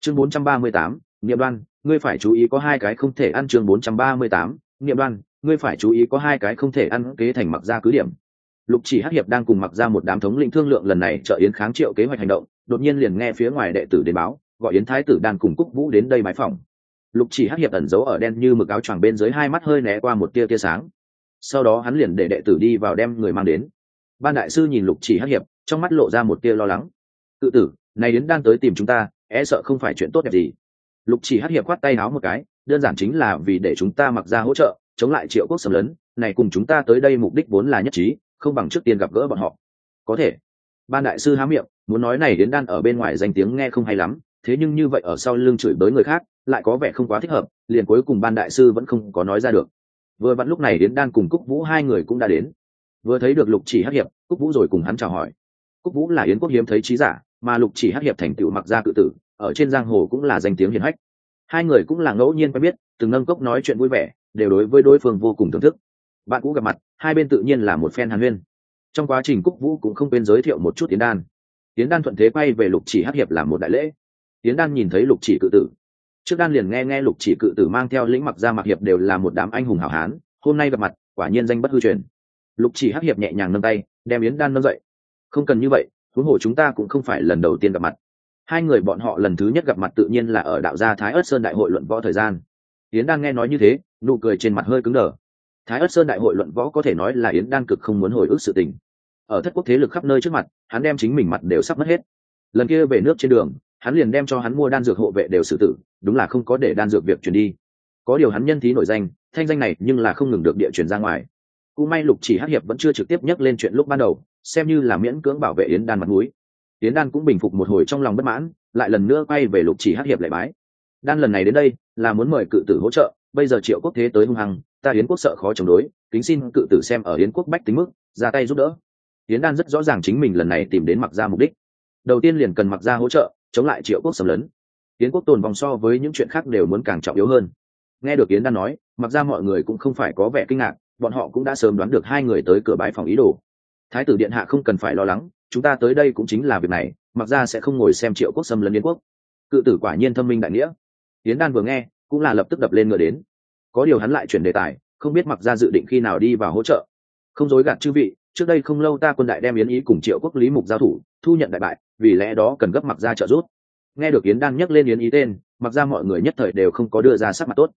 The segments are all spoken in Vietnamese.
chương 438, niệm đoan, ngươi phải chú ý có hai cái không thể ăn. chương 438, niệm đoan, ngươi phải chú ý có hai cái không thể ăn. Kế thành Mặc Gia cứ điểm. Lục Chỉ Hắc Hiệp đang cùng Mặc Gia một đám thống lĩnh thương lượng lần này trợ yến kháng triệu kế hoạch hành động, đột nhiên liền nghe phía ngoài đệ tử đến báo, gọi yến thái tử đan cùng Cúc Vũ đến đây bái phỏng. Lục Chỉ Hắc Hiệp ẩn giấu ở đen như mực áo choàng bên dưới, hai mắt hơi né qua một tia tia sáng. Sau đó hắn liền để đệ tử đi vào đem người mang đến. Ban đại sư nhìn Lục Chỉ Hắc Hiệp, trong mắt lộ ra một tia lo lắng. Tự tử, này đến đan tới tìm chúng ta, e sợ không phải chuyện tốt đẹp gì. Lục Chỉ Hắc Hiệp khoát tay áo một cái, đơn giản chính là vì để chúng ta Mặc Gia hỗ trợ chống lại Triệu Quốc xâm lấn, này cùng chúng ta tới đây mục đích vốn là nhất trí, không bằng trước tiên gặp gỡ bọn họ. Có thể. Ban đại sư há miệng muốn nói này đến đan ở bên ngoài danh tiếng nghe không hay lắm, thế nhưng như vậy ở sau lưng chửi bới người khác lại có vẻ không quá thích hợp, liền cuối cùng ban đại sư vẫn không có nói ra được. Vừa vặn lúc này đến đan cùng Cúc Vũ hai người cũng đã đến. Vừa thấy được Lục Chỉ Hắc Hiệp, Cúc Vũ rồi cùng hắn chào hỏi. Cúc Vũ là yến quốc hiếm thấy trí giả, mà Lục Chỉ Hắc Hiệp thành tựu Mặc Gia cự tử, ở trên giang hồ cũng là danh tiếng hiển hách. Hai người cũng là ngẫu nhiên quen biết, từng nâng cốc nói chuyện vui vẻ, đều đối với đối phương vô cùng thưởng thức. Bạn cũ gặp mặt, hai bên tự nhiên là một phen hàn huyên. Trong quá trình Cúc Vũ cũng không quên giới thiệu một chút Tiến Đan. Tiến Đan thuận thế quay về Lục Chỉ Hắc Hiệp làm một đại lễ. Tiến Đan nhìn thấy Lục Chỉ cự tử, trước Đan liền nghe Lục Chỉ cự tử mang theo lĩnh Mặc Gia Mặc Hiệp đều là một đám anh hùng hảo hán, hôm nay gặp mặt, quả nhiên danh bất hư truyền. Lục Chỉ Hắc Hiệp nhẹ nhàng nâng tay, đem Yến Đan nâng dậy. Không cần như vậy, huống hồ chúng ta cũng không phải lần đầu tiên gặp mặt. Hai người bọn họ lần thứ nhất gặp mặt tự nhiên là ở đạo gia Thái Ức Sơn đại hội luận võ thời gian. Yến Đan nghe nói như thế, nụ cười trên mặt hơi cứng đờ. Thái Ức Sơn đại hội luận võ có thể nói là Yến Đan cực không muốn hồi ức sự tình. Ở thất quốc thế lực khắp nơi trước mặt, hắn đem chính mình mặt đều sắp mất hết. Lần kia về nước trên đường, hắn liền đem cho hắn mua đan dược hộ vệ đều xử tử, đúng là không có để đan dược việc truyền đi. Có điều hắn nhân thí nổi danh, thanh danh này nhưng là không ngừng được địa truyền ra ngoài. Cũng may Lục Chỉ Hắc Hiệp vẫn chưa trực tiếp nhắc lên chuyện lúc ban đầu, xem như là miễn cưỡng bảo vệ Yến Đan mặt mũi. Yến Đan cũng bình phục một hồi trong lòng bất mãn, lại lần nữa quay về Lục Chỉ Hắc Hiệp lại bái. Đan lần này đến đây là muốn mời cự tử hỗ trợ, bây giờ Triệu Quốc thế tới hung hăng, ta Yến Quốc sợ khó chống đối, kính xin cự tử xem ở Yến Quốc bách tính mức, ra tay giúp đỡ. Yến Đan rất rõ ràng chính mình lần này tìm đến Mặc Gia mục đích, đầu tiên liền cần Mặc Gia hỗ trợ chống lại Triệu Quốc xâm lấn. Yến Quốc tồn vong so với những chuyện khác đều muốn càng trọng yếu hơn. Nghe được Yến Đan nói, Mặc Gia mọi người cũng không phải có vẻ kinh ngạc, bọn họ cũng đã sớm đoán được hai người tới cửa bái phòng ý đồ. Thái tử điện hạ không cần phải lo lắng, chúng ta tới đây cũng chính là việc này, Mặc Gia sẽ không ngồi xem Triệu Quốc xâm lấn Yến Quốc. Cự tử quả nhiên thâm minh đại nghĩa. Yến Đan vừa nghe cũng là lập tức đập lên ngựa đến. Có điều hắn lại chuyển đề tài, không biết Mặc Gia dự định khi nào đi vào hỗ trợ. Không dối gạt chư vị, trước đây không lâu ta quân đại đem Yến Ý cùng Triệu Quốc Lý Mục giao thủ, thu nhận đại bại, vì lẽ đó cần gấp Mặc Gia trợ giúp. Nghe được Yến Đan nhắc lên Yến Ý tên, Mặc Gia mọi người nhất thời đều không có đưa ra sắc mặt tốt.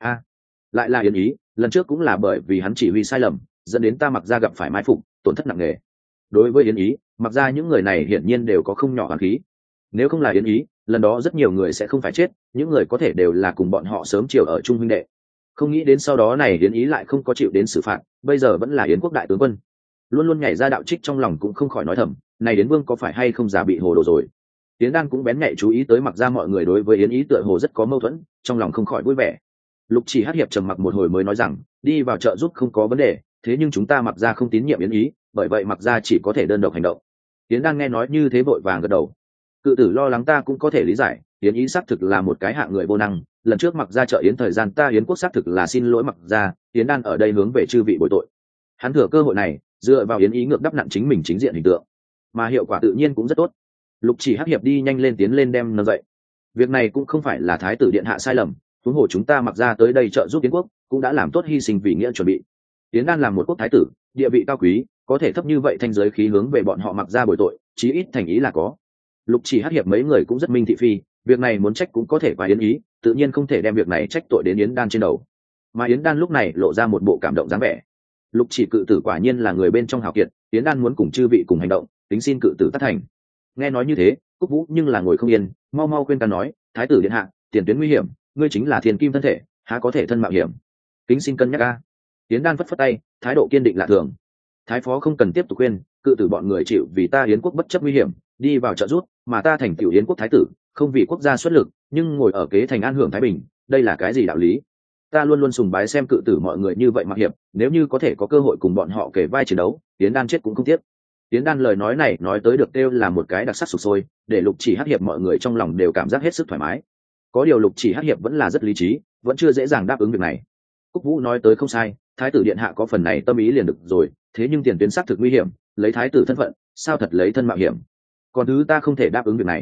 Lại là Yến Ý, lần trước cũng là bởi vì hắn chỉ huy sai lầm, dẫn đến ta Mặc Gia gặp phải mai phục, tổn thất nặng nề. Đối với Yến Ý, Mặc Gia những người này hiển nhiên đều có không nhỏ oán khí. Nếu không là Yến Ý, lần đó rất nhiều người sẽ không phải chết, những người có thể đều là cùng bọn họ sớm chiều ở chung huynh đệ. Không nghĩ đến sau đó này Yến Ý lại không có chịu đến xử phạt, bây giờ vẫn là Yến Quốc đại tướng quân. Luôn luôn nhảy ra đạo trích trong lòng cũng không khỏi nói thầm, này Yến Vương có phải hay không giả bị hồ đồ rồi. Yến Đan cũng bén nhạy chú ý tới Mặc Gia mọi người đối với Yến Ý tựa hồ rất có mâu thuẫn, trong lòng không khỏi vui vẻ. Lục Chỉ Hắc Hiệp trầm mặc một hồi mới nói rằng, đi vào trợ giúp không có vấn đề, thế nhưng chúng ta Mặc Gia không tín nhiệm Yến Ý, bởi vậy Mặc Gia chỉ có thể đơn độc hành động. Yến Đan nghe nói như thế vội vàng gật đầu. Cự tử lo lắng ta cũng có thể lý giải, Yến Ý xác thực là một cái hạng người vô năng, lần trước Mặc Gia trợ Yến thời gian ta Yến Quốc xác thực là xin lỗi Mặc Gia, Yến Đan ở đây hướng về chư vị bồi tội. Hắn thừa cơ hội này, dựa vào Yến Ý ngược đắp nặn chính mình chính diện hình tượng, mà hiệu quả tự nhiên cũng rất tốt. Lục Chỉ Hắc Hiệp đi nhanh lên tiến lên đem nâng dậy. Việc này cũng không phải là thái tử điện hạ sai lầm, huống hồ chúng ta Mặc Gia tới đây trợ giúp Yến Quốc, cũng đã làm tốt hy sinh vì nghĩa chuẩn bị. Yến Đan làm một quốc thái tử, địa vị cao quý, có thể thấp như vậy thanh giới khí hướng về bọn họ Mặc Gia bồi tội, chí ít thành ý là có. Lục Chỉ Hắc Hiệp mấy người cũng rất minh thị phi, việc này muốn trách cũng có thể qua Yến Ý, tự nhiên không thể đem việc này trách tội đến Yến Đan trên đầu. Mà Yến Đan lúc này lộ ra một bộ cảm động dáng vẻ. Lục Chỉ cự tử quả nhiên là người bên trong hào kiệt, Yến Đan muốn cùng chư vị cùng hành động, tính xin cự tử tác thành. Nghe nói như thế, Cúc Vũ nhưng là ngồi không yên, mau mau khuyên can nói, thái tử điện hạ, tiền tuyến nguy hiểm, ngươi chính là thiên kim thân thể, há có thể thân mạo hiểm, kính xin cân nhắc a. Yến Đan phất phất tay, thái độ kiên định lạ thường. Thái phó không cần tiếp tục khuyên, cự tử bọn người chịu vì ta Yến Quốc bất chấp nguy hiểm, đi vào trợ giúp, mà ta thành tiểu Yến Quốc thái tử, không vì quốc gia xuất lực, nhưng ngồi ở kế thành an hưởng thái bình, đây là cái gì đạo lý? Ta luôn luôn sùng bái xem cự tử mọi người như vậy mặc hiệp, nếu như có thể có cơ hội cùng bọn họ kể vai chiến đấu, Yến Đan chết cũng không tiếc. Yến Đan lời nói này nói tới được kêu là một cái đặc sắc sục sôi, để Lục Chỉ Hắc Hiệp mọi người trong lòng đều cảm giác hết sức thoải mái. Có điều Lục Chỉ Hắc Hiệp vẫn là rất lý trí, vẫn chưa dễ dàng đáp ứng việc này. Cúc Vũ nói tới không sai, thái tử điện hạ có phần này tâm ý liền được rồi, thế nhưng tiền tuyến xác thực nguy hiểm, lấy thái tử thân phận, sao thật lấy thân mạo hiểm. Còn thứ ta không thể đáp ứng việc này.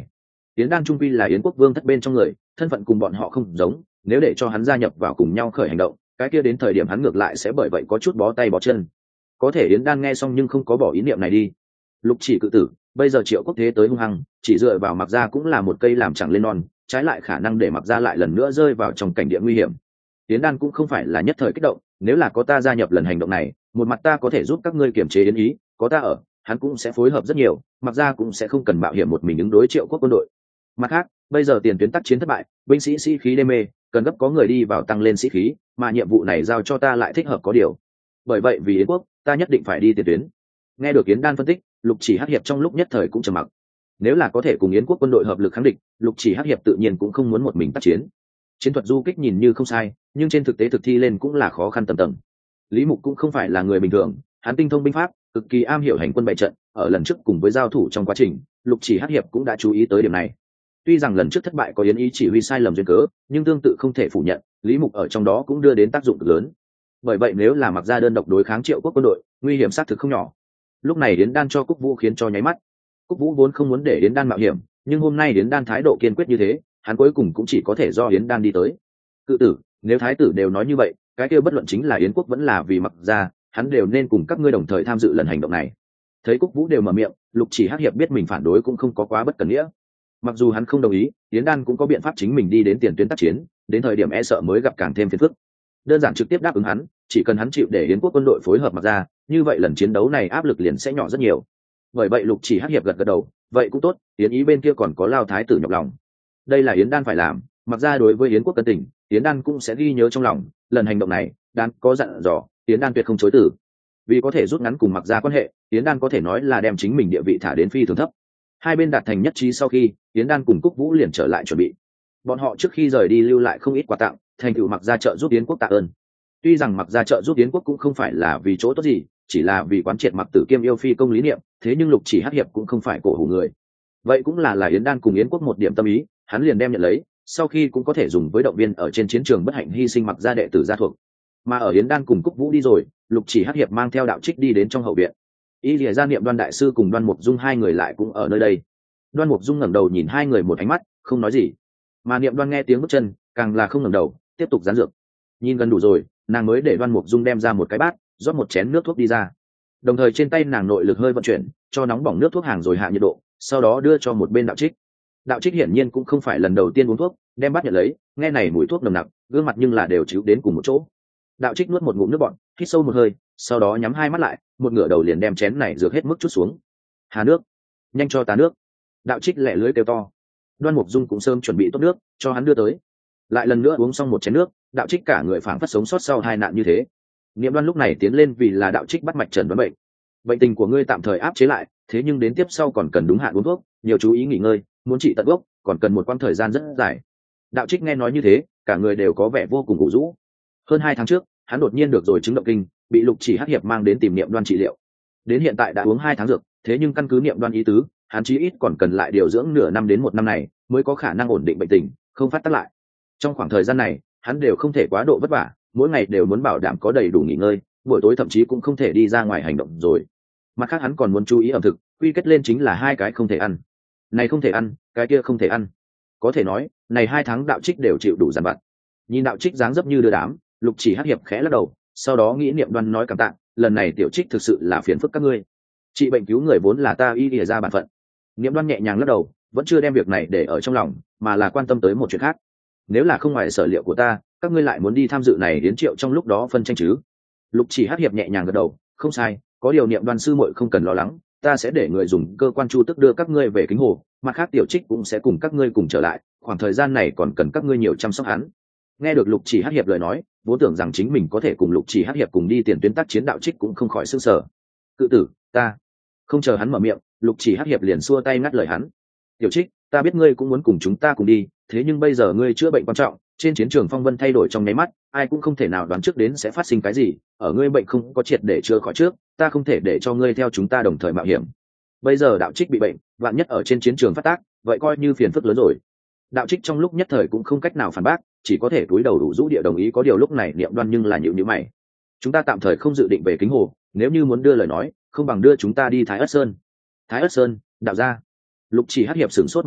Yến Đan trung quy là Yến quốc vương thất bên trong người, thân phận cùng bọn họ không giống, nếu để cho hắn gia nhập vào cùng nhau khởi hành động, cái kia đến thời điểm hắn ngược lại sẽ bởi vậy có chút bó tay bó chân. Có thể Yến Đan nghe xong nhưng không có bỏ ý niệm này đi. Lục Chỉ cự tử, bây giờ Triệu Quốc thế tới hung hăng, chỉ dựa vào Mặc Gia cũng là một cây làm chẳng lên non, trái lại khả năng để Mặc Gia lại lần nữa rơi vào trong cảnh địa nguy hiểm. Yến Đan cũng không phải là nhất thời kích động, nếu là có ta gia nhập lần hành động này, một mặt ta có thể giúp các ngươi kiềm chế yến ý, có ta ở, hắn cũng sẽ phối hợp rất nhiều, Mặc Gia cũng sẽ không cần mạo hiểm một mình ứng đối Triệu Quốc quân đội. Mặt khác, bây giờ tiền tuyến tác chiến thất bại, binh sĩ sĩ khí đê mê, cần gấp có người đi vào tăng lên sĩ khí, mà nhiệm vụ này giao cho ta lại thích hợp có điều. Bởi vậy vì Yến quốc, ta nhất định phải đi tiền tuyến. Nghe được Yến Đan phân tích, Lục Chỉ Hắc Hiệp trong lúc nhất thời cũng trầm mặc. Nếu là có thể cùng Yến quốc quân đội hợp lực kháng địch, Lục Chỉ Hắc Hiệp tự nhiên cũng không muốn một mình tác chiến. Chiến thuật du kích nhìn như không sai, nhưng trên thực tế thực thi lên cũng là khó khăn tầm tầng. Lý Mục cũng không phải là người bình thường, hắn tinh thông binh pháp, cực kỳ am hiểu hành quân bày trận, ở lần trước cùng với giao thủ trong quá trình, Lục Chỉ Hắc Hiệp cũng đã chú ý tới điểm này. Tuy rằng lần trước thất bại có Yến ý chỉ huy sai lầm duyên cớ, nhưng tương tự không thể phủ nhận, Lý Mục ở trong đó cũng đưa đến tác dụng cực lớn. Bởi vậy nếu là Mặc Gia đơn độc đối kháng Triệu quốc quân đội, nguy hiểm xác thực không nhỏ. Lúc này Yến Đan cho Cúc Vũ khiến cho nháy mắt. Cúc Vũ vốn không muốn để Yến Đan mạo hiểm, nhưng hôm nay Yến Đan thái độ kiên quyết như thế, hắn cuối cùng cũng chỉ có thể do Yến Đan đi tới. Cự tử, nếu thái tử đều nói như vậy, cái kia bất luận chính là Yến quốc vẫn là vì Mặc Gia, hắn đều nên cùng các ngươi đồng thời tham dự lần hành động này. Thấy Cúc Vũ đều mở miệng, Lục Chỉ Hắc Hiệp biết mình phản đối cũng không có quá bất cần nghĩa. Mặc dù hắn không đồng ý, Yến Đan cũng có biện pháp chính mình đi đến tiền tuyến tác chiến, đến thời điểm e sợ mới gặp càng thêm phiền phức. Đơn giản trực tiếp đáp ứng hắn, chỉ cần hắn chịu để Yến quốc quân đội phối hợp Mặc Gia, như vậy lần chiến đấu này áp lực liền sẽ nhỏ rất nhiều. Bởi vậy Lục Chỉ Hắc Hiệp gật gật đầu, vậy cũng tốt, Yến ý bên kia còn có Lao thái tử nhọc lòng. Đây là Yến Đan phải làm, Mặc Gia đối với Yến quốc cân tình, Yến Đan cũng sẽ ghi nhớ trong lòng, lần hành động này, Đan có dặn dò, Yến Đan tuyệt không chối từ. Vì có thể rút ngắn cùng Mặc Gia quan hệ, Yến Đan có thể nói là đem chính mình địa vị thả đến phi thường thấp. Hai bên đạt thành nhất trí sau khi, Yến Đan cùng Cúc Vũ liền trở lại chuẩn bị. Bọn họ trước khi rời đi lưu lại không ít quà tặng, thành tựu Mặc Gia trợ giúp Yến quốc tạ ơn. Tuy rằng Mặc Gia trợ giúp Yến quốc cũng không phải là vì chỗ tốt gì, chỉ là vì quán triệt Mặc Tử Kiêm yêu phi công lý niệm, thế nhưng Lục Chỉ Hắc Hiệp cũng không phải cổ hủ người. Vậy cũng là Yến Đan cùng Yến quốc một điểm tâm ý, hắn liền đem nhận lấy, sau khi cũng có thể dùng với động viên ở trên chiến trường bất hạnh hy sinh Mặc Gia đệ tử gia thuộc. Mà ở Yến Đan cùng Cúc Vũ đi rồi, Lục Chỉ Hắc Hiệp mang theo Đạo Trích đi đến trong hậu viện. Y Lìa Gia Niệm Đoan đại sư cùng Đoan Mục Dung hai người lại cũng ở nơi đây. Đoan Mục Dung ngẩng đầu nhìn hai người một ánh mắt, không nói gì. Mà Niệm Đoan nghe tiếng bước chân, càng là không ngẩng đầu, tiếp tục gián dược. Nhìn gần đủ rồi, nàng mới để Đoan Mục Dung đem ra một cái bát, rót một chén nước thuốc đi ra. Đồng thời trên tay nàng nội lực hơi vận chuyển, cho nóng bỏng nước thuốc hàng rồi hạ nhiệt độ, sau đó đưa cho một bên Đạo Trích. Đạo Trích hiển nhiên cũng không phải lần đầu tiên uống thuốc, đem bát nhận lấy, nghe này mùi thuốc nồng nặc, gương mặt nhưng là đều chịu đến cùng một chỗ. Đạo Trích nuốt một ngụm nước bọt, hít sâu một hơi, sau đó nhắm hai mắt lại, một ngửa đầu liền đem chén này dược hết mức chút xuống. Hà nước, nhanh cho ta nước. Đạo Trích lẹ lưới kêu to. Đoan Mục Dung cũng sớm chuẩn bị tốt nước, cho hắn đưa tới. Lại lần nữa uống xong một chén nước, Đạo Trích cả người phảng phất sống sót sau hai nạn như thế. Niệm Đoan lúc này tiến lên vì là Đạo Trích bắt mạch trần đoán bệnh. Bệnh tình của ngươi tạm thời áp chế lại, thế nhưng đến tiếp sau còn cần đúng hạn uống thuốc, nhiều chú ý nghỉ ngơi, muốn trị tận gốc, còn cần một quãng thời gian rất dài. Đạo Trích nghe nói như thế, cả người đều có vẻ vô cùng ủ rũ. Hơn 2 tháng trước, hắn đột nhiên được rồi chứng động kinh, bị Lục Chỉ Hắc Hiệp mang đến tìm Niệm Đoan trị liệu. Đến hiện tại đã uống 2 tháng dược, thế nhưng căn cứ Niệm Đoan ý tứ, hắn chí ít còn cần lại điều dưỡng nửa năm đến 1 năm này, mới có khả năng ổn định bệnh tình, không phát tác lại. Trong khoảng thời gian này, hắn đều không thể quá độ vất vả, mỗi ngày đều muốn bảo đảm có đầy đủ nghỉ ngơi, buổi tối thậm chí cũng không thể đi ra ngoài hành động rồi. Mặt khác hắn còn muốn chú ý ẩm thực, quy kết lên chính là 2 cái không thể ăn. Này không thể ăn, cái kia không thể ăn. Có thể nói, này 2 tháng Đạo Trích đều chịu đủ dằn vặt. Nhìn Đạo Trích dáng dấp như đưa đám, Lục Chỉ Hắc Hiệp khẽ lắc đầu, sau đó nghĩ Niệm Đoan nói cảm tạ, lần này tiểu Trích thực sự là phiền phức các ngươi. Trị bệnh cứu người vốn là ta Y Lìa Gia bản phận. Niệm Đoan nhẹ nhàng lắc đầu, vẫn chưa đem việc này để ở trong lòng, mà là quan tâm tới một chuyện khác. Nếu là không ngoài sở liệu của ta, các ngươi lại muốn đi tham dự này đến Triệu trong lúc đó phân tranh chứ? Lục Chỉ Hắc Hiệp nhẹ nhàng gật đầu, không sai, có điều Niệm Đoan sư muội không cần lo lắng, ta sẽ để người dùng cơ quan chu tức đưa các ngươi về Kính Hồ, mặt khác tiểu Trích cũng sẽ cùng các ngươi cùng trở lại, khoảng thời gian này còn cần các ngươi nhiều chăm sóc hắn. Nghe được Lục Chỉ Hắc Hiệp lời nói, vốn tưởng rằng chính mình có thể cùng Lục Chỉ Hắc Hiệp cùng đi tiền tuyến tác chiến, Đạo Trích cũng không khỏi sửng sở. Cự tử, ta. Không chờ hắn mở miệng, Lục Chỉ Hắc Hiệp liền xua tay ngắt lời hắn. Tiểu Trích, ta biết ngươi cũng muốn cùng chúng ta cùng đi, thế nhưng bây giờ ngươi chữa bệnh quan trọng, trên chiến trường phong vân thay đổi trong nháy mắt, ai cũng không thể nào đoán trước đến sẽ phát sinh cái gì, ở ngươi bệnh không có triệt để chữa khỏi trước, ta không thể để cho ngươi theo chúng ta đồng thời mạo hiểm. Bây giờ Đạo Trích bị bệnh, vạn nhất ở trên chiến trường phát tác, vậy coi như phiền phức lớn rồi. Đạo Trích trong lúc nhất thời cũng không cách nào phản bác, chỉ có thể cúi đầu đủ rũ địa đồng ý, có điều lúc này Niệm Đoan nhưng là nhíu nhíu mày. Chúng ta tạm thời không dự định về Kính Hồ, nếu như muốn đưa lời nói, không bằng đưa chúng ta đi Thái Ất Sơn. Thái Ất Sơn, đạo gia. Lục Chỉ Hắc Hiệp sửng sốt một chút,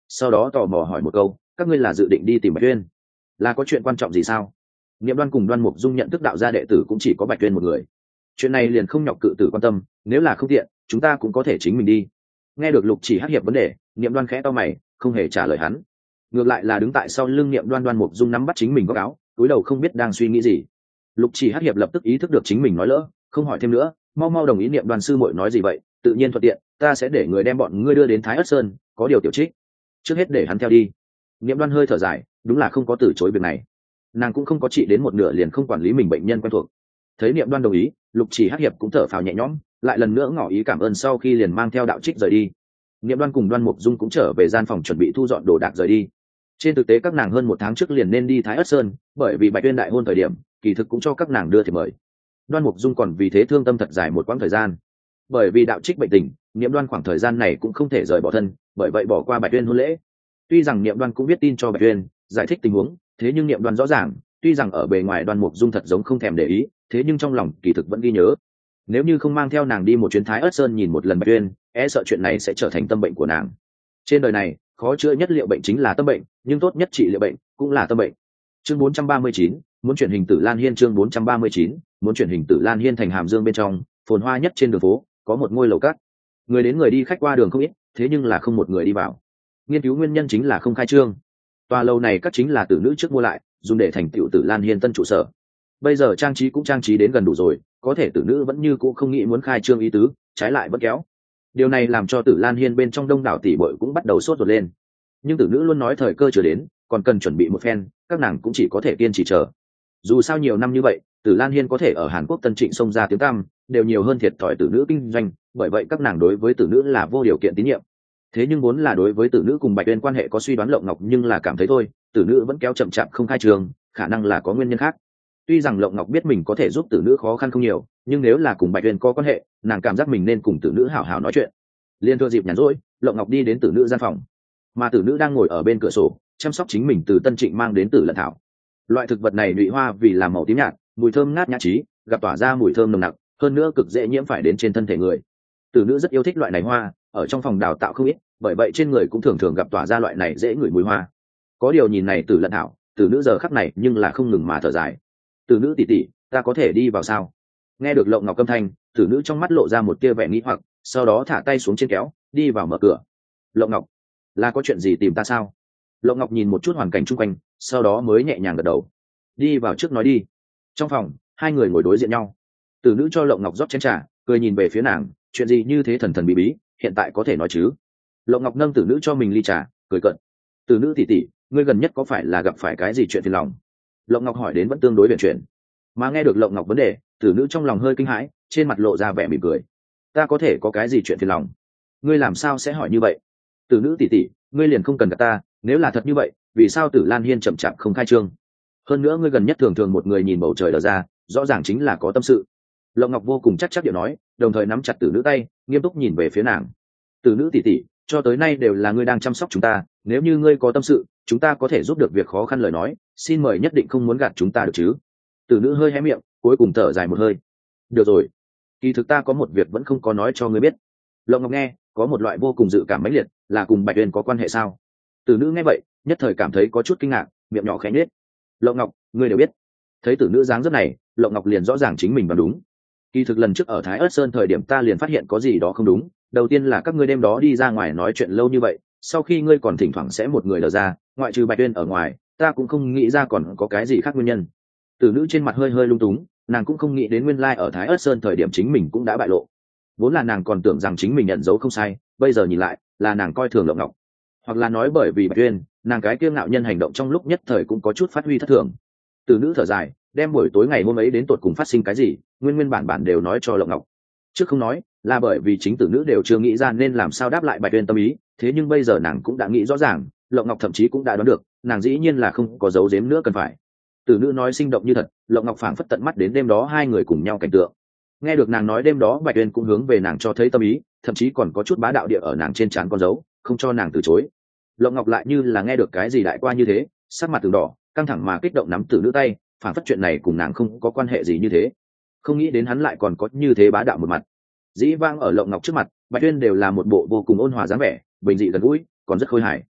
sau đó tò mò hỏi một câu, các ngươi là dự định đi tìm Bạch Tuyên, là có chuyện quan trọng gì sao? Niệm Đoan cùng Đoan Mục Dung nhận thức đạo gia đệ tử cũng chỉ có Bạch Tuyên một người, chuyện này liền không nhọc cự tử quan tâm, nếu là không tiện chúng ta cũng có thể chính mình đi. Nghe được Lục Chỉ Hắc hiệp vấn đề, Niệm Đoan khẽ to mày, không hề trả lời hắn, ngược lại là đứng tại sau lưng Niệm Đoan Đoan Mục Dung nắm bắt chính mình góc áo, cúi đầu không biết đang suy nghĩ gì. Lục Chỉ Hắc hiệp lập tức ý thức được chính mình nói lỡ, không hỏi thêm nữa, mau mau đồng ý Niệm Đoan sư muội nói gì vậy, tự nhiên thuận tiện, ta sẽ để người đem bọn ngươi đưa đến Thái Ất Sơn, có điều tiểu trích, trước hết để hắn theo đi. Niệm Đoan hơi thở dài, đúng là không có từ chối việc này, nàng cũng không có trị đến một nửa liền không quản lý mình bệnh nhân quen thuộc. Thấy Niệm Đoan đồng ý, Lục Chỉ Hắc hiệp cũng thở phào nhẹ nhõm, lại lần nữa ngỏ ý cảm ơn sau khi liền mang theo đạo trích rời đi. Niệm Đoan cùng Đoan Mục Dung cũng trở về gian phòng chuẩn bị thu dọn đồ đạc rời đi. Trên thực tế các nàng hơn một tháng trước liền nên đi Thái Ất Sơn, bởi vì Bạch Tuyên đại hôn thời điểm, kỳ thực cũng cho các nàng đưa thiệp mời. Đoan Mục Dung còn vì thế thương tâm thật dài một quãng thời gian. Bởi vì đạo trích bệnh tình, Niệm Đoan khoảng thời gian này cũng không thể rời bỏ thân, bởi vậy bỏ qua Bạch Tuyên hôn lễ. Tuy rằng Niệm Đoan cũng biết tin cho Bạch Tuyên, giải thích tình huống, thế nhưng Niệm Đoan rõ ràng, tuy rằng ở bề ngoài Đoan Mục Dung thật giống không thèm để ý, thế nhưng trong lòng kỳ thực vẫn ghi nhớ. Nếu như không mang theo nàng đi một chuyến Thái Ất Sơn nhìn một lần Bạch Tuyên, e sợ chuyện này sẽ trở thành tâm bệnh của nàng. Trên đời này, khó chữa nhất liệu bệnh chính là tâm bệnh, nhưng tốt nhất trị liệu bệnh cũng là tâm bệnh. Chương 439, muốn chuyển hình Tử Lan Hiên. Chương 439, muốn chuyển hình Tử Lan Hiên thành Hàm Dương bên trong, phồn hoa nhất trên đường phố, có một ngôi lầu cát. Người đến người đi khách qua đường không ít, thế nhưng là không một người đi vào. Nghiên cứu nguyên nhân chính là không khai trương. Tòa lầu này các chính là tử nữ trước mua lại, dùng để thành tựu Tử Lan Hiên tân trụ sở. Bây giờ trang trí cũng trang trí đến gần đủ rồi, có thể tử nữ vẫn như cũ không nghĩ muốn khai trương ý tứ, trái lại vẫn kéo. Điều này làm cho Tử Lan Hiên bên trong đông đảo tỷ bội cũng bắt đầu sốt ruột lên. Nhưng tử nữ luôn nói thời cơ chưa đến, còn cần chuẩn bị một phen, các nàng cũng chỉ có thể kiên trì chờ. Dù sao nhiều năm như vậy, Tử Lan Hiên có thể ở Hàn Quốc Tân Trịnh xông ra tiếng tăm, đều nhiều hơn thiệt thòi tử nữ kinh doanh, bởi vậy các nàng đối với tử nữ là vô điều kiện tín nhiệm. Thế nhưng vốn là đối với tử nữ cùng Bạch Uyên quan hệ có suy đoán Lộng Ngọc, nhưng là cảm thấy thôi, tử nữ vẫn kéo chậm chạp không khai trường, khả năng là có nguyên nhân khác. Tuy rằng Lộng Ngọc biết mình có thể giúp tử nữ khó khăn không nhiều, nhưng nếu là cùng Bạch Uyên có quan hệ, nàng cảm giác mình nên cùng tử nữ hảo hảo nói chuyện. Liên thừa dịp nhàn rỗi, Lộng Ngọc đi đến tử nữ gian phòng, mà tử nữ đang ngồi ở bên cửa sổ chăm sóc chính mình từ Tân Trịnh mang đến Tử Lận thảo. Loại thực vật này nhụy hoa vì làm màu tím nhạt, mùi thơm ngát nhã trí, gặp tỏa ra mùi thơm nồng nặc, hơn nữa cực dễ nhiễm phải đến trên thân thể người. Tử nữ rất yêu thích loại này hoa, ở trong phòng đào tạo không ít, bởi vậy trên người cũng thường thường gặp tỏa ra loại này dễ ngửi mùi hoa. Có điều nhìn này Tử Lận thảo, tử nữ giờ khắc này nhưng là không ngừng mà thở dài. Tử nữ tỷ tỷ, ta có thể đi vào sao? Nghe được Lộng Ngọc âm thanh, tử nữ trong mắt lộ ra một tia vẻ nghi hoặc, sau đó thả tay xuống trên kéo, đi vào mở cửa. Lộng Ngọc, là có chuyện gì tìm ta sao? Lộng Ngọc nhìn một chút hoàn cảnh chung quanh, sau đó mới nhẹ nhàng gật đầu. Đi vào trước nói đi. Trong phòng, hai người ngồi đối diện nhau. Tử nữ cho Lộng Ngọc rót chén trà, cười nhìn về phía nàng, chuyện gì như thế thần thần bí bí, hiện tại có thể nói chứ? Lộng Ngọc nâng tử nữ cho mình ly trà, cười cợt. Tử nữ tỷ tỷ, ngươi gần nhất có phải là gặp phải cái gì chuyện phiền lòng? Lộng Ngọc hỏi đến vẫn tương đối huyền chuyển. Mà nghe được Lộng Ngọc vấn đề, tử nữ trong lòng hơi kinh hãi, trên mặt lộ ra vẻ mỉm cười. Ta có thể có cái gì chuyện phiền lòng? Ngươi làm sao sẽ hỏi như vậy? Tử nữ tỷ tỷ, ngươi liền không cần gặp ta, nếu là thật như vậy, vì sao Tử Lan Hiên chậm chạp không khai trương? Hơn nữa ngươi gần nhất thường thường một người nhìn bầu trời đờ ra, rõ ràng chính là có tâm sự. Lộng Ngọc vô cùng chắc chắn điệu nói, đồng thời nắm chặt tử nữ tay, nghiêm túc nhìn về phía nàng. Tử nữ tỷ tỷ, cho tới nay đều là ngươi đang chăm sóc chúng ta, nếu như ngươi có tâm sự, chúng ta có thể giúp được việc khó khăn lời nói, xin mời nhất định không muốn gạt chúng ta được chứ? Tử nữ hơi hé miệng, cuối cùng thở dài một hơi. Được rồi, kỳ thực ta có một việc vẫn không có nói cho ngươi biết. Lộng Ngọc nghe, có một loại vô cùng dự cảm mãnh liệt, là cùng Bạch Uyên có quan hệ sao? Tử nữ nghe vậy, nhất thời cảm thấy có chút kinh ngạc, miệng nhỏ khẽ nhếch. Lộng Ngọc, ngươi đều biết. Thấy tử nữ dáng dấp này, Lộng Ngọc liền rõ ràng chính mình đoán đúng. Kỳ thực lần trước ở Thái Ất Sơn thời điểm ta liền phát hiện có gì đó không đúng. Đầu tiên là các ngươi đêm đó đi ra ngoài nói chuyện lâu như vậy, sau khi ngươi còn thỉnh thoảng sẽ một người lờ ra, ngoại trừ Bạch Uyên ở ngoài, ta cũng không nghĩ ra còn có cái gì khác nguyên nhân. Tử nữ trên mặt hơi hơi lung túng, nàng cũng không nghĩ đến nguyên lai ở Thái Ất Sơn thời điểm chính mình cũng đã bại lộ. Vốn là nàng còn tưởng rằng chính mình nhận dấu không sai, bây giờ nhìn lại là nàng coi thường Lộng Ngọc, hoặc là nói bởi vì Bạch Uyên, nàng cái kiêu ngạo nhân hành động trong lúc nhất thời cũng có chút phát huy thất thường. Tử nữ thở dài, đem buổi tối ngày hôm ấy đến tột cùng phát sinh cái gì, nguyên bản đều nói cho Lộng Ngọc. Trước không nói là bởi vì chính tử nữ đều chưa nghĩ ra nên làm sao đáp lại Bạch Uyên tâm ý, thế nhưng bây giờ nàng cũng đã nghĩ rõ ràng, Lộng Ngọc thậm chí cũng đã đoán được, nàng dĩ nhiên là không có giấu giếm nữa cần phải. Tử nữ nói sinh động như thật, Lộng Ngọc phảng phất tận mắt đến đêm đó hai người cùng nhau cảnh tượng. Nghe được nàng nói đêm đó Bạch Uyên cũng hướng về nàng cho thấy tâm ý, thậm chí còn có chút bá đạo địa ở nàng trên trán con dấu, không cho nàng từ chối. Lộng Ngọc lại như là nghe được cái gì đại qua như thế, sắc mặt từng đỏ, căng thẳng mà kích động nắm tử nữ tay, phảng phất chuyện này cùng nàng không có quan hệ gì như thế. Không nghĩ đến hắn lại còn có như thế bá đạo một mặt. Dĩ vang ở Lộng Ngọc trước mặt, Bạch Uyên đều là một bộ vô cùng ôn hòa dáng vẻ, bình dị gần gũi, còn rất khôi hài.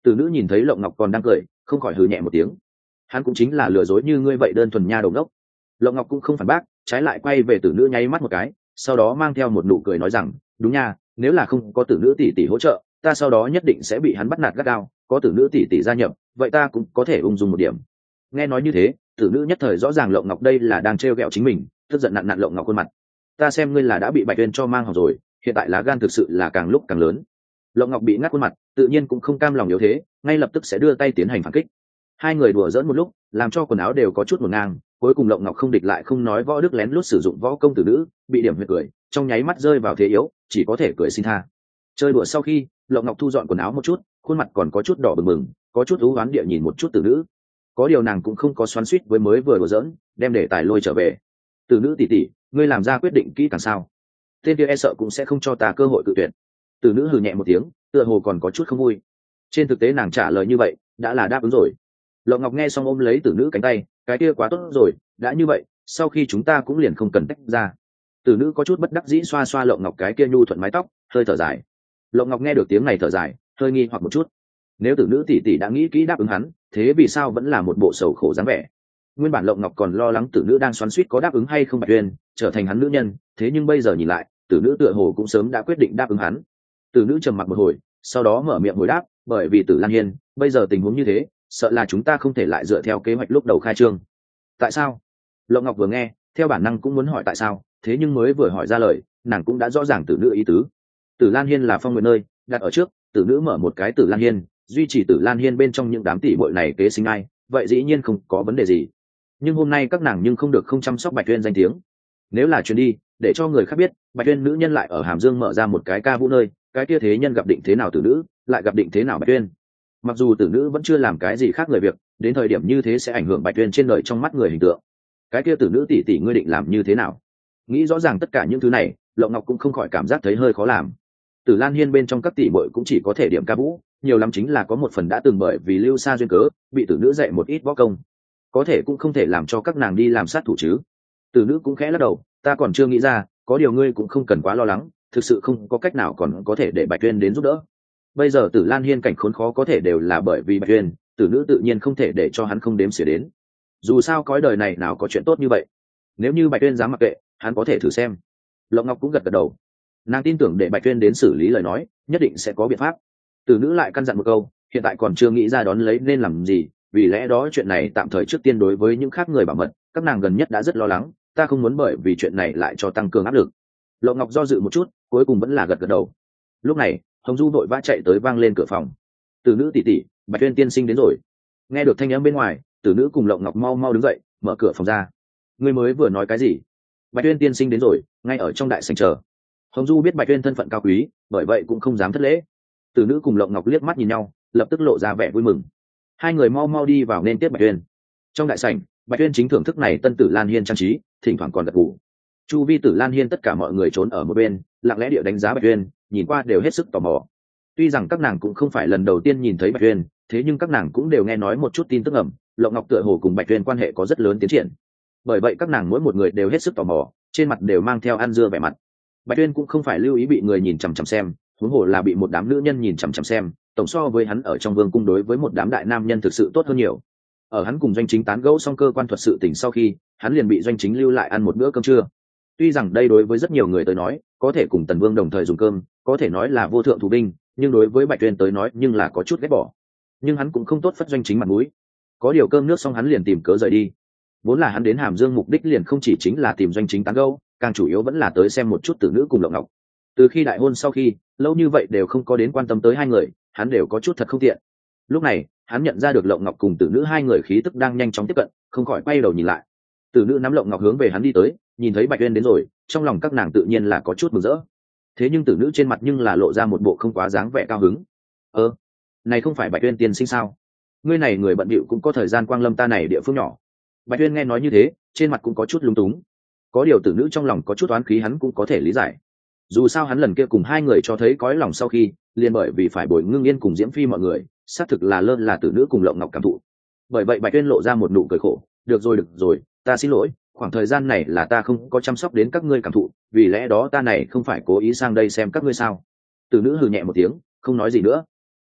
Tử nữ nhìn thấy Lộng Ngọc còn đang cười, không khỏi hừ nhẹ một tiếng. Hắn cũng chính là lừa dối như ngươi vậy đơn thuần nha đầu đốc. Lộng Ngọc cũng không phản bác, trái lại quay về Tử nữ nháy mắt một cái, sau đó mang theo một nụ cười nói rằng, đúng nha, nếu là không có Tử nữ tỷ tỷ hỗ trợ, ta sau đó nhất định sẽ bị hắn bắt nạt gắt gao, có Tử nữ tỷ tỷ gia nhập, vậy ta cũng có thể ung dung một điểm. Nghe nói như thế, Tử nữ nhất thời rõ ràng Lộng Ngọc đây là đang trêu ghẹo chính mình, tức giận nặn nặn Lộng Ngọc khuôn mặt. Ta xem ngươi là đã bị Bạch Uyên cho mang hỏng rồi, hiện tại lá gan thực sự là càng lúc càng lớn. Lộng Ngọc bị ngắt khuôn mặt, tự nhiên cũng không cam lòng yếu thế, ngay lập tức sẽ đưa tay tiến hành phản kích. Hai người đùa giỡn một lúc, làm cho quần áo đều có chút hỗn ngang, cuối cùng Lộng Ngọc không địch lại không nói võ đức lén lút sử dụng võ công Tử nữ, bị điểm huyệt cười, trong nháy mắt rơi vào thế yếu, chỉ có thể cười xin tha. Chơi đùa sau khi, Lộng Ngọc thu dọn quần áo một chút, khuôn mặt còn có chút đỏ bừng bừng, có chút u uất địa nhìn một chút Tử nữ. Có điều nàng cũng không có xoắn xuýt với mới vừa đùa giỡn, đem đề tài lôi trở về. Tử nữ tỷ tỷ, ngươi làm ra quyết định kỹ càng sao? Tên kia e sợ cũng sẽ không cho ta cơ hội cự tuyệt. Tử nữ hừ nhẹ một tiếng, tựa hồ còn có chút không vui. Trên thực tế nàng trả lời như vậy đã là đáp ứng rồi. Lộng Ngọc nghe xong ôm lấy Tử nữ cánh tay, cái kia quá tốt rồi, đã như vậy sau khi chúng ta cũng liền không cần tách ra. Tử nữ có chút bất đắc dĩ xoa xoa Lộng Ngọc cái kia nhu thuận mái tóc, hơi thở dài. Lộng Ngọc nghe được tiếng này thở dài, hơi nghi hoặc một chút. Nếu Tử nữ tỷ tỷ đã nghĩ kỹ đáp ứng hắn, thế vì sao vẫn là một bộ sầu khổ dáng vẻ? Nguyên bản Lộng Ngọc còn lo lắng Tử nữ đang xoắn xuýt có đáp ứng hay không Bạch Uyên trở thành hắn nữ nhân, thế nhưng bây giờ nhìn lại, Tử nữ tựa hồ cũng sớm đã quyết định đáp ứng hắn. Tử nữ trầm mặc một hồi, sau đó mở miệng hồi đáp, bởi vì Tử Lan Hiên, bây giờ tình huống như thế, sợ là chúng ta không thể lại dựa theo kế hoạch lúc đầu khai trương. Tại sao? Lộng Ngọc vừa nghe, theo bản năng cũng muốn hỏi tại sao, thế nhưng mới vừa hỏi ra lời, nàng cũng đã rõ ràng Tử nữ ý tứ. Tử Lan Hiên là phong nguyện nơi, đặt ở trước, Tử nữ mở một cái Tử Lan Hiên, duy trì Tử Lan Hiên bên trong những đám tỷ muội này kế sinh ai, vậy dĩ nhiên không có vấn đề gì. Nhưng hôm nay các nàng nhưng không được không chăm sóc Bạch Uyên danh tiếng. Nếu là chuyến đi, để cho người khác biết, Bạch Uyên nữ nhân lại ở Hàm Dương mở ra một cái ca vũ nơi, cái kia thế nhân gặp định thế nào Tử nữ, lại gặp định thế nào Bạch Uyên. Mặc dù Tử nữ vẫn chưa làm cái gì khác người việc, đến thời điểm như thế sẽ ảnh hưởng Bạch Uyên trên đời trong mắt người hình tượng. Cái kia Tử nữ tỷ tỷ ngươi định làm như thế nào? Nghĩ rõ ràng tất cả những thứ này, Lộng Ngọc cũng không khỏi cảm giác thấy hơi khó làm. Tử Lan Hiên bên trong các tỷ muội cũng chỉ có thể điểm ca vũ, nhiều lắm chính là có một phần đã từng bởi vì lưu xa duyên cớ, bị Tử nữ dạy một ít võ công. Có thể cũng không thể làm cho các nàng đi làm sát thủ chứ. Tử nữ cũng khẽ lắc đầu, ta còn chưa nghĩ ra, có điều ngươi cũng không cần quá lo lắng, thực sự không có cách nào còn có thể để Bạch Uyên đến giúp đỡ. Bây giờ Tử Lan Hiên cảnh khốn khó có thể đều là bởi vì Bạch Uyên, Tử nữ tự nhiên không thể để cho hắn không đếm xỉa đến. Dù sao cõi đời này nào có chuyện tốt như vậy. Nếu như Bạch Uyên dám mặc kệ, hắn có thể thử xem. Lộng Ngọc cũng gật gật đầu. Nàng tin tưởng để Bạch Uyên đến xử lý lời nói, nhất định sẽ có biện pháp. Tử nữ lại căn dặn một câu, hiện tại còn chưa nghĩ ra đón lấy nên làm gì, vì lẽ đó chuyện này tạm thời trước tiên đối với những khác người bảo mật, các nàng gần nhất đã rất lo lắng, ta không muốn bởi vì chuyện này lại cho tăng cường áp lực. Lộng Ngọc do dự một chút, cuối cùng vẫn là gật gật đầu. Lúc này, Hồng Du vội vã chạy tới vang lên cửa phòng. Tử nữ tỷ tỷ, Bạch Uyên tiên sinh đến rồi. Nghe được thanh âm bên ngoài, Tử nữ cùng Lộng Ngọc mau mau đứng dậy, mở cửa phòng ra. Ngươi mới vừa nói cái gì? Bạch Uyên tiên sinh đến rồi, ngay ở trong đại sảnh chờ. Hồng Du biết Bạch Uyên thân phận cao quý, bởi vậy cũng không dám thất lễ. Tử nữ cùng Lộng Ngọc liếc mắt nhìn nhau, lập tức lộ ra vẻ vui mừng. Hai người mau mau đi vào nên tiếp Bạch Uyên. Trong đại sảnh, Bạch Uyên chính thưởng thức này tân Tử Lan Hiên trang trí, thỉnh thoảng còn gật gù. Chu vi Tử Lan Hiên tất cả mọi người trốn ở một bên, lặng lẽ địa đánh giá Bạch Uyên, nhìn qua đều hết sức tò mò. Tuy rằng các nàng cũng không phải lần đầu tiên nhìn thấy Bạch Uyên, thế nhưng các nàng cũng đều nghe nói một chút tin tức ẩm, Lộng Ngọc tựa hồ cùng Bạch Uyên quan hệ có rất lớn tiến triển. Bởi vậy các nàng mỗi một người đều hết sức tò mò, trên mặt đều mang theo ăn dưa vẻ mặt. Bạch Uyên cũng không phải lưu ý bị người nhìn chằm chằm xem, huống hồ là bị một đám nữ nhân nhìn chằm chằm xem, tổng so với hắn ở trong vương cung đối với một đám đại nam nhân thực sự tốt hơn nhiều. Ở hắn cùng Doanh Chính tán gẫu xong cơ quan thuật sự tình sau khi, hắn liền bị Doanh Chính lưu lại ăn một bữa cơm trưa. Tuy rằng đây đối với rất nhiều người tới nói, có thể cùng Tần Vương đồng thời dùng cơm, có thể nói là vô thượng thủ binh, nhưng đối với Bạch Uyên tới nói nhưng là có chút ghét bỏ. Nhưng hắn cũng không tốt phất Doanh Chính mặt mũi. Có điều cơm nước xong hắn liền tìm cớ rời đi. Vốn là hắn đến Hàm Dương mục đích liền không chỉ chính là tìm Doanh Chính tán gẫu, càng chủ yếu vẫn là tới xem một chút Tử nữ cùng Lộng Ngọc. Từ khi đại hôn sau khi, lâu như vậy đều không có đến quan tâm tới hai người, hắn đều có chút thật không tiện. Lúc này, hắn nhận ra được Lộng Ngọc cùng Tử nữ hai người khí tức đang nhanh chóng tiếp cận, không khỏi quay đầu nhìn lại. Tử nữ nắm Lộng Ngọc hướng về hắn đi tới, nhìn thấy Bạch Uyên đến rồi, trong lòng các nàng tự nhiên là có chút mừng rỡ. Thế nhưng Tử nữ trên mặt nhưng là lộ ra một bộ không quá dáng vẻ cao hứng. Này không phải Bạch Uyên tiên sinh sao? Ngươi này người bận bịu cũng có thời gian quang lâm ta này địa phương nhỏ. Bạch Uyên nghe nói như thế, trên mặt cũng có chút lúng túng. Có điều Tử nữ trong lòng có chút oán khí hắn cũng có thể lý giải. Dù sao hắn lần kia cùng hai người cho thấy cõi lòng sau khi, liền bởi vì phải bồi Ngưng Yên cùng Diễm Phi mọi người, xác thực là lơn là Tử nữ cùng Lộng Ngọc cảm thụ. Bởi vậy Bạch Uyên lộ ra một nụ cười khổ, được rồi, ta xin lỗi, khoảng thời gian này là ta không có chăm sóc đến các ngươi cảm thụ, vì lẽ đó ta này không phải cố ý sang đây xem các ngươi sao? Tử nữ hừ nhẹ một tiếng, không nói gì nữa.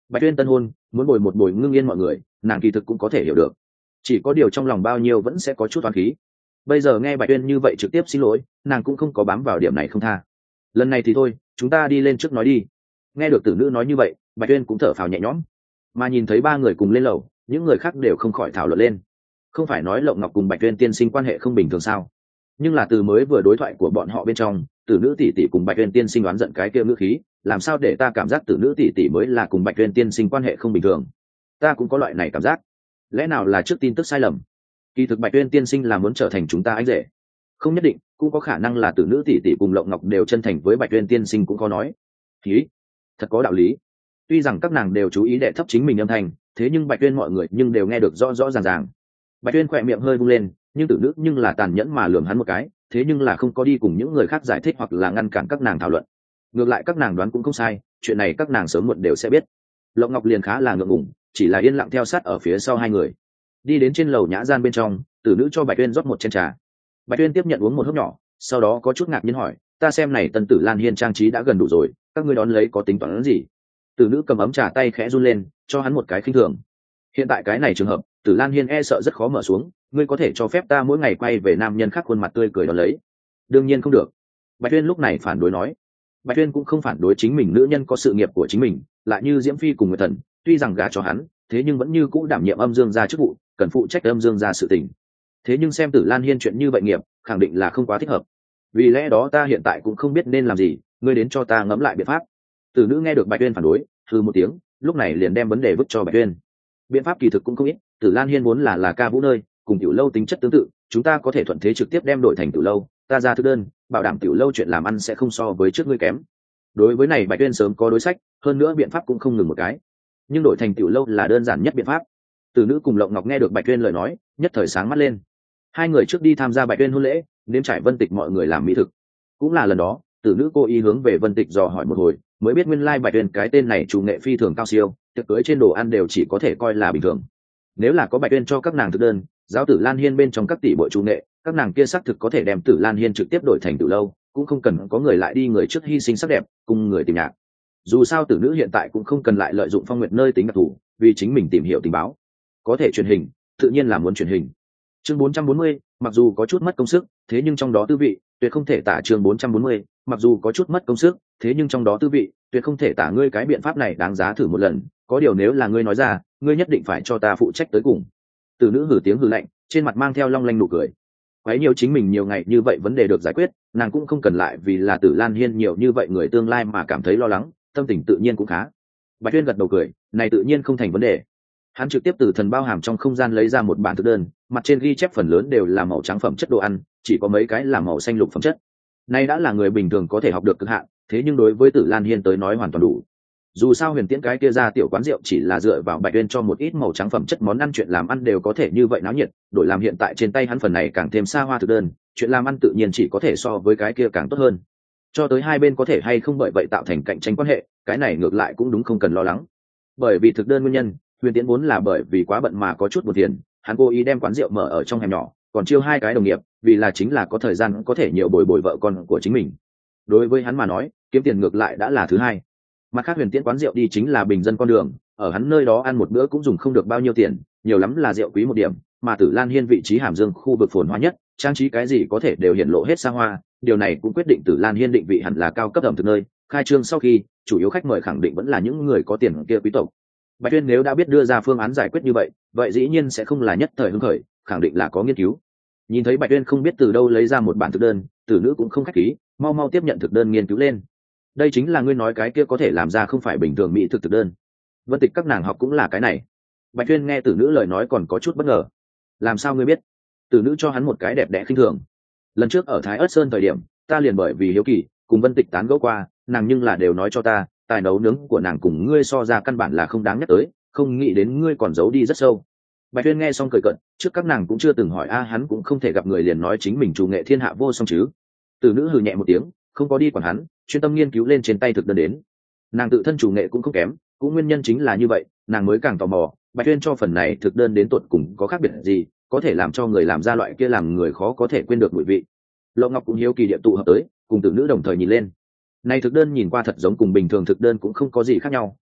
Bạch Uyên tân hôn muốn bồi một bồi ngưng yên mọi người, nàng kỳ thực cũng có thể hiểu được, chỉ có điều trong lòng bao nhiêu vẫn sẽ có chút oán khí. Bây giờ nghe Bạch Uyên như vậy trực tiếp xin lỗi, nàng cũng không có bám vào điểm này không tha. Lần này thì thôi, chúng ta đi lên trước nói đi. Nghe được tử nữ nói như vậy, Bạch Uyên cũng thở phào nhẹ nhõm. Mà nhìn thấy ba người cùng lên lầu, những người khác đều không khỏi thảo luận lên. Không phải nói Lộng Ngọc cùng Bạch Uyên tiên sinh quan hệ không bình thường sao? Nhưng là từ mới vừa đối thoại của bọn họ bên trong, tử nữ tỷ tỷ cùng Bạch Uyên tiên sinh đoán giận cái kia ngữ khí, làm sao để ta cảm giác tử nữ tỷ tỷ mới là cùng Bạch Uyên tiên sinh quan hệ không bình thường? Ta cũng có loại này cảm giác. Lẽ nào là trước tin tức sai lầm? Kỳ thực Bạch Uyên tiên sinh là muốn trở thành chúng ta anh rể. Không nhất định, cũng có khả năng là tử nữ tỷ tỷ cùng Lộng Ngọc đều chân thành với Bạch Uyên tiên sinh cũng có nói. Ý, thật có đạo lý. Tuy rằng các nàng đều chú ý đệ thấp chính mình âm thanh, thế nhưng Bạch Uyên mọi người nhưng đều nghe được rõ rõ ràng ràng. Bạch Uyên khỏe miệng hơi vung lên, nhưng tử nữ nhưng là tàn nhẫn mà lườm hắn một cái, thế nhưng là không có đi cùng những người khác giải thích hoặc là ngăn cản các nàng thảo luận. Ngược lại các nàng đoán cũng không sai, chuyện này các nàng sớm muộn đều sẽ biết. Lộng Ngọc liền khá là ngượng ngùng, chỉ là yên lặng theo sát ở phía sau hai người. Đi đến trên lầu nhã gian bên trong, tử nữ cho Bạch Uyên rót một chén trà. Bạch Uyên tiếp nhận uống một hớp nhỏ, sau đó có chút ngạc nhiên hỏi, ta xem này Tân Tử Lan Hiên trang trí đã gần đủ rồi, các ngươi đón lấy có tính toán gì? Tử nữ cầm ấm trà tay khẽ run lên, cho hắn một cái khinh thường. Hiện tại cái này trường hợp, Tử Lan Hiên e sợ rất khó mở xuống, ngươi có thể cho phép ta mỗi ngày quay về nam nhân khác khuôn mặt tươi cười đón lấy? Đương nhiên không được. Bạch Uyên lúc này phản đối nói. Bạch Uyên cũng không phản đối chính mình nữ nhân có sự nghiệp của chính mình, lại như Diễm Phi cùng Nguyệt Thần, tuy rằng gả cho hắn, thế nhưng vẫn như cũ đảm nhiệm âm dương gia chức vụ, cần phụ trách âm dương gia sự tình. Thế nhưng xem Tử Lan Hiên chuyện như vậy nghiệp, khẳng định là không quá thích hợp. Vì lẽ đó ta hiện tại cũng không biết nên làm gì, ngươi đến cho ta ngẫm lại biện pháp. Tử nữ nghe được Bạch Uyên phản đối, hừ một tiếng, lúc này liền đem vấn đề vứt cho Bạch Uyên. Biện pháp kỳ thực cũng không ít, Tử Lan Hiên vốn là ca vũ nơi, cùng tiểu lâu tính chất tương tự, chúng ta có thể thuận thế trực tiếp đem đổi thành tiểu lâu, ta ra thực đơn, bảo đảm tiểu lâu chuyện làm ăn sẽ không so với trước ngươi kém. Đối với này Bạch Uyên sớm có đối sách, hơn nữa biện pháp cũng không ngừng một cái. Nhưng đổi thành tiểu lâu là đơn giản nhất biện pháp. Tử nữ cùng Lộng Ngọc nghe được Bạch Uyên lời nói, nhất thời sáng mắt lên. Hai người trước đi tham gia Bạch Uyên hôn lễ, nếm trải Vân Tịch mọi người làm mỹ thực. Cũng là lần đó, tử nữ cô ý hướng về Vân Tịch dò hỏi một hồi, mới biết nguyên lai Bạch Uyên cái tên này chủ nghệ phi thường cao siêu, tiệc cưới trên đồ ăn đều chỉ có thể coi là bình thường. Nếu là có Bạch Uyên cho các nàng thực đơn, giáo Tử Lan Hiên bên trong các tỷ bội chủ nghệ, các nàng kia xác thực có thể đem Tử Lan Hiên trực tiếp đổi thành tiểu lâu, cũng không cần có người lại đi người trước hy sinh sắc đẹp, cùng người tìm nhạc. Dù sao tử nữ hiện tại cũng không cần lại lợi dụng Phong Nguyệt nơi tính đặc thù, vì chính mình tìm hiểu tình báo. Có thể truyền hình, tự nhiên là muốn truyền hình. Chương 440, mặc dù có chút mất công sức, thế nhưng trong đó tư vị, tuyệt không thể tả. Chương 440, mặc dù có chút mất công sức, thế nhưng trong đó tư vị, tuyệt không thể tả. Ngươi cái biện pháp này đáng giá thử một lần, có điều nếu là ngươi nói ra, ngươi nhất định phải cho ta phụ trách tới cùng. Tử nữ hừ tiếng hừ lạnh, trên mặt mang theo long lanh nụ cười. Quấy nhiều chính mình nhiều ngày như vậy vấn đề được giải quyết, nàng cũng không cần lại vì là Tử Lan Hiên nhiều như vậy người tương lai mà cảm thấy lo lắng, tâm tình tự nhiên cũng khá. Bạch Uyên gật đầu cười, này tự nhiên không thành vấn đề. Hắn trực tiếp từ thần bao hàm trong không gian lấy ra một bản thực đơn, mặt trên ghi chép phần lớn đều là màu trắng phẩm chất đồ ăn, chỉ có mấy cái là màu xanh lục phẩm chất. Này đã là người bình thường có thể học được cực hạn, thế nhưng đối với Tử Lan Hiên tới nói hoàn toàn đủ. Dù sao Huyền Tiễn cái kia ra tiểu quán rượu chỉ là dựa vào Bạch Uyên cho một ít màu trắng phẩm chất món ăn, chuyện làm ăn đều có thể như vậy náo nhiệt, đổi làm hiện tại trên tay hắn phần này càng thêm xa hoa thực đơn, chuyện làm ăn tự nhiên chỉ có thể so với cái kia càng tốt hơn. Cho tới hai bên có thể hay không bởi vậy tạo thành cạnh tranh quan hệ, cái này ngược lại cũng đúng không cần lo lắng. Bởi vì thực đơn nguyên nhân, Huyền Tiễn vốn là bởi vì quá bận mà có chút buồn tiền, hắn cố ý đem quán rượu mở ở trong hẻm nhỏ, còn chiêu hai cái đồng nghiệp, vì là chính là có thời gian có thể nhiều bồi bồi vợ con của chính mình. Đối với hắn mà nói, kiếm tiền ngược lại đã là thứ hai. Mặt khác Huyền Tiễn quán rượu đi chính là bình dân con đường, ở hắn nơi đó ăn một bữa cũng dùng không được bao nhiêu tiền, nhiều lắm là rượu quý một điểm, mà Tử Lan Hiên vị trí Hàm Dương khu vực phồn hoa nhất, trang trí cái gì có thể đều hiện lộ hết xa hoa, điều này cũng quyết định Tử Lan Hiên định vị hẳn là cao cấp ẩm thực nơi. Khai trương sau khi, chủ yếu khách mời khẳng định vẫn là những người có tiền kia quý tộc. Bạch Uyên nếu đã biết đưa ra phương án giải quyết như vậy, vậy dĩ nhiên sẽ không là nhất thời hứng khởi, khẳng định là có nghiên cứu. Nhìn thấy Bạch Uyên không biết từ đâu lấy ra một bản thực đơn, tử nữ cũng không khách khí, mau mau tiếp nhận thực đơn nghiên cứu lên. Đây chính là ngươi nói cái kia có thể làm ra không phải bình thường mỹ thực đơn. Vân Tịch các nàng học cũng là cái này. Bạch Uyên nghe tử nữ lời nói còn có chút bất ngờ. Làm sao ngươi biết? Tử nữ cho hắn một cái đẹp đẽ khinh thường. Lần trước ở Thái Ức Sơn thời điểm, ta liền bởi vì hiếu kỳ, cùng Vân Tịch tán gẫu qua, nàng nhưng là đều nói cho ta, tài nấu nướng của nàng cùng ngươi so ra căn bản là không đáng nhắc tới, không nghĩ đến ngươi còn giấu đi rất sâu. Bạch Uyên nghe xong cười cợt, trước các nàng cũng chưa từng hỏi hắn cũng không thể gặp người liền nói chính mình chủ nghệ thiên hạ vô song chứ. Tử nữ hừ nhẹ một tiếng, không có đi quản hắn, chuyên tâm nghiên cứu lên trên tay thực đơn đến. Nàng tự thân chủ nghệ cũng không kém, cũng nguyên nhân chính là như vậy, nàng mới càng tò mò, Bạch Uyên cho phần này thực đơn đến tột cùng có khác biệt gì, có thể làm cho người làm ra loại kia làm người khó có thể quên được mùi vị. Lộ Ngọc cũng hiếu kỳ địa tụ hợp tới, cùng tử nữ đồng thời nhìn lên. Này thực đơn nhìn qua thật giống cùng bình thường thực đơn cũng không có gì khác nhau,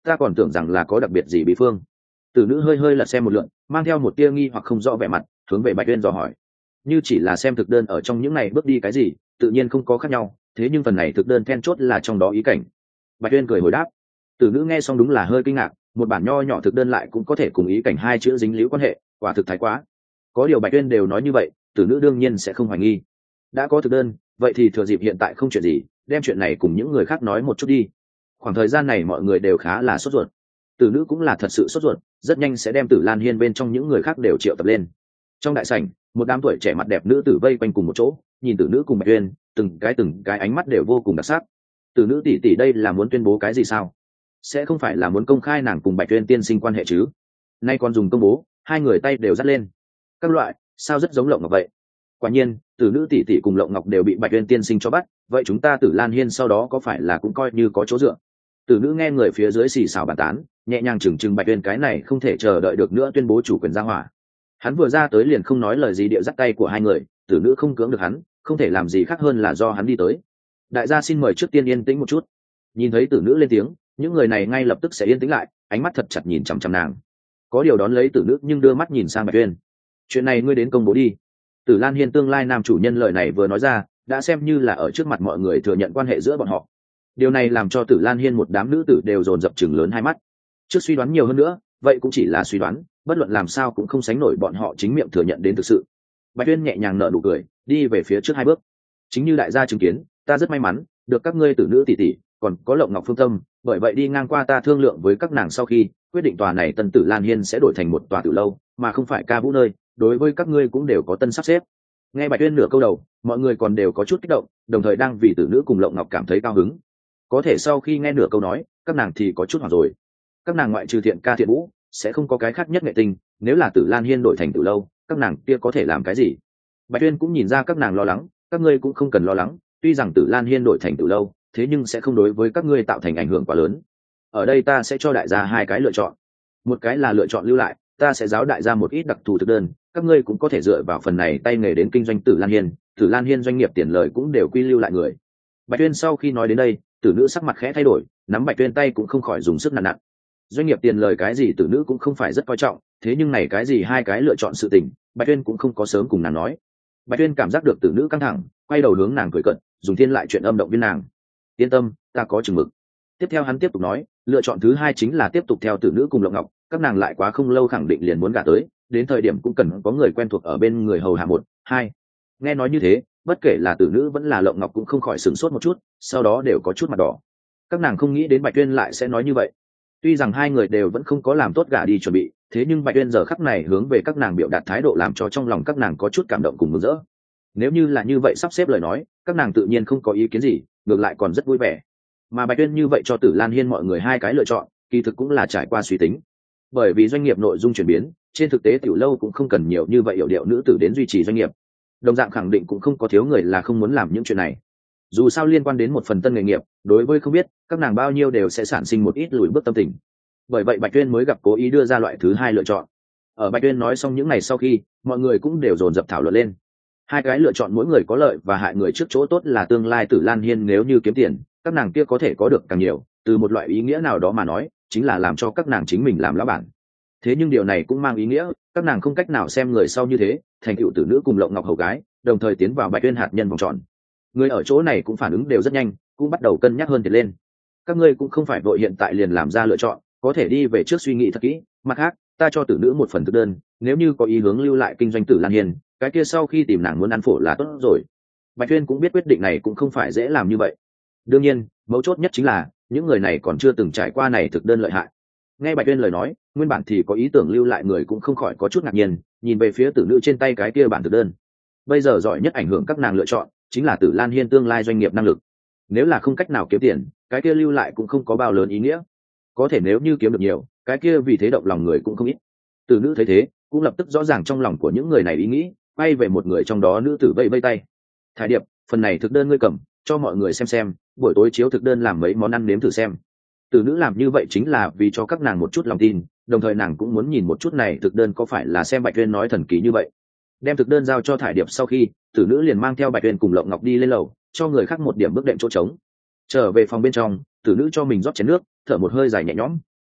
ta còn tưởng rằng là có đặc biệt gì bí phương. Tử nữ hơi hơi lật xem một lượn, mang theo một tia nghi hoặc không rõ vẻ mặt, hướng về Bạch Uyên dò hỏi. Như chỉ là xem thực đơn ở trong những này bước đi cái gì, tự nhiên không có khác nhau, thế nhưng phần này thực đơn then chốt là trong đó ý cảnh. Bạch Uyên cười hồi đáp. Tử nữ nghe xong đúng là hơi kinh ngạc, một bản nho nhỏ thực đơn lại cũng có thể cùng ý cảnh hai chữ dính líu quan hệ, quả thực thái quá. Có điều Bạch Uyên đều nói như vậy, Tử nữ đương nhiên sẽ không hoài nghi. Đã có thực đơn, vậy thì thừa dịp hiện tại không chuyện gì, đem chuyện này cùng những người khác nói một chút đi. Khoảng thời gian này mọi người đều khá là sốt ruột. Tử nữ cũng là thật sự sốt ruột, rất nhanh sẽ đem Tử Lan Hiên bên trong những người khác đều triệu tập lên. Trong đại sảnh, một đám tuổi trẻ mặt đẹp nữ tử vây quanh cùng một chỗ, nhìn Tử nữ cùng Bạch Uyên, từng cái ánh mắt đều vô cùng đặc sắc. Tử nữ tỷ tỷ đây là muốn tuyên bố cái gì sao? Sẽ không phải là muốn công khai nàng cùng Bạch Uyên tiên sinh quan hệ chứ? Nay còn dùng công bố, hai người tay đều dắt lên. Các loại, sao rất giống Lộng Ngọc vậy? Quả nhiên, Tử nữ tỷ tỷ cùng Lộng Ngọc đều bị Bạch Uyên tiên sinh cho bắt, vậy chúng ta Tử Lan Hiên sau đó có phải là cũng coi như có chỗ dựa? Tử nữ nghe người phía dưới xì xào bàn tán, nhẹ nhàng chừng Bạch Uyên cái này không thể chờ đợi được nữa tuyên bố chủ quyền ra hỏa. Hắn vừa ra tới liền không nói lời gì điệu dắt tay của hai người, Tử nữ không cưỡng được hắn, không thể làm gì khác hơn là do hắn đi tới. Đại gia xin mời trước tiên yên tĩnh một chút. Nhìn thấy Tử nữ lên tiếng, những người này ngay lập tức sẽ yên tĩnh lại, ánh mắt thật chặt nhìn chằm chằm nàng. Có điều đón lấy Tử nữ nhưng đưa mắt nhìn sang Bạch Uyên. Chuyện này ngươi đến công bố đi. Tử Lan Hiên tương lai nam chủ nhân lời này vừa nói ra, đã xem như là ở trước mặt mọi người thừa nhận quan hệ giữa bọn họ. Điều này làm cho Tử Lan Hiên một đám nữ tử đều dồn dập chừng lớn hai mắt. Trước suy đoán nhiều hơn nữa, vậy cũng chỉ là suy đoán, bất luận làm sao cũng không sánh nổi bọn họ chính miệng thừa nhận đến thực sự. Bạch Uyên nhẹ nhàng nở nụ cười, đi về phía trước hai bước. Chính như đại gia chứng kiến, ta rất may mắn, được các ngươi tử nữ tỷ tỷ, còn có Lộng Ngọc Phương Tâm, bởi vậy đi ngang qua ta thương lượng với các nàng sau khi quyết định tòa này Tân Tử Lan Hiên sẽ đổi thành một tòa tử lâu, mà không phải ca vũ nơi, đối với các ngươi cũng đều có tân sắp xếp. Nghe Bạch Uyên nửa câu đầu, mọi người còn đều có chút kích động, đồng thời đang vì tử nữ cùng Lộng Ngọc cảm thấy cao hứng. Có thể sau khi nghe nửa câu nói, các nàng thì có chút hoảng rồi. Các nàng ngoại trừ thiện ca thiện vũ, sẽ không có cái khác nhất nghệ tinh, nếu là Tử Lan Hiên đổi thành tử lâu, các nàng kia có thể làm cái gì? Bạch Uyên cũng nhìn ra các nàng lo lắng, các ngươi cũng không cần lo lắng, tuy rằng Tử Lan Hiên đổi thành tử lâu, thế nhưng sẽ không đối với các ngươi tạo thành ảnh hưởng quá lớn. Ở đây ta sẽ cho đại gia hai cái lựa chọn. Một cái là lựa chọn lưu lại, ta sẽ giáo đại gia một ít đặc thù thực đơn, các ngươi cũng có thể dựa vào phần này tay nghề đến kinh doanh Tử Lan Hiên, Tử Lan Hiên doanh nghiệp tiền lời cũng đều quy lưu lại người. Bạch Uyên sau khi nói đến đây, tử nữ sắc mặt khẽ thay đổi, nắm Bạch Uyên tay cũng không khỏi dùng sức nặng nặng. Doanh nghiệp tiền lời cái gì tử nữ cũng không phải rất coi trọng, thế nhưng này cái gì hai cái lựa chọn sự tình, Bạch Uyên cũng không có sớm cùng nàng nói. Bạch Uyên cảm giác được tử nữ căng thẳng, quay đầu hướng nàng cười cợt, dùng thiên lại chuyện âm động viên nàng. Yên tâm, ta có chừng mực. Tiếp theo hắn tiếp tục nói, lựa chọn thứ hai chính là tiếp tục theo tử nữ cùng Lộng Ngọc, các nàng lại quá không lâu khẳng định liền muốn gả tới, đến thời điểm cũng cần có người quen thuộc ở bên người hầu hạ một, hai. Nghe nói như thế, bất kể là tử nữ vẫn là Lộng Ngọc cũng không khỏi sửng sốt một chút, sau đó đều có chút mặt đỏ. Các nàng không nghĩ đến Bạch Uyên lại sẽ nói như vậy. Tuy rằng hai người đều vẫn không có làm tốt gả đi chuẩn bị, thế nhưng Bạch Uyên giờ khắc này hướng về các nàng biểu đạt thái độ làm cho trong lòng các nàng có chút cảm động cùng mừng rỡ. Nếu như là như vậy sắp xếp lời nói, các nàng tự nhiên không có ý kiến gì, ngược lại còn rất vui vẻ. Mà Bạch Uyên như vậy cho Tử Lan Hiên mọi người hai cái lựa chọn, kỳ thực cũng là trải qua suy tính. Bởi vì doanh nghiệp nội dung chuyển biến, trên thực tế tiểu lâu cũng không cần nhiều như vậy yểu điệu nữ tử đến duy trì doanh nghiệp. Đồng dạng khẳng định cũng không có thiếu người là không muốn làm những chuyện này. Dù sao liên quan đến một phần tân nghề nghiệp, đối với không biết các nàng bao nhiêu đều sẽ sản sinh một ít lùi bước tâm tình. Bởi vậy Bạch Uyên mới gặp cố ý đưa ra loại thứ hai lựa chọn. Ở Bạch Uyên nói xong những ngày sau khi, mọi người cũng đều dồn dập thảo luận lên. Hai cái lựa chọn mỗi người có lợi và hại người trước chỗ tốt là tương lai Tử Lan Hiên nếu như kiếm tiền, các nàng kia có thể có được càng nhiều, từ một loại ý nghĩa nào đó mà nói, chính là làm cho các nàng chính mình làm lão bản. Thế nhưng điều này cũng mang ý nghĩa, các nàng không cách nào xem người sau như thế, thành tựu tử nữ cùng Lộng Ngọc hầu gái, đồng thời tiến vào Bạch Uyên hạt nhân vòng tròn. Người ở chỗ này cũng phản ứng đều rất nhanh, cũng bắt đầu cân nhắc hơn thiệt lên. Các ngươi cũng không phải vội hiện tại liền làm ra lựa chọn, có thể đi về trước suy nghĩ thật kỹ. Mặt khác, ta cho tử nữ một phần thực đơn, nếu như có ý hướng lưu lại kinh doanh Tử Lan Hiên, cái kia sau khi tìm nàng muốn ăn phổ là tốt rồi. Bạch Uyên cũng biết quyết định này cũng không phải dễ làm như vậy. Đương nhiên, mấu chốt nhất chính là những người này còn chưa từng trải qua này thực đơn lợi hại. Nghe Bạch Uyên lời nói, nguyên bản thì có ý tưởng lưu lại người cũng không khỏi có chút ngạc nhiên, nhìn về phía tử nữ trên tay cái kia bản thực đơn. Bây giờ giỏi nhất ảnh hưởng các nàng lựa chọn chính là Tử Lan Hiên tương lai doanh nghiệp năng lực. Nếu là không cách nào kiếm tiền, cái kia lưu lại cũng không có bao lớn ý nghĩa. Có thể nếu như kiếm được nhiều, cái kia vì thế động lòng người cũng không ít. Tử nữ thấy thế, cũng lập tức rõ ràng trong lòng của những người này ý nghĩ, quay về một người trong đó nữ tử vẫy vẫy tay. Thái Điệp, phần này thực đơn ngươi cầm, cho mọi người xem, buổi tối chiếu thực đơn làm mấy món ăn nếm thử xem. Tử nữ làm như vậy chính là vì cho các nàng một chút lòng tin, đồng thời nàng cũng muốn nhìn một chút này thực đơn có phải là xem Bạch Uyên nói thần kỳ như vậy. Đem thực đơn giao cho Thải Điệp sau khi, tử nữ liền mang theo Bạch Uyên cùng Lộng Ngọc đi lên lầu, cho người khác một điểm bước đệm chỗ trống. Trở về phòng bên trong, tử nữ cho mình rót chén nước, thở một hơi dài nhẹ nhõm,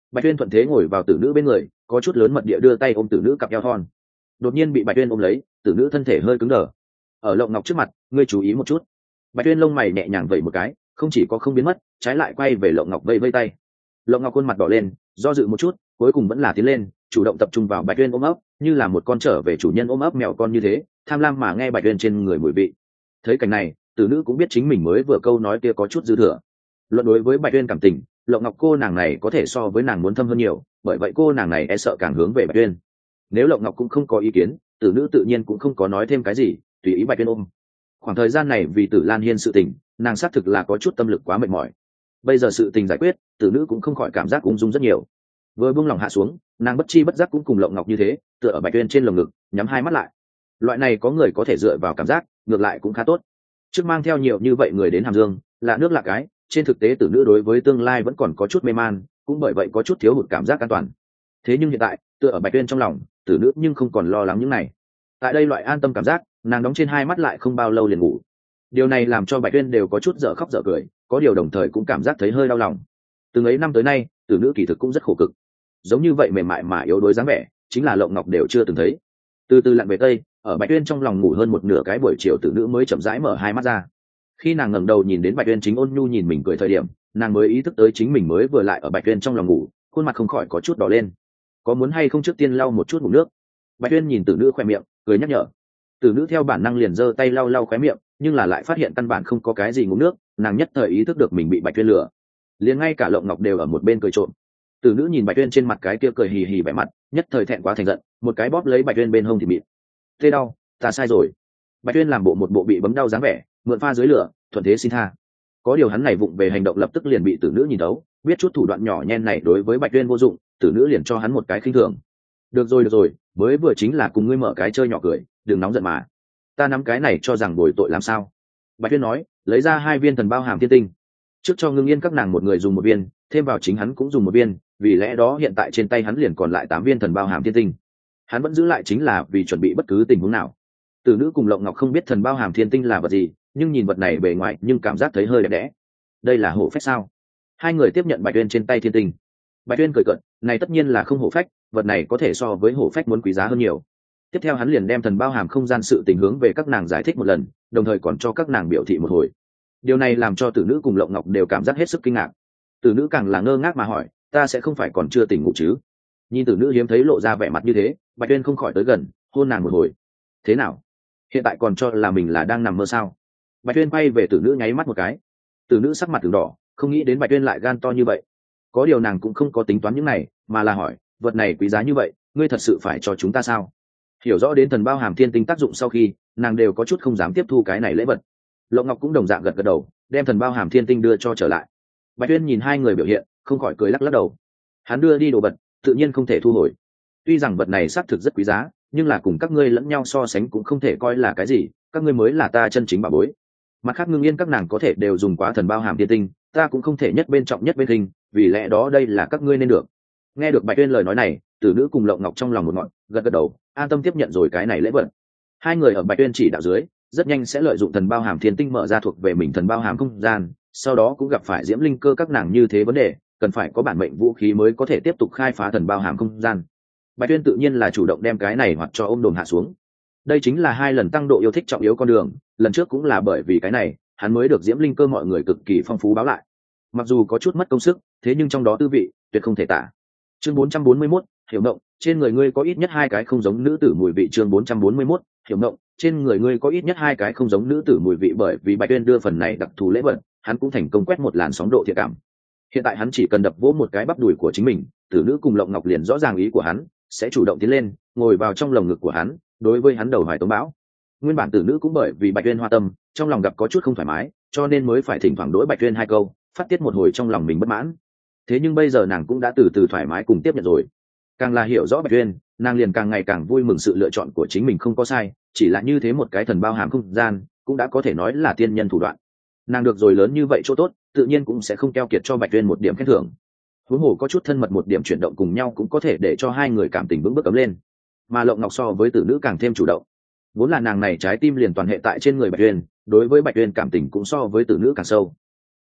Bạch Tuyên thuận thế ngồi vào tử nữ bên người, có chút lớn mật địa đưa tay ôm tử nữ cặp eo thon. Đột nhiên bị Bạch Tuyên ôm lấy, tử nữ thân thể hơi cứng đờ. Ở Lộng Ngọc trước mặt, ngươi chú ý một chút. Bạch Tuyên lông mày nhẹ nhàng vẩy một cái, không chỉ có không biến mất, trái lại quay về Lộng Ngọc vây vây tay. Lộng Ngọc khuôn mặt đỏ lên, do dự một chút, cuối cùng vẫn là tiến lên, chủ động tập trung vào Bạch Tuyên ôm ấp, như là một con trở về chủ nhân ôm ấp mèo con như thế, tham lam mà nghe Bạch Tuyên trên người mùi vị. Thấy cảnh này, tử nữ cũng biết chính mình mới vừa câu nói kia có chút dư thừa. Luận đối với Bạch Tuyên cảm tình, Lộng Ngọc cô nàng này có thể so với nàng muốn thâm hơn nhiều, bởi vậy cô nàng này e sợ càng hướng về Bạch Tuyên. Nếu Lộng Ngọc cũng không có ý kiến, tử nữ tự nhiên cũng không có nói thêm cái gì, tùy ý Bạch Tuyên ôm. Khoảng thời gian này vì Tử Lan Hiên sự tình, nàng xác thực là có chút tâm lực quá mệt mỏi. Bây giờ sự tình giải quyết, tử nữ cũng không khỏi cảm giác ung dung rất nhiều. Vừa buông lòng hạ xuống, nàng bất chi bất giác cũng cùng Lộng Ngọc như thế, tựa ở Bạch Tuyên trên lồng ngực, nhắm hai mắt lại. Loại này có người có thể dựa vào cảm giác, ngược lại cũng khá tốt. Trước mang theo nhiều như vậy người đến Hàm Dương, là nước lạ cái, trên thực tế tử nữ đối với tương lai vẫn còn có chút mê man, cũng bởi vậy có chút thiếu hụt cảm giác an toàn. Thế nhưng hiện tại, tựa ở Bạch Tuyên trong lòng, tử nữ nhưng không còn lo lắng những này. Tại đây loại an tâm cảm giác, nàng đóng trên hai mắt lại không bao lâu liền ngủ. Điều này làm cho Bạch Tuyên đều có chút dở khóc dở cười, có điều đồng thời cũng cảm giác thấy hơi đau lòng. Từng ấy năm tới nay, tử nữ kỳ thực cũng rất khổ cực, giống như vậy mềm mại mà yếu đuối dáng vẻ, chính là Lộng Ngọc đều chưa từng thấy. Từ từ lặn về tây, ở Bạch Tuyên trong lòng ngủ hơn một nửa cái buổi chiều, tử nữ mới chậm rãi mở hai mắt ra. Khi nàng ngẩng đầu nhìn đến Bạch Tuyên chính ôn nhu nhìn mình cười thời điểm, nàng mới ý thức tới chính mình mới vừa lại ở Bạch Tuyên trong lòng ngủ, khuôn mặt không khỏi có chút đỏ lên. Có muốn hay không trước tiên lau một chút ngủ nước? Bạch Tuyên nhìn tử nữ khoe miệng, cười nhắc nhở. Tử nữ theo bản năng liền giơ tay lau lau khóe miệng, nhưng là lại phát hiện căn bản không có cái gì ngủ nước, nàng nhất thời ý thức được mình bị Bạch Tuyên lừa. Liền ngay cả Lộng Ngọc đều ở một bên cười trộm. Tử nữ nhìn Bạch Tuyên trên mặt cái kia cười hì hì vẻ mặt, nhất thời thẹn quá thành giận, một cái bóp lấy Bạch Tuyên bên hông thì mịn. Tê đau, ta sai rồi. Bạch Tuyên làm một bộ bị bấm đau dáng vẻ, mượn pha dưới lửa, thuận thế xin tha. Có điều hắn này vụng về hành động lập tức liền bị tử nữ nhìn thấu, biết chút thủ đoạn nhỏ nhen này đối với Bạch Tuyên vô dụng, tử nữ liền cho hắn một cái khinh thường. Được rồi, mới vừa chính là cùng ngươi mở cái chơi nhỏ cười, đừng nóng giận mà. Ta nắm cái này cho rằng bồi tội làm sao? Bạch Tuyên nói, lấy ra 2 viên thần bao hàm thiên tinh, trước cho Ngưng Yên các nàng một người dùng 1 viên, thêm vào chính hắn cũng dùng 1 viên, vì lẽ đó hiện tại trên tay hắn liền còn lại 8 viên thần bao hàm thiên tinh. Hắn vẫn giữ lại chính là vì chuẩn bị bất cứ tình huống nào. Tử nữ cùng Lộng Ngọc không biết thần bao hàm thiên tinh là vật gì, nhưng nhìn vật này bề ngoài nhưng cảm giác thấy hơi đẹp đẽ. Đây là hổ phách sao? Hai người tiếp nhận Bạch Tuyên trên tay thiên tinh. Bạch Tuyên cười cợt, này tất nhiên là không hổ phách, vật này có thể so với hổ phách muốn quý giá hơn nhiều. Tiếp theo hắn liền đem thần bao hàm không gian sự tình hướng về các nàng giải thích một lần, đồng thời còn cho các nàng biểu thị một hồi. Điều này làm cho tử nữ cùng Lộng Ngọc đều cảm giác hết sức kinh ngạc. Tử nữ càng là ngơ ngác mà hỏi, ta sẽ không phải còn chưa tỉnh ngủ chứ? Nhìn tử nữ hiếm thấy lộ ra vẻ mặt như thế, Bạch Tuyên không khỏi tới gần, hôn nàng một hồi. Thế nào? Hiện tại còn cho là mình là đang nằm mơ sao? Bạch Tuyên quay về tử nữ nháy mắt một cái. Tử nữ sắc mặt từng đỏ, không nghĩ đến Bạch Tuyên lại gan to như vậy. Có điều nàng cũng không có tính toán những này, mà là hỏi, vật này quý giá như vậy, ngươi thật sự phải cho chúng ta sao? Hiểu rõ đến thần bao hàm thiên tinh tác dụng sau khi, nàng đều có chút không dám tiếp thu cái này lễ vật. Lộng Ngọc cũng đồng dạng gật gật đầu, đem thần bao hàm thiên tinh đưa cho trở lại. Bạch Tuyên nhìn hai người biểu hiện, không khỏi cười lắc lắc đầu. Hắn đưa đi đồ vật, tự nhiên không thể thu hồi. Tuy rằng vật này xác thực rất quý giá, nhưng là cùng các ngươi lẫn nhau so sánh cũng không thể coi là cái gì, các ngươi mới là ta chân chính bảo bối. Mặt khác Ngưng Yên các nàng có thể đều dùng quá thần bao hàm thiên tinh, ta cũng không thể nhất bên trọng nhất bên hình, vì lẽ đó đây là các ngươi nên được. Nghe được Bạch Tuyên lời nói này, tử nữ cùng Lộng Ngọc trong lòng một ngọn, gật gật đầu, an tâm tiếp nhận rồi cái này lễ vật. Hai người ở Bạch Tuyên chỉ đạo dưới, rất nhanh sẽ lợi dụng thần bao hàm thiên tinh mở ra thuộc về mình thần bao hàm không gian, sau đó cũng gặp phải Diễm Linh Cơ các nàng như thế vấn đề, cần phải có bản mệnh vũ khí mới có thể tiếp tục khai phá thần bao hàm không gian. Bạch Tuyên tự nhiên là chủ động đem cái này hoặc cho ôm đồm hạ xuống. Đây chính là 2 lần tăng độ yêu thích trọng yếu con đường, lần trước cũng là bởi vì cái này, hắn mới được Diễm Linh Cơ mọi người cực kỳ phong phú báo lại. Mặc dù có chút mất công sức, thế nhưng trong đó tư vị tuyệt không thể tả. Chương 441, hiểu ngộng, trên người ngươi có ít nhất 2 cái không giống nữ tử mùi vị. Chương 441, hiểu ngộng, trên người ngươi có ít nhất 2 cái không giống nữ tử mùi vị. Bởi vì Bạch Tuyên đưa phần này đặc thù lễ vật, hắn cũng thành công quét một làn sóng độ thiện cảm. Hiện tại hắn chỉ cần đập vỗ một cái bắp đùi của chính mình, tử nữ cùng Lộng Ngọc liền rõ ràng ý của hắn, sẽ chủ động tiến lên, ngồi vào trong lồng ngực của hắn, đối với hắn đầu hoài tống bão. Nguyên bản tử nữ cũng bởi vì Bạch Tuyên hoa tâm, trong lòng gặp có chút không thoải mái, cho nên mới phải thỉnh thoảng đối Bạch Tuyên 2 câu, phát tiết một hồi trong lòng mình bất mãn. Thế nhưng bây giờ nàng cũng đã từ từ thoải mái cùng tiếp nhận rồi. Càng là hiểu rõ Bạch Tuyên, nàng liền càng ngày càng vui mừng sự lựa chọn của chính mình không có sai, chỉ là như thế một cái thần bao hàm không gian, cũng đã có thể nói là tiên nhân thủ đoạn. Nàng được rồi lớn như vậy chỗ tốt, tự nhiên cũng sẽ không keo kiệt cho Bạch Tuyên một điểm khen thưởng. Huống hồ có chút thân mật một điểm chuyển động cùng nhau cũng có thể để cho hai người cảm tình vững bước ấm lên. Mà Lộng Ngọc so với tử nữ càng thêm chủ động. Vốn là nàng này trái tim liền toàn hệ tại trên người Bạch Tuyên, đối với Bạch Tuyên cảm tình cũng so với tử nữ càng sâu.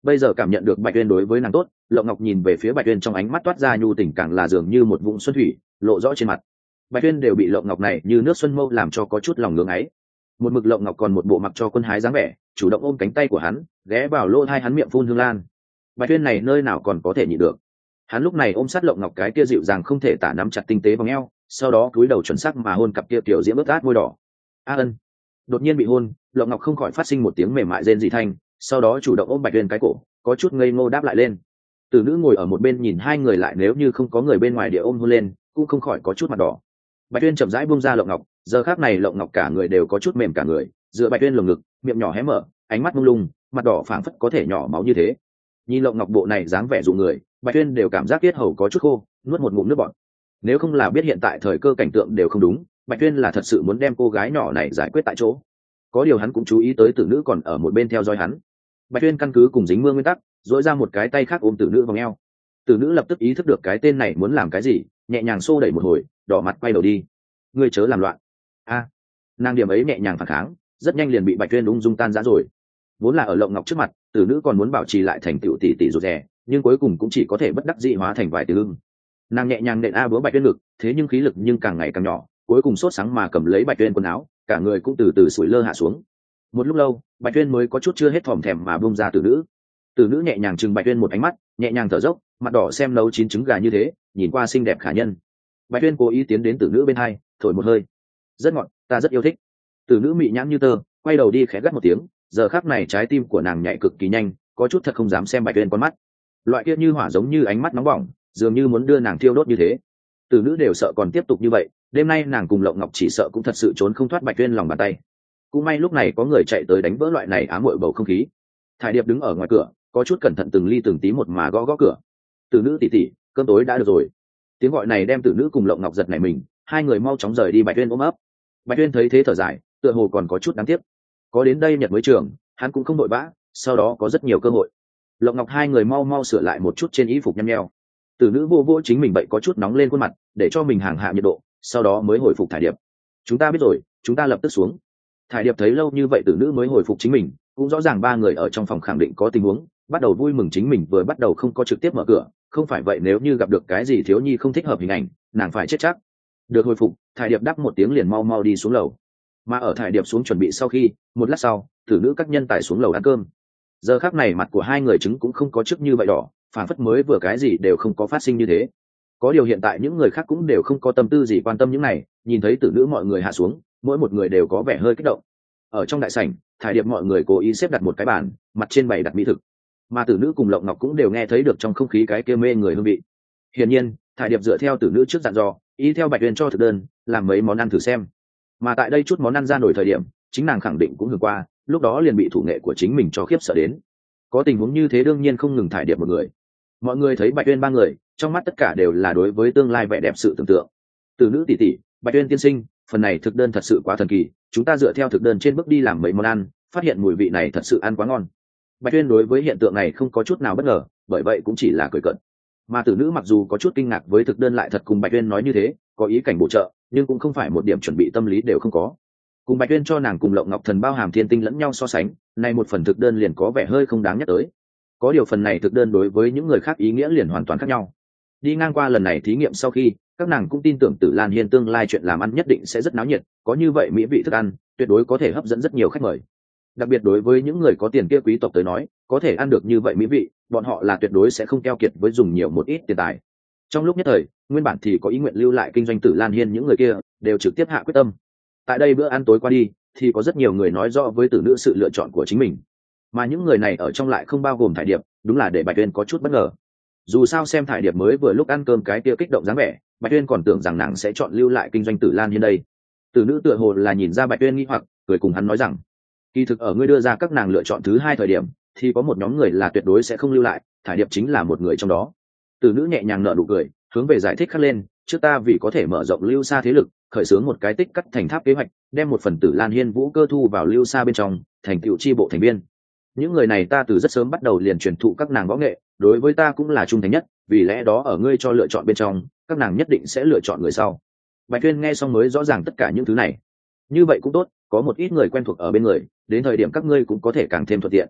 bây giờ cảm nhận được Bạch Uyên đối với nàng tốt, Lộng Ngọc nhìn về phía Bạch Uyên trong ánh mắt toát ra nhu tình càng là dường như một vũng xuân thủy lộ rõ trên mặt. Bạch Uyên đều bị Lộng Ngọc này như nước xuân mâu làm cho có chút lòng ngưỡng ấy. Một mực Lộng Ngọc còn một bộ mặc cho quân hái dáng vẻ, chủ động ôm cánh tay của hắn, ghé vào lỗ tai hắn miệng phun hương lan. Bạch Uyên này nơi nào còn có thể nhịn được. Hắn lúc này ôm sát Lộng Ngọc cái kia dịu dàng không thể tả nắm chặt tinh tế vòng eo, sau đó cúi đầu chuẩn xác mà hôn cặp kia tiểu diễm ướt át môi đỏ. A Ân. Đột nhiên bị hôn, Lộng Ngọc không khỏi phát sinh một tiếng mềm mại rên rỉ thanh, sau đó chủ động ôm Bạch Uyên cái cổ, có chút ngây ngô đáp lại lên. Tử nữ ngồi ở một bên nhìn hai người lại nếu như không có người bên ngoài địa ôm hôn lên, cũng không khỏi có chút mặt đỏ. Bạch Uyên chậm rãi buông ra Lộng Ngọc, giờ khắc này Lộng Ngọc cả người đều có chút mềm cả người, dựa Bạch Uyên lồng ngực, miệng nhỏ hé mở, ánh mắt mông lung, mặt đỏ phảng phất có thể nhỏ máu như thế. Nhìn Lộng Ngọc bộ này dáng vẻ dụ người, Bạch Uyên đều cảm giác tiết hầu có chút khô, nuốt một ngụm nước bọt. Nếu không là biết hiện tại thời cơ cảnh tượng đều không đúng, Bạch Uyên là thật sự muốn đem cô gái nhỏ này giải quyết tại chỗ. Có điều hắn cũng chú ý tới tử nữ còn ở một bên theo dõi hắn. Bạch Uyên căn cứ cùng dính mưa nguyên tắc, duỗi ra một cái tay khác ôm tử nữ vòng eo. Tử nữ lập tức ý thức được cái tên này muốn làm cái gì, nhẹ nhàng xô đẩy một hồi, đỏ mặt quay đầu đi. Ngươi chớ làm loạn. A. Nàng điểm ấy nhẹ nhàng phản kháng, rất nhanh liền bị Bạch Uyên ung dung tan rã rồi. Vốn là ở Lộng Ngọc trước mặt, tử nữ còn muốn bảo trì lại thành tựu tỷ tỷ rụt rè, nhưng cuối cùng cũng chỉ có thể bất đắc dĩ hóa thành vài từ lưng. Nàng nhẹ nhàng nện a búa Bạch Uyên ngực, thế nhưng khí lực nhưng càng ngày càng nhỏ, cuối cùng sốt sáng mà cầm lấy Bạch Uyên quần áo, cả người cũng từ từ sủi lơ hạ xuống. Một lúc lâu, Bạch Uyên mới có chút chưa hết thòm thèm mà buông ra tử nữ. Tử nữ nhẹ nhàng trừng Bạch Uyên một ánh mắt, nhẹ nhàng thở dốc, mặt đỏ xem nấu chín trứng gà như thế, nhìn qua xinh đẹp khả nhân. Bạch Uyên cố ý tiến đến tử nữ bên hai, thổi một hơi. Rất ngọt, ta rất yêu thích. Tử nữ mị nhãn như tơ, quay đầu đi khẽ gắt một tiếng, giờ khắc này trái tim của nàng nhảy cực kỳ nhanh, có chút thật không dám xem Bạch Uyên con mắt. Loại kia như hỏa giống như ánh mắt nóng bỏng, dường như muốn đưa nàng thiêu đốt như thế. Tử nữ đều sợ còn tiếp tục như vậy, đêm nay nàng cùng Lộng Ngọc chỉ sợ cũng thật sự trốn không thoát Bạch Uyên lòng bàn tay. Cũng may lúc này có người chạy tới đánh vỡ loại này ám muội bầu không khí. Thải Điệp đứng ở ngoài cửa, có chút cẩn thận từng ly từng tí một mà gõ gõ cửa. Tử nữ tỷ tỷ, cơm tối đã được rồi. Tiếng gọi này đem tử nữ cùng Lộng Ngọc giật nảy mình, hai người mau chóng rời đi Bạch Uyên ôm ấp. Bạch Uyên thấy thế thở dài, tựa hồ còn có chút đáng tiếc. Có đến đây Nhật mới trường, hắn cũng không vội vã, sau đó có rất nhiều cơ hội. Lộng Ngọc hai người mau mau sửa lại một chút trên y phục nhăn nheo. Tử nữ vô vô chính mình bậy có chút nóng lên khuôn mặt, để cho mình hàng hạ nhiệt độ, sau đó mới hồi phục Thải Điệp. Chúng ta biết rồi, chúng ta lập tức xuống. Thải Điệp thấy lâu như vậy tử nữ mới hồi phục chính mình, cũng rõ ràng ba người ở trong phòng khẳng định có tình huống, bắt đầu vui mừng chính mình vừa bắt đầu không có trực tiếp mở cửa, không phải vậy nếu như gặp được cái gì thiếu nhi không thích hợp hình ảnh, nàng phải chết chắc. Được hồi phục, Thải Điệp đáp một tiếng liền mau mau đi xuống lầu. Mà ở Thải Điệp xuống chuẩn bị sau khi, một lát sau, tử nữ các nhân tải xuống lầu ăn cơm. Giờ khắc này mặt của hai người chứng cũng không có trước như vậy đỏ, phản phất mới vừa cái gì đều không có phát sinh như thế. Có điều hiện tại những người khác cũng đều không có tâm tư gì quan tâm những này, nhìn thấy tử nữ mọi người hạ xuống, mỗi một người đều có vẻ hơi kích động. Ở trong đại sảnh, Thải Điệp mọi người cố ý xếp đặt một cái bàn, mặt trên bày đặt mỹ thực, mà tử nữ cùng Lộng Ngọc cũng đều nghe thấy được trong không khí cái kia mê người hương vị. Hiển nhiên, Thải Điệp dựa theo tử nữ trước dặn dò, ý theo Bạch Uyên cho thực đơn, làm mấy món ăn thử xem. Mà tại đây chút món ăn ra nổi thời điểm, chính nàng khẳng định cũng hưởng qua, lúc đó liền bị thủ nghệ của chính mình cho khiếp sợ đến. Có tình huống như thế đương nhiên không ngừng Thải Điệp một người. Mọi người thấy Bạch Uyên ba người, trong mắt tất cả đều là đối với tương lai vẻ đẹp sự tưởng tượng. Tử nữ tỷ tỷ, Bạch Uyên tiên sinh, phần này thực đơn thật sự quá thần kỳ, chúng ta dựa theo thực đơn trên bước đi làm mấy món ăn, phát hiện mùi vị này thật sự ăn quá ngon. Bạch Uyên đối với hiện tượng này không có chút nào bất ngờ, bởi vậy cũng chỉ là cười cợt. Mà tử nữ mặc dù có chút kinh ngạc với thực đơn lại thật cùng Bạch Uyên nói như thế, có ý cảnh bổ trợ, nhưng cũng không phải một điểm chuẩn bị tâm lý đều không có. Cùng Bạch Uyên cho nàng cùng Lộng Ngọc thần bao hàm thiên tinh lẫn nhau so sánh, nay một phần thực đơn liền có vẻ hơi không đáng nhắc tới. Có điều phần này thực đơn đối với những người khác ý nghĩa liền hoàn toàn khác nhau. Đi ngang qua lần này thí nghiệm sau khi, các nàng cũng tin tưởng Tử Lan Hiên tương lai chuyện làm ăn nhất định sẽ rất náo nhiệt, có như vậy mỹ vị thức ăn, tuyệt đối có thể hấp dẫn rất nhiều khách mời. Đặc biệt đối với những người có tiền kia quý tộc tới nói, có thể ăn được như vậy mỹ vị, bọn họ là tuyệt đối sẽ không keo kiệt với dùng nhiều một ít tiền tài. Trong lúc nhất thời, nguyên bản thì có ý nguyện lưu lại kinh doanh Tử Lan Hiên những người kia đều trực tiếp hạ quyết tâm. Tại đây bữa ăn tối qua đi, thì có rất nhiều người nói rõ với tử nữ sự lựa chọn của chính mình, mà những người này ở trong lại không bao gồm Thải Điệp, đúng là để Bạch Uyên có chút bất ngờ. Dù sao xem Thải Điệp mới vừa lúc ăn cơm cái kia kích động dáng vẻ, Bạch Uyên còn tưởng rằng nàng sẽ chọn lưu lại kinh doanh Tử Lan Hiên đây. Tử nữ tựa hồ là nhìn ra Bạch Uyên nghi hoặc, cười cùng hắn nói rằng, kỳ thực ở ngươi đưa ra các nàng lựa chọn thứ hai thời điểm, thì có một nhóm người là tuyệt đối sẽ không lưu lại, Thải Điệp chính là một người trong đó. Tử nữ nhẹ nhàng nở nụ cười, hướng về giải thích khắc lên, trước ta vì có thể mở rộng Lưu Sa thế lực, khởi xướng một cái tích cắt thành tháp kế hoạch, đem một phần Tử Lan Hiên vũ cơ thu vào Lưu Sa bên trong, thành tựu chi bộ thành viên. Những người này ta từ rất sớm bắt đầu liền truyền thụ các nàng võ nghệ, đối với ta cũng là trung thành nhất, vì lẽ đó ở ngươi cho lựa chọn bên trong, các nàng nhất định sẽ lựa chọn người sau. Bạch Tuyên nghe xong mới rõ ràng tất cả những thứ này. Như vậy cũng tốt, có một ít người quen thuộc ở bên người, đến thời điểm các ngươi cũng có thể càng thêm thuận tiện.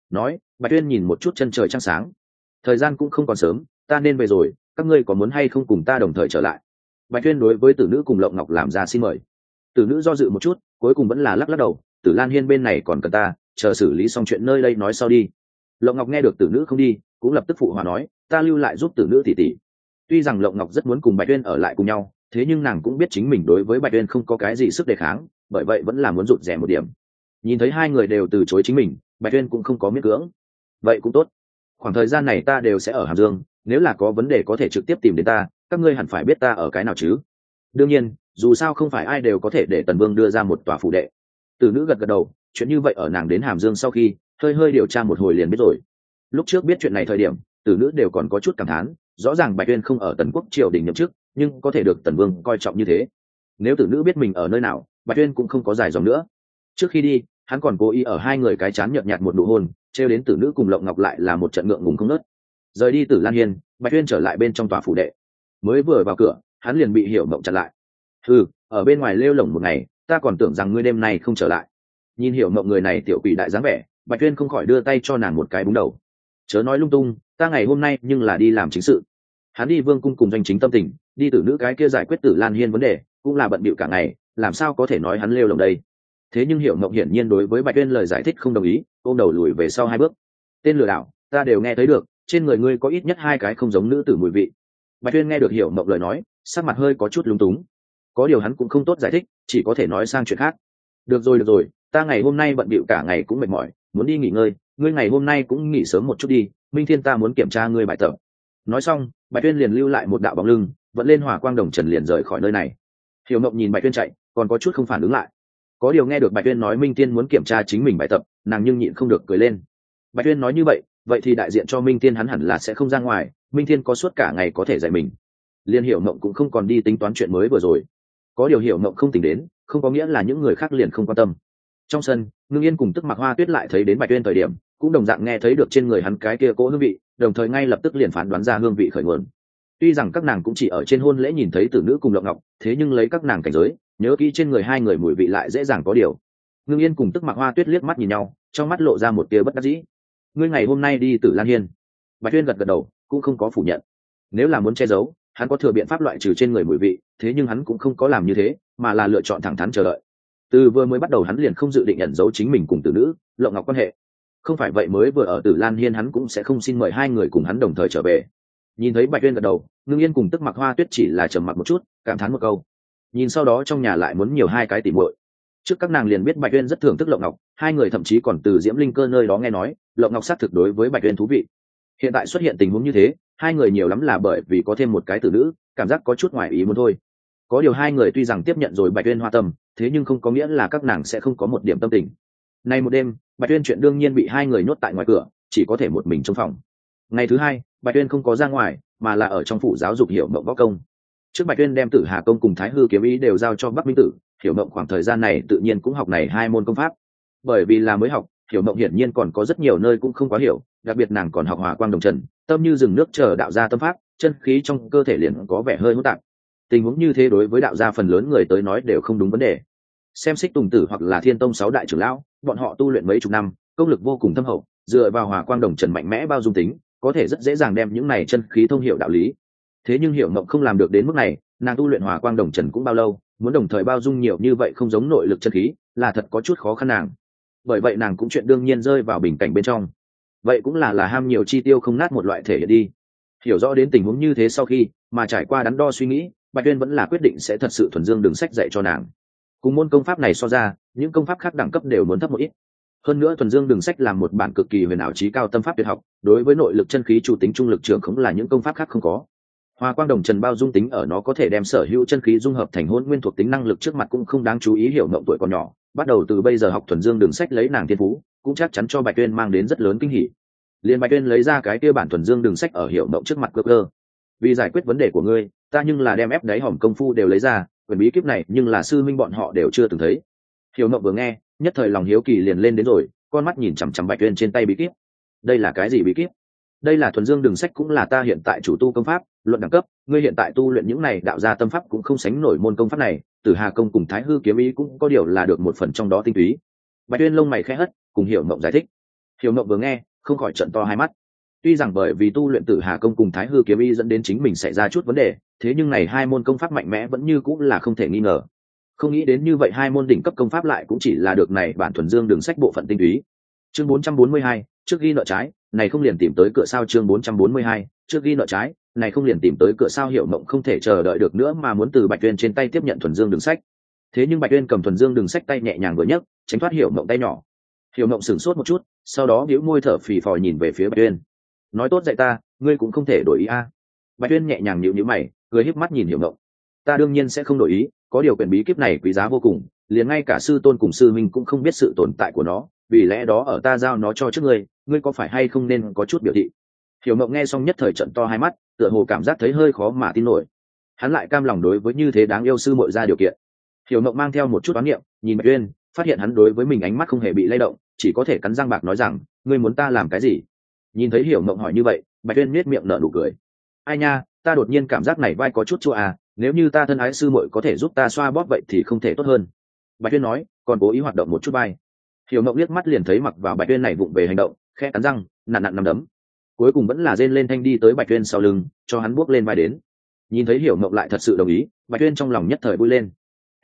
nói. Bạch Tuyên nhìn một chút chân trời trăng sáng, thời gian cũng không còn sớm, ta nên về rồi, các ngươi có muốn hay không cùng ta đồng thời trở lại? Bạch Tuyên đối với Tử Nữ cùng Lộng Ngọc làm ra xin mời. Tử Nữ do dự một chút, cuối cùng vẫn là lắc lắc đầu. Tử Lan Hiên bên này còn cần ta, chờ xử lý xong chuyện nơi đây nói sau đi. Lộng Ngọc nghe được Tử Nữ không đi, cũng lập tức phụ hòa nói, ta lưu lại giúp Tử Nữ tỷ tỷ. Tuy rằng Lộng Ngọc rất muốn cùng Bạch Tuyên ở lại cùng nhau, thế nhưng nàng cũng biết chính mình đối với Bạch Tuyên không có cái gì sức đề kháng, bởi vậy vẫn là muốn rụt rè một điểm. Nhìn thấy hai người đều từ chối chính mình, Bạch Tuyên cũng không có miễn cưỡng. Vậy cũng tốt, khoảng thời gian này ta đều sẽ ở Hàm Dương, nếu là có vấn đề có thể trực tiếp tìm đến ta, các ngươi hẳn phải biết ta ở cái nào chứ? Đương nhiên, dù sao không phải ai đều có thể để Tần Vương đưa ra một tòa phủ đệ. Tử Nữ gật gật đầu, chuyện như vậy ở nàng đến Hàm Dương sau khi hơi điều tra một hồi liền biết rồi. Lúc trước biết chuyện này thời điểm, Tử Nữ đều còn có chút cảm thán, rõ ràng Bạch Tuyên không ở Tần Quốc triều đình nhậm chức, nhưng có thể được Tần Vương coi trọng như thế. Nếu Tử Nữ biết mình ở nơi nào, Bạch Tuyên cũng không có dài dòng nữa. Trước khi đi, hắn còn cố ý ở hai người cái chán nhợt nhạt một nụ hôn, trêu đến Tử Nữ cùng Lộng Ngọc lại là một trận ngượng ngùng không nớt. Rời đi Tử Lan Hiên, Bạch Tuyên trở lại bên trong tòa phủ đệ. Mới vừa vào cửa, hắn liền bị Hiểu Mộng chặn lại. Ở bên ngoài lêu lổng một ngày, ta còn tưởng rằng ngươi đêm nay không trở lại. Nhìn Hiểu Mộng người này tiểu quỷ đại dáng vẻ, Bạch Tuyên không khỏi đưa tay cho nàng một cái búng đầu. Chớ nói lung tung, ta ngày hôm nay nhưng là đi làm chính sự. Hắn đi Vương cung cùng Doanh Chính tâm tình, đi Tử Nữ cái kia giải quyết Tử Lan Hiên vấn đề, cũng là bận bịu cả ngày, làm sao có thể nói hắn lêu lổng đây. Thế nhưng Hiểu Mộng hiển nhiên đối với Bạch Tuyên lời giải thích không đồng ý, ôm đầu lùi về sau hai bước. Tên lừa đảo, ta đều nghe thấy được, trên người ngươi có ít nhất hai cái không giống nữ tử mùi vị. Bạch Tuyên nghe được Hiểu Mộng lời nói, sắc mặt hơi có chút lúng túng. Có điều hắn cũng không tốt giải thích, chỉ có thể nói sang chuyện khác. Được rồi, ta ngày hôm nay bận bịu cả ngày cũng mệt mỏi, muốn đi nghỉ ngơi, ngươi ngày hôm nay cũng nghỉ sớm một chút đi, Minh Thiên ta muốn kiểm tra ngươi bài tập. Nói xong, Bạch Tuyên liền lưu lại một đạo bóng lưng, vẫn lên hỏa quang đồng trần liền rời khỏi nơi này. Hiểu Mộng nhìn Bạch Tuyên chạy, còn có chút không phản ứng lại. Có điều nghe được Bạch Tuyên nói Minh Thiên muốn kiểm tra chính mình bài tập, nàng nhưng nhịn không được cười lên. Bạch Tuyên nói như vậy thì đại diện cho Minh Thiên hắn hẳn là sẽ không ra ngoài, Minh Thiên có suốt cả ngày có thể dạy mình. Liên Hiểu Mộng cũng không còn đi tính toán chuyện mới vừa rồi. Có điều Hiểu Mộng không tỉnh đến, không có nghĩa là những người khác liền không quan tâm. Trong sân, Ngưng Yên cùng Tức Mặc Hoa Tuyết lại thấy đến Bạch Tuyên thời điểm, cũng đồng dạng nghe thấy được trên người hắn cái kia cỗ hương vị, đồng thời ngay lập tức liền phán đoán ra hương vị khởi nguồn. Tuy rằng các nàng cũng chỉ ở trên hôn lễ nhìn thấy Tử Nữ cùng Lộng Ngọc, thế nhưng lấy các nàng cảnh giới, nhớ kỹ trên người hai người mùi vị lại dễ dàng có điều. Ngưng Yên cùng Tức Mặc Hoa Tuyết liếc mắt nhìn nhau, trong mắt lộ ra một tia bất đắc dĩ. Ngươi ngày hôm nay đi Tử Lan Hiên? Bạch Tuyên gật gật đầu, cũng không có phủ nhận. Nếu là muốn che giấu, hắn có thừa biện pháp loại trừ trên người mùi vị, thế nhưng hắn cũng không có làm như thế, mà là lựa chọn thẳng thắn chờ đợi. Từ vừa mới bắt đầu hắn liền không dự định ẩn giấu chính mình cùng Tử Nữ, Lộng Ngọc quan hệ. Không phải vậy mới vừa ở Tử Lan Hiên hắn cũng sẽ không xin mời hai người cùng hắn đồng thời trở về. Nhìn thấy Bạch Tuyên gật đầu, Ngưng Yên cùng Tức Mặc Hoa Tuyết chỉ là trầm mặc một chút, cảm thán một câu. Nhìn sau đó trong nhà lại muốn nhiều hai cái tỉ muội. Trước các nàng liền biết Bạch Tuyên rất thưởng thức Lộng Ngọc, hai người thậm chí còn từ Diễm Linh Cơ nơi đó nghe nói, Lộng Ngọc xác thực đối với Bạch Tuyên thú vị. Hiện tại xuất hiện tình huống như thế, hai người nhiều lắm là bởi vì có thêm một cái tử nữ, cảm giác có chút ngoài ý muốn thôi. Có điều hai người tuy rằng tiếp nhận rồi Bạch Tuyên hoa tâm, thế nhưng không có nghĩa là các nàng sẽ không có một điểm tâm tình. Nay một đêm, Bạch Tuyên chuyện đương nhiên bị hai người nhốt tại ngoài cửa, chỉ có thể một mình trong phòng. Ngày thứ hai, Bạch Tuyên không có ra ngoài, mà là ở trong phủ giáo dục Hiểu Mộng võ công. Trước Bạch Tuyên đem Tử Hà công cùng Thái Hư kiếm ý đều giao cho Bắc Minh Tử, Hiểu Mộng khoảng thời gian này tự nhiên cũng học này hai môn công pháp. Bởi vì là mới học, Hiểu Mộng hiển nhiên còn có rất nhiều nơi cũng không quá hiểu, đặc biệt nàng còn học Hỏa Quang Đồng Trần, tâm như rừng nước chờ đạo gia tâm pháp, chân khí trong cơ thể liền có vẻ hơi hỗn tạp. Tình huống như thế đối với đạo gia phần lớn người tới nói đều không đúng vấn đề. Xem Xích Tùng Tử hoặc là Thiên Tông 6 đại trưởng lão, bọn họ tu luyện mấy chục năm, công lực vô cùng thâm hậu, dựa vào Hỏa Quang Đồng Trần mạnh mẽ bao dung tính, có thể rất dễ dàng đem những này chân khí thông hiểu đạo lý. Thế nhưng Hiểu Mộng không làm được đến mức này, nàng tu luyện Hỏa Quang Đồng Trần cũng bao lâu, muốn đồng thời bao dung nhiều như vậy không giống nội lực chân khí, là thật có chút khó khăn nàng. Bởi vậy nàng cũng chuyện đương nhiên rơi vào bình cảnh bên trong. Vậy cũng là ham nhiều chi tiêu không nát một loại thể hiện đi. Hiểu rõ đến tình huống như thế sau khi mà trải qua đắn đo suy nghĩ, Bạch Tuyên vẫn là quyết định sẽ thật sự thuần dương đường sách dạy cho nàng. Cùng môn công pháp này so ra, những công pháp khác đẳng cấp đều muốn thấp một ít. Hơn nữa thuần dương đường sách là một bản cực kỳ huyền ảo trí cao tâm pháp tuyệt học, đối với nội lực chân khí chủ tính trung lực trường không là những công pháp khác không có. Hoa Quang Đồng Trần bao dung tính ở nó có thể đem sở hữu chân khí dung hợp thành hỗn nguyên thuộc tính năng lực trước mặt cũng không đáng chú ý. Hiểu Mộng tuổi còn nhỏ, bắt đầu từ bây giờ học thuần dương đường sách lấy nàng thiên phú, cũng chắc chắn cho Bạch Tuyên mang đến rất lớn kinh hỉ. Liên Bạch Tuyên lấy ra cái kia bản thuần dương đường sách ở Hiểu Mộng trước mặt cơ. Vì giải quyết vấn đề của ngươi, ta nhưng là đem ép đáy hòm công phu đều lấy ra, quyền bí kíp này nhưng là sư minh bọn họ đều chưa từng thấy. Hiểu Mộng vừa nghe, nhất thời lòng hiếu kỳ liền lên đến rồi, con mắt nhìn chằm chằm Bạch Tuyên trên tay bí kíp. Đây là cái gì bí kíp? Đây là thuần dương đường sách, cũng là ta hiện tại chủ tu công pháp, luận đẳng cấp, ngươi hiện tại tu luyện những này đạo gia tâm pháp cũng không sánh nổi môn công pháp này, Tử Hà công cùng Thái Hư kiếm ý cũng có điều là được một phần trong đó tinh túy. Bạch Tuyên lông mày khẽ hất, cùng Hiểu Mộng giải thích. Hiểu Mộng vừa nghe không khỏi trợn to hai mắt. Tuy rằng bởi vì tu luyện Tử Hà công cùng Thái Hư kiếm ý dẫn đến chính mình xảy ra chút vấn đề, thế nhưng này hai môn công pháp mạnh mẽ vẫn như cũng là không thể nghi ngờ. Không nghĩ đến như vậy hai môn đỉnh cấp công pháp lại cũng chỉ là được này bản thuần dương đường sách bộ phận tinh túy. Chương 442, trước ghi nợ trái, này không liền tìm tới cửa sao. Chương 442, trước ghi nợ trái, này không liền tìm tới cửa sao. Hiểu Mộng không thể chờ đợi được nữa mà muốn từ Bạch Uyên trên tay tiếp nhận thuần dương đường sách. Thế nhưng Bạch Uyên cầm thuần dương đường sách tay nhẹ nhàng vừa nhấc, tránh thoát Hiểu Mộng tay nhỏ. Hiểu Mộng sửng sốt một chút, sau đó bĩu môi thở phì phò nhìn về phía Bạch Uyên. Nói tốt dạy ta, ngươi cũng không thể đổi ý a. Bạch Uyên nhẹ nhàng nhíu nhíu mày, cười híp mắt nhìn Hiểu Mộng. Ta đương nhiên sẽ không đổi ý, có điều quyển bí kíp này quý giá vô cùng, liền ngay cả sư tôn cùng sư minh cũng không biết sự tồn tại của nó, vì lẽ đó ở ta giao nó cho trước ngươi, ngươi có phải hay không nên có chút biểu thị. Hiểu Mộng nghe xong nhất thời trợn to hai mắt, tựa hồ cảm giác thấy hơi khó mà tin nổi. Hắn lại cam lòng đối với như thế đáng yêu sư muội ra điều kiện. Hiểu Mộng mang theo một chút oán niệm, nhìn Bạch Uyên, phát hiện hắn đối với mình ánh mắt không hề bị lay động, chỉ có thể cắn răng bạc nói rằng, ngươi muốn ta làm cái gì? Nhìn thấy Hiểu Mộng hỏi như vậy, Bạch Uyên nhếch miệng nở nụ cười. Ai nha, ta đột nhiên cảm giác này vai có chút chua à, nếu như ta thân ái sư muội có thể giúp ta xoa bóp vậy thì không thể tốt hơn. Bạch Uyên nói, còn cố ý hoạt động một chút vai. Hiểu Mộng liếc mắt liền thấy mặc vào Bạch Uyên này vụng về hành động, khẽ cắn răng, nặn nặn nắm đấm. Cuối cùng vẫn là rên lên thanh đi tới Bạch Uyên sau lưng, cho hắn buốc lên vai đến. Nhìn thấy Hiểu Mộng lại thật sự đồng ý, Bạch Uyên trong lòng nhất thời vui lên.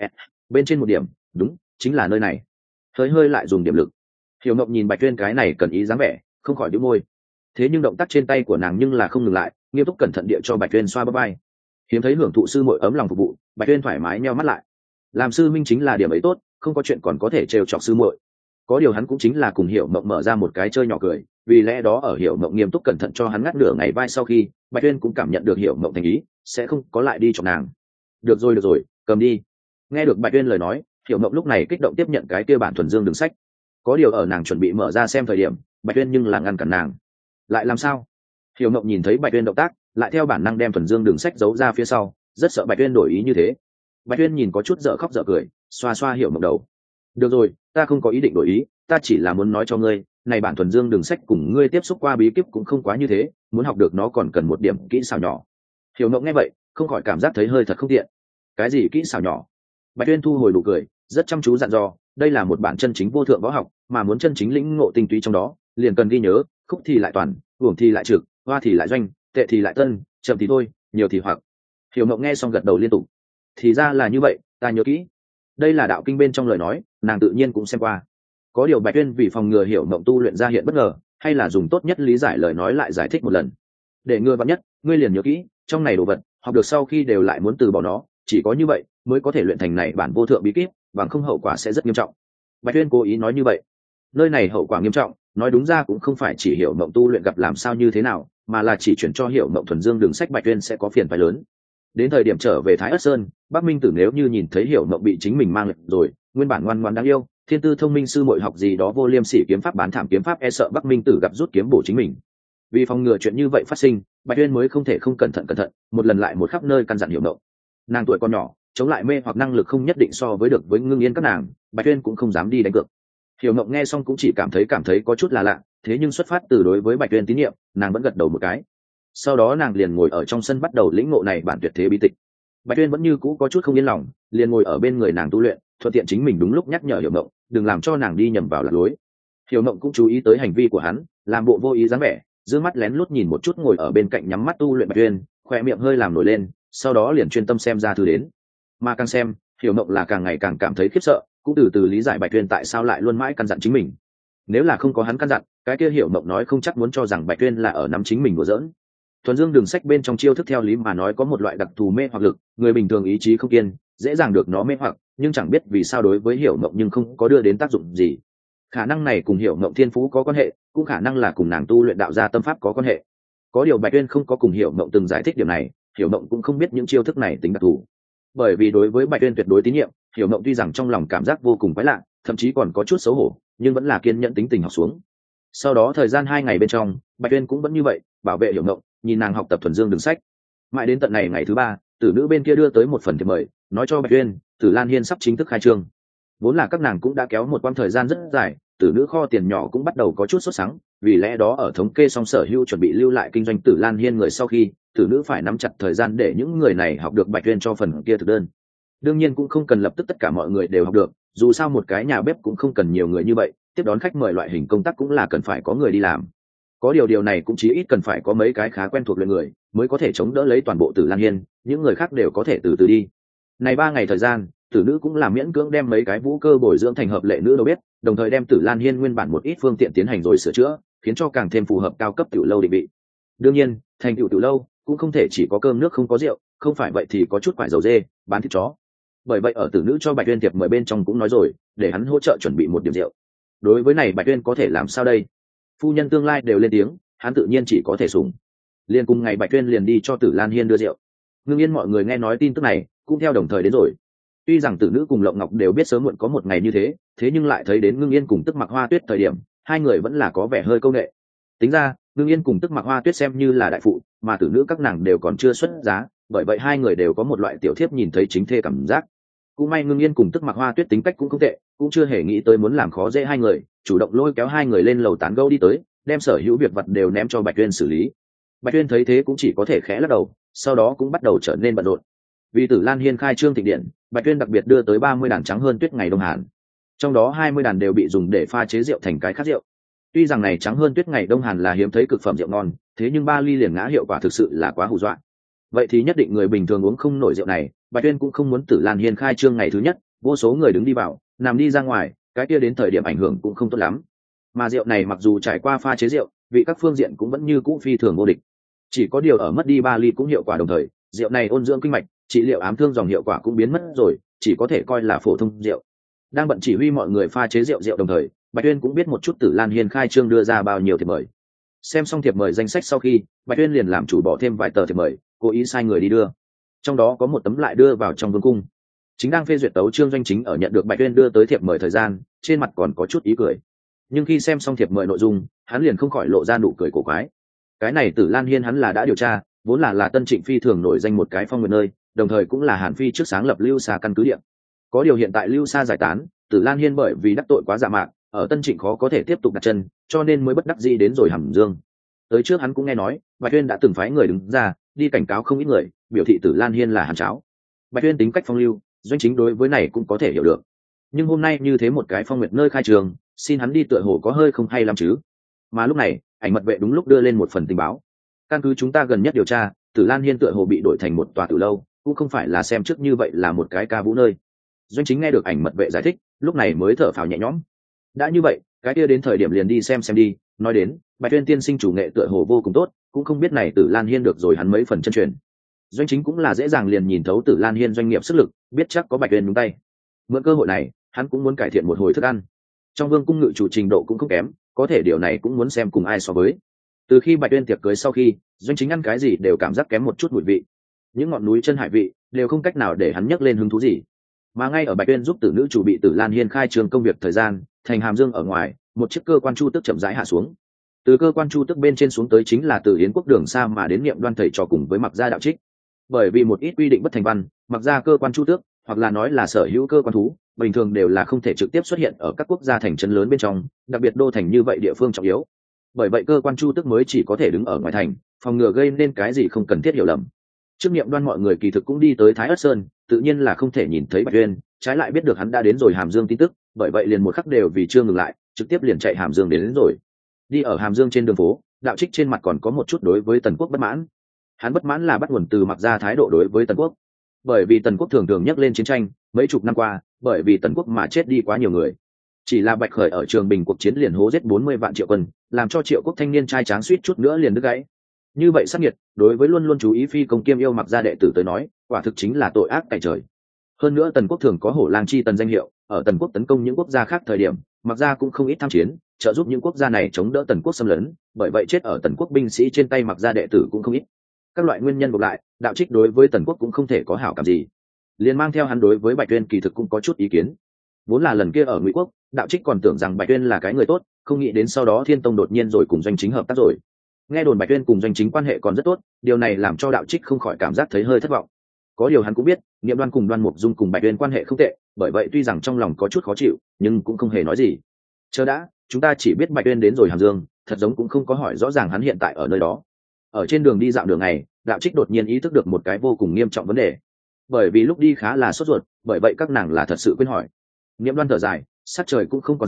Bên trên một điểm, đúng, chính là nơi này. Hơi hơi lại dùng điểm lực. Hiểu Mộng nhìn Bạch Uyên cái này cần ý dáng vẻ, không khỏi nhíu môi. Thế nhưng động tác trên tay của nàng nhưng là không ngừng lại, nghiêm túc cẩn thận địa cho Bạch Uyên xoa bóp vai. Hiếm thấy hưởng thụ sư muội ấm lòng phục vụ, Bạch Uyên thoải mái nheo mắt lại. Làm sư minh chính là điểm ấy tốt, không có chuyện còn có thể trêu chọc sư muội. Có điều hắn cũng chính là cùng Hiểu Mộng mở ra một cái chơi nhỏ cười, vì lẽ đó ở Hiểu Mộng nghiêm túc cẩn thận cho hắn ngắt nửa ngày vai sau khi, Bạch Uyên cũng cảm nhận được Hiểu Mộng thành ý, sẽ không có lại đi chọc nàng. Được rồi, cầm đi. Nghe được Bạch Uyên lời nói, Hiểu Mộng lúc này kích động tiếp nhận cái kia bản thuần dương đường sách. Có điều ở nàng chuẩn bị mở ra xem thời điểm, Bạch Uyên nhưng là ngăn cản nàng. Lại làm sao? Hiểu Mộng nhìn thấy Bạch Uyên động tác, lại theo bản năng đem thuần dương đường sách giấu ra phía sau, rất sợ Bạch Uyên đổi ý như thế. Bạch Uyên nhìn có chút dở khóc dở cười, xoa xoa Hiểu Mộng đầu. Được rồi, ta không có ý định đổi ý, ta chỉ là muốn nói cho ngươi, này bản thuần dương đường sách cùng ngươi tiếp xúc qua bí kíp cũng không quá như thế, muốn học được nó còn cần một điểm kỹ xảo nhỏ. Hiểu Mộng nghe vậy, không khỏi cảm giác thấy hơi thật không tiện. Cái gì kỹ xảo nhỏ? Bạch Uyên thu hồi nụ cười, rất chăm chú dặn dò, đây là một bản chân chính vô thượng võ học, mà muốn chân chính lĩnh ngộ tinh túy trong đó, liền cần ghi nhớ, khúc thì lại toàn, uổng thì lại trực, hoa thì lại doanh, tệ thì lại tân, chậm thì thôi, nhiều thì hoặc. Hiểu Mộng nghe xong gật đầu liên tục. Thì ra là như vậy, ta nhớ kỹ. Đây là đạo kinh bên trong lời nói, nàng tự nhiên cũng xem qua. Có điều Bạch Uyên vì phòng ngừa Hiểu Mộng tu luyện ra hiện bất ngờ, hay là dùng tốt nhất lý giải lời nói lại giải thích một lần. Để ngừa vạn nhất, ngươi liền nhớ kỹ, trong này đồ vật, học được sau khi đều lại muốn từ bỏ nó, chỉ có như vậy mới có thể luyện thành này bản vô thượng bí kíp, bằng không hậu quả sẽ rất nghiêm trọng. Bạch Uyên cố ý nói như vậy. Nơi này hậu quả nghiêm trọng, nói đúng ra cũng không phải chỉ Hiểu Mộng tu luyện gặp làm sao như thế nào, mà là chỉ chuyển cho Hiểu Mộng thuần dương đường sách Bạch Uyên sẽ có phiền phải lớn. Đến thời điểm trở về Thái Ất Sơn, Bắc Minh Tử nếu như nhìn thấy Hiểu Mộng bị chính mình mang lệnh rồi, nguyên bản ngoan ngoãn đáng yêu, thiên tư thông minh sư muội học gì đó vô liêm sỉ kiếm pháp bán thảm kiếm pháp, e sợ Bắc Minh Tử gặp rút kiếm bổ chính mình. Vì phòng ngừa chuyện như vậy phát sinh, Bạch Uyên mới không thể không cẩn thận, một lần lại một khắp nơi căn dặn Hiểu Mộng. Nàng tuổi còn nhỏ, chống lại mê hoặc năng lực không nhất định so với được với Ngưng Yên các nàng, Bạch Uyên cũng không dám đi đánh cược. Hiểu Mộng nghe xong cũng chỉ cảm thấy có chút là lạ, thế nhưng xuất phát từ đối với Bạch Uyên tín nhiệm, nàng vẫn gật đầu một cái. Sau đó nàng liền ngồi ở trong sân bắt đầu lĩnh ngộ này bản tuyệt thế bí tịch. Bạch Uyên vẫn như cũ có chút không yên lòng, liền ngồi ở bên người nàng tu luyện, thuận tiện chính mình đúng lúc nhắc nhở Hiểu Mộng, đừng làm cho nàng đi nhầm vào lạc lối. Hiểu Mộng cũng chú ý tới hành vi của hắn, làm bộ vô ý dáng vẻ, dương mắt lén lút nhìn một chút ngồi ở bên cạnh nhắm mắt tu luyện Bạch Uyên, khóe miệng hơi làm nổi lên, sau đó liền chuyên tâm xem ra thư đến. Mà càng xem, Hiểu Mộng là càng ngày càng cảm thấy khiếp sợ, cũng từ từ lý giải Bạch Uyên tại sao lại luôn mãi căn dặn chính mình. Nếu là không có hắn căn dặn, cái kia Hiểu Mộng nói không chắc muốn cho rằng Bạch Uyên là ở nắm chính mình đùa giỡn. Thuần dương đường sách bên trong chiêu thức theo lý mà nói có một loại đặc thù mê hoặc lực, người bình thường ý chí không kiên, dễ dàng được nó mê hoặc, nhưng chẳng biết vì sao đối với Hiểu Mộng nhưng không có đưa đến tác dụng gì. Khả năng này cùng Hiểu Mộng thiên phú có quan hệ, cũng khả năng là cùng nàng tu luyện đạo gia tâm pháp có quan hệ. Có điều Bạch Uyên không có cùng Hiểu Mộng từng giải thích điểm này, Hiểu Mộng cũng không biết những chiêu thức này tính đặc thù. Bởi vì đối với Bạch Uyên tuyệt đối tín nhiệm, Hiểu Mộng tuy rằng trong lòng cảm giác vô cùng quái lạ, thậm chí còn có chút xấu hổ, nhưng vẫn là kiên nhẫn tính tình học xuống. Sau đó thời gian 2 ngày bên trong, Bạch Uyên cũng vẫn như vậy, bảo vệ Hiểu Mộng, nhìn nàng học tập thuần dương đường sách. Mãi đến tận này ngày thứ 3, Tử Nữ bên kia đưa tới một phần thiệp mời, nói cho Bạch Uyên, Tử Lan Hiên sắp chính thức khai trương. Vốn là các nàng cũng đã kéo một quãng thời gian rất dài, Tử Nữ kho tiền nhỏ cũng bắt đầu có chút sốt sắng, vì lẽ đó ở thống kê xong sở hữu chuẩn bị lưu lại kinh doanh Tử Lan Hiên người sau khi, Tử Nữ phải nắm chặt thời gian để những người này học được Bạch Uyên cho phần kia thực đơn. Đương nhiên cũng không cần lập tức tất cả mọi người đều học được, dù sao một cái nhà bếp cũng không cần nhiều người như vậy, tiếp đón khách mời loại hình công tác cũng là cần phải có người đi làm. Có điều này cũng chí ít cần phải có mấy cái khá quen thuộc luyện người mới có thể chống đỡ lấy toàn bộ Tử Lan Hiên, những người khác đều có thể từ từ đi. Này 3 ngày thời gian, tử nữ cũng là miễn cưỡng đem mấy cái vũ cơ bồi dưỡng thành hợp lệ nữ đâu biết, đồng thời đem Tử Lan Hiên nguyên bản một ít phương tiện tiến hành rồi sửa chữa, khiến cho càng thêm phù hợp cao cấp tiểu lâu định vị. Đương nhiên, thành tiểu lâu cũng không thể chỉ có cơm nước không có rượu, không phải vậy thì có chút quải dầu dê, bán thịt chó. Bởi vậy ở tử nữ cho Bạch Uyên tiệp mời bên trong cũng nói rồi, để hắn hỗ trợ chuẩn bị một điểm rượu. Đối với này Bạch Uyên có thể làm sao đây? Phu nhân tương lai đều lên tiếng, hắn tự nhiên chỉ có thể sủng. Liên cùng ngày Bạch Uyên liền đi cho Tử Lan Hiên đưa rượu. Ngưng Yên mọi người nghe nói tin tức này, cũng theo đồng thời đến rồi. Tuy rằng tử nữ cùng Lộng Ngọc đều biết sớm muộn có một ngày như thế, thế nhưng lại thấy đến Ngưng Yên cùng Tức Mặc Hoa Tuyết thời điểm, hai người vẫn là có vẻ hơi câu nệ. Tính ra, Ngưng Yên cùng Tức Mặc Hoa Tuyết xem như là đại phụ, mà tử nữ các nàng đều còn chưa xuất giá, bởi vậy hai người đều có một loại tiểu thiếp nhìn thấy chính thê cảm giác. Cũng may Ngưng Yên cùng Tức Mặc Hoa Tuyết tính cách cũng không tệ, cũng chưa hề nghĩ tới muốn làm khó dễ hai người, chủ động lôi kéo hai người lên lầu tán gẫu đi tới, đem sở hữu việc vật đều ném cho Bạch Uyên xử lý. Bạch Uyên thấy thế cũng chỉ có thể khẽ lắc đầu, sau đó cũng bắt đầu trở nên bận rộn. Vì Tử Lan Hiên khai trương thịnh điện, Bạch Uyên đặc biệt đưa tới 30 đàn trắng hơn tuyết ngày Đông Hàn. Trong đó 20 đàn đều bị dùng để pha chế rượu thành cái khác rượu. Tuy rằng này trắng hơn tuyết ngày Đông Hàn là hiếm thấy cực phẩm rượu ngon, thế nhưng 3 ly liền ngã hiệu quả thực sự là quá hù dọa. Vậy thì nhất định người bình thường uống không nổi rượu này, Bạch Uyên cũng không muốn Tử Lan Hiên khai trương ngày thứ nhất, vô số người đứng đi vào, nằm đi ra ngoài, cái kia đến thời điểm ảnh hưởng cũng không tốt lắm. Mà rượu này mặc dù trải qua pha chế rượu, vị các phương diện cũng vẫn như cũ phi thường vô địch. Chỉ có điều ở mất đi 3 ly cũng hiệu quả đồng thời, rượu này ôn dưỡng kinh mạch, trị liệu ám thương dòng hiệu quả cũng biến mất rồi, chỉ có thể coi là phổ thông rượu. Đang bận chỉ huy mọi người pha chế rượu đồng thời, Bạch Uyên cũng biết một chút Tử Lan Hiên khai trương đưa ra bao nhiêu thiệp mời. Xem xong thiệp mời danh sách sau khi, Bạch Uyên liền làm chủ bỏ thêm vài tờ thiệp mời, cố ý sai người đi đưa. Trong đó có một tấm lại đưa vào trong vương cung. Chính đang phê duyệt tấu chương doanh chính ở nhận được Bạch Uyên đưa tới thiệp mời thời gian, trên mặt còn có chút ý cười. Nhưng khi xem xong thiệp mời nội dung, hắn liền không khỏi lộ ra nụ cười cổ quái. Cái này Tử Lan Hiên hắn là đã điều tra, vốn là Tân Trịnh phi thường nổi danh một cái phong nguyệt nơi, đồng thời cũng là Hàn Phi trước sáng lập Lưu Sa căn cứ địa. Có điều hiện tại Lưu Sa giải tán, Tử Lan Hiên bởi vì đắc tội quá dạ mạn, ở Tân Trịnh khó có thể tiếp tục đặt chân, cho nên mới bất đắc dĩ đến rồi Hàm Dương. Tới trước hắn cũng nghe nói, Bạch Uyên đã từng phái người đứng ra, đi cảnh cáo không ít người, biểu thị Tử Lan Hiên là hàn cháo. Bạch Uyên tính cách phong lưu, doanh chính đối với này cũng có thể hiểu được. Nhưng hôm nay như thế một cái phong nguyệt nơi khai trường, xin hắn đi tựa hồ có hơi không hay lắm chứ. Mà lúc này, ảnh mật vệ đúng lúc đưa lên một phần tình báo. Căn cứ chúng ta gần nhất điều tra, Tử Lan Hiên tựa hồ bị đổi thành một tòa tử lâu, cũng không phải là xem trước như vậy là một cái ca vũ nơi. Doanh chính nghe được ảnh mật vệ giải thích, lúc này mới thở phào nhẹ nhõm. Đã như vậy, cái kia đến thời điểm liền đi xem đi. Nói đến, Bạch Uyên tiên sinh chủ nghệ tựa hồ vô cùng tốt, cũng không biết này Tử Lan Hiên được rồi hắn mấy phần chân truyền. Doanh chính cũng là dễ dàng liền nhìn thấu Tử Lan Hiên doanh nghiệp sức lực, biết chắc có Bạch Uyên nhúng tay. Mượn cơ hội này, hắn cũng muốn cải thiện một hồi thức ăn. Trong vương cung ngự chủ trình độ cũng không kém, có thể điều này cũng muốn xem cùng ai so với. Từ khi Bạch Uyên tiệc cưới sau khi, doanh chính ăn cái gì đều cảm giác kém một chút mùi vị. Những ngọn núi chân hải vị đều không cách nào để hắn nhấc lên hứng thú gì. Mà ngay ở Bạch Uyên giúp tử nữ chủ bị Tử Lan Hiên khai trương công việc thời gian, thành Hàm Dương ở ngoài, một chiếc cơ quan chu tước chậm rãi hạ xuống. Từ cơ quan chu tước bên trên xuống tới chính là từ Yến quốc đường xa mà đến Niệm Đoan thầy trò cùng với Mặc gia đạo trích. Bởi vì một ít quy định bất thành văn, Mặc gia cơ quan chu tước, hoặc là nói là sở hữu cơ quan thú, bình thường đều là không thể trực tiếp xuất hiện ở các quốc gia thành trấn lớn bên trong, đặc biệt đô thành như vậy địa phương trọng yếu. Bởi vậy cơ quan chu tước mới chỉ có thể đứng ở ngoài thành, phòng ngừa gây nên cái gì không cần thiết hiểu lầm. Trước Niệm Đoan mọi người kỳ thực cũng đi tới Thái Ất Sơn, tự nhiên là không thể nhìn thấy Bạch Uyên, trái lại biết được hắn đã đến rồi Hàm Dương tin tức, bởi vậy liền một khắc đều vì chưa ngừng lại, trực tiếp liền chạy Hàm Dương đến rồi. Đi ở Hàm Dương trên đường phố, đạo trích trên mặt còn có một chút đối với Tần Quốc bất mãn. Hắn bất mãn là bắt nguồn từ Mặc gia thái độ đối với Tần Quốc. Bởi vì Tần Quốc thường thường nhắc lên chiến tranh, mấy chục năm qua, bởi vì Tần Quốc mà chết đi quá nhiều người. Chỉ là Bạch Khởi ở Trường Bình cuộc chiến liền hố giết 40 vạn Triệu quân, làm cho Triệu Quốc thanh niên trai tráng suýt chút nữa liền đứt gãy. Như vậy sát nghiệt, đối với luôn luôn chú ý phi công kiêm yêu Mặc gia đệ tử tới nói, quả thực chính là tội ác tại trời. Hơn nữa Tần Quốc thường có hổ lang chi tần danh hiệu, ở Tần Quốc tấn công những quốc gia khác thời điểm, Mặc gia cũng không ít tham chiến, trợ giúp những quốc gia này chống đỡ Tần Quốc xâm lấn, bởi vậy chết ở Tần Quốc binh sĩ trên tay Mặc gia đệ tử cũng không ít. Các loại nguyên nhân buộc lại, đạo trích đối với Tần Quốc cũng không thể có hảo cảm gì. Liền mang theo hắn đối với Bạch Uyên kỳ thực cũng có chút ý kiến. Vốn là lần kia ở Ngụy Quốc, đạo trích còn tưởng rằng Bạch Uyên là cái người tốt, không nghĩ đến sau đó Thiên Tông đột nhiên rồi cùng doanh chính hợp tác rồi. Nghe đồn Bạch Uyên cùng doanh chính quan hệ còn rất tốt, điều này làm cho đạo trích không khỏi cảm giác thấy hơi thất vọng. Có điều hắn cũng biết, Niệm Đoan cùng Đoan Mục Dung cùng Bạch Uyên quan hệ không tệ, bởi vậy tuy rằng trong lòng có chút khó chịu, nhưng cũng không hề nói gì. Chờ đã, chúng ta chỉ biết Bạch Uyên đến rồi Hàm Dương, thật giống cũng không có hỏi rõ ràng hắn hiện tại ở nơi đó. Ở trên đường đi dạo đường này, đạo trích đột nhiên ý thức được một cái vô cùng nghiêm trọng vấn đề. Bởi vì lúc đi khá là sốt ruột, bởi vậy các nàng là thật sự quên hỏi. Niệm Đoan thở dài, sát trời cũng không còn sớm,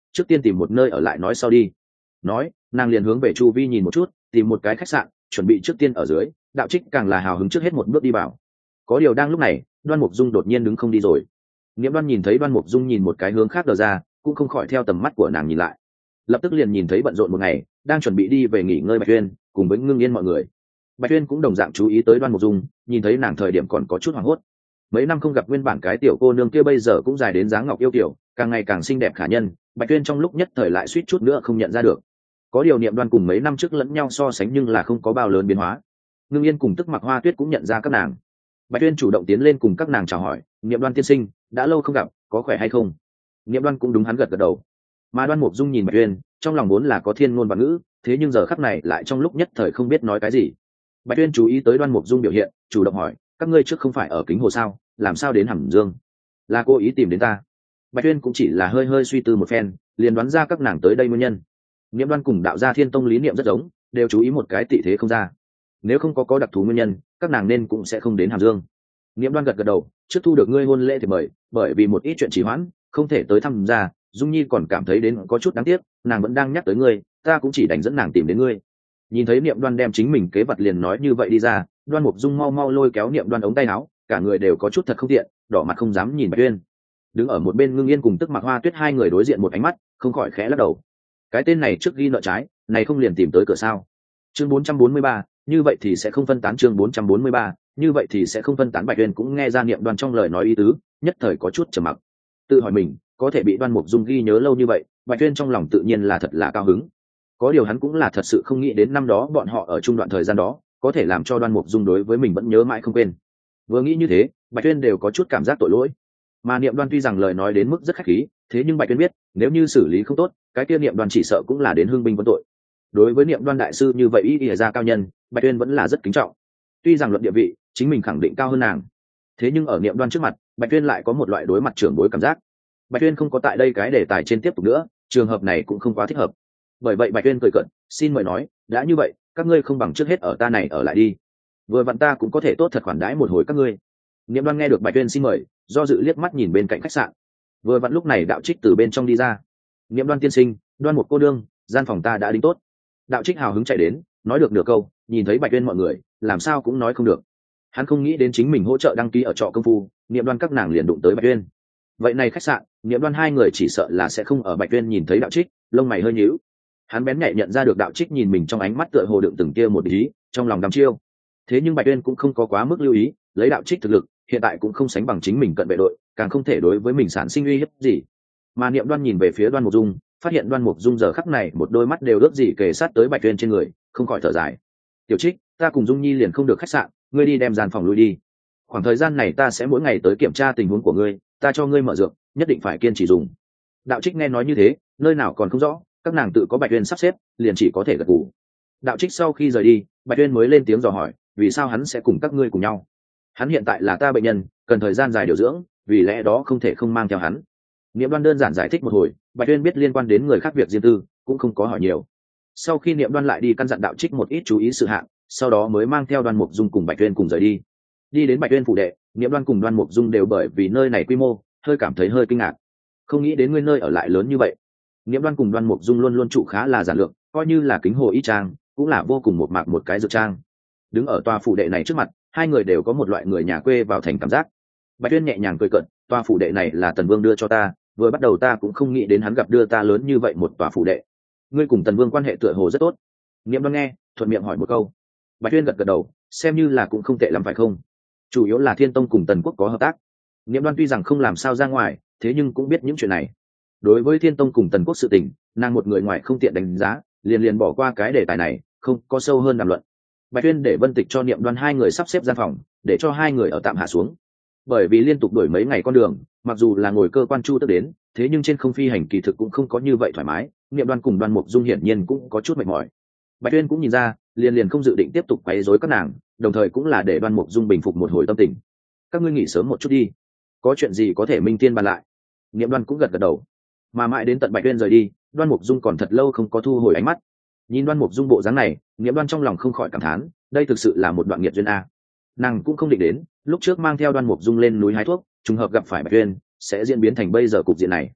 trước tiên tìm một nơi ở lại nói sau đi. Nói, nàng liền hướng về chu vi nhìn một chút, tìm một cái khách sạn chuẩn bị trước tiên ở dưới. Đạo Trích càng là hào hứng trước hết một bước đi vào. Có điều đang lúc này, Đoan Mục Dung đột nhiên đứng không đi rồi. Niệm Đoan nhìn thấy Đoan Mục Dung nhìn một cái hướng khác đờ ra, cũng không khỏi theo tầm mắt của nàng nhìn lại. Lập tức liền nhìn thấy bận rộn một ngày, đang chuẩn bị đi về nghỉ ngơi Bạch Uyên, cùng với Ngưng Yên mọi người. Bạch Uyên cũng đồng dạng chú ý tới Đoan Mục Dung, nhìn thấy nàng thời điểm còn có chút hoảng hốt. Mấy năm không gặp nguyên bản cái tiểu cô nương kia bây giờ cũng dài đến dáng ngọc yêu kiều, càng ngày càng xinh đẹp khả nhân, Bạch Uyên trong lúc nhất thời lại suýt chút nữa không nhận ra được. Có điều Niệm Đoan cùng mấy năm trước lẫn nhau so sánh nhưng là không có bao lớn biến hóa. Ngưng Yên cùng Tức Mặc Hoa Tuyết cũng nhận ra các nàng. Bạch Uyên chủ động tiến lên cùng các nàng chào hỏi, Niệm Đoan tiên sinh, đã lâu không gặp, có khỏe hay không? Niệm Đoan cũng đúng hắn gật gật đầu. Mà Đoan Mục Dung nhìn Bạch Uyên, trong lòng vốn là có thiên ngôn vạn ngữ, thế nhưng giờ khắc này lại trong lúc nhất thời không biết nói cái gì. Bạch Uyên chú ý tới Đoan Mục Dung biểu hiện, chủ động hỏi, các ngươi trước không phải ở Kính Hồ sao, làm sao đến Hàm Dương? Là cô ý tìm đến ta. Bạch Uyên cũng chỉ là hơi hơi suy tư một phen, liền đoán ra các nàng tới đây nguyên nhân. Niệm Đoan cùng đạo gia Thiên Tông lý niệm rất giống, đều chú ý một cái tị thế không ra. Nếu không có đặc thù nguyên nhân, các nàng nên cũng sẽ không đến Hàm Dương. Niệm Đoan gật gật đầu, trước thu được ngươi hôn lễ thì mời, bởi vì một ít chuyện trì hoãn, không thể tới thăm gia. Dung Nhi còn cảm thấy đến có chút đáng tiếc, nàng vẫn đang nhắc tới ngươi, ta cũng chỉ đành dẫn nàng tìm đến ngươi. Nhìn thấy Niệm Đoan đem chính mình kế vật liền nói như vậy đi ra, Đoan Mục Dung mau mau lôi kéo Niệm Đoan ống tay áo, cả người đều có chút thật không tiện, đỏ mặt không dám nhìn Bạch Uyên. Đứng ở một bên Ngưng Yên cùng Tức Mặc Hoa Tuyết hai người đối diện một ánh mắt, không khỏi khẽ lắc đầu. Cái tên này trước ghi nợ trái, này không liền tìm tới cửa sao? Chương 443, như vậy thì sẽ không phân tán. Chương 443, như vậy thì sẽ không phân tán. Bạch Uyên cũng nghe ra Niệm Đoan trong lời nói ý tứ, nhất thời có chút trầm mặc. Tự hỏi mình, có thể bị Đoan Mục Dung ghi nhớ lâu như vậy, Bạch Uyên trong lòng tự nhiên là thật là cao hứng. Có điều hắn cũng là thật sự không nghĩ đến năm đó bọn họ ở chung đoạn thời gian đó, có thể làm cho Đoan Mục Dung đối với mình vẫn nhớ mãi không quên. Vừa nghĩ như thế, Bạch Uyên đều có chút cảm giác tội lỗi. Mà Niệm Đoan tuy rằng lời nói đến mức rất khách khí, thế nhưng Bạch Uyên biết, nếu như xử lý không tốt, cái kia Niệm Đoan chỉ sợ cũng là đến hưng binh vấn tội. Đối với Niệm Đoan đại sư như vậy ý ra cao nhân, Bạch Uyên vẫn là rất kính trọng. Tuy rằng luận địa vị, chính mình khẳng định cao hơn nàng, thế nhưng ở Niệm Đoan trước mặt, Bạch Uyên lại có một loại đối mặt trưởng bối cảm giác. Bạch Uyên không có tại đây cái đề tài trên tiếp tục nữa, trường hợp này cũng không quá thích hợp. Bởi vậy Bạch Uyên cười cợt, xin mời nói, đã như vậy, các ngươi không bằng trước hết ở ta này ở lại đi. Vừa vặn ta cũng có thể tốt thật khoản đãi một hồi các ngươi. Niệm Đoan nghe được Bạch Uyên xin mời, do dự liếc mắt nhìn bên cạnh khách sạn. Vừa vặn lúc này Đạo Trích từ bên trong đi ra. Niệm Đoan tiên sinh, Đoan một cô đương, gian phòng ta đã đính tốt. Đạo Trích hào hứng chạy đến, nói được nửa câu, nhìn thấy Bạch Uyên mọi người, làm sao cũng nói không được. Hắn không nghĩ đến chính mình hỗ trợ đăng ký ở trọ công phu, Niệm Đoan các nàng liền đụng tới Bạch Uyên. Vậy này khách sạn, Niệm Đoan hai người chỉ sợ là sẽ không ở. Bạch Uyên nhìn thấy Đạo Trích, lông mày hơi nhíu. Hắn bén nhạy nhận ra được Đạo Trích nhìn mình trong ánh mắt tựa hồ đựng từng kia một ý, trong lòng đăm chiêu. Thế nhưng Bạch Uyên cũng không có quá mức lưu ý, lấy Đạo Trích thực lực, hiện tại cũng không sánh bằng chính mình cận vệ đội, càng không thể đối với mình sản sinh uy hiếp gì. Mà Niệm Đoan nhìn về phía Đoan Mục Dung, phát hiện Đoan Mục Dung giờ khắc này một đôi mắt đều ước gì kề sát tới Bạch Uyên trên người, không khỏi thở dài. Tiểu Trích, ta cùng Dung Nhi liền không được khách sạn, ngươi đi đem gian phòng lui đi. Khoảng thời gian này ta sẽ mỗi ngày tới kiểm tra tình huống của ngươi, ta cho ngươi mở dược, nhất định phải kiên trì dùng. Đạo Trích nghe nói như thế, nơi nào còn không rõ, các nàng tự có Bạch Uyên sắp xếp, liền chỉ có thể gật gù. Đạo Trích sau khi rời đi, Bạch Uyên mới lên tiếng dò hỏi, vì sao hắn sẽ cùng các ngươi cùng nhau? Hắn hiện tại là ta bệnh nhân, cần thời gian dài điều dưỡng, vì lẽ đó không thể không mang theo hắn. Niệm Đoan đơn giản giải thích một hồi, Bạch Uyên biết liên quan đến người khác việc riêng tư, cũng không có hỏi nhiều. Sau khi Niệm Đoan lại đi căn dặn Đạo Trích một ít chú ý sự hạn, sau đó mới mang theo Đoan Mục Dung cùng Bạch Uyên cùng rời đi. Đi đến Bạch Uyên phủ đệ, Niệm Đoan cùng Đoan Mục Dung đều bởi vì nơi này quy mô, hơi cảm thấy hơi kinh ngạc. Không nghĩ đến ngươi nơi ở lại lớn như vậy. Niệm Đoan cùng Đoan Mục Dung luôn luôn trụ khá là giản lược, coi như là Kính Hồ y trang, cũng là vô cùng một mạc một cái dược trang. Đứng ở tòa phủ đệ này trước mặt, hai người đều có một loại người nhà quê vào thành cảm giác. Bạch Uyên nhẹ nhàng cười cợt, tòa phủ đệ này là Tần Vương đưa cho ta, vừa bắt đầu ta cũng không nghĩ đến hắn gặp đưa ta lớn như vậy một tòa phủ đệ. Ngươi cùng Tần Vương quan hệ tựa hồ rất tốt. Niệm Đoan nghe, thuận miệng hỏi một câu. Bạch Uyên gật gật đầu, xem như là cũng không tệ lắm phải không? Chủ yếu là Thiên Tông cùng Tần Quốc có hợp tác. Niệm Đoan tuy rằng không làm sao ra ngoài, thế nhưng cũng biết những chuyện này. Đối với Thiên Tông cùng Tần Quốc sự tình, nàng một người ngoài không tiện đánh giá, liền bỏ qua cái đề tài này, không có sâu hơn đàm luận. Bạch Uyên để Vân Tịch cho Niệm Đoan hai người sắp xếp gian phòng, để cho hai người ở tạm hạ xuống. Bởi vì liên tục đổi mấy ngày con đường, mặc dù là ngồi cơ quan chu tức đến, thế nhưng trên không phi hành kỳ thực cũng không có như vậy thoải mái. Niệm Đoan cùng Đoan Mục Dung hiển nhiên cũng có chút mệt mỏi. Bạch Uyên cũng nhìn ra, liền không dự định tiếp tục quấy rối các nàng, đồng thời cũng là để Đoan Mục Dung bình phục một hồi tâm tình. Các ngươi nghỉ sớm một chút đi, có chuyện gì có thể minh tiên bàn lại. Niệm Đoan cũng gật gật đầu. Mà mãi đến tận Bạch Uyên rời đi, Đoan Mục Dung còn thật lâu không có thu hồi ánh mắt. Nhìn Đoan Mục Dung bộ dáng này, Niệm Đoan trong lòng không khỏi cảm thán, đây thực sự là một đoạn nghiệt duyên a. Nàng cũng không định đến, lúc trước mang theo Đoan Mục Dung lên núi hái thuốc, trùng hợp gặp phải Bạch Uyên, sẽ diễn biến thành bây giờ cục diện này.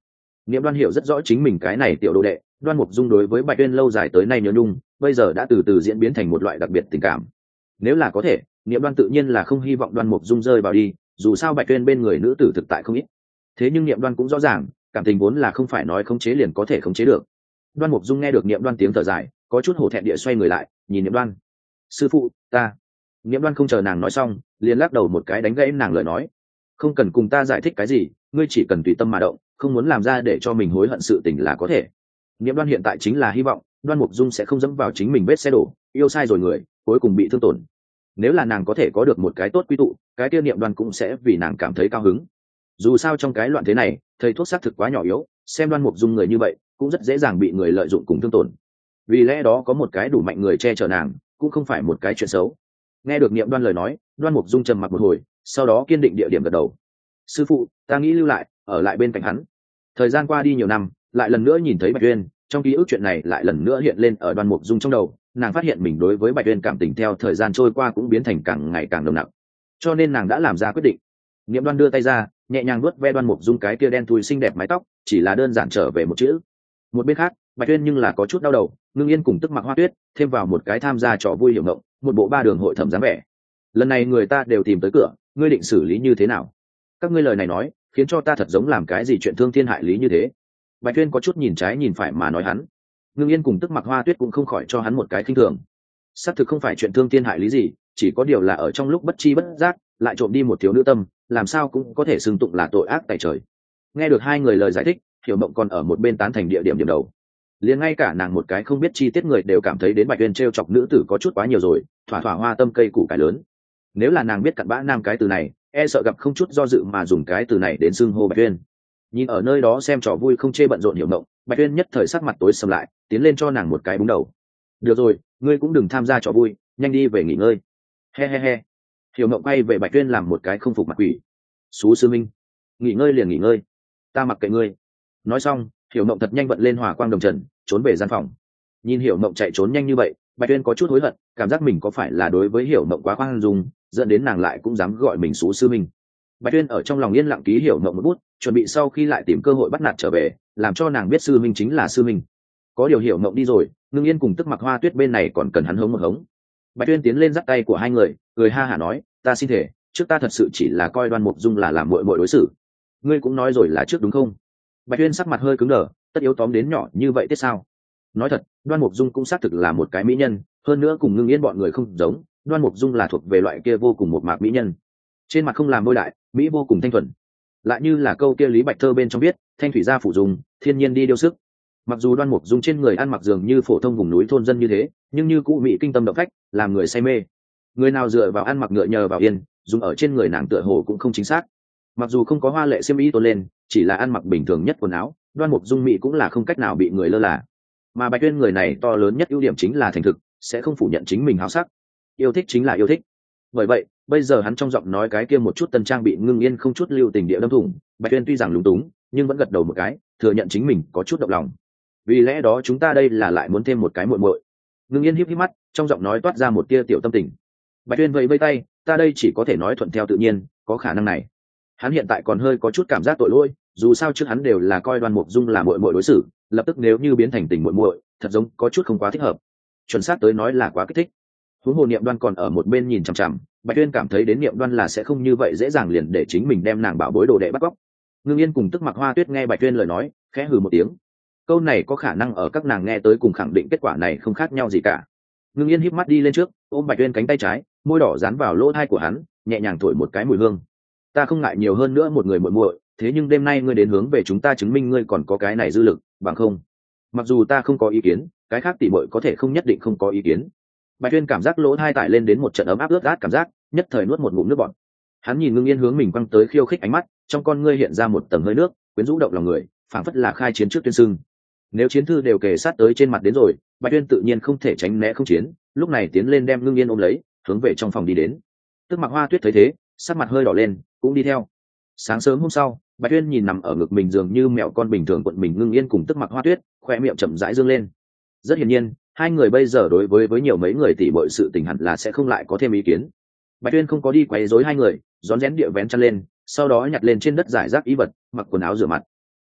Niệm Đoan hiểu rất rõ chính mình cái này tiểu đồ đệ, Đoan Mục Dung đối với Bạch Uyên lâu dài tới nay nhớ nhung, bây giờ đã từ từ diễn biến thành một loại đặc biệt tình cảm. Nếu là có thể, Niệm Đoan tự nhiên là không hy vọng Đoan Mục Dung rơi vào đi, dù sao Bạch Uyên bên người nữ tử thực tại không ít. Thế nhưng Niệm Đoan cũng rõ ràng, cảm tình vốn là không phải nói khống chế liền có thể khống chế được. Đoan Mục Dung nghe được Niệm Đoan tiếng thở dài, có chút hổ thẹn địa xoay người lại, nhìn Niệm Đoan. "Sư phụ, ta." Niệm Đoan không chờ nàng nói xong, liền lắc đầu một cái đánh gãy nàng lời nói. "Không cần cùng ta giải thích cái gì, ngươi chỉ cần tùy tâm mà động, không muốn làm ra để cho mình hối hận sự tình là có thể." Niệm Đoan hiện tại chính là hy vọng Đoan Mục Dung sẽ không dẫm vào chính mình vết xe đổ, yêu sai rồi người, cuối cùng bị thương tổn. Nếu là nàng có thể có được một cái tốt quy tụ, cái kia Niệm Đoan cũng sẽ vì nàng cảm thấy cao hứng. Dù sao trong cái loạn thế này, thầy thuốc xác thực quá nhỏ yếu, xem Đoan Mục Dung người như vậy, cũng rất dễ dàng bị người lợi dụng cùng thương tổn. Vì lẽ đó có một cái đủ mạnh người che chở nàng, cũng không phải một cái chuyện xấu. Nghe được Niệm Đoan lời nói, Đoan Mục Dung trầm mặc một hồi, sau đó kiên định địa điểm gật đầu. "Sư phụ, ta nghĩ lưu lại, ở lại bên cạnh hắn." Thời gian qua đi nhiều năm, lại lần nữa nhìn thấy Bạch Uyên, trong ký ức chuyện này lại lần nữa hiện lên ở Đoan Mục Dung trong đầu, nàng phát hiện mình đối với Bạch Uyên cảm tình theo thời gian trôi qua cũng biến thành càng ngày càng nồng nặc. Cho nên nàng đã làm ra quyết định. Niệm Đoan đưa tay ra, nhẹ nhàng vuốt ve Đoan Mục Dung cái kia đen thui xinh đẹp mái tóc, chỉ là đơn giản trở về một chữ. Một bên khác, Bạch Uyên nhưng là có chút đau đầu, Ngưng Yên cùng Tức Mặc Hoa Tuyết, thêm vào một cái tham gia trò vui hiểu ngộng, một bộ ba đường hội thẩm dáng vẻ. Lần này người ta đều tìm tới cửa, ngươi định xử lý như thế nào? Các ngươi lời này nói, khiến cho ta thật giống làm cái gì chuyện thương thiên hại lý như thế. Bạch Uyên có chút nhìn trái nhìn phải mà nói hắn. Ngưng Yên cùng Tức Mặc Hoa Tuyết cũng không khỏi cho hắn một cái khinh thường. Xác thực không phải chuyện thương thiên hại lý gì, chỉ có điều là ở trong lúc bất chi bất giác, lại trộm đi một thiếu nữ tâm, làm sao cũng có thể xưng tụng là tội ác tại trời. Nghe được hai người lời giải thích, Hiểu Mộng còn ở một bên tán thành địa điểm điểm đầu. Liền ngay cả nàng một cái không biết chi tiết người đều cảm thấy đến Bạch Uyên trêu chọc nữ tử có chút quá nhiều rồi, thỏa thỏa hoa tâm cây củ cải lớn. Nếu là nàng biết cặn bã nam cái từ này, e sợ gặp không chút do dự mà dùng cái từ này đến xưng hô Bạch Uyên. Nhìn ở nơi đó xem trò vui không chê bận rộn Hiểu Mộng, Bạch Uyên nhất thời sắc mặt tối sầm lại, tiến lên cho nàng một cái búng đầu. "Được rồi, ngươi cũng đừng tham gia trò vui, nhanh đi về nghỉ ngơi." He he he. Hiểu Mộng quay về Bạch Uyên làm một cái không phục mặt quỷ. "Sú sư minh, nghỉ ngơi liền nghỉ ngơi, ta mặc kệ ngươi." Nói xong, Hiểu Mộng thật nhanh vận lên hỏa quang đồng trần, trốn về gian phòng. Nhìn Hiểu Mộng chạy trốn nhanh như vậy, Bạch Uyên có chút hối hận, cảm giác mình có phải là đối với Hiểu Mộng quá khoan dung, dẫn đến nàng lại cũng dám gọi mình Sú sư minh. Bạch Uyên ở trong lòng yên lặng ký Hiểu Mộng một bút, chuẩn bị sau khi lại tìm cơ hội bắt nạt trở về, làm cho nàng biết sư minh chính là sư minh. Có điều Hiểu Mộng đi rồi, Ngưng Yên cùng Tức Mặc Hoa Tuyết bên này còn cần hắn hống một hống. Bạch Uyên tiến lên dắt tay của hai người, cười ha hả nói, "Ta xin thể, trước ta thật sự chỉ là coi Đoan Mục Dung là làm muội muội đối xử. Ngươi cũng nói rồi là trước đúng không?" Bạch Uyên sắc mặt hơi cứng đờ, tất yếu tóm đến nhỏ như vậy tiết sao? Nói thật, Đoan Mục Dung cũng xác thực là một cái mỹ nhân, hơn nữa cùng Ngưng Yên bọn người không giống, Đoan Mục Dung là thuộc về loại kia vô cùng một mạc mỹ nhân. Trên mặt không làm bôi đại, mỹ vô cùng thanh thuần. Lại như là câu kia Lý Bạch Thơ bên trong viết, thanh thủy gia phủ dùng, thiên nhiên đi điêu sức. Mặc dù Đoan Mục Dung trên người ăn mặc dường như phổ thông vùng núi thôn dân như thế, nhưng như cũ mỹ kinh tâm động phách, làm người say mê. Người nào dựa vào ăn mặc ngựa nhờ vào yên, dùng ở trên người nàng tựa hồ cũng không chính xác. Mặc dù không có hoa lệ xiêm y tôn lên, chỉ là ăn mặc bình thường nhất quần áo, Đoan Mục Dung mỹ cũng là không cách nào bị người lơ là. Mà Bạch Uyên người này to lớn nhất ưu điểm chính là thành thực, sẽ không phủ nhận chính mình háo sắc. Yêu thích chính là yêu thích. Bởi vậy, bây giờ hắn trong giọng nói cái kia một chút tân trang bị Ngưng Yên không chút lưu tình địa đâm thủng, Bạch Uyên tuy rằng lúng túng, nhưng vẫn gật đầu một cái, thừa nhận chính mình có chút động lòng. Vì lẽ đó chúng ta đây là lại muốn thêm một cái muội muội. Ngưng Yên híp híp mắt, trong giọng nói toát ra một tia tiểu tâm tình. Bạch Uyên vẫy vẫy tay, ta đây chỉ có thể nói thuận theo tự nhiên, có khả năng này. Hắn hiện tại còn hơi có chút cảm giác tội lỗi, dù sao trước hắn đều là coi Đoan Mục Dung là muội muội đối xử, lập tức nếu như biến thành tình muội muội, thật giống có chút không quá thích hợp. Chuẩn xác tới nói là quá kích thích. Huống hồ Niệm Đoan còn ở một bên nhìn chằm chằm, Bạch Uyên cảm thấy đến Niệm Đoan là sẽ không như vậy dễ dàng liền để chính mình đem nàng bảo bối đồ đệ bắt cóc. Ngưng Yên cùng Tức Mặc Hoa Tuyết nghe Bạch Uyên lời nói, khẽ hừ một tiếng. Câu này có khả năng ở các nàng nghe tới cùng khẳng định kết quả này không khác nhau gì cả. Ngưng Yên híp mắt đi lên trước, ôm Bạch Uyên cánh tay trái, môi đỏ dán vào lỗ tai của hắn, nhẹ nhàng thổi một cái mùi hương. Ta không ngại nhiều hơn nữa một người muội muội, thế nhưng đêm nay ngươi đến hướng về chúng ta chứng minh ngươi còn có cái này dư lực, bằng không. Mặc dù ta không có ý kiến, cái khác tỷ muội có thể không nhất định không có ý kiến. Bạch Tuyên cảm giác lỗ tai tải lên đến một trận ấm áp ướt át cảm giác, nhất thời nuốt một ngụm nước bọt. Hắn nhìn Ngưng Yên hướng mình quăng tới khiêu khích ánh mắt, trong con ngươi hiện ra một tầng hơi nước, quyến rũ động lòng người, phảng phất là khai chiến trước tuyên sưng. Nếu chiến thư đều kề sát tới trên mặt đến rồi, Bạch Tuyên tự nhiên không thể tránh né không chiến, lúc này tiến lên đem Ngưng Yên ôm lấy, hướng về trong phòng đi đến. Tức Mặc Hoa Tuyết thấy thế, sắc mặt hơi đỏ lên, cũng đi theo. Sáng sớm hôm sau, Bạch Tuyên nhìn nằm ở ngực mình dường như mèo con bình thường quận mình Ngưng Yên cùng Tức Mặc Hoa Tuyết, khoe miệng chậm rãi dương lên. Rất hiển nhiên, hai người bây giờ đối với nhiều mấy người tỷ muội sự tình hẳn là sẽ không lại có thêm ý kiến. Bạch Tuyên không có đi quấy rối hai người, rón rén địa vén chăn lên, sau đó nhặt lên trên đất giải rác ý vật, mặc quần áo rửa mặt.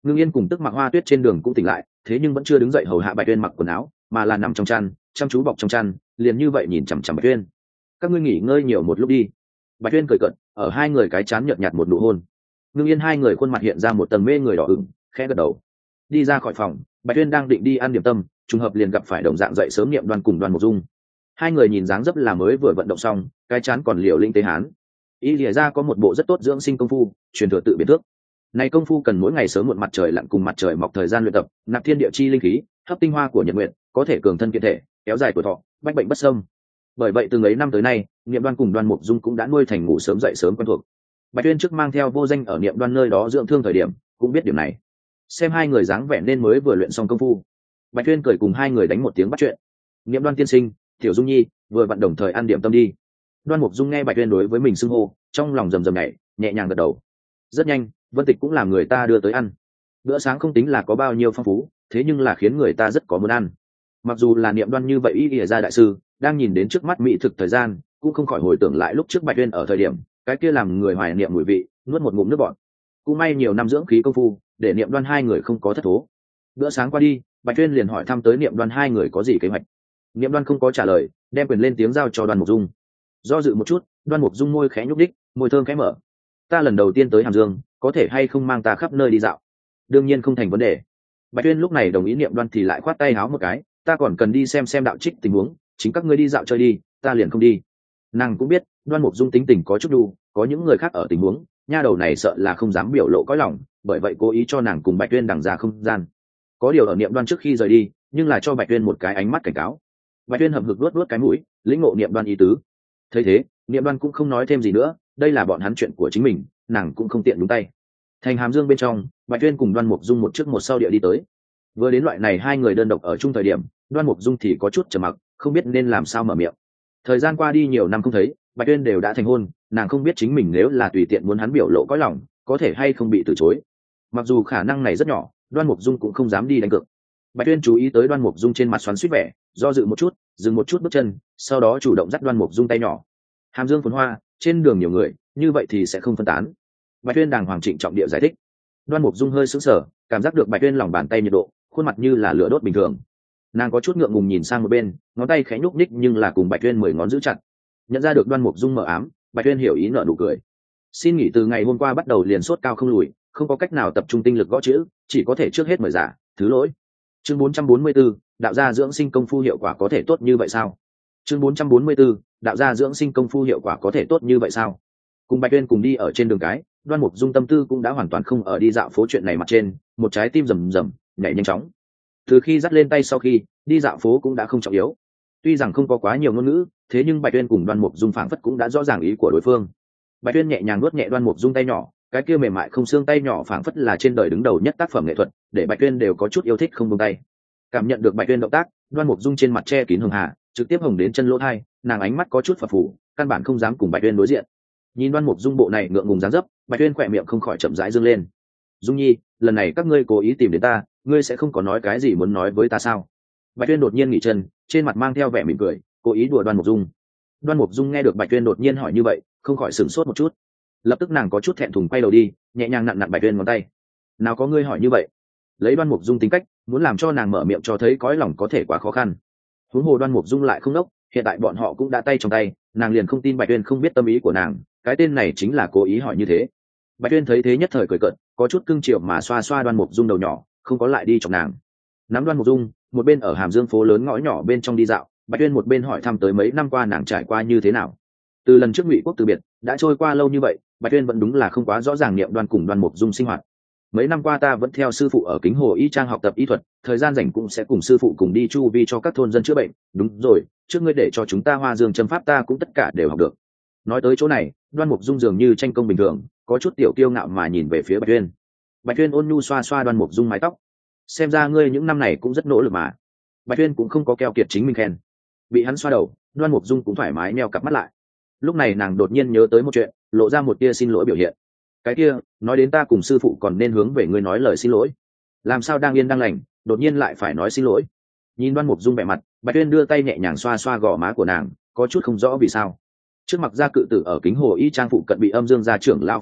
Ngưng Yên cùng Tức Mặc Hoa Tuyết trên đường cũng tỉnh lại, thế nhưng vẫn chưa đứng dậy hầu hạ Bạch Tuyên mặc quần áo, mà là nằm trong chăn, chăm chú bọc trong chăn, liền như vậy nhìn chằm chằm Bạch Tuyên. Các ngươi nghỉ ngơi nhiều một lúc đi. Bạch Tuyên cười cợt, ở hai người cái chán nhợt nhạt một nụ hôn. Ngưng Yên hai người khuôn mặt hiện ra một tầng mê người đỏ ửng, khẽ gật đầu. Đi ra khỏi phòng, Bạch Tuyên đang định đi ăn điểm tâm, trùng hợp liền gặp phải đồng dạng dậy sớm Niệm Đoan cùng Đoan Mục Dung. Hai người nhìn dáng dấp là mới vừa vận động xong, cái chán còn liều linh tế hán. Y lìa ra có một bộ rất tốt dưỡng sinh công phu, truyền thừa tự biến thước. Này công phu cần mỗi ngày sớm muộn mặt trời lặn cùng mặt trời mọc thời gian luyện tập, nạp thiên địa chi linh khí, hấp tinh hoa của nhật nguyện, có thể cường thân kiện thể, kéo dài tuổi thọ, bách bệnh bất xâm. Bởi vậy từ ấy năm tới nay, Niệm Đoan cùng Đoan Mục Dung cũng đã nuôi thành ngủ sớm dậy sớm quen thuộc. Bạch Tuyên trước mang theo Vô Danh ở Niệm Đoan nơi đó dưỡng thương thời điểm, cũng biết điểm này. Xem hai người dáng vẻ nên mới vừa luyện xong công phu. Bạch Tuyên cười cùng hai người đánh một tiếng bắt chuyện. Niệm Đoan tiên sinh, Tiểu Dung Nhi, vừa vận đồng thời ăn điểm tâm đi. Đoan Mục Dung nghe Bạch Tuyên đối với mình xưng hô, trong lòng rầm rầm nhảy, nhẹ nhàng gật đầu. Rất nhanh, Vân Tịch cũng làm người ta đưa tới ăn. Bữa sáng không tính là có bao nhiêu phong phú, thế nhưng là khiến người ta rất có muốn ăn. Mặc dù là Niệm Đoan như vậy ý ỉa ra đại sư, đang nhìn đến trước mắt mỹ thực thời gian, cũng không khỏi hồi tưởng lại lúc trước Bạch Tuyên ở thời điểm, cái kia làm người hoài niệm mùi vị, nuốt một ngụm nước bọt. Cũng may nhiều năm dưỡng khí công phu, để Niệm Đoan hai người không có thất thố. Bữa sáng qua đi, Bạch Tuyên liền hỏi thăm tới Niệm Đoan hai người có gì kế hoạch. Niệm Đoan không có trả lời, đem quyền lên tiếng giao cho Đoan Mục Dung. Do dự một chút, Đoan Mục Dung môi khẽ nhúc đích, môi thơm khẽ mở. Ta lần đầu tiên tới Hàm Dương, có thể hay không mang ta khắp nơi đi dạo? Đương nhiên không thành vấn đề. Bạch Tuyên lúc này đồng ý. Niệm Đoan thì lại khoát tay háo một cái, ta còn cần đi xem đạo trích tình huống, chính các ngươi đi dạo chơi đi, ta liền không đi. Nàng cũng biết Đoan Mục Dung tính tình có chút đu, có những người khác ở tình huống, nha đầu này sợ là không dám biểu lộ cõi lòng, bởi vậy cố ý cho nàng cùng Bạch Tuyên đằng ra không gian. Có điều ở Niệm Đoan trước khi rời đi, nhưng là cho Bạch Tuyên một cái ánh mắt cảnh cáo. Bạch Tuyên hậm hực luốt cái mũi, lĩnh ngộ Niệm Đoan ý tứ. Thấy thế, Niệm Đoan cũng không nói thêm gì nữa, đây là bọn hắn chuyện của chính mình, nàng cũng không tiện nhúng tay. Thành Hàm Dương bên trong, Bạch Tuyên cùng Đoan Mục Dung một trước một sau địa đi tới. Vừa đến loại này hai người đơn độc ở chung thời điểm, Đoan Mục Dung thì có chút trầm mặc, không biết nên làm sao mở miệng. Thời gian qua đi nhiều năm không thấy, Bạch Tuyên đều đã thành hôn, nàng không biết chính mình nếu là tùy tiện muốn hắn biểu lộ cõi lòng, có thể hay không bị từ chối. Mặc dù khả năng này rất nhỏ, Đoan Mục Dung cũng không dám đi đánh cược. Bạch Tuyên chú ý tới Đoan Mục Dung trên mặt xoắn xuýt vẻ, do dự một chút, dừng một chút bước chân, sau đó chủ động dắt Đoan Mục Dung tay nhỏ. Hàm Dương phồn hoa, trên đường nhiều người, như vậy thì sẽ không phân tán. Bạch Tuyên đàng hoàng trịnh trọng địa giải thích. Đoan Mục Dung hơi sững sờ, cảm giác được Bạch Tuyên lòng bàn tay nhiệt độ, khuôn mặt như là lửa đốt bình thường. Nàng có chút ngượng ngùng nhìn sang một bên, ngón tay khẽ nhúc nhích nhưng là cùng Bạch Tuyên 10 ngón giữ chặt. Nhận ra được Đoan Mục Dung mờ ám, Bạch Tuyên hiểu ý nở nụ cười. Xin nghỉ từ ngày hôm qua bắt đầu liền sốt cao không lùi, không có cách nào tập trung tinh lực gõ chữ, chỉ có thể trước hết mời giả, thứ lỗi. Chương 444, đạo gia dưỡng sinh công phu hiệu quả có thể tốt như vậy sao? Chương 444, đạo gia dưỡng sinh công phu hiệu quả có thể tốt như vậy sao? Cùng Bạch Tuyên cùng đi ở trên đường cái, Đoan Mục Dung tâm tư cũng đã hoàn toàn không ở đi dạo phố chuyện này mặt trên, một trái tim rầm rầm nhảy nhanh chóng. Từ khi dắt lên tay sau khi đi dạo phố cũng đã không trọng yếu. Tuy rằng không có quá nhiều ngôn ngữ, thế nhưng Bạch Tuyên cùng Đoan Mục Dung phảng phất cũng đã rõ ràng ý của đối phương. Bạch Tuyên nhẹ nhàng nuốt nhẹ Đoan Mục Dung tay nhỏ, cái kia mềm mại không xương tay nhỏ phảng phất là trên đời đứng đầu nhất tác phẩm nghệ thuật, để Bạch Tuyên đều có chút yêu thích không buông tay. Cảm nhận được Bạch Tuyên động tác, Đoan Mục Dung trên mặt che kín hường hà, trực tiếp hồng đến chân lỗ tai, nàng ánh mắt có chút phập phù, căn bản không dám cùng Bạch Tuyên đối diện. Nhìn Đoan Mục Dung bộ này ngượng ngùng dáng dấp, Bạch Tuyên khỏe miệng không khỏi chậm rãi dương lên. Dung Nhi, lần này các ngươi cố ý tìm đến ta, ngươi sẽ không có nói cái gì muốn nói với ta sao? Bạch Tuyên đột nhiên nghỉ chân, trên mặt mang theo vẻ mỉm cười, cố ý đùa Đoan Mục Dung. Đoan Mục Dung nghe được Bạch Tuyên đột nhiên hỏi như vậy, không khỏi sửng sốt một chút. Lập tức nàng có chút thẹn thùng quay đầu đi, nhẹ nhàng nặn nặn Bạch Tuyên ngón tay. Nào có ngươi hỏi như vậy? Lấy Đoan Mục Dung tính cách, muốn làm cho nàng mở miệng cho thấy cõi lòng có thể quá khó khăn. Huống hồ Đoan Mục Dung lại không đốc, hiện tại bọn họ cũng đã tay trong tay, nàng liền không tin Bạch Tuyên không biết tâm ý của nàng, cái tên này chính là cố ý hỏi như thế. Bạch Tuyên thấy thế nhất thời cười cợt, có chút cưng chiều mà xoa xoa Đoan Mục Dung đầu nhỏ, không có lại đi chọc nàng. Nắm Đoan Mục Dung, một bên ở Hàm Dương phố lớn ngõ nhỏ bên trong đi dạo, Bạch Tuyên một bên hỏi thăm tới mấy năm qua nàng trải qua như thế nào. Từ lần trước Ngụy Quốc từ biệt, đã trôi qua lâu như vậy, Bạch Tuyên vẫn đúng là không quá rõ ràng niệm Đoan cùng Đoan Mục Dung sinh hoạt. Mấy năm qua ta vẫn theo sư phụ ở Kính Hồ Y Trang học tập y thuật, thời gian rảnh cũng sẽ cùng sư phụ cùng đi chu vi cho các thôn dân chữa bệnh. Đúng rồi, trước ngươi để cho chúng ta Hoa Dương châm pháp ta cũng tất cả đều học được. Nói tới chỗ này, Đoan Mục Dung dường như tranh công bình thường, có chút tiểu kiêu ngạo mà nhìn về phía Bạch Tuyên. Bạch Tuyên ôn nhu xoa xoa Đoan Mục Dung mái tóc. Xem ra ngươi những năm này cũng rất nỗ lực mà. Bạch Tuyên cũng không có keo kiệt chính mình khen. Bị hắn xoa đầu, Đoan Mục Dung cũng thoải mái nheo cặp mắt lại. Lúc này nàng đột nhiên nhớ tới một chuyện, lộ ra một tia xin lỗi biểu hiện. Cái kia, nói đến ta cùng sư phụ còn nên hướng về ngươi nói lời xin lỗi. Làm sao đang yên đang lành, đột nhiên lại phải nói xin lỗi. Nhìn Đoan Mục Dung vẻ mặt, Bạch Tuyên đưa tay nhẹ nhàng xoa xoa gò má của nàng, có chút không rõ vì sao. Trước mặt gia cự tử ở Kính Hồ Y Trang phụ cận bị Âm Dương gia trưởng lao phục kích,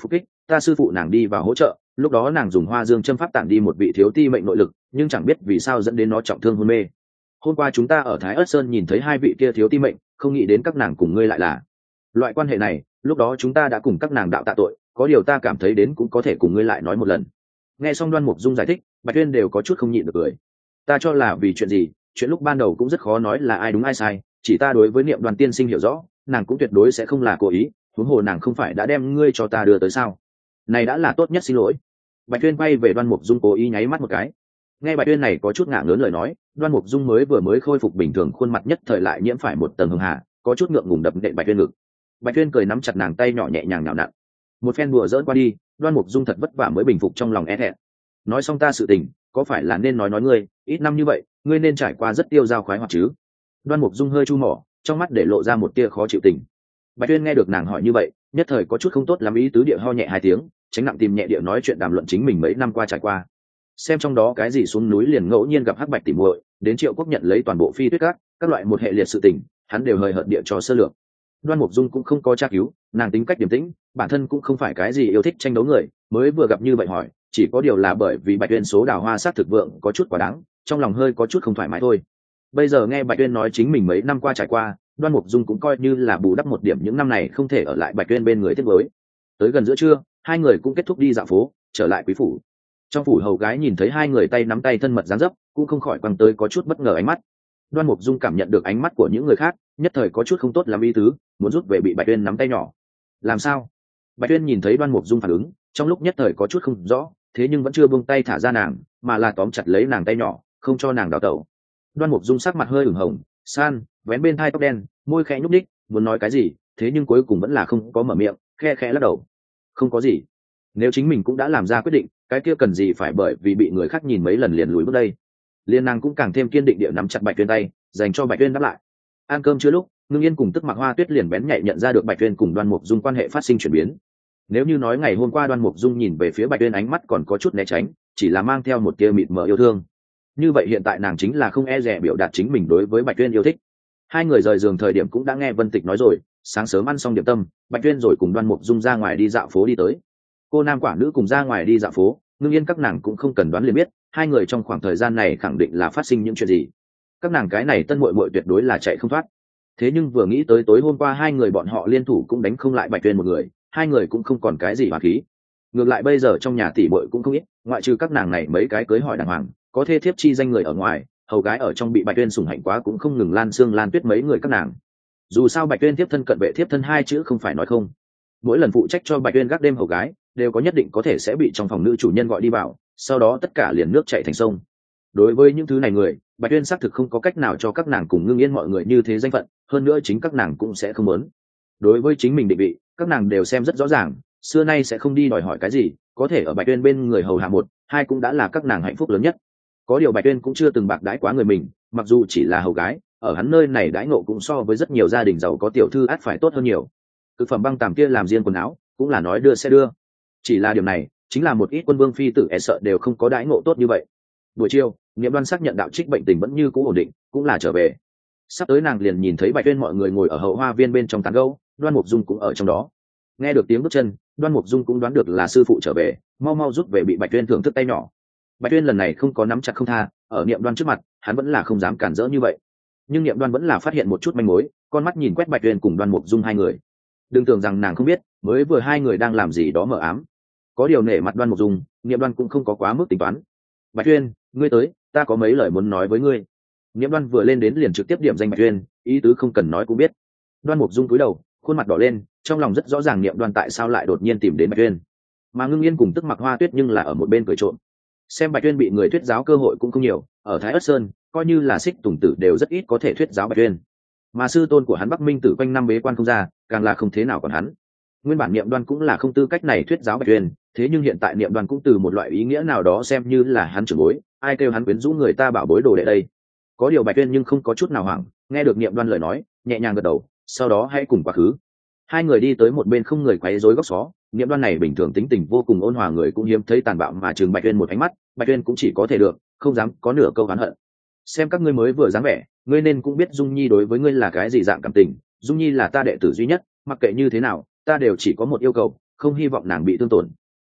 ta sư phụ nàng đi vào hỗ trợ, lúc đó nàng dùng hoa dương châm pháp tản đi một vị thiếu ti mệnh nội lực, nhưng chẳng biết vì sao dẫn đến nó trọng thương hôn mê. Hôm qua chúng ta ở Thái Ất Sơn nhìn thấy hai vị kia thiếu ti mệnh, không nghĩ đến các nàng cùng ngươi lại là loại quan hệ này. Lúc đó chúng ta đã cùng các nàng đạo tạ tội, có điều ta cảm thấy đến cũng có thể cùng ngươi lại nói một lần. Nghe xong Đoan Mục Dung giải thích, Bạch Tuyên đều có chút không nhịn được cười. Ta cho là vì chuyện gì, chuyện lúc ban đầu cũng rất khó nói là ai đúng ai sai, chỉ ta đối với Niệm Đoàn tiên sinh hiểu rõ, nàng cũng tuyệt đối sẽ không là cố ý, huống hồ nàng không phải đã đem ngươi cho ta đưa tới sao? Này đã là tốt nhất, xin lỗi. Bạch Tuyên quay về Đoan Mục Dung cố ý nháy mắt một cái. Nghe Bạch Tuyên này có chút ngạng lớn lời nói, Đoan Mục Dung mới khôi phục bình thường, khuôn mặt nhất thời lại nhiễm phải một tầng hường hà, có chút ngượng ngùng đập nện Bạch Tuyên ngực. Bạch Tuyên cười nắm chặt nàng tay nhỏ nhẹ nhàng nhào nặn. Một phen đùa giỡn qua đi, Đoan Mục Dung thật vất vả mới bình phục trong lòng e thẹn. Nói xong ta sự tình, có phải là nên nói ngươi, ít năm như vậy, ngươi nên trải qua rất tiêu dao khoái hoạt chứ? Đoan Mục Dung hơi chu mỏ, trong mắt để lộ ra một tia khó chịu tình. Bạch Tuyên nghe được nàng hỏi như vậy, nhất thời có chút không tốt lắm ý tứ, địa ho nhẹ hai tiếng, tránh nặng tìm nhẹ địa nói chuyện đàm luận chính mình mấy năm qua trải qua. Xem trong đó cái gì xuống núi liền ngẫu nhiên gặp hắc bạch tỉ muội, đến Triệu Quốc nhận lấy toàn bộ Phi Tuyết các loại một hệ liệt sự tình, hắn đều hời hợt địa cho sơ lược. Đoan Mục Dung cũng không có tra cứu, nàng tính cách điềm tĩnh, bản thân cũng không phải cái gì yêu thích tranh đấu người, mới vừa gặp như vậy hỏi, chỉ có điều là bởi vì Bạch Tuyên số đào hoa sát thực vượng có chút quá đáng, trong lòng hơi có chút không thoải mái thôi. Bây giờ nghe Bạch Tuyên nói chính mình mấy năm qua trải qua, Đoan Mục Dung cũng coi như là bù đắp một điểm những năm này không thể ở lại Bạch Tuyên bên người tiếp với. Tới gần giữa trưa, hai người cũng kết thúc đi dạo phố, trở lại quý phủ. Trong phủ hầu gái nhìn thấy hai người tay nắm tay thân mật dáng dấp, cũng không khỏi quăng tới có chút bất ngờ ánh mắt. Đoan Mục Dung cảm nhận được ánh mắt của những người khác, nhất thời có chút không tốt làm ý tứ, muốn rút về bị Bạch Tuyên nắm tay nhỏ. Làm sao? Bạch Tuyên nhìn thấy Đoan Mục Dung phản ứng, trong lúc nhất thời có chút không rõ, thế nhưng vẫn chưa buông tay thả ra nàng, mà là tóm chặt lấy nàng tay nhỏ, không cho nàng đào tẩu. Đoan Mục Dung sắc mặt hơi ửng hồng, san, vén bên thai tóc đen, môi khẽ nhúc nhích, muốn nói cái gì, thế nhưng cuối cùng vẫn là không có mở miệng, khe khẽ lắc đầu. Không có gì. Nếu chính mình cũng đã làm ra quyết định, cái kia cần gì phải bởi vì bị người khác nhìn mấy lần liền lùi bước đây. Liên nàng cũng càng thêm kiên định địa nắm chặt Bạch Tuyên tay, dành cho Bạch Tuyên đáp lại. Ăn cơm chưa lúc, Ngưng Yên cùng Tức Mặc Hoa Tuyết liền bén nhạy nhận ra được Bạch Tuyên cùng Đoan Mục Dung quan hệ phát sinh chuyển biến. Nếu như nói ngày hôm qua Đoan Mục Dung nhìn về phía Bạch Tuyên ánh mắt còn có chút né tránh, chỉ là mang theo một tia mịt mờ yêu thương, như vậy hiện tại nàng chính là không e dè biểu đạt chính mình đối với Bạch Tuyên yêu thích. Hai người rời giường thời điểm cũng đã nghe Vân Tịch nói rồi, sáng sớm ăn xong điểm tâm, Bạch Tuyên rồi cùng Đoan Mục Dung ra ngoài đi dạo phố đi tới. Cô nam quả nữ cùng ra ngoài đi dạo phố, Ngưng Yên các nàng cũng không cần đoán liền biết, hai người trong khoảng thời gian này khẳng định là phát sinh những chuyện gì. Các nàng cái này tân muội muội tuyệt đối là chạy không thoát. Thế nhưng vừa nghĩ tới tối hôm qua hai người bọn họ liên thủ cũng đánh không lại Bạch Tuyên một người, hai người cũng không còn cái gì hòa khí. Ngược lại bây giờ trong nhà tỷ muội cũng không ít, ngoại trừ các nàng này mấy cái cưới hỏi đàng hoàng, có thê thiếp chi danh người ở ngoài, hầu gái ở trong bị Bạch Tuyên sủng hạnh quá cũng không ngừng Lan Sương Lan Tuyết mấy người các nàng. Dù sao Bạch Tuyên thiếp thân cận vệ thiếp thân hai chữ không phải nói không. Mỗi lần phụ trách cho Bạch Tuyên gác đêm hầu gái, đều có nhất định có thể sẽ bị trong phòng nữ chủ nhân gọi đi vào, sau đó tất cả liền nước chảy thành sông. Đối với những thứ này người, Bạch Tuyên xác thực không có cách nào cho các nàng cùng Ngưng Yên mọi người như thế danh phận, hơn nữa chính các nàng cũng sẽ không muốn. Đối với chính mình định vị, các nàng đều xem rất rõ ràng, xưa nay sẽ không đi đòi hỏi cái gì, có thể ở Bạch Tuyên bên người hầu hạ một, hai cũng đã là các nàng hạnh phúc lớn nhất. Có điều Bạch Tuyên cũng chưa từng bạc đãi quá người mình, mặc dù chỉ là hầu gái, ở hắn nơi này đãi ngộ cũng so với rất nhiều gia đình giàu có tiểu thư ắt phải tốt hơn nhiều. Thực phẩm băng tàm kia làm riêng quần áo, cũng là nói đưa sẽ đưa. Chỉ là điều này, chính là một ít quân vương phi tử e sợ đều không có đãi ngộ tốt như vậy. Buổi chiều, Niệm Đoan xác nhận đạo trích bệnh tình vẫn như cũ ổn định, cũng là trở về. Sắp tới nàng liền nhìn thấy Bạch Tuyên mọi người ngồi ở hậu hoa viên bên trong tán gẫu, Đoan Mục Dung cũng ở trong đó. Nghe được tiếng bước chân, Đoan Mục Dung cũng đoán được là sư phụ trở về, mau mau rút về bị Bạch Tuyên thưởng thức tay nhỏ. Bạch Tuyên lần này không có nắm chặt không tha, ở Niệm Đoan trước mặt, hắn vẫn là không dám cản rỡ như vậy. Nhưng Niệm Đoan vẫn là phát hiện một chút manh mối, con mắt nhìn quét Bạch Tuyên cùng Đoan Mục Dung hai người. Đừng tưởng rằng nàng không biết, mới vừa hai người đang làm gì đó mờ ám. Có điều nể mặt Đoan Mục Dung, Niệm Đoan cũng không có quá mức tính toán. Bạch Tuyên, ngươi tới, ta có mấy lời muốn nói với ngươi. Niệm Đoan vừa lên đến liền trực tiếp điểm danh Bạch Tuyên, ý tứ không cần nói cũng biết. Đoan Mục Dung cúi đầu, khuôn mặt đỏ lên, trong lòng rất rõ ràng Niệm Đoan tại sao lại đột nhiên tìm đến Bạch Tuyên. Mà Ngưng Yên cùng Tức Mặc Hoa Tuyết nhưng là ở một bên cười trộm. Xem Bạch Tuyên bị người thuyết giáo cơ hội cũng không nhiều, ở Thái Ất Sơn, coi như là Xích Tùng Tử đều rất ít có thể thuyết giáo Bạch Tuyên. Mà sư tôn của hắn Bắc Minh Tử quanh năm bế quan không ra, càng là không thế nào còn hắn. Nguyên bản Niệm Đoan cũng là không tư cách này thuyết giáo Bạch Tuyên, thế nhưng hiện tại Niệm Đoan cũng từ một loại ý nghĩa nào đó xem như là hắn trưởng bối, ai kêu hắn quyến rũ người ta bảo bối đồ đệ đây. Có điều Bạch Tuyên nhưng không có chút nào hoảng, nghe được Niệm Đoan lời nói, nhẹ nhàng gật đầu, sau đó hãy cùng quá khứ. Hai người đi tới một bên không người quấy rối góc xó, Niệm Đoan này bình thường tính tình vô cùng ôn hòa người cũng hiếm thấy tàn bạo mà trừng Bạch Tuyên một ánh mắt, Bạch Tuyên cũng chỉ có thể được, không dám có nửa câu oán hận. Xem các ngươi mới vừa dáng vẻ, ngươi nên cũng biết Dung Nhi đối với ngươi là cái gì dạng cảm tình, Dung Nhi là ta đệ tử duy nhất, mặc kệ như thế nào, ta đều chỉ có một yêu cầu, không hy vọng nàng bị thương tổn,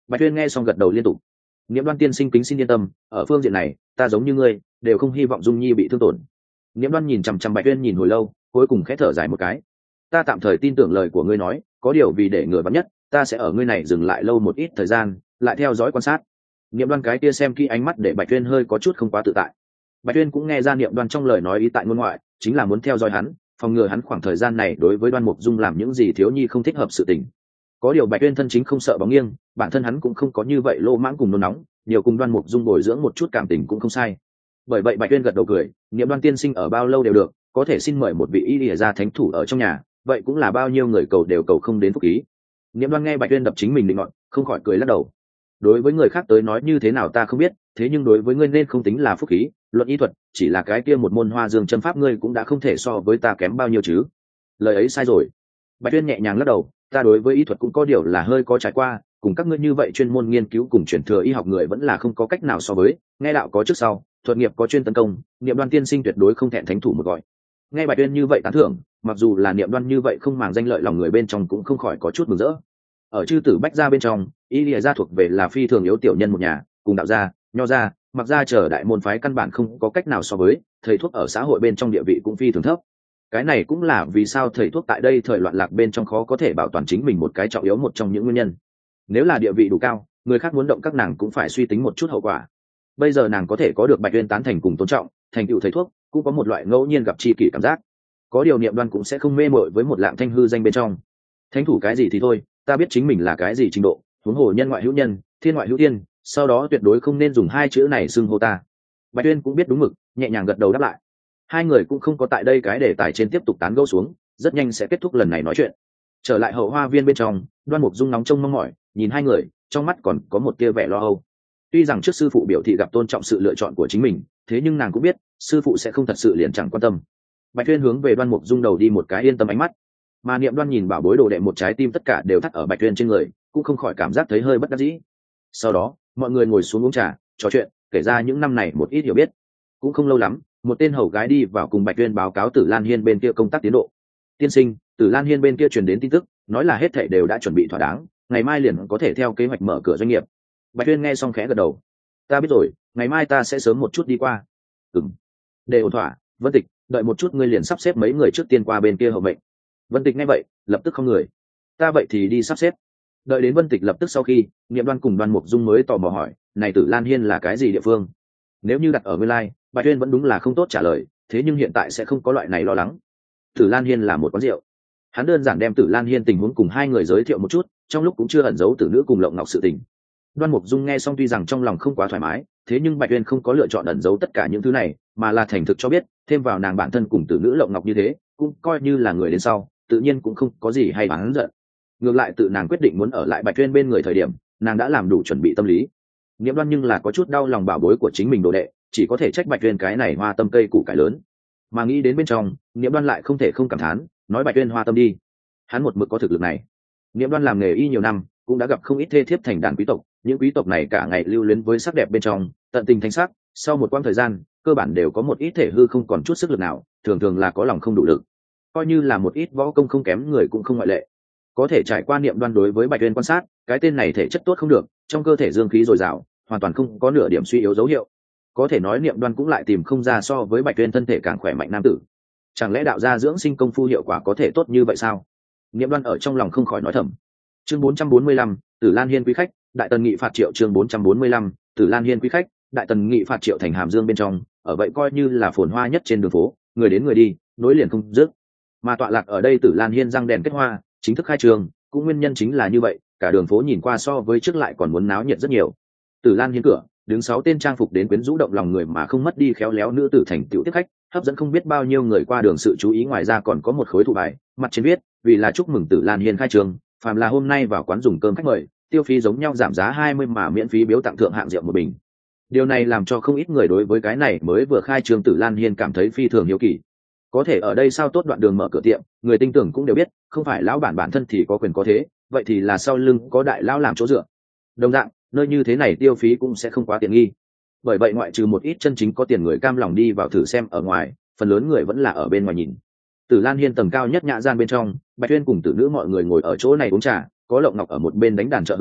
Bạch Tuyên nghe xong gật đầu liên tục. Niệm Đoan tiên sinh kính xin yên tâm, ở phương diện này ta giống như ngươi đều không hy vọng Dung Nhi bị thương tổn. Niệm Đoan nhìn chằm chằm Bạch Tuyên nhìn hồi lâu, cuối cùng khẽ thở dài một cái. Ta tạm thời tin tưởng lời của ngươi nói, có điều vì để ngừa vắn nhất, ta sẽ ở ngươi này dừng lại lâu một ít thời gian, lại theo dõi quan sát. Niệm Đoan cái kia xem kỹ ánh mắt để Bạch Tuyên hơi có chút không quá tự tại. Bạch Tuyên cũng nghe ra Niệm Đoan trong lời nói ý tại ngôn ngoại, chính là muốn theo dõi hắn, phòng ngừa hắn khoảng thời gian này đối với Đoan Mục Dung làm những gì thiếu nhi không thích hợp sự tình. Có điều Bạch Tuyên thân chính không sợ bóng nghiêng, bản thân hắn cũng không có như vậy lô mãng cùng nôn nóng, nhiều cùng Đoan Mục Dung bồi dưỡng một chút cảm tình cũng không sai. Bởi vậy Bạch Tuyên gật đầu cười, Niệm Đoan tiên sinh ở bao lâu đều được, có thể xin mời một vị y lìa gia thánh thủ ở trong nhà, vậy cũng là bao nhiêu người cầu đều cầu không đến phúc khí. Niệm Đoan nghe Bạch Tuyên đập chính mình định ngọn, không khỏi cười lắc đầu. Đối với người khác tới nói như thế nào ta không biết, thế nhưng đối với ngươi nên không tính là phúc khí, luận y thuật, chỉ là cái kia một môn Hoa Dương châm pháp ngươi cũng đã không thể so với ta kém bao nhiêu chứ. Lời ấy sai rồi. Bạch Tuyên nhẹ nhàng lắc đầu, ta đối với y thuật cũng có điều là hơi có trải qua, cùng các ngươi như vậy chuyên môn nghiên cứu cùng truyền thừa y học người vẫn là không có cách nào so với, nghe đạo có trước sau, thuật nghiệp có chuyên tấn công, Niệm Đoan tiên sinh tuyệt đối không thẹn thánh thủ một gọi. Nghe Bạch Tuyên như vậy tán thưởng, mặc dù là Niệm Đoan như vậy không màng danh lợi lòng người bên trong cũng không khỏi có chút mừng rỡ. Ở chư tử bách gia bên trong, y lìa gia thuộc về là phi thường yếu tiểu nhân một nhà, cùng đạo gia, nho gia, mặc gia chờ đại môn phái căn bản không có cách nào so với, thầy thuốc ở xã hội bên trong địa vị cũng phi thường thấp. Cái này cũng là vì sao thầy thuốc tại đây thời loạn lạc bên trong khó có thể bảo toàn chính mình một cái trọng yếu một trong những nguyên nhân. Nếu là địa vị đủ cao, người khác muốn động các nàng cũng phải suy tính một chút hậu quả. Bây giờ nàng có thể có được Bạch Tuyên tán thành cùng tôn trọng, thành tựu thầy thuốc, cũng có một loại ngẫu nhiên gặp tri kỷ cảm giác. Có điều Niệm Đoan cũng sẽ không mê mội với một lạng thanh hư danh bên trong. Thánh thủ cái gì thì thôi, ta biết chính mình là cái gì trình độ, huống hồ nhân ngoại hữu nhân, thiên ngoại hữu thiên, sau đó tuyệt đối không nên dùng hai chữ này xưng hô ta. Bạch Tuyên cũng biết đúng mực, nhẹ nhàng gật đầu đáp lại. Hai người cũng không có tại đây cái đề tài trên tiếp tục tán gẫu xuống, rất nhanh sẽ kết thúc lần này nói chuyện. Trở lại hậu hoa viên bên trong, Đoan Mục Dung nóng trông mong mỏi nhìn hai người, trong mắt còn có một tia vẻ lo âu. Tuy rằng trước sư phụ biểu thị gặp tôn trọng sự lựa chọn của chính mình, thế nhưng nàng cũng biết sư phụ sẽ không thật sự liền chẳng quan tâm. Bạch Tuyên hướng về Đoan Mục Dung đầu đi một cái yên tâm ánh mắt, mà Niệm Đoan nhìn bảo bối đồ đệ một trái tim tất cả đều thắt ở Bạch Tuyên trên người, cũng không khỏi cảm giác thấy hơi bất đắc dĩ. Sau đó mọi người ngồi xuống uống trà trò chuyện, kể ra những năm này một ít hiểu biết. Cũng không lâu lắm, một tên hầu gái đi vào cùng Bạch Tuyên báo cáo Tử Lan Hiên bên kia công tác tiến độ. Tiên sinh, Tử Lan Hiên bên kia truyền đến tin tức, nói là hết thảy đều đã chuẩn bị thỏa đáng, ngày mai liền có thể theo kế hoạch mở cửa doanh nghiệp. Bạch Tuyên nghe xong khẽ gật đầu. Ta biết rồi, ngày mai ta sẽ sớm một chút đi qua. Để ổn thỏa, Vân Tịch, đợi một chút ngươi liền sắp xếp mấy người trước tiên qua bên kia hậu mệnh. Vân Tịch nghe vậy, lập tức không người. Ta vậy thì đi sắp xếp. Đợi đến Vân Tịch lập tức sau khi, Niệm Đoan cùng Đoan Mục Dung mới tò mò hỏi, này Tử Lan Hiên là cái gì địa phương? Nếu như đặt ở nguyên lai, Bạch Tuyên vẫn đúng là không tốt trả lời, thế nhưng hiện tại sẽ không có loại này lo lắng. Tử Lan Hiên là một quán rượu. Hắn đơn giản đem Tử Lan Hiên tình huống cùng hai người giới thiệu một chút, trong lúc cũng chưa ẩn giấu Tử nữ cùng Lộng Ngọc sự tình. Đoan Mục Dung nghe xong tuy rằng trong lòng không quá thoải mái, thế nhưng Bạch Tuyên không có lựa chọn ẩn giấu tất cả những thứ này, mà là thành thực cho biết, thêm vào nàng bản thân cùng Tử nữ Lộng Ngọc như thế, cũng coi như là người đến sau, tự nhiên cũng không có gì hay oán giận. Ngược lại tự nàng quyết định muốn ở lại Bạch Tuyên bên người thời điểm, nàng đã làm đủ chuẩn bị tâm lý. Niệm Đoan nhưng là có chút đau lòng bảo bối của chính mình đồ đệ, chỉ có thể trách Bạch Tuyên cái này hoa tâm cây củ cải lớn. Mà nghĩ đến bên trong, Niệm Đoan lại không thể không cảm thán, nói Bạch Tuyên hoa tâm đi, hắn một mực có thực lực này. Niệm Đoan làm nghề y nhiều năm, cũng đã gặp không ít thê thiếp thành đàn quý tộc, những quý tộc này cả ngày lưu luyến với sắc đẹp bên trong, tận tình thanh sắc, sau một quãng thời gian, cơ bản đều có một ít thể hư không còn chút sức lực nào, thường thường là có lòng không đủ lực. Coi như là một ít võ công không kém người cũng không ngoại lệ. Có thể trải qua Niệm Đoan đối với Bạch Tuyên quan sát, cái tên này thể chất tốt không được, trong cơ thể dương khí dồi dào, hoàn toàn không có nửa điểm suy yếu dấu hiệu. Có thể nói Niệm Đoan cũng lại tìm không ra so với Bạch Tuyên thân thể càng khỏe mạnh nam tử. Chẳng lẽ đạo gia dưỡng sinh công phu hiệu quả có thể tốt như vậy sao? Niệm Đoan ở trong lòng không khỏi nói thầm. Chương 445, Tử Lan Hiên quý khách, Đại Tần nghị phạt Triệu. Chương 445, Tử Lan Hiên quý khách, Đại Tần nghị phạt Triệu thành Hàm Dương bên trong, ở vậy coi như là phồn hoa nhất trên đường phố, người đến người đi, nối liền không dứt. Mà tọa lạc ở đây Tử Lan Hiên răng đèn kết hoa, chính thức khai trường, cũng nguyên nhân chính là như vậy, cả đường phố nhìn qua so với trước lại còn muốn náo nhiệt rất nhiều. Tử Lan Hiên cửa, đứng 6 tên trang phục đến quyến rũ động lòng người mà không mất đi khéo léo nữ tử thành tựu tiếp khách, hấp dẫn không biết bao nhiêu người qua đường sự chú ý, ngoài ra còn có một khối thụ bài, mặt trên viết, vì là chúc mừng Tử Lan Hiên khai trường, phàm là hôm nay vào quán dùng cơm khách mời, tiêu phí giống nhau giảm giá 20 mà miễn phí biếu tặng thượng hạng rượu một bình. Điều này làm cho không ít người đối với cái này mới vừa khai trương Tử Lan Hiên cảm thấy phi thường hiếu kỳ. Có thể ở đây sao tốt đoạn đường mở cửa tiệm, người tinh tưởng cũng đều biết, không phải lão bản bản thân thì có quyền có thế, vậy thì là sau lưng có đại lão làm chỗ dựa. Đồng dạng, nơi như thế này tiêu phí cũng sẽ không quá tiện nghi. Bởi vậy ngoại trừ một ít chân chính có tiền người cam lòng đi vào thử xem ở ngoài, phần lớn người vẫn là ở bên ngoài nhìn. Tử Lan Hiên tầng cao nhất nhã gian bên trong, Bạch Tuyên cùng tử nữ mọi người ngồi ở chỗ này uống trà, có Lộng Ngọc ở một bên đánh đàn trợ hứng,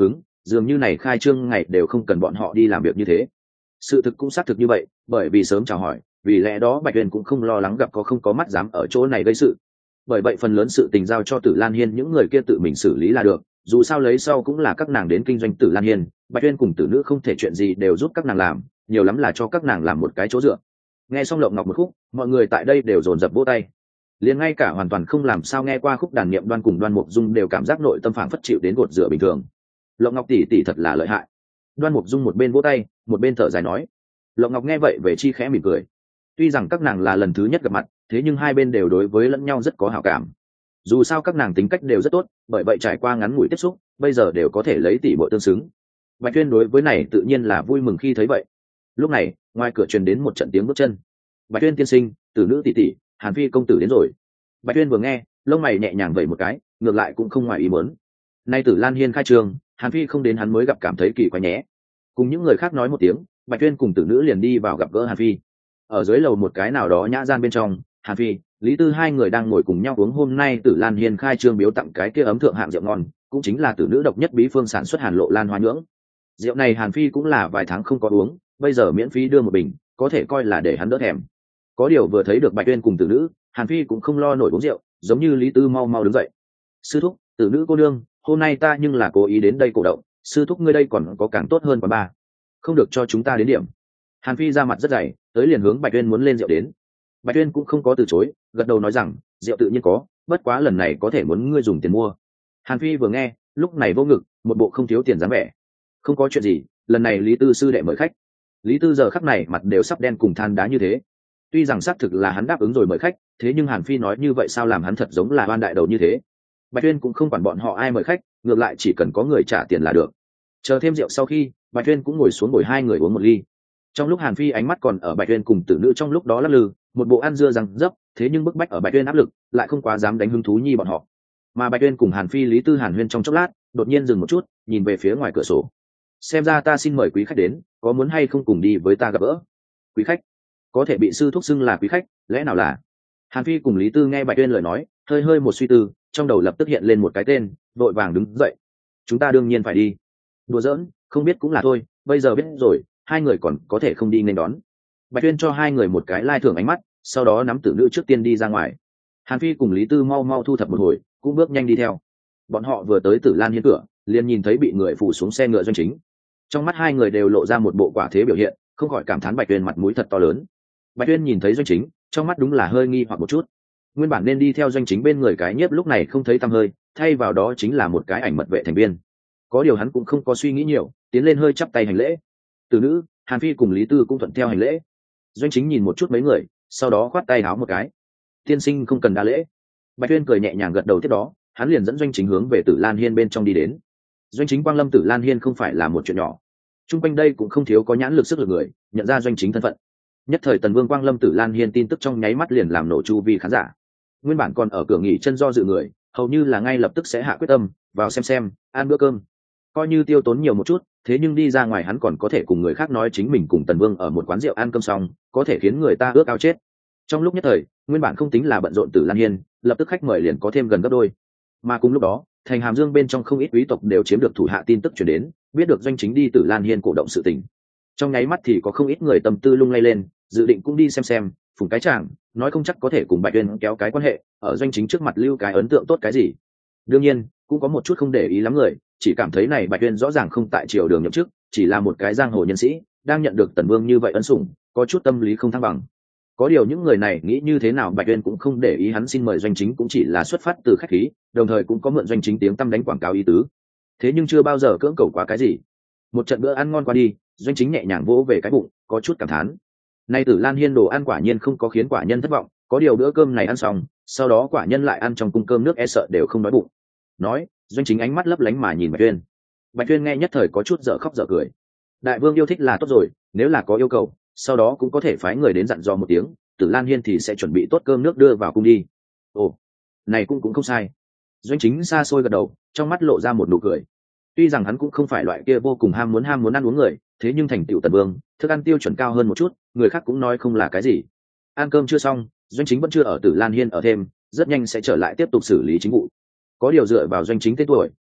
dường như này khai trương ngày đều không cần bọn họ đi làm việc như thế. Sự thực cũng xác thực như vậy, bởi vì sớm chào hỏi, vì lẽ đó Bạch Uyên cũng không lo lắng gặp có không có mắt dám ở chỗ này gây sự. Bởi vậy phần lớn sự tình giao cho Tử Lan Hiên những người kia tự mình xử lý là được, dù sao lấy sau cũng là các nàng đến kinh doanh Tử Lan Hiên, Bạch Uyên cùng Tử Nữ không thể chuyện gì đều giúp các nàng làm, nhiều lắm là cho các nàng làm một cái chỗ dựa. Nghe xong Lộng Ngọc một khúc, mọi người tại đây đều dồn dập vỗ tay. Liền ngay cả hoàn toàn không làm sao nghe qua khúc đàn niệm Đoan cùng Đoan Mục Dung đều cảm giác nội tâm phảng phất chịu đến gột rửa bình thường. Lộng Ngọc tỷ tỷ thật là lợi hại. Đoan Mục Dung một bên vỗ tay, một bên thở dài nói. Lộng Ngọc nghe vậy về chi khẽ mỉm cười. Tuy rằng các nàng là lần thứ nhất gặp mặt, thế nhưng hai bên đều đối với lẫn nhau rất có hảo cảm. Dù sao các nàng tính cách đều rất tốt, bởi vậy trải qua ngắn ngủi tiếp xúc, bây giờ đều có thể lấy tỷ muội tương xứng. Bạch Tuyên đối với này tự nhiên là vui mừng khi thấy vậy. Lúc này, ngoài cửa truyền đến một trận tiếng bước chân. Bạch Tuyên tiên sinh, Tử Nữ tỷ tỷ, Hàn Phi công tử đến rồi. Bạch Tuyên vừa nghe, lông mày nhẹ nhàng vẩy một cái, ngược lại cũng không ngoài ý muốn. Nay Tử Lan Hiên khai trường, Hàn Phi không đến hắn mới gặp cảm thấy kỳ quái nhé. Cùng những người khác nói một tiếng, Bạch Tuyên cùng Tử Nữ liền đi vào gặp gỡ Hàn Phi. Ở dưới lầu một cái nào đó nhã gian bên trong, Hàn Phi, Lý Tư hai người đang ngồi cùng nhau uống hôm nay Tử Lan Hiên khai trương biếu tặng cái kia ấm thượng hạng rượu ngon, cũng chính là Tử Nữ độc nhất bí phương sản xuất Hàn Lộ Lan Hoa nhưỡng. Rượu này Hàn Phi cũng là vài tháng không có uống, bây giờ miễn phí đưa một bình, có thể coi là để hắn đỡ thèm. Có điều vừa thấy được Bạch Tuyên cùng Tử Nữ, Hàn Phi cũng không lo nổi uống rượu, giống như Lý Tư mau mau đứng dậy. Sư thúc, Tử Nữ cô nương, hôm nay ta nhưng là cố ý đến đây cổ động, sư thúc ngươi đây còn có càng tốt hơn quán ba, không được cho chúng ta đến điểm. Hàn Phi ra mặt rất dày, tới liền hướng Bạch Tuyên muốn lên rượu đến. Bạch Tuyên cũng không có từ chối, gật đầu nói rằng rượu tự nhiên có, bất quá lần này có thể muốn ngươi dùng tiền mua. Hàn Phi vừa nghe, lúc này vô ngực, một bộ không thiếu tiền dáng vẻ. Không có chuyện gì, lần này Lý Tư sư đệ mời khách. Lý Tư giờ khắc này mặt đều sắp đen cùng than đá như thế. Tuy rằng xác thực là hắn đáp ứng rồi mời khách, thế nhưng Hàn Phi nói như vậy sao làm hắn thật giống là oan đại đầu như thế. Bạch Tuyên cũng không quản bọn họ ai mời khách, ngược lại chỉ cần có người trả tiền là được. Chờ thêm rượu sau khi, Bạch Tuyên cũng ngồi xuống ngồi hai người uống một ly. Trong lúc Hàn Phi ánh mắt còn ở Bạch Tuyên cùng Tử Nữ trong lúc đó lắc lư, một bộ ăn dưa răng dấp, thế nhưng bức bách ở Bạch Tuyên áp lực, lại không quá dám đánh hứng thú nhi bọn họ. Mà Bạch Tuyên cùng Hàn Phi Lý Tư Hàn Huyên trong chốc lát, đột nhiên dừng một chút, nhìn về phía ngoài cửa sổ. Xem ra ta xin mời quý khách đến, có muốn hay không cùng đi với ta gặp gỡ? Quý khách? Có thể bị sư thúc xưng là quý khách, lẽ nào là? Hàn Phi cùng Lý Tư nghe Bạch Tuyên lời nói, hơi hơi một suy tư, trong đầu lập tức hiện lên một cái tên, vội vàng đứng dậy. Chúng ta đương nhiên phải đi. Đùa giỡn, không biết cũng là thôi, bây giờ biết rồi, hai người còn có thể không đi nên đón. Bạch Tuyên cho hai người một cái lai thưởng ánh mắt, sau đó nắm Tử Nữ trước tiên đi ra ngoài. Hàn Phi cùng Lý Tư mau mau thu thập một hồi, cũng bước nhanh đi theo. Bọn họ vừa tới Tử Lan Hiên cửa, liền nhìn thấy bị người phủ xuống xe ngựa Doanh Chính. Trong mắt hai người đều lộ ra một bộ quả thế biểu hiện, không khỏi cảm thán Bạch Tuyên mặt mũi thật to lớn. Bạch Tuyên nhìn thấy Doanh Chính, trong mắt đúng là hơi nghi hoặc một chút. Nguyên bản nên đi theo Doanh Chính bên người cái nhiếp lúc này không thấy tăm hơi, thay vào đó chính là một cái ảnh mật vệ thành viên. Có điều hắn cũng không có suy nghĩ nhiều, tiến lên hơi chắp tay hành lễ. Tử Nữ, Hàn Phi cùng Lý Tư cũng thuận theo hành lễ. Doanh Chính nhìn một chút mấy người, sau đó khoát tay áo một cái. Tiên sinh không cần đa lễ. Bạch Tuyên cười nhẹ nhàng gật đầu tiếp đó, hắn liền dẫn Doanh Chính hướng về Tử Lan Hiên bên trong đi đến. Doanh Chính quang lâm Tử Lan Hiên không phải là một chuyện nhỏ. Trung quanh đây cũng không thiếu có nhãn lực sức lực người, nhận ra Doanh Chính thân phận. Nhất thời Tần Vương quang lâm Tử Lan Hiên tin tức trong nháy mắt liền làm nổ chu vi khán giả. Nguyên bản còn ở cửa nghỉ chân do dự người, hầu như là ngay lập tức sẽ hạ quyết tâm, vào xem, ăn bữa cơm. Coi như tiêu tốn nhiều một chút, thế nhưng đi ra ngoài hắn còn có thể cùng người khác nói chính mình cùng Tần Vương ở một quán rượu ăn cơm xong, có thể khiến người ta ước ao chết. Trong lúc nhất thời, nguyên bản không tính là bận rộn Tử Lan Hiên, lập tức khách mời liền có thêm gần gấp đôi. Mà cùng lúc đó, thành Hàm Dương bên trong không ít quý tộc đều chiếm được thủ hạ tin tức truyền đến, biết được Doanh Chính đi Tử Lan Hiên cổ động sự tình. Trong nháy mắt thì có không ít người tâm tư lung lay lên, dự định cũng đi xem, phùng cái chàng, nói không chắc có thể cùng Bạch Tuyên kéo cái quan hệ, ở Doanh Chính trước mặt lưu cái ấn tượng tốt cái gì. Đương nhiên, cũng có một chút không để ý lắm người, chỉ cảm thấy này Bạch Tuyên rõ ràng không tại triều đường nhậm chức, chỉ là một cái giang hồ nhân sĩ, đang nhận được Tần Vương như vậy ân sủng, có chút tâm lý không thăng bằng. Có điều những người này nghĩ như thế nào Bạch Tuyên cũng không để ý, hắn xin mời Doanh Chính cũng chỉ là xuất phát từ khách khí, đồng thời cũng có mượn Doanh Chính tiếng tăm đánh quảng cáo ý tứ. Thế nhưng chưa bao giờ cưỡng cầu quá cái gì. Một trận bữa ăn ngon qua đi, Doanh Chính nhẹ nhàng vỗ về cái bụng, có chút cảm thán. Nay Tử Lan Hiên đồ ăn quả nhiên không có khiến quả nhân thất vọng, có điều bữa cơm này ăn xong, sau đó quả nhân lại ăn trong cung cơm nước e sợ đều không đói bụng. Nói, Doanh Chính ánh mắt lấp lánh mà nhìn Bạch Tuyên. Bạch Tuyên nghe nhất thời có chút dở khóc dở cười. Đại vương yêu thích là tốt rồi, nếu là có yêu cầu, sau đó cũng có thể phái người đến dặn dò một tiếng, Tử Lan Hiên thì sẽ chuẩn bị tốt cơm nước đưa vào cung đi. Ồ, này cũng không sai. Doanh Chính xa xôi gật đầu, trong mắt lộ ra một nụ cười. Tuy rằng hắn cũng không phải loại kia vô cùng ham muốn ăn uống người, thế nhưng thành tựu Tần Vương, thức ăn tiêu chuẩn cao hơn một chút, người khác cũng nói không là cái gì. Ăn cơm chưa xong, Doanh Chính vẫn chưa ở Tử Lan Hiên ở thêm, rất nhanh sẽ trở lại tiếp tục xử lý chính vụ. Có điều dựa vào Doanh Chính tên tuổi,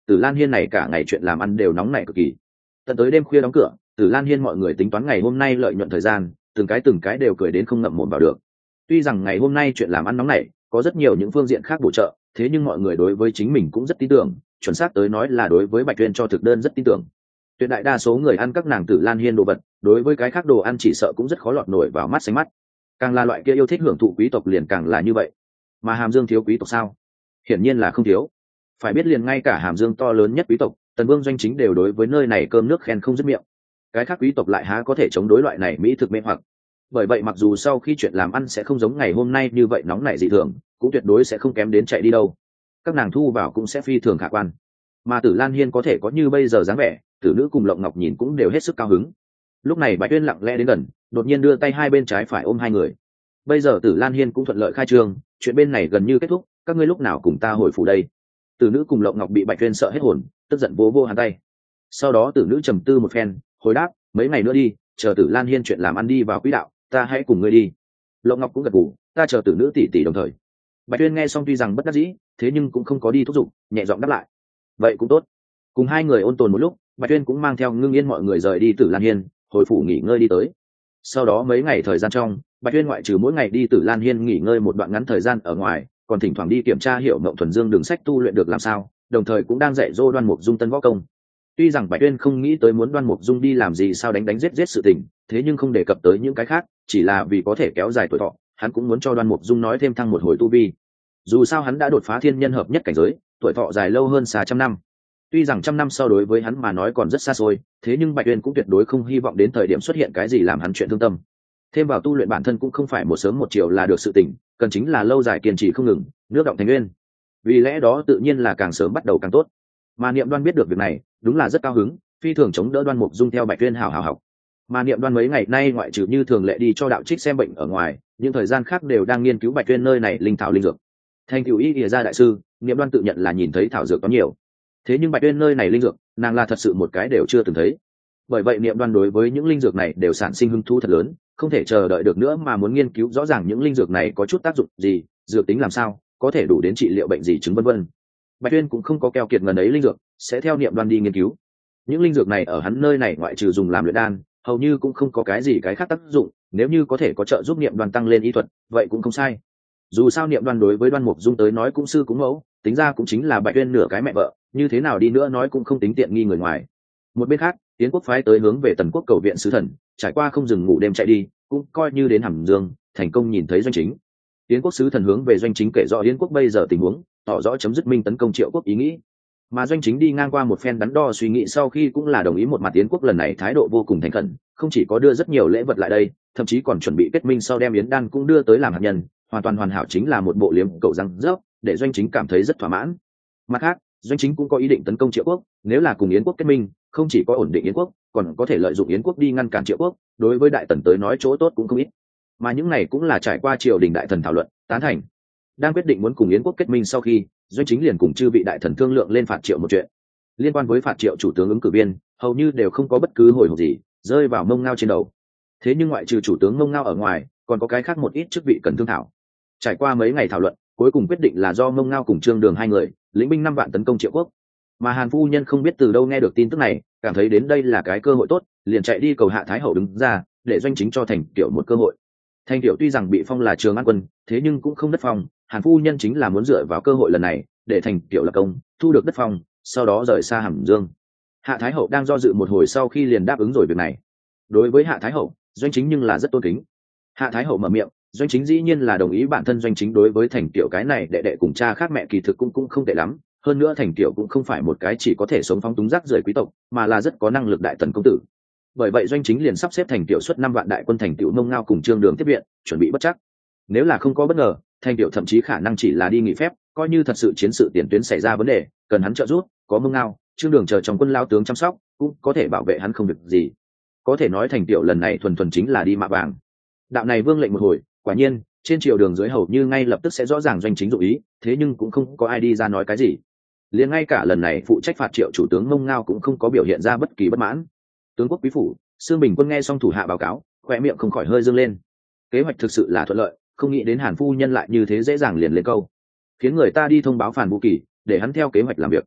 Tử Lan Hiên này cả ngày chuyện làm ăn đều nóng nảy cực kỳ. Tận tới đêm khuya đóng cửa, Tử Lan Hiên mọi người tính toán ngày hôm nay lợi nhuận thời gian, từng cái đều cười đến không ngậm mồm vào được. Tuy rằng ngày hôm nay chuyện làm ăn nóng nảy, có rất nhiều những phương diện khác bổ trợ, thế nhưng mọi người đối với chính mình cũng rất tin tưởng, chuẩn xác tới nói là đối với Bạch Tuyên cho thực đơn rất tin tưởng. Tuyệt đại đa số người ăn các nàng Tử Lan Hiên đồ vật, đối với cái khác đồ ăn chỉ sợ cũng rất khó lọt nổi vào mắt xanh mắt. Càng là loại kia yêu thích hưởng thụ quý tộc liền càng là như vậy. Mà Hàm Dương thiếu quý tộc sao? Hiển nhiên là không thiếu. Phải biết liền ngay cả Hàm Dương to lớn nhất quý tộc, Tần Vương Doanh Chính đều đối với nơi này cơm nước khen không dứt miệng. Cái khác quý tộc lại há có thể chống đối loại này mỹ thực mê hoặc. Bởi vậy mặc dù sau khi chuyện làm ăn sẽ không giống ngày hôm nay như vậy nóng nảy dị thường, cũng tuyệt đối sẽ không kém đến chạy đi đâu. Các nàng thu vào cũng sẽ phi thường khả quan. Mà Tử Lan Hiên có thể có như bây giờ dáng vẻ, Tử Nữ cùng Lộng Ngọc nhìn cũng đều hết sức cao hứng. Lúc này Bạch Tuyên lặng lẽ đến gần, đột nhiên đưa tay hai bên trái phải ôm hai người. Bây giờ Tử Lan Hiên cũng thuận lợi khai trương, chuyện bên này gần như kết thúc, các ngươi lúc nào cùng ta hồi phủ đây? Tử Nữ cùng Lộng Ngọc bị Bạch Tuyên sợ hết hồn, tức giận vỗ hắn tay. Sau đó Tử Nữ trầm tư một phen, hồi đáp, mấy ngày nữa đi, chờ Tử Lan Hiên chuyện làm ăn đi vào quỹ đạo, ta hãy cùng ngươi đi. Lộng Ngọc cũng gật gù, ta chờ Tử Nữ tỷ tỷ đồng thời. Bạch Tuyên nghe xong tuy rằng bất đắc dĩ, thế nhưng cũng không có đi thúc giục, nhẹ giọng đáp lại. Vậy cũng tốt. Cùng hai người ôn tồn một lúc, Bạch Tuyên cũng mang theo Ngưng Yên mọi người rời đi Tử Lan Hiên, hồi phủ nghỉ ngơi đi tới. Sau đó mấy ngày thời gian trong, Bạch Tuyên ngoại trừ mỗi ngày đi Tử Lan Hiên nghỉ ngơi một đoạn ngắn thời gian ở ngoài, còn thỉnh thoảng đi kiểm tra hiệu Mộng Thuần Dương đường sách tu luyện được làm sao, đồng thời cũng đang dạy dỗ Đoan Mục Dung tân võ công. Tuy rằng Bạch Tuyên không nghĩ tới muốn Đoan Mục Dung đi làm gì sao đánh giết sự tình, thế nhưng không đề cập tới những cái khác, chỉ là vì có thể kéo dài tuổi thọ, hắn cũng muốn cho Đoan Mục Dung nói thêm thăng một hồi tu vi. Dù sao hắn đã đột phá thiên nhân hợp nhất cảnh giới, tuổi thọ dài lâu hơn xa trăm năm. Tuy rằng trăm năm sau đối với hắn mà nói còn rất xa xôi, thế nhưng Bạch Uyên cũng tuyệt đối không hy vọng đến thời điểm xuất hiện cái gì làm hắn chuyện thương tâm. Thêm vào tu luyện bản thân cũng không phải một sớm một chiều là được sự tỉnh, cần chính là lâu dài kiên trì không ngừng, nước động thành nguyên. Vì lẽ đó tự nhiên là càng sớm bắt đầu càng tốt. Mà Niệm Đoan biết được việc này, đúng là rất cao hứng, phi thường chống đỡ Đoan Mục Dung theo Bạch Uyên hảo học. Mà Niệm Đoan mấy ngày nay ngoại trừ như thường lệ đi cho đạo trích xem bệnh ở ngoài, những thời gian khác đều đang nghiên cứu Bạch Uyên nơi này linh thảo linh dược. Thành cửu y ỉa gia đại sư, Niệm Đoan tự nhận là nhìn thấy thảo dược có nhiều. Thế nhưng Bạch Uyên nơi này linh dược, nàng là thật sự một cái đều chưa từng thấy. Bởi vậy Niệm Đoan đối với những linh dược này đều sản sinh hứng thú thật lớn, không thể chờ đợi được nữa mà muốn nghiên cứu rõ ràng những linh dược này có chút tác dụng gì, dược tính làm sao, có thể đủ đến trị liệu bệnh gì chứng vân vân. Bạch Uyên cũng không có keo kiệt ngần ấy linh dược, sẽ theo Niệm Đoan đi nghiên cứu. Những linh dược này ở hắn nơi này ngoại trừ dùng làm luyện đan, hầu như cũng không có cái gì cái khác tác dụng, nếu như có thể có trợ giúp Niệm Đoan tăng lên y thuật, vậy cũng không sai. Dù sao Niệm Đoan đối với Đoan Mục Dung tới nói cũng sư cũng mẫu, tính ra cũng chính là Bạch Uyên nửa cái mẹ vợ, như thế nào đi nữa nói cũng không tính tiện nghi người ngoài. Một bên khác, Yến quốc phái tới hướng về Tần quốc cầu viện sứ thần, trải qua không dừng ngủ đêm chạy đi, cũng coi như đến Hàm Dương, thành công nhìn thấy Doanh Chính. Yến quốc sứ thần hướng về Doanh Chính kể rõ Yến quốc bây giờ tình huống, tỏ rõ chấm dứt Minh tấn công Triệu quốc ý nghĩ. Mà Doanh Chính đi ngang qua một phen đắn đo suy nghĩ sau khi cũng là đồng ý một mặt Yến quốc lần này thái độ vô cùng thành khẩn, không chỉ có đưa rất nhiều lễ vật lại đây, thậm chí còn chuẩn bị kết minh sau đem Yến đan cũng đưa tới làm hạt nhân, hoàn toàn hoàn hảo, chính là một bộ liếm cậu răng rớp, để Doanh Chính cảm thấy rất thỏa mãn. Mặt khác, Doanh Chính cũng có ý định tấn công Triệu quốc, nếu là cùng Yến quốc kết minh, không chỉ có ổn định Yến quốc, còn có thể lợi dụng Yến quốc đi ngăn cản Triệu quốc, đối với đại tần tới nói chỗ tốt cũng không ít. Mà những này cũng là trải qua triều đình đại thần thảo luận, tán thành. Đang quyết định muốn cùng Yến quốc kết minh sau khi, Doanh Chính liền cùng chư vị đại thần thương lượng lên phạt Triệu một chuyện. Liên quan với phạt Triệu chủ tướng ứng cử viên, hầu như đều không có bất cứ hồi hộp gì, rơi vào Mông Ngao trên đầu. Thế nhưng ngoại trừ chủ tướng Mông Ngao ở ngoài, còn có cái khác một ít chức vị cần thương thảo. Trải qua mấy ngày thảo luận, cuối cùng quyết định là do Mông Ngao cùng Trương Đường hai người lĩnh binh 5 vạn tấn công Triệu quốc. Mà Hàn phu nhân không biết từ đâu nghe được tin tức này, cảm thấy đến đây là cái cơ hội tốt, liền chạy đi cầu Hạ Thái hậu đứng ra, để Doanh Chính cho Thành Kiểu một cơ hội. Thành Kiểu tuy rằng bị phong là Trường An quân, thế nhưng cũng không đất phong, Hàn phu nhân chính là muốn dựa vào cơ hội lần này, để Thành Kiểu lập công, thu được đất phong, sau đó rời xa Hàm Dương. Hạ Thái hậu đang do dự một hồi sau khi liền đáp ứng rồi việc này. Đối với Hạ Thái hậu, Doanh Chính nhưng là rất tôn kính. Hạ Thái hậu mở miệng, Doanh Chính dĩ nhiên là đồng ý bản thân Doanh Chính đối với Thành Kiểu cái này đệ đệ cùng cha khác mẹ kỳ thực cũng không tệ lắm, hơn nữa Thành Kiểu cũng không phải một cái chỉ có thể sống phóng túng rác rưởi quý tộc, mà là rất có năng lực đại tần công tử. Bởi vậy Doanh Chính liền sắp xếp Thành Kiểu xuất 5 vạn đại quân Thành Kiểu Mông Ngao cùng Trương Đường tiếp viện, chuẩn bị bất chắc. Nếu là không có bất ngờ, Thành Kiểu thậm chí khả năng chỉ là đi nghỉ phép, coi như thật sự chiến sự tiền tuyến xảy ra vấn đề, cần hắn trợ giúp, có Mông Ngao, Trương Đường chờ trong quân lao tướng chăm sóc, cũng có thể bảo vệ hắn không việc gì. Có thể nói Thành Kiểu lần này thuần thuần chính là đi mạ vàng. Đạo này vương lệnh một hồi, quả nhiên trên triều đường dưới hầu như ngay lập tức sẽ rõ ràng Doanh Chính dụng ý, thế nhưng cũng không có ai đi ra nói cái gì. Liền ngay cả lần này phụ trách phạt Triệu chủ tướng Mông Ngao cũng không có biểu hiện ra bất kỳ bất mãn. Tướng quốc quý phủ, Sương Bình Quân nghe xong thủ hạ báo cáo, khóe miệng không khỏi hơi dương lên. Kế hoạch thực sự là thuận lợi, không nghĩ đến Hàn phu nhân lại như thế dễ dàng liền lên câu, khiến người ta đi thông báo Phàn Vũ Kỳ, để hắn theo kế hoạch làm việc.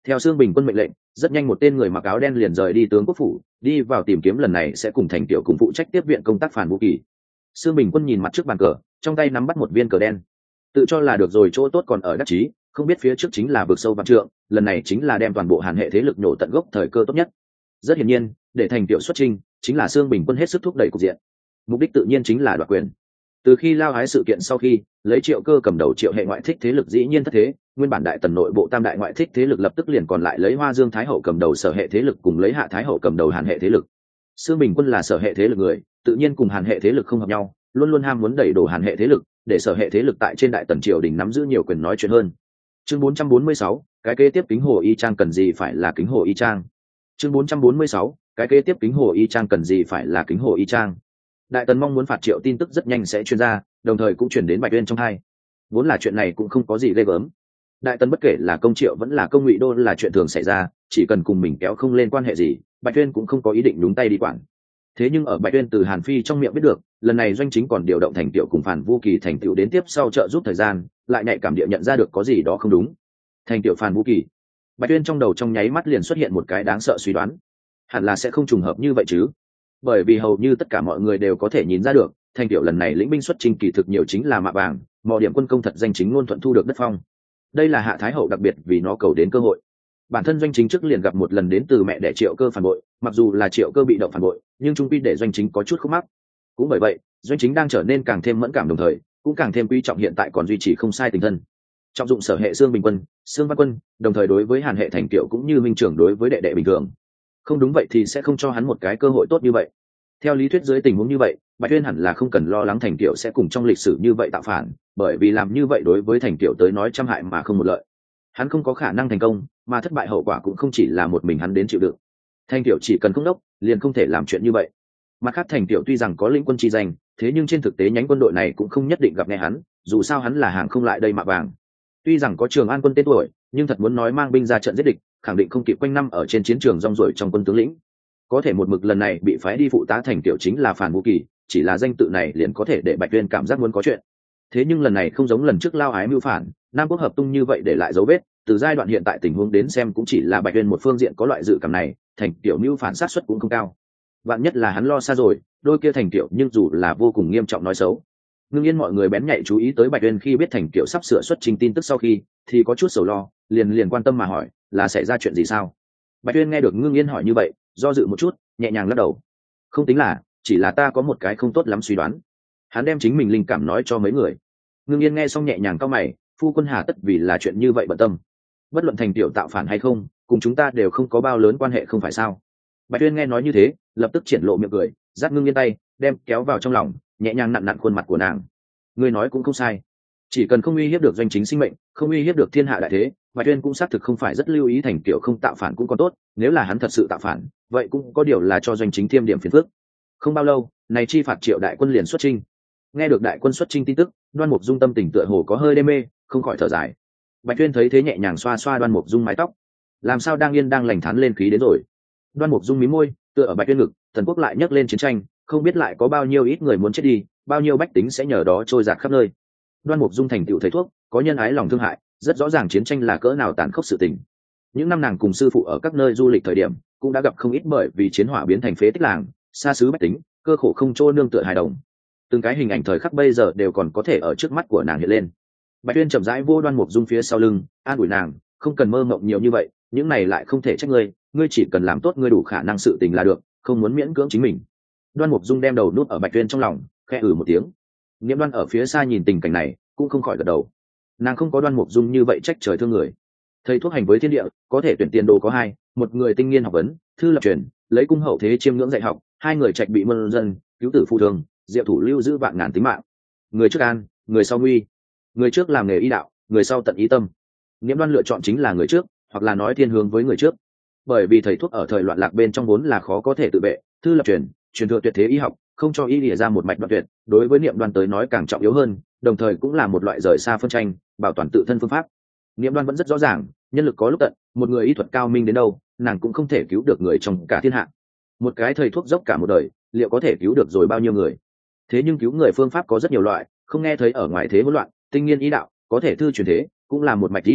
Theo Sương Bình Quân mệnh lệnh, rất nhanh một tên người mặc áo đen liền rời đi tướng quốc phủ, đi vào tìm kiếm lần này sẽ cùng Thành Tiểu cùng phụ trách tiếp viện công tác Phản Vũ Kỳ. Sương Bình Quân nhìn mặt trước bàn cờ, trong tay nắm bắt một viên cờ đen, tự cho là được rồi, chỗ tốt còn ở đắc chí, không biết phía trước chính là vực sâu vạn trượng, lần này chính là đem toàn bộ Hàn hệ thế lực nổ tận gốc thời cơ tốt nhất. Rất hiển nhiên, để Thành Tiểu xuất trình, chính là Sương Bình Quân hết sức thúc đẩy cục diện. Mục đích tự nhiên chính là đoạt quyền. Từ khi lao hái sự kiện sau khi lấy Triệu Cơ cầm đầu Triệu hệ ngoại thích thế lực dĩ nhiên thất thế, nguyên bản đại tần nội bộ tam đại ngoại thích thế lực lập tức liền còn lại lấy Hoa Dương Thái Hậu cầm đầu Sở hệ thế lực cùng lấy Hạ Thái Hậu cầm đầu Hàn hệ thế lực. Sương Bình Quân là Sở hệ thế lực người, tự nhiên cùng Hàn hệ thế lực không hợp nhau, luôn luôn ham muốn đẩy đổ Hàn hệ thế lực, để Sở hệ thế lực tại trên đại tần triều đình nắm giữ nhiều quyền nói chuyện hơn. Chương 446, cái kế tiếp Kính Hồ Y Trang cần gì phải là Kính Hồ Y Trang. Chương 446, cái kế tiếp Kính Hồ Y Trang cần gì phải là Kính Hồ Y Trang. Đại tần mong muốn phạt Triệu tin tức rất nhanh sẽ truyền ra, đồng thời cũng truyền đến Bạch Uyên trong hai. Vốn là chuyện này cũng không có gì ghê gớm. Đại tần bất kể là công Triệu vẫn là công Ngụy Đô là chuyện thường xảy ra, chỉ cần cùng mình kéo không lên quan hệ gì, Bạch Uyên cũng không có ý định đúng tay đi quản. Thế nhưng ở Bạch Uyên từ Hàn Phi trong miệng biết được, lần này doanh chính còn điều động Thành Tiểu cùng Phản Vũ Kỳ thành tựu đến tiếp sau trợ giúp thời gian, lại nhạy cảm địa nhận ra được có gì đó không đúng. Thành Tiểu Phản Vũ Kỳ, Bạch Uyên trong đầu trong nháy mắt liền xuất hiện một cái đáng sợ suy đoán, hẳn là sẽ không trùng hợp như vậy chứ, bởi vì hầu như tất cả mọi người đều có thể nhìn ra được, Thành Tiểu lần này lĩnh binh xuất chinh kỳ thực nhiều chính là mạ vàng, mò điểm quân công thật danh chính ngôn thuận thu được đất phong. Đây là Hạ Thái Hậu đặc biệt vì nó cầu đến cơ hội. Bản thân doanh chính trước liền gặp một lần đến từ mẹ đẻ Triệu Cơ phản bội, mặc dù là Triệu Cơ bị động phản bội, nhưng trung quy để doanh chính có chút khúc mắc. Cũng bởi vậy, doanh chính đang trở nên càng thêm mẫn cảm, đồng thời cũng càng thêm quý trọng hiện tại còn duy trì không sai tình thân, trọng dụng Sở hệ Sương Bình Quân, Sương Văn Quân, đồng thời đối với Hàn hệ Thành Tiểu cũng như minh trưởng đối với đệ đệ bình thường. Không đúng vậy thì sẽ không cho hắn một cái cơ hội tốt như vậy. Theo lý thuyết dưới tình huống như vậy, Bạch Uyên hẳn là không cần lo lắng Thành Tiểu sẽ cùng trong lịch sử như vậy tạo phản, bởi vì làm như vậy đối với Thành Tiểu tới nói trăm hại mà không một lợi. Hắn không có khả năng thành công, mà thất bại hậu quả cũng không chỉ là một mình hắn đến chịu đựng. Thành Tiểu chỉ cần không đốc, liền không thể làm chuyện như vậy. Mặt khác Thành Tiểu tuy rằng có lĩnh quân chi danh, thế nhưng trên thực tế nhánh quân đội này cũng không nhất định gặp nghe hắn, dù sao hắn là hàng không lại đây mạ vàng. Tuy rằng có Trường An quân tên tuổi, nhưng thật muốn nói mang binh ra trận giết địch, khẳng định không kịp quanh năm ở trên chiến trường rong ruổi trong quân tướng lĩnh. Có thể một mực lần này bị phái đi phụ tá Thành Tiểu chính là Phản Vũ Kỳ, chỉ là danh tự này liền có thể để Bạch Uyên cảm giác muốn có chuyện. Thế nhưng lần này không giống lần trước lao ái mưu phản, Nam Quốc hợp tung như vậy để lại dấu vết, từ giai đoạn hiện tại tình huống đến xem cũng chỉ là Bạch Uyên một phương diện có loại dự cảm này, Thành Tiểu mưu phản sát suất cũng không cao. Vạn nhất là hắn lo xa rồi, đôi kia Thành Tiểu nhưng dù là vô cùng nghiêm trọng nói xấu. Ngưng yên mọi người bén nhạy chú ý tới Bạch Uyên khi biết Thành Tiểu sắp sửa xuất trình tin tức sau khi, thì có chút sầu lo, liền quan tâm mà hỏi, là xảy ra chuyện gì sao? Bạch Uyên nghe được Ngưng yên hỏi như vậy, do dự một chút, nhẹ nhàng lắc đầu. Không tính là, chỉ là ta có một cái không tốt lắm suy đoán. Hắn đem chính mình linh cảm nói cho mấy người. Ngưng yên nghe xong nhẹ nhàng cau mày, phu quân hà tất vì là chuyện như vậy bận tâm. Bất luận Thành Tiểu tạo phản hay không, cùng chúng ta đều không có bao lớn quan hệ không phải sao? Bạch Uyên nghe nói như thế, lập tức triển lộ miệng cười, dắt Ngưng yên tay, đem kéo vào trong lòng, nhẹ nhàng nặn nặn khuôn mặt của nàng. Ngươi nói cũng không sai, chỉ cần không uy hiếp được doanh chính sinh mệnh, không uy hiếp được thiên hạ đại thế, Bạch Uyên cũng xác thực không phải rất lưu ý Thành Tiểu không tạo phản cũng còn tốt, nếu là hắn thật sự tạo phản, vậy cũng có điều là cho doanh chính thêm điểm phiền phức. Không bao lâu, này chi phạt Triệu đại quân liền xuất chinh. Nghe được đại quân xuất chinh tin tức, Đoan Mục Dung tâm tình tựa hồ có hơi đê mê, không khỏi thở dài. Bạch Uyên thấy thế nhẹ nhàng xoa xoa Đoan Mục Dung mái tóc, làm sao đang yên đang lành thán lên khí đến rồi. Đoan Mục Dung mí môi, tựa ở Bạch Uyên ngực, thần quốc lại nhấc lên chiến tranh, không biết lại có bao nhiêu ít người muốn chết đi, bao nhiêu bách tính sẽ nhờ đó trôi dạt khắp nơi. Đoan Mục Dung thành tựu thầy thuốc, có nhân ái lòng thương hại, rất rõ ràng chiến tranh là cỡ nào tàn khốc sự tình. Những năm nàng cùng sư phụ ở các nơi du lịch thời điểm, cũng đã gặp không ít bởi vì chiến hỏa biến thành phế tích làng, xa xứ bách tính, cơ khổ không chỗ nương tựa hài đồng. Từng cái hình ảnh thời khắc bây giờ đều còn có thể ở trước mắt của nàng hiện lên. Bạch Uyên chậm rãi vô Đoan Mục Dung phía sau lưng, an ủi nàng, không cần mơ mộng nhiều như vậy, những này lại không thể trách ngươi, ngươi chỉ cần làm tốt ngươi đủ khả năng sự tình là được, không muốn miễn cưỡng chính mình. Đoan Mục Dung đem đầu nuốt ở Bạch Uyên trong lòng, khẽ một tiếng. Niệm Đoan ở phía xa nhìn tình cảnh này, cũng không khỏi gật đầu. Nàng không có Đoan Mục Dung như vậy trách trời thương người. Thầy thuốc hành với thiên địa, có thể tuyển tiền đồ có hai, một người tinh nghiên học vấn, thư lập truyền, lấy cung hậu thế chiêm ngưỡng dạy học, hai người trạch bị mân dân, cứu tử phụ thương, diệu thủ lưu giữ vạn ngàn tính mạng. Người trước an, người sau nguy. Người trước làm nghề y đạo, người sau tận ý tâm. Niệm Đoan lựa chọn chính là người trước, hoặc là nói thiên hướng với người trước. Bởi vì thầy thuốc ở thời loạn lạc bên trong vốn là khó có thể tự vệ, thư lập truyền, truyền thừa tuyệt thế y học, không cho y lìa ra một mạch đoạn tuyệt, đối với Niệm Đoan tới nói càng trọng yếu hơn, đồng thời cũng là một loại rời xa phân tranh, bảo toàn tự thân phương pháp. Niệm Đoan vẫn rất rõ ràng, nhân lực có lúc tận, một người y thuật cao minh đến đâu, nàng cũng không thể cứu được người trong cả thiên hạ. Một cái thầy thuốc dốc cả một đời, liệu có thể cứu được rồi bao nhiêu người? Thế nhưng cứu người phương pháp có rất nhiều loại, không nghe thấy ở ngoài thế hỗn loạn, tinh nghiên ý đạo, có thể thư truyền thế, cũng là một mạch lý đồ,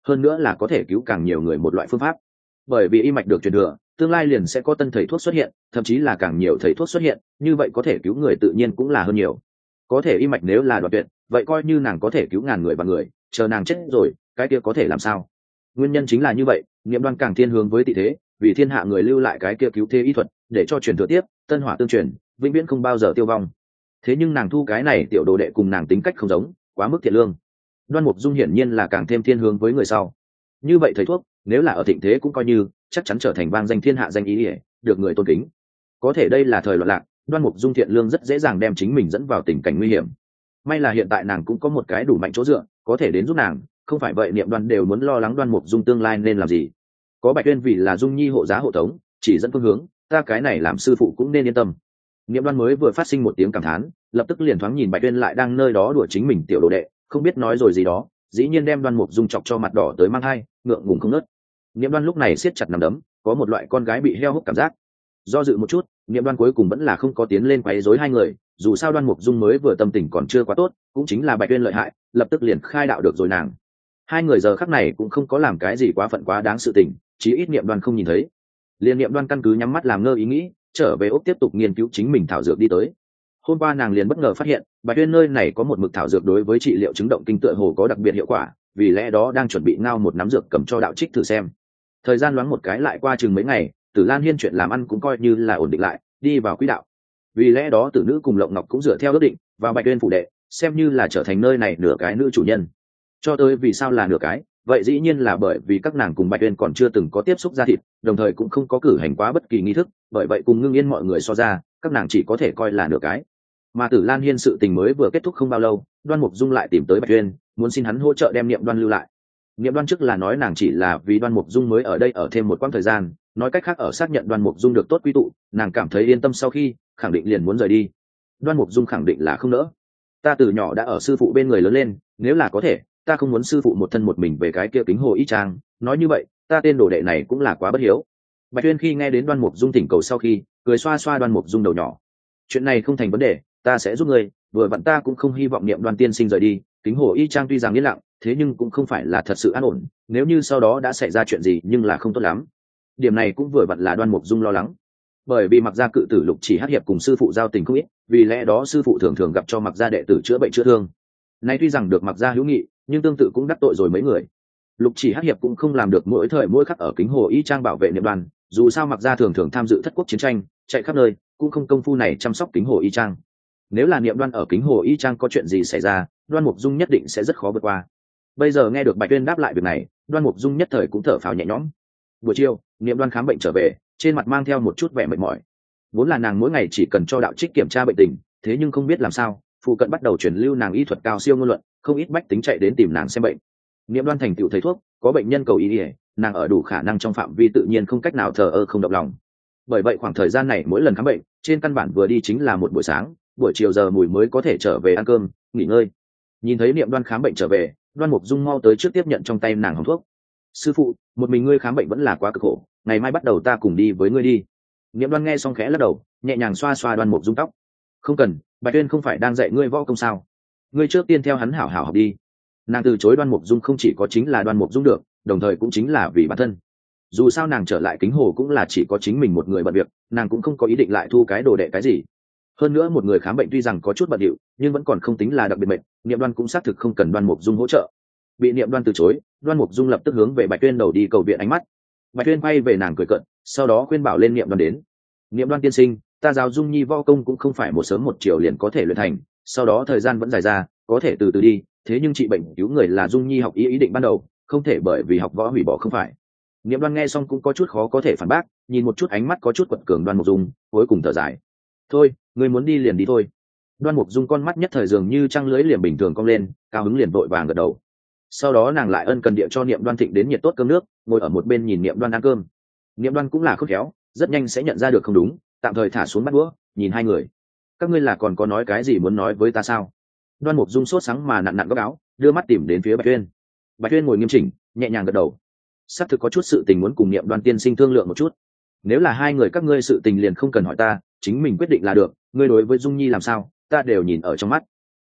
hơn nữa là có thể cứu càng nhiều người một loại phương pháp. Bởi vì y mạch được truyền thừa, tương lai liền sẽ có tân thầy thuốc xuất hiện, thậm chí là càng nhiều thầy thuốc xuất hiện, như vậy có thể cứu người tự nhiên cũng là hơn nhiều. Có thể y mạch nếu là đoạn tuyệt, vậy coi như nàng có thể cứu ngàn người và người, chờ nàng chết rồi cái kia có thể làm sao? Nguyên nhân chính là như vậy, Niệm Đoan càng thiên hướng với tị thế, vì thiên hạ người lưu lại cái kia cứu thế y thuật, để cho truyền thừa tiếp, tân hỏa tương truyền, vĩnh viễn không bao giờ tiêu vong. Thế nhưng nàng thu cái này tiểu đồ đệ cùng nàng tính cách không giống, quá mức thiện lương. Đoan Mục Dung hiển nhiên là càng thêm thiên hướng với người sau. Như vậy thầy thuốc, nếu là ở thịnh thế cũng coi như chắc chắn trở thành vang danh thiên hạ danh ý ỉa, được người tôn kính. Có thể đây là thời loạn lạc, Đoan Mục Dung thiện lương rất dễ dàng đem chính mình dẫn vào tình cảnh nguy hiểm. May là hiện tại nàng cũng có một cái đủ mạnh chỗ dựa, có thể đến giúp nàng, không phải vậy Niệm Đoan đều muốn lo lắng Đoan Mục Dung tương lai nên làm gì. Có Bạch Uyên vì là Dung Nhi hộ giá hộ tống, chỉ dẫn phương hướng, ta cái này làm sư phụ cũng nên yên tâm. Niệm Đoan mới vừa phát sinh một tiếng cảm thán, lập tức liền thoáng nhìn Bạch Uyên lại đang nơi đó đùa chính mình tiểu đồ đệ, không biết nói rồi gì đó, dĩ nhiên đem Đoan Mục Dung chọc cho mặt đỏ tới mang hai, ngượng ngùng không ngớt. Niệm Đoan lúc này siết chặt nắm đấm, có một loại con gái bị heo hút cảm giác. Do dự một chút, Niệm Đoan cuối cùng vẫn là không có tiến lên quấy rối hai người, dù sao Đoan Mục Dung mới vừa tâm tình còn chưa quá tốt, cũng chính là Bạch Uyên lợi hại, lập tức liền khai đạo được rồi nàng. Hai người giờ khắc này cũng không có làm cái gì quá phận quá đáng sự tình, chí ít Niệm Đoan không nhìn thấy. Liên Niệm Đoan căn cứ nhắm mắt làm ngơ ý nghĩ, trở về ốc tiếp tục nghiên cứu chính mình thảo dược đi tới. Hôm qua nàng liền bất ngờ phát hiện, Bạch Uyên nơi này có một mực thảo dược đối với trị liệu chứng động kinh tựa hồ có đặc biệt hiệu quả, vì lẽ đó đang chuẩn bị ngao một nắm dược cầm cho đạo trích thử xem. Thời gian loáng một cái lại qua chừng mấy ngày, Tử Lan Hiên chuyện làm ăn cũng coi như là ổn định lại, đi vào quỹ đạo. Vì lẽ đó Tử Nữ cùng Lộng Ngọc cũng dựa theo ước định, vào Bạch Uyên phủ đệ, xem như là trở thành nơi này nửa cái nữ chủ nhân. Cho tới vì sao là nửa cái, vậy dĩ nhiên là bởi vì các nàng cùng Bạch Uyên còn chưa từng có tiếp xúc ra thịt, đồng thời cũng không có cử hành quá bất kỳ nghi thức, bởi vậy cùng Ngưng Yên mọi người so ra, các nàng chỉ có thể coi là nửa cái. Mà Tử Lan Hiên sự tình mới vừa kết thúc không bao lâu, Đoan Mục Dung lại tìm tới Bạch Uyên, muốn xin hắn hỗ trợ đem Niệm Đoan lưu lại. Niệm Đoan trước là nói nàng chỉ là vì Đoan Mục Dung mới ở đây ở thêm một quãng thời gian, nói cách khác ở xác nhận Đoan Mục Dung được tốt quy tụ, nàng cảm thấy yên tâm sau khi, khẳng định liền muốn rời đi. Đoan Mục Dung khẳng định là không nỡ. Ta từ nhỏ đã ở sư phụ bên người lớn lên, nếu là có thể, ta không muốn sư phụ một thân một mình về cái kia Kính Hồ Y Trang, nói như vậy, ta tên đồ đệ này cũng là quá bất hiếu. Bạch Uyên khi nghe đến Đoan Mục Dung thỉnh cầu sau khi, cười xoa xoa Đoan Mục Dung đầu nhỏ. Chuyện này không thành vấn đề, ta sẽ giúp ngươi, vừa vặn ta cũng không hy vọng Niệm Đoan tiên sinh rời đi, Kính Hồ Y Trang tuy rằng yên lặng, thế nhưng cũng không phải là thật sự an ổn, nếu như sau đó đã xảy ra chuyện gì nhưng là không tốt lắm. Điểm này cũng vừa vặn là Đoan Mục Dung lo lắng. Bởi vì Mặc gia cự tử Lục Chỉ Hắc hiệp cùng sư phụ giao tình không ít, vì lẽ đó sư phụ thường thường gặp cho Mặc gia đệ tử chữa bệnh chữa thương. Nay tuy rằng được Mặc gia hữu nghị, nhưng tương tự cũng đắc tội rồi mấy người. Lục Chỉ Hắc hiệp cũng không làm được mỗi thời mỗi khắc ở Kính Hồ Y Trang bảo vệ Niệm Đoan, dù sao Mặc gia thường thường tham dự thất quốc chiến tranh, chạy khắp nơi, cũng không công phu này chăm sóc Kính Hồ Y Trang. Nếu là Niệm Đoan ở Kính Hồ Y Trang có chuyện gì xảy ra, Đoan Mục Dung nhất định sẽ rất khó vượt qua. Bây giờ nghe được Bạch Uyên đáp lại việc này, Đoan Mục Dung nhất thời cũng thở phào nhẹ nhõm. Buổi chiều, Niệm Đoan khám bệnh trở về, trên mặt mang theo một chút vẻ mệt mỏi. Vốn là nàng mỗi ngày chỉ cần cho đạo trích kiểm tra bệnh tình, thế nhưng không biết làm sao, phụ cận bắt đầu truyền lưu nàng y thuật cao siêu ngôn luận, không ít bách tính chạy đến tìm nàng xem bệnh. Niệm Đoan thành tựu thầy thuốc, có bệnh nhân cầu y, nàng ở đủ khả năng trong phạm vi tự nhiên không cách nào thờ ơ không động lòng. Bởi vậy khoảng thời gian này mỗi lần khám bệnh, trên căn bản vừa đi chính là một buổi sáng, buổi chiều giờ mùi mới có thể trở về ăn cơm, nghỉ ngơi. Nhìn thấy Niệm Đoan khám bệnh trở về, Đoan Mục Dung mau tới trước tiếp nhận trong tay nàng hồng thuốc. Sư phụ, một mình ngươi khám bệnh vẫn là quá cực khổ, ngày mai bắt đầu ta cùng đi với ngươi đi. Niệm Đoan nghe xong khẽ lắc đầu, nhẹ nhàng xoa xoa Đoan Mục Dung tóc. Không cần, Bạch Uyên không phải đang dạy ngươi võ công sao? Ngươi trước tiên theo hắn hảo hảo học đi. Nàng từ chối Đoan Mục Dung không chỉ có chính là Đoan Mục Dung được, đồng thời cũng chính là vì bản thân. Dù sao nàng trở lại Kính Hồ cũng là chỉ có chính mình một người bận việc, nàng cũng không có ý định lại thu cái đồ đệ cái gì. Hơn nữa một người khám bệnh tuy rằng có chút bận rộn, nhưng vẫn còn không tính là đặc biệt mệt, Niệm Đoan cũng xác thực không cần Đoan Mục Dung hỗ trợ. Bị Niệm Đoan từ chối, Đoan Mục Dung lập tức hướng về Bạch Uyên đầu đi cầu viện ánh mắt. Bạch Uyên quay về nàng cười cợt, sau đó khuyên bảo lên Niệm Đoan đến. Niệm Đoan tiên sinh, ta giáo Dung Nhi võ công cũng không phải một sớm một chiều liền có thể luyện thành, sau đó thời gian vẫn dài ra, có thể từ từ đi, thế nhưng trị bệnh cứu người là Dung Nhi học ý định ban đầu, không thể bởi vì học võ hủy bỏ không phải. Niệm Đoan nghe xong cũng có chút khó có thể phản bác, nhìn một chút ánh mắt có chút quật cường Đoan Mục Dung, cuối cùng thở dài. Thôi, ngươi muốn đi liền đi thôi. Đoan Mục Dung con mắt nhất thời dường như trăng lưới liềm bình thường cong lên, cao hứng liền vội vàng gật đầu. Sau đó nàng lại ân cần địa cho Niệm Đoan thịnh đến nhiệt tốt cơm nước, ngồi ở một bên nhìn Niệm Đoan ăn cơm. Niệm Đoan cũng là khôn khéo, rất nhanh sẽ nhận ra được không đúng, tạm thời thả xuống bát đũa, nhìn hai người. Các ngươi là còn có nói cái gì muốn nói với ta sao? Đoan Mục Dung sốt sắng mà nặn nặn góc áo, đưa mắt tìm đến phía Bạch Uyên. Bạch Uyên ngồi nghiêm chỉnh, nhẹ nhàng gật đầu. Sắp thực có chút sự tình muốn cùng Niệm Đoan tiên sinh thương lượng một chút. Nếu là hai người các ngươi sự tình liền không cần hỏi ta, chính mình quyết định là được, ngươi đối với Dung Nhi làm sao, ta đều nhìn ở trong mắt.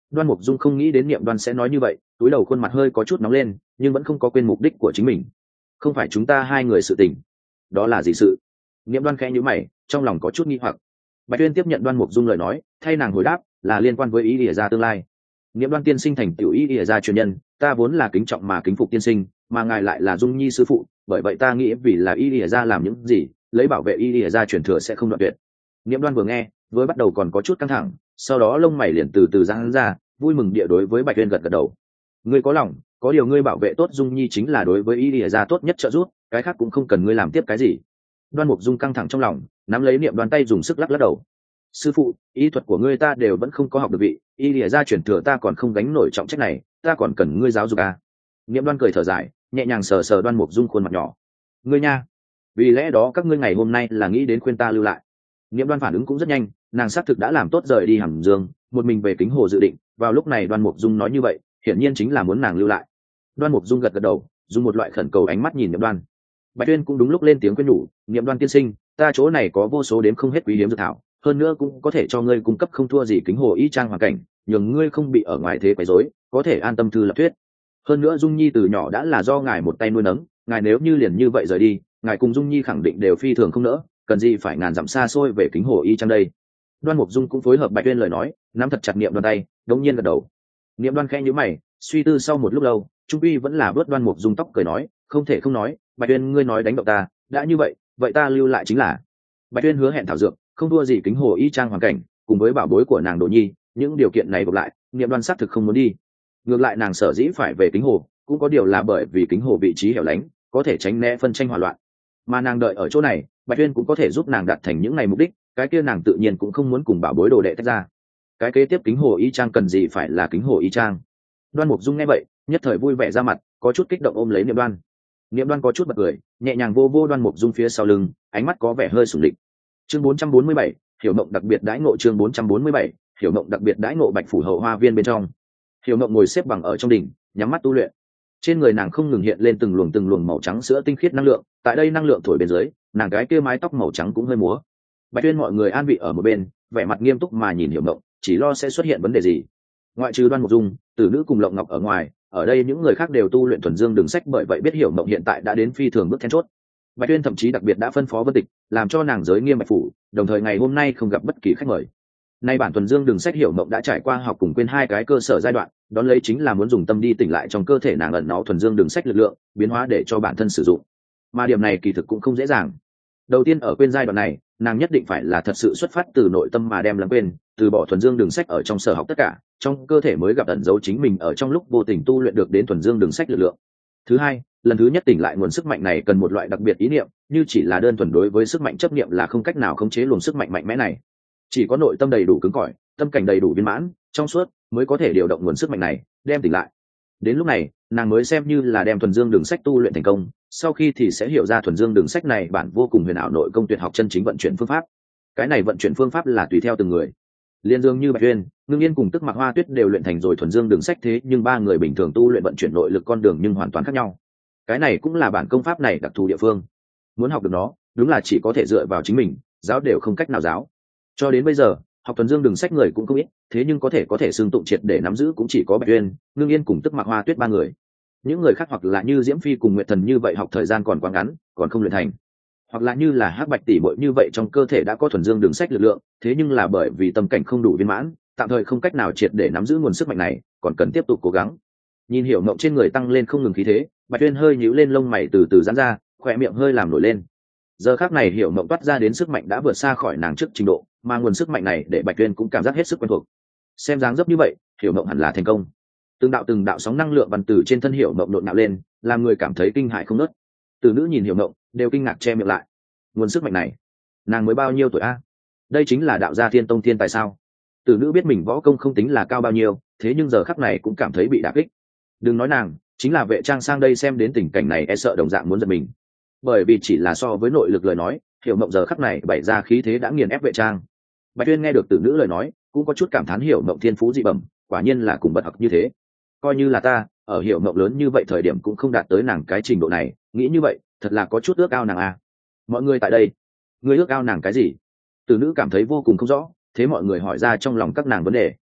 Đoan Mục Dung không nghĩ đến Niệm Đoan sẽ nói như vậy, túi đầu khuôn mặt hơi có chút nóng lên, nhưng vẫn không có quên mục đích của chính mình. Không phải chúng ta hai người sự tình. Đó là gì sự? Niệm Đoan khẽ nhíu mày, trong lòng có chút nghi hoặc. Bạch Tuyên tiếp nhận Đoan Mục Dung lời nói, thay nàng hồi đáp, là liên quan với ý Lìa gia tương lai. Niệm Đoan tiên sinh thành tiểu ý Lìa gia truyền nhân, ta vốn là kính trọng mà kính phục tiên sinh, mà ngài lại là Dung Nhi sư phụ, bởi vậy ta nghĩ vì là ý Lìa gia làm những gì, lấy bảo vệ ý Lìa gia truyền thừa sẽ không đoạn tuyệt. Niệm Đoan vừa nghe, vừa bắt đầu còn có chút căng thẳng, sau đó lông mày liền từ từ giãn ra, vui mừng địa đối với Bạch Tuyên gật gật đầu. Ngươi có lòng, có điều ngươi bảo vệ tốt Dung Nhi chính là đối với ý Lìa gia tốt nhất trợ giúp, cái khác cũng không cần ngươi làm tiếp cái gì. Đoan Mục Dung căng thẳng trong lòng, nắm lấy Niệm Đoan tay dùng sức lắc lắc đầu. Sư phụ, y thuật của ngươi ta đều vẫn không có học được vị, y lìa gia truyền thừa ta còn không gánh nổi trọng trách này, ta còn cần ngươi giáo dục à. Niệm Đoan cười thở dài, nhẹ nhàng sờ sờ Đoan Mục Dung khuôn mặt nhỏ. Ngươi nha, vì lẽ đó các ngươi ngày hôm nay là nghĩ đến khuyên ta lưu lại. Niệm Đoan phản ứng cũng rất nhanh, nàng xác thực đã làm tốt rời đi Hàm Dương, một mình về Kính Hồ dự định. Vào lúc này Đoan Mục Dung nói như vậy, hiển nhiên chính là muốn nàng lưu lại. Đoan Mục Dung gật gật đầu, dùng một loại khẩn cầu ánh mắt nhìn Niệm Đoan. Bạch Tuyên cũng đúng lúc lên tiếng khuyên nhủ, Niệm Đoan tiên sinh, ta chỗ này có vô số đến không hết quý hiếm dược thảo, hơn nữa cũng có thể cho ngươi cung cấp không thua gì Kính Hồ y trang hoàn cảnh, nhường ngươi không bị ở ngoài thế quấy rối, có thể an tâm thư lập thuyết. Hơn nữa Dung Nhi từ nhỏ đã là do ngài một tay nuôi nấng, ngài nếu như liền như vậy rời đi, ngài cùng Dung Nhi khẳng định đều phi thường không nỡ, cần gì phải ngàn dặm xa xôi về Kính Hồ y trang đây. Đoan Mục Dung cũng phối hợp Bạch Tuyên lời nói, nắm thật chặt Niệm Đoan tay, đống nhiên gật đầu. Niệm Đoan khẽ nhíu mày, suy tư sau một lúc lâu, trung quy vẫn là vớt Đoan Mục Dung tóc cười nói, không thể không nói, Bạch Tuyên ngươi nói đánh động ta, đã như vậy, vậy ta lưu lại chính là. Bạch Tuyên hứa hẹn thảo dược, không thua gì Kính Hồ y trang hoàn cảnh, cùng với bảo bối của nàng Đồ Nhi, những điều kiện này gộp lại, Niệm Đoan xác thực không muốn đi. Ngược lại nàng sở dĩ phải về Kính Hồ, cũng có điều là bởi vì Kính Hồ vị trí hẻo lánh, có thể tránh né phân tranh hỏa loạn. Mà nàng đợi ở chỗ này, Bạch Tuyên cũng có thể giúp nàng đạt thành những ngày mục đích, cái kia nàng tự nhiên cũng không muốn cùng bảo bối đồ đệ tách ra. Cái kế tiếp Kính Hồ y trang cần gì phải là Kính Hồ y trang. Đoan Mục Dung nghe vậy, nhất thời vui vẻ ra mặt, có chút kích động ôm lấy Niệm Đoan. Niệm Đoan có chút bật cười, nhẹ nhàng vô vô Đoan Mục Dung phía sau lưng, ánh mắt có vẻ hơi sủng lịch. Chương 447, Hiểu Mộng đặc biệt đãi ngộ. Chương 447, Hiểu Mộng đặc biệt đãi ngộ. Bạch phủ hậu hoa viên bên trong, Hiểu Mộng ngồi xếp bằng ở trong đỉnh, nhắm mắt tu luyện. Trên người nàng không ngừng hiện lên từng luồng màu trắng sữa tinh khiết năng lượng, tại đây năng lượng thổi bên dưới, nàng cái kia mái tóc màu trắng cũng hơi múa. Bạch Tuyên mọi người an vị ở một bên, vẻ mặt nghiêm túc mà nhìn Hiểu Mộng, chỉ lo sẽ xuất hiện vấn đề gì. Ngoại trừ Đoan Mục Dung, Tử Nữ cùng Lộng Ngọc ở ngoài, ở đây những người khác đều tu luyện thuần dương đường sách, bởi vậy biết Hiểu Mộng hiện tại đã đến phi thường bước then chốt. Bạch Tuyên thậm chí đặc biệt đã phân phó Vân Tịch, làm cho nàng giới nghiêm Bạch phủ, đồng thời ngày hôm nay không gặp bất kỳ khách mời. Nay bản thuần dương đường sách Hiểu Mộng đã trải qua học cùng quên hai cái cơ sở giai đoạn, đón lấy chính là muốn dùng tâm đi tỉnh lại trong cơ thể nàng ẩn náu thuần dương đường sách lực lượng, biến hóa để cho bản thân sử dụng. Mà điểm này kỳ thực cũng không dễ dàng. Đầu tiên ở quên giai đoạn này, nàng nhất định phải là thật sự xuất phát từ nội tâm mà đem lãng quên, từ bỏ thuần dương đường sách ở trong sở học tất cả, trong cơ thể mới gặp ẩn giấu chính mình ở trong lúc vô tình tu luyện được đến thuần dương đường sách lực lượng. Thứ hai, lần thứ nhất tỉnh lại nguồn sức mạnh này cần một loại đặc biệt ý niệm, như chỉ là đơn thuần đối với sức mạnh chấp niệm là không cách nào khống chế luồng sức mạnh mạnh mẽ này. Chỉ có nội tâm đầy đủ cứng cỏi, tâm cảnh đầy đủ viên mãn, trong suốt, mới có thể điều động nguồn sức mạnh này, đem tỉnh lại. Đến lúc này, nàng mới xem như là đem thuần dương đường sách tu luyện thành công, sau khi thì sẽ hiểu ra thuần dương đường sách này bản vô cùng huyền ảo nội công tuyệt học chân chính vận chuyển phương pháp. Cái này vận chuyển phương pháp là tùy theo từng người. Liên dương như Bạch Tuyên, Ngưng Yên cùng Tức Mặc Hoa Tuyết đều luyện thành rồi thuần dương đường sách, thế nhưng ba người bình thường tu luyện vận chuyển nội lực con đường nhưng hoàn toàn khác nhau. Cái này cũng là bản công pháp này đặc thù địa phương. Muốn học được nó, đúng là chỉ có thể dựa vào chính mình, giáo đều không cách nào giáo. Cho đến bây giờ, học thuần dương đường sách người cũng không ít, thế nhưng có thể xương tụng triệt để nắm giữ cũng chỉ có Bạch Tuyên, Ngưng Yên cùng Tức Mặc Hoa Tuyết ba người. Những người khác hoặc là như Diễm Phi cùng Nguyệt Thần như vậy học thời gian còn quá ngắn, còn không luyện thành, hoặc là như là Hắc Bạch tỷ muội như vậy trong cơ thể đã có thuần dương đường sách lực lượng, thế nhưng là bởi vì tâm cảnh không đủ viên mãn, tạm thời không cách nào triệt để nắm giữ nguồn sức mạnh này, còn cần tiếp tục cố gắng. Nhìn Hiểu Mộng trên người tăng lên không ngừng khí thế, Bạch Tuyên hơi nhíu lên lông mày từ từ giãn ra, khóe miệng hơi làm nổi lên. Giờ khắc này Hiểu Mộng toát ra đến sức mạnh đã vượt xa khỏi nàng trước trình độ, mà nguồn sức mạnh này để Bạch Tuyên cũng cảm giác hết sức quen thuộc. Xem dáng dấp như vậy, Hiểu Mộng hẳn là thành công. Từng đạo sóng năng lượng bắn từ trên thân Hiểu Mộng nộn nạo lên, làm người cảm thấy kinh hãi không ngớt. Từ nữ nhìn Hiểu Mộng, đều kinh ngạc che miệng lại. Nguồn sức mạnh này, nàng mới bao nhiêu tuổi a? Đây chính là đạo gia Thiên Tông thiên tài sao? Từ nữ biết mình võ công không tính là cao bao nhiêu, thế nhưng giờ khắc này cũng cảm thấy bị đả kích. Đừng nói nàng, chính là Vệ Trang sang đây xem đến tình cảnh này e sợ đồng dạng muốn giật mình. Bởi vì chỉ là so với nội lực lời nói, Hiểu Mộng giờ khắc này bày ra khí thế đã nghiền ép Vệ Trang. Bạch Tuyên nghe được từ nữ lời nói, cũng có chút cảm thán Hiểu Mộng thiên phú dị bẩm, quả nhiên là cùng bậc học như thế. Coi như là ta, ở Hiểu Mộng lớn như vậy thời điểm cũng không đạt tới nàng cái trình độ này, nghĩ như vậy, thật là có chút ước ao nàng a. Mọi người tại đây, ngươi ước ao nàng cái gì? Từ nữ cảm thấy vô cùng không rõ, thế mọi người hỏi ra trong lòng các nàng vấn đề.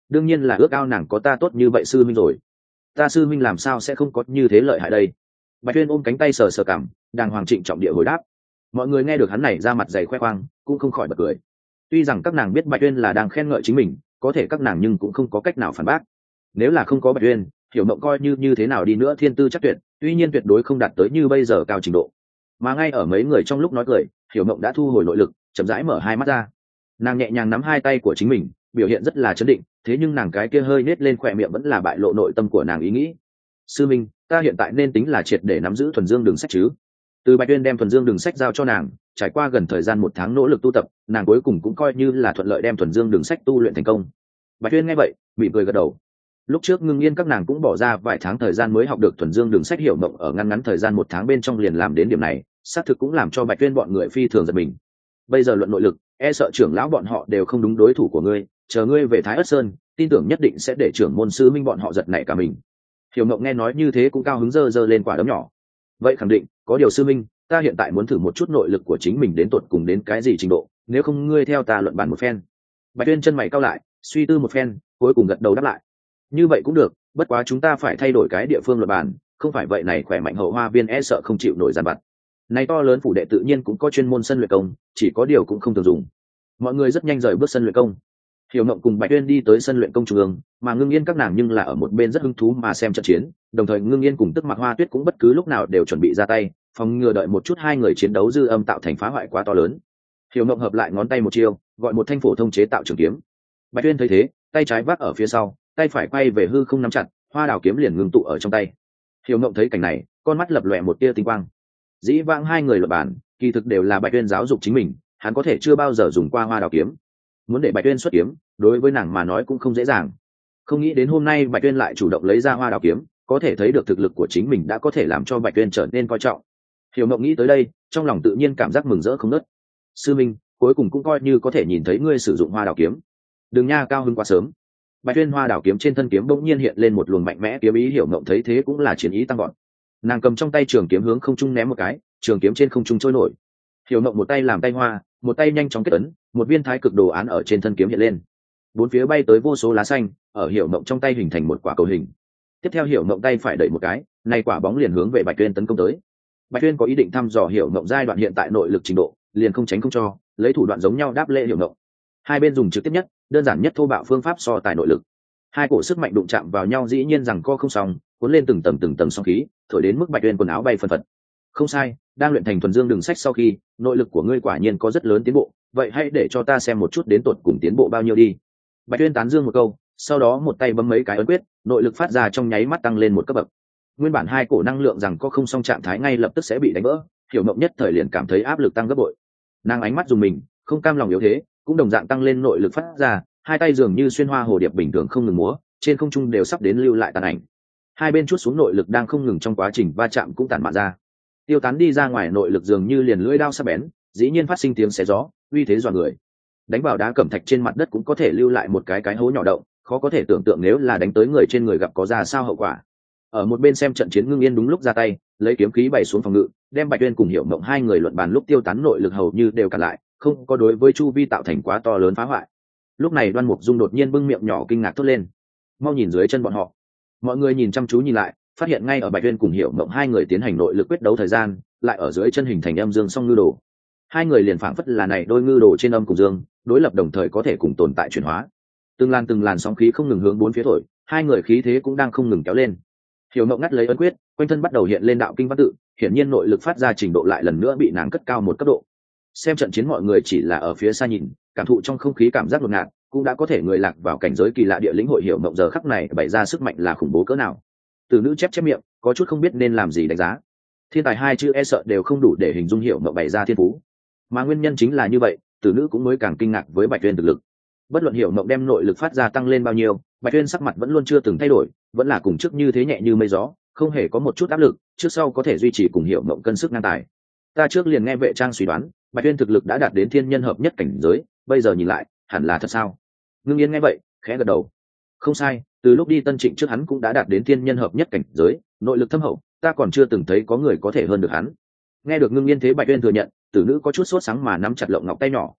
đương nhiên là ước ao nàng có ta tốt như vậy sư minh rồi. Ta sư minh làm sao sẽ không có như thế lợi hại đây? Bạch Tuyên ôm cánh tay sờ sờ cằm, đàng hoàng trịnh trọng địa hồi đáp. Mọi người nghe được hắn này ra mặt dày khoe khoang, cũng không khỏi bật cười. Tuy rằng các nàng biết Bạch Tuyên là đang khen ngợi chính mình, có thể các nàng nhưng cũng không có cách nào phản bác. Nếu là không có Bạch Tuyên, Hiểu Mộng coi như thế nào đi nữa thiên tư chắc tuyệt, tuy nhiên tuyệt đối không đạt tới như bây giờ cao trình độ. Mà ngay ở mấy người trong lúc nói cười, Hiểu Mộng đã thu hồi nội lực, chậm rãi mở hai mắt ra. Nàng nhẹ nhàng nắm hai tay của chính mình, biểu hiện rất là chấn định, thế nhưng nàng cái kia hơi nết lên khỏe miệng vẫn là bại lộ nội tâm của nàng ý nghĩ. Sư minh, ta hiện tại nên tính là triệt để nắm giữ thuần dương đường sách chứ? Từ Bạch Tuyên đem thuần dương đường sách giao cho nàng, trải qua gần thời gian 1 tháng nỗ lực tu tập, nàng cuối cùng cũng coi như là thuận lợi đem thuần dương đường sách tu luyện thành công. Bạch Tuyên nghe vậy, mỉm cười gật đầu. Lúc trước Ngưng Yên các nàng cũng bỏ ra vài tháng thời gian mới học được thuần dương đường sách, Hiểu Mộng ở ngăn ngắn thời gian 1 tháng bên trong liền làm đến điểm này, xác thực cũng làm cho Bạch Tuyên bọn người phi thường giật mình. Bây giờ luận nội lực, e sợ trưởng lão bọn họ đều không đúng đối thủ của ngươi, chờ ngươi về Thái Ất Sơn, tin tưởng nhất định sẽ để trưởng môn sư minh bọn họ giật nảy cả mình. Hiểu Mộng nghe nói như thế cũng cao hứng giơ lên quả đấm nhỏ. Vậy khẳng định, có điều sư minh, ta hiện tại muốn thử một chút nội lực của chính mình đến tột cùng đến cái gì trình độ, nếu không ngươi theo ta luận bàn một phen. Bạch Tuyên chân mày cau lại, suy tư một phen, cuối cùng gật đầu đáp lại. Như vậy cũng được, bất quá chúng ta phải thay đổi cái địa phương luận bàn, không phải vậy này khỏe mạnh Hậu Hoa Viên e sợ không chịu nổi giàn vặt. Này to lớn phủ đệ tự nhiên cũng có chuyên môn sân luyện công, chỉ có điều cũng không thường dùng. Mọi người rất nhanh rời bước sân luyện công. Hiểu Mộng cùng Bạch Tuyên đi tới sân luyện công trung ương, mà Ngưng Yên các nàng nhưng là ở một bên rất hứng thú mà xem trận chiến, đồng thời Ngưng Yên cùng Tức Mặc Hoa Tuyết cũng bất cứ lúc nào đều chuẩn bị ra tay, phòng ngừa đợi một chút hai người chiến đấu dư âm tạo thành phá hoại quá to lớn. Hiểu Mộng hợp lại ngón tay một chiêu, gọi một thanh phổ thông chế tạo trường kiếm. Bạch Tuyên thấy thế, tay trái vác ở phía sau, tay phải quay về hư không nắm chặt, hoa đào kiếm liền ngưng tụ ở trong tay. Hiểu Mộng thấy cảnh này, con mắt lập lòe một tia tinh quang. Dĩ vãng hai người luận bàn, kỳ thực đều là Bạch Tuyên giáo dục chính mình, hắn có thể chưa bao giờ dùng qua hoa đào kiếm. Muốn để Bạch Tuyên xuất kiếm, đối với nàng mà nói cũng không dễ dàng. Không nghĩ đến hôm nay Bạch Tuyên lại chủ động lấy ra hoa đào kiếm, có thể thấy được thực lực của chính mình đã có thể làm cho Bạch Tuyên trở nên coi trọng. Hiểu Mộng nghĩ tới đây, trong lòng tự nhiên cảm giác mừng rỡ không ngớt. Sư minh, cuối cùng cũng coi như có thể nhìn thấy ngươi sử dụng hoa đào kiếm. Đừng nha, cao hứng quá sớm. Bạch Tuyên hoa đào kiếm trên thân kiếm bỗng nhiên hiện lên một luồng mạnh mẽ kiếm ý, Hiểu Mộng thấy thế cũng là chiến ý tăng vọt. Nàng cầm trong tay trường kiếm hướng không trung ném một cái, trường kiếm trên không trung trôi nổi. Hiểu Mộng một tay làm tay hoa, một tay nhanh chóng kết ấn, một viên thái cực đồ án ở trên thân kiếm hiện lên. Bốn phía bay tới vô số lá xanh, ở Hiểu Mộng trong tay hình thành một quả cầu hình. Tiếp theo Hiểu Mộng tay phải đẩy một cái, này quả bóng liền hướng về Bạch Tuyên tấn công tới. Bạch Tuyên có ý định thăm dò Hiểu Mộng giai đoạn hiện tại nội lực trình độ, liền không tránh không cho, lấy thủ đoạn giống nhau đáp lễ Hiểu Mộng. Hai bên dùng trực tiếp nhất, đơn giản nhất thô bạo phương pháp so tài nội lực. Hai cổ sức mạnh đụng chạm vào nhau dĩ nhiên rằng co không xong, cuốn lên từng tầng sóng khí, thổi đến mức Bạch Tuyên quần áo bay phật phật. Không sai, đang luyện thành thuần dương đường sách sau khi, nội lực của ngươi quả nhiên có rất lớn tiến bộ, vậy hãy để cho ta xem một chút đến tột cùng tiến bộ bao nhiêu đi. Bạch Tuyên tán dương một câu, sau đó một tay bấm mấy cái ấn quyết, nội lực phát ra trong nháy mắt tăng lên một cấp bậc. Nguyên bản hai cổ năng lượng rằng có không song trạng thái ngay lập tức sẽ bị đánh vỡ, Hiểu Mộng nhất thời liền cảm thấy áp lực tăng gấp bội. Nàng ánh mắt dùng mình, không cam lòng yếu thế, cũng đồng dạng tăng lên nội lực phát ra, hai tay dường như xuyên hoa hồ điệp bình thường không ngừng múa, trên không trung đều sắp đến lưu lại tàn ảnh. Hai bên chút xuống nội lực đang không ngừng trong quá trình va chạm cũng tản mạn ra. Tiêu tán đi ra ngoài nội lực dường như liền lưỡi đao sắc bén, dĩ nhiên phát sinh tiếng xé gió, uy thế dọa người. Đánh vào đá cẩm thạch trên mặt đất cũng có thể lưu lại một cái hố nhỏ động, khó có thể tưởng tượng nếu là đánh tới người trên người gặp có ra sao hậu quả. Ở một bên xem trận chiến Ngưng Yên đúng lúc ra tay, lấy kiếm khí bày xuống phòng ngự, đem Bạch Tuyên cùng Hiểu Mộng hai người luận bàn lúc tiêu tán nội lực hầu như đều cản lại, không có đối với chu vi tạo thành quá to lớn phá hoại. Lúc này Đoan Mục Dung đột nhiên bưng miệng nhỏ kinh ngạc thốt lên. Mau nhìn dưới chân bọn họ. Mọi người nhìn chăm chú nhìn lại, phát hiện ngay ở Bạch Tuyên cùng Hiểu Mộng hai người tiến hành nội lực quyết đấu thời gian, lại ở dưới chân hình thành âm dương song ngư đồ. Hai người liền phảng phất là này đôi ngư đồ trên âm cùng dương, đối lập đồng thời có thể cùng tồn tại chuyển hóa. Từng làn sóng khí không ngừng hướng bốn phía thổi, hai người khí thế cũng đang không ngừng kéo lên. Hiểu Mộng ngắt lấy ấn quyết, quanh thân bắt đầu hiện lên đạo kinh văn tự, hiển nhiên nội lực phát ra trình độ lại lần nữa bị nàng cất cao một cấp độ. Xem trận chiến mọi người chỉ là ở phía xa nhìn, cảm thụ trong không khí cảm giác ngột ngạt, cũng đã có thể người lạc vào cảnh giới kỳ lạ địa lĩnh hội Hiểu Mộng giờ khắc này bày ra sức mạnh là khủng bố cỡ nào. Từ nữ chép miệng, có chút không biết nên làm gì đánh giá. Thiên tài hai chữ e sợ đều không đủ để hình dung Hiểu Mộng bày ra thiên phú. Mà nguyên nhân chính là như vậy, từ nữ cũng mới càng kinh ngạc với Bạch Tuyên thực lực. Bất luận Hiểu Mộng đem nội lực phát ra tăng lên bao nhiêu, Bạch Tuyên sắc mặt vẫn luôn chưa từng thay đổi, vẫn là cùng trước như thế nhẹ như mây gió, không hề có một chút áp lực, trước sau có thể duy trì cùng Hiểu Mộng cân sức ngang tài. Ta trước liền nghe vệ trang suy đoán, Bạch Tuyên thực lực đã đạt đến thiên nhân hợp nhất cảnh giới, bây giờ nhìn lại, hẳn là thật sao? Ngưng Yên nghe vậy, khẽ gật đầu. Không sai, từ lúc đi Tân Trịnh trước hắn cũng đã đạt đến thiên nhân hợp nhất cảnh giới, nội lực thâm hậu, ta còn chưa từng thấy có người có thể hơn được hắn. Nghe được Ngưng Yên thế Bạch Tuyên thừa nhận, tử nữ có chút sốt sáng mà nắm chặt lộng ngọc tay nhỏ.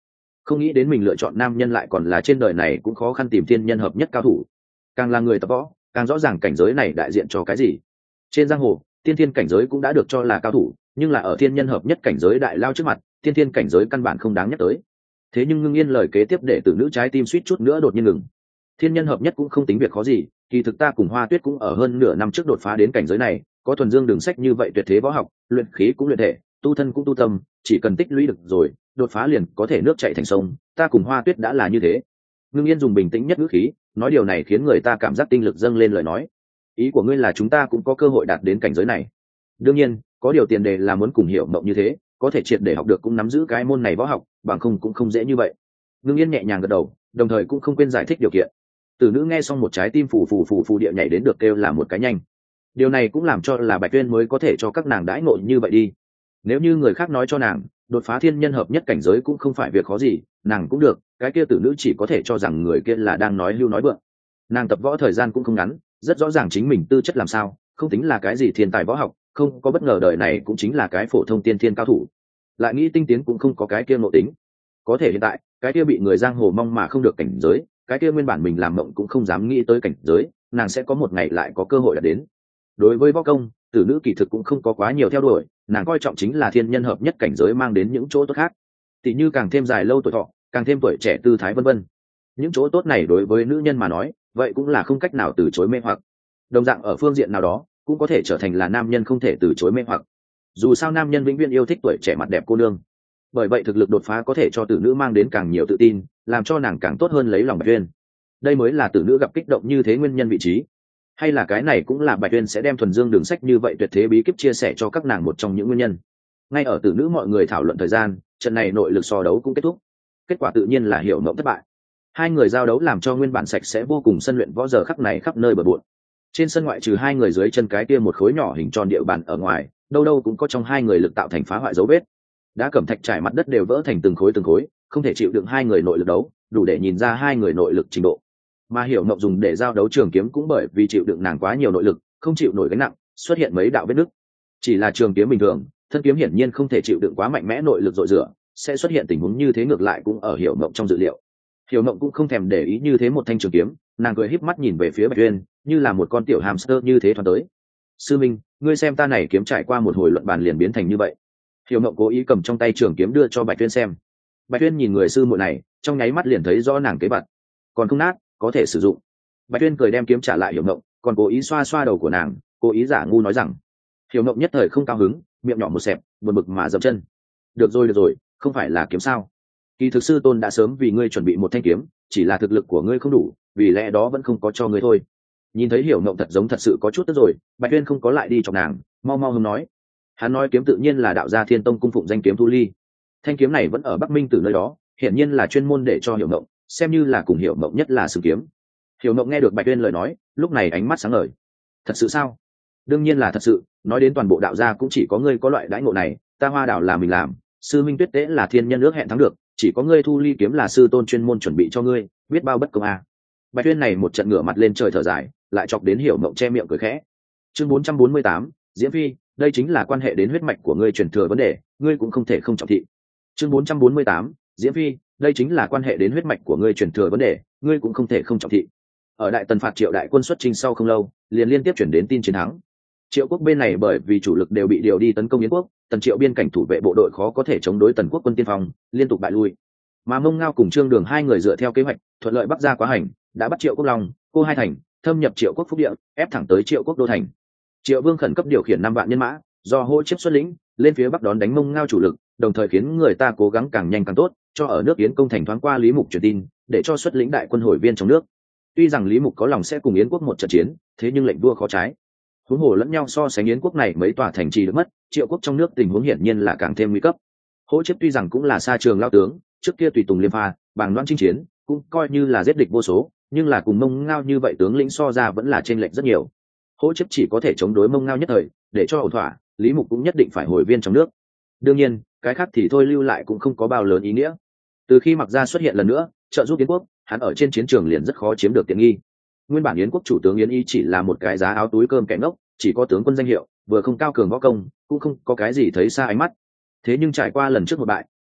không nghĩ đến mình lựa chọn nam nhân lại còn là trên đời này cũng khó khăn tìm thiên nhân hợp nhất cao thủ. Càng là người tập võ càng rõ ràng cảnh giới này đại diện cho cái gì. Trên giang hồ tiên thiên cảnh giới cũng đã được cho là cao thủ, nhưng là ở thiên nhân hợp nhất cảnh giới đại lao trước mặt, tiên thiên cảnh giới căn bản không đáng nhắc tới. Thế nhưng Ngưng Yên lời kế tiếp để tử nữ trái tim suýt chút nữa đột nhiên ngừng. Thiên nhân hợp nhất cũng không tính việc khó gì, kỳ thực ta cùng Hoa Tuyết cũng ở hơn nửa năm trước đột phá đến cảnh giới này, có thuần dương đường sách như vậy tuyệt thế võ học, luyện khí cũng luyện thể, tu thân cũng tu tâm, chỉ cần tích lũy được rồi, đột phá liền có thể nước chảy thành sông, ta cùng Hoa Tuyết đã là như thế. Ngưng Yên dùng bình tĩnh nhất ngữ khí nói, điều này khiến người ta cảm giác tinh lực dâng lên lời nói. Ý của ngươi là chúng ta cũng có cơ hội đạt đến cảnh giới này? Đương nhiên, có điều tiền đề là muốn cùng Hiểu Mộng như thế, có thể triệt để học được cũng nắm giữ cái môn này võ học, bằng không cũng không dễ như vậy. Ngưng Yên nhẹ nhàng gật đầu, đồng thời cũng không quên giải thích điều kiện. Tử nữ nghe xong một trái tim phù địa nhảy đến được kêu là một cái nhanh. Điều này cũng làm cho là Bạch Tuyên mới có thể cho các nàng đãi ngộ như vậy đi. Nếu như người khác nói cho nàng đột phá thiên nhân hợp nhất cảnh giới cũng không phải việc khó gì, nàng cũng được, cái kia tử nữ chỉ có thể cho rằng người kia là đang nói hưu nói vượng. Nàng tập võ thời gian cũng không ngắn, rất rõ ràng chính mình tư chất làm sao, không tính là cái gì thiên tài võ học, không có bất ngờ đời này cũng chính là cái phổ thông tiên thiên cao thủ. Lại nghĩ tinh tiến cũng không có cái kia ngộ tính. Có thể hiện tại, cái kia bị người giang hồ mong mà không được cảnh giới, cái kia nguyên bản mình làm mộng cũng không dám nghĩ tới cảnh giới, nàng sẽ có một ngày lại có cơ hội đạt đến. Đối với võ công, tử nữ kỳ thực cũng không có quá nhiều theo đuổi, nàng coi trọng chính là thiên nhân hợp nhất cảnh giới mang đến những chỗ tốt khác, tỷ như càng thêm dài lâu tuổi thọ, càng thêm tuổi trẻ tư thái vân vân. Những chỗ tốt này đối với nữ nhân mà nói, vậy cũng là không cách nào từ chối mê hoặc. Đồng dạng ở phương diện nào đó, cũng có thể trở thành là nam nhân không thể từ chối mê hoặc. Dù sao nam nhân vĩnh viễn yêu thích tuổi trẻ mặt đẹp cô nương. Bởi vậy thực lực đột phá có thể cho tử nữ mang đến càng nhiều tự tin, làm cho nàng càng tốt hơn lấy lòng Bạch Tuyên. Đây mới là tử nữ gặp kích động như thế nguyên nhân vị trí. Hay là cái này cũng là Bạch Tuyên sẽ đem thuần dương đường sách như vậy tuyệt thế bí kíp chia sẻ cho các nàng một trong những nguyên nhân. Ngay ở tử nữ mọi người thảo luận thời gian, trận này nội lực so đấu cũng kết thúc. Kết quả tự nhiên là Hiểu Mộng thất bại. Hai người giao đấu làm cho nguyên bản sạch sẽ vô cùng sân luyện võ giờ khắc này khắp nơi bừa bộn. Trên sân ngoại trừ hai người dưới chân cái kia một khối nhỏ hình tròn địa bàn ở ngoài, đâu đâu cũng có trong hai người lực tạo thành phá hoại dấu vết. Đá cẩm thạch trải mặt đất đều vỡ thành từng khối, không thể chịu đựng hai người nội lực đấu, đủ để nhìn ra hai người nội lực trình độ. Mà Hiểu Mộng dùng để giao đấu trường kiếm cũng bởi vì chịu đựng nàng quá nhiều nội lực, không chịu nổi gánh nặng, xuất hiện mấy đạo vết nứt. Chỉ là trường kiếm bình thường, thân kiếm hiển nhiên không thể chịu đựng quá mạnh mẽ nội lực dội rửa, sẽ xuất hiện tình huống như thế ngược lại cũng ở Hiểu Mộng trong dự liệu. Hiểu Mộng cũng không thèm để ý như thế một thanh trường kiếm, nàng cười híp mắt nhìn về phía Bạch Tuyên, như là một con tiểu hamster như thế thoáng tới. Sư minh, ngươi xem ta này kiếm trải qua một hồi luận bàn liền biến thành như vậy. Hiểu Mộng cố ý cầm trong tay trường kiếm đưa cho Bạch Tuyên xem. Bạch Tuyên nhìn người sư muội này, trong nháy mắt liền thấy rõ nàng kế bật, còn không nát, có thể sử dụng. Bạch Tuyên cười đem kiếm trả lại Hiểu Mộng, còn cố ý xoa xoa đầu của nàng, cố ý giả ngu nói rằng. Hiểu Mộng nhất thời không cao hứng, miệng nhỏ một xẹp, buồn bực mà dậm chân. Được rồi, không phải là kiếm sao? Kỳ thực sư tôn đã sớm vì ngươi chuẩn bị một thanh kiếm, chỉ là thực lực của ngươi không đủ, vì lẽ đó vẫn không có cho ngươi thôi. Nhìn thấy Hiểu Mộng thật giống thật sự có chút tức rồi, Bạch Tuyên không có lại đi chọc nàng, mau mau hứng nói. Hắn nói kiếm tự nhiên là đạo gia Thiên Tông cung phụng danh kiếm Thu Ly. Thanh kiếm này vẫn ở Bắc Minh Tử nơi đó, hiển nhiên là chuyên môn để cho Hiểu Mộng, xem như là cùng Hiểu Mộng nhất là sử kiếm. Hiểu Mộng nghe được Bạch Tuyên lời nói, lúc này ánh mắt sáng ngời. Thật sự sao? Đương nhiên là thật sự, nói đến toàn bộ đạo gia cũng chỉ có ngươi có loại đãi ngộ này, ta Hoa Đảo là mình làm, sư minh Tuyết Tế là thiên nhân ước hẹn thắng được, chỉ có ngươi Thu Ly kiếm là sư tôn chuyên môn chuẩn bị cho ngươi, biết bao bất công à. Bạch Tuyên này một trận ngửa mặt lên trời thở dài, lại chọc đến Hiểu Mộng che miệng cười khẽ. Chương 448, Diễm Phi, đây chính là quan hệ đến huyết mạch của ngươi truyền thừa vấn đề, ngươi cũng không thể không trọng thị. Chương 448, Diễm Phi, đây chính là quan hệ đến huyết mạch của ngươi truyền thừa vấn đề, ngươi cũng không thể không trọng thị. Ở Đại Tần phạt Triệu đại quân xuất chinh sau không lâu, liền liên tiếp chuyển đến tin chiến thắng. Triệu quốc bên này bởi vì chủ lực đều bị điều đi tấn công Yến quốc, Tần Triệu biên cảnh thủ vệ bộ đội khó có thể chống đối Tần quốc quân tiên phong, liên tục bại lui. Mà Mông Ngao cùng Trương Đường hai người dựa theo kế hoạch, thuận lợi bắc ra quá hành, đã bắt Triệu Quốc Long, Cô Hai Thành, thâm nhập Triệu quốc Phúc Địa, ép thẳng tới Triệu quốc đô thành. Triệu Vương khẩn cấp điều khiển 5 vạn nhân mã, do Hỗ Chiếp xuất lĩnh, lên phía bắc đón đánh Mông Ngao chủ lực, đồng thời khiến người ta cố gắng càng nhanh càng tốt, cho ở nước Yến công thành thoáng qua Lý Mục truyền tin, để cho xuất lĩnh đại quân hồi viên trong nước. Tuy rằng Lý Mục có lòng sẽ cùng Yến quốc một trận chiến, thế nhưng lệnh vua khó trái. Huống hồ lẫn nhau so sánh Yến quốc này mấy tòa thành trì được mất, Triệu quốc trong nước tình huống hiển nhiên là càng thêm nguy cấp. Hỗ Chiếp tuy rằng cũng là xa trường lao tướng, trước kia tùy tùng liêm pha, bàng loan chinh chiến, cũng coi như là giết địch vô số, nhưng là cùng Mông Ngao như vậy tướng lĩnh so ra vẫn là chênh lệch rất nhiều. Hỗ Chiếp chỉ có thể chống đối Mông Ngao nhất thời, để cho ổn thỏa, Lý Mục cũng nhất định phải hồi viên trong nước. Đương nhiên, cái khác thì thôi lưu lại cũng không có bao lớn ý nghĩa. Từ khi Mặc Gia xuất hiện lần nữa, trợ giúp Yến quốc, hắn ở trên chiến trường liền rất khó chiếm được tiện nghi. Nguyên bản Yến quốc chủ tướng Yến Y chỉ là một cái giá áo túi cơm kẻ ngốc, chỉ có tướng quân danh hiệu, vừa không cao cường võ công, cũng không có cái gì thấy xa ánh mắt. Thế nhưng trải qua lần trước một bại,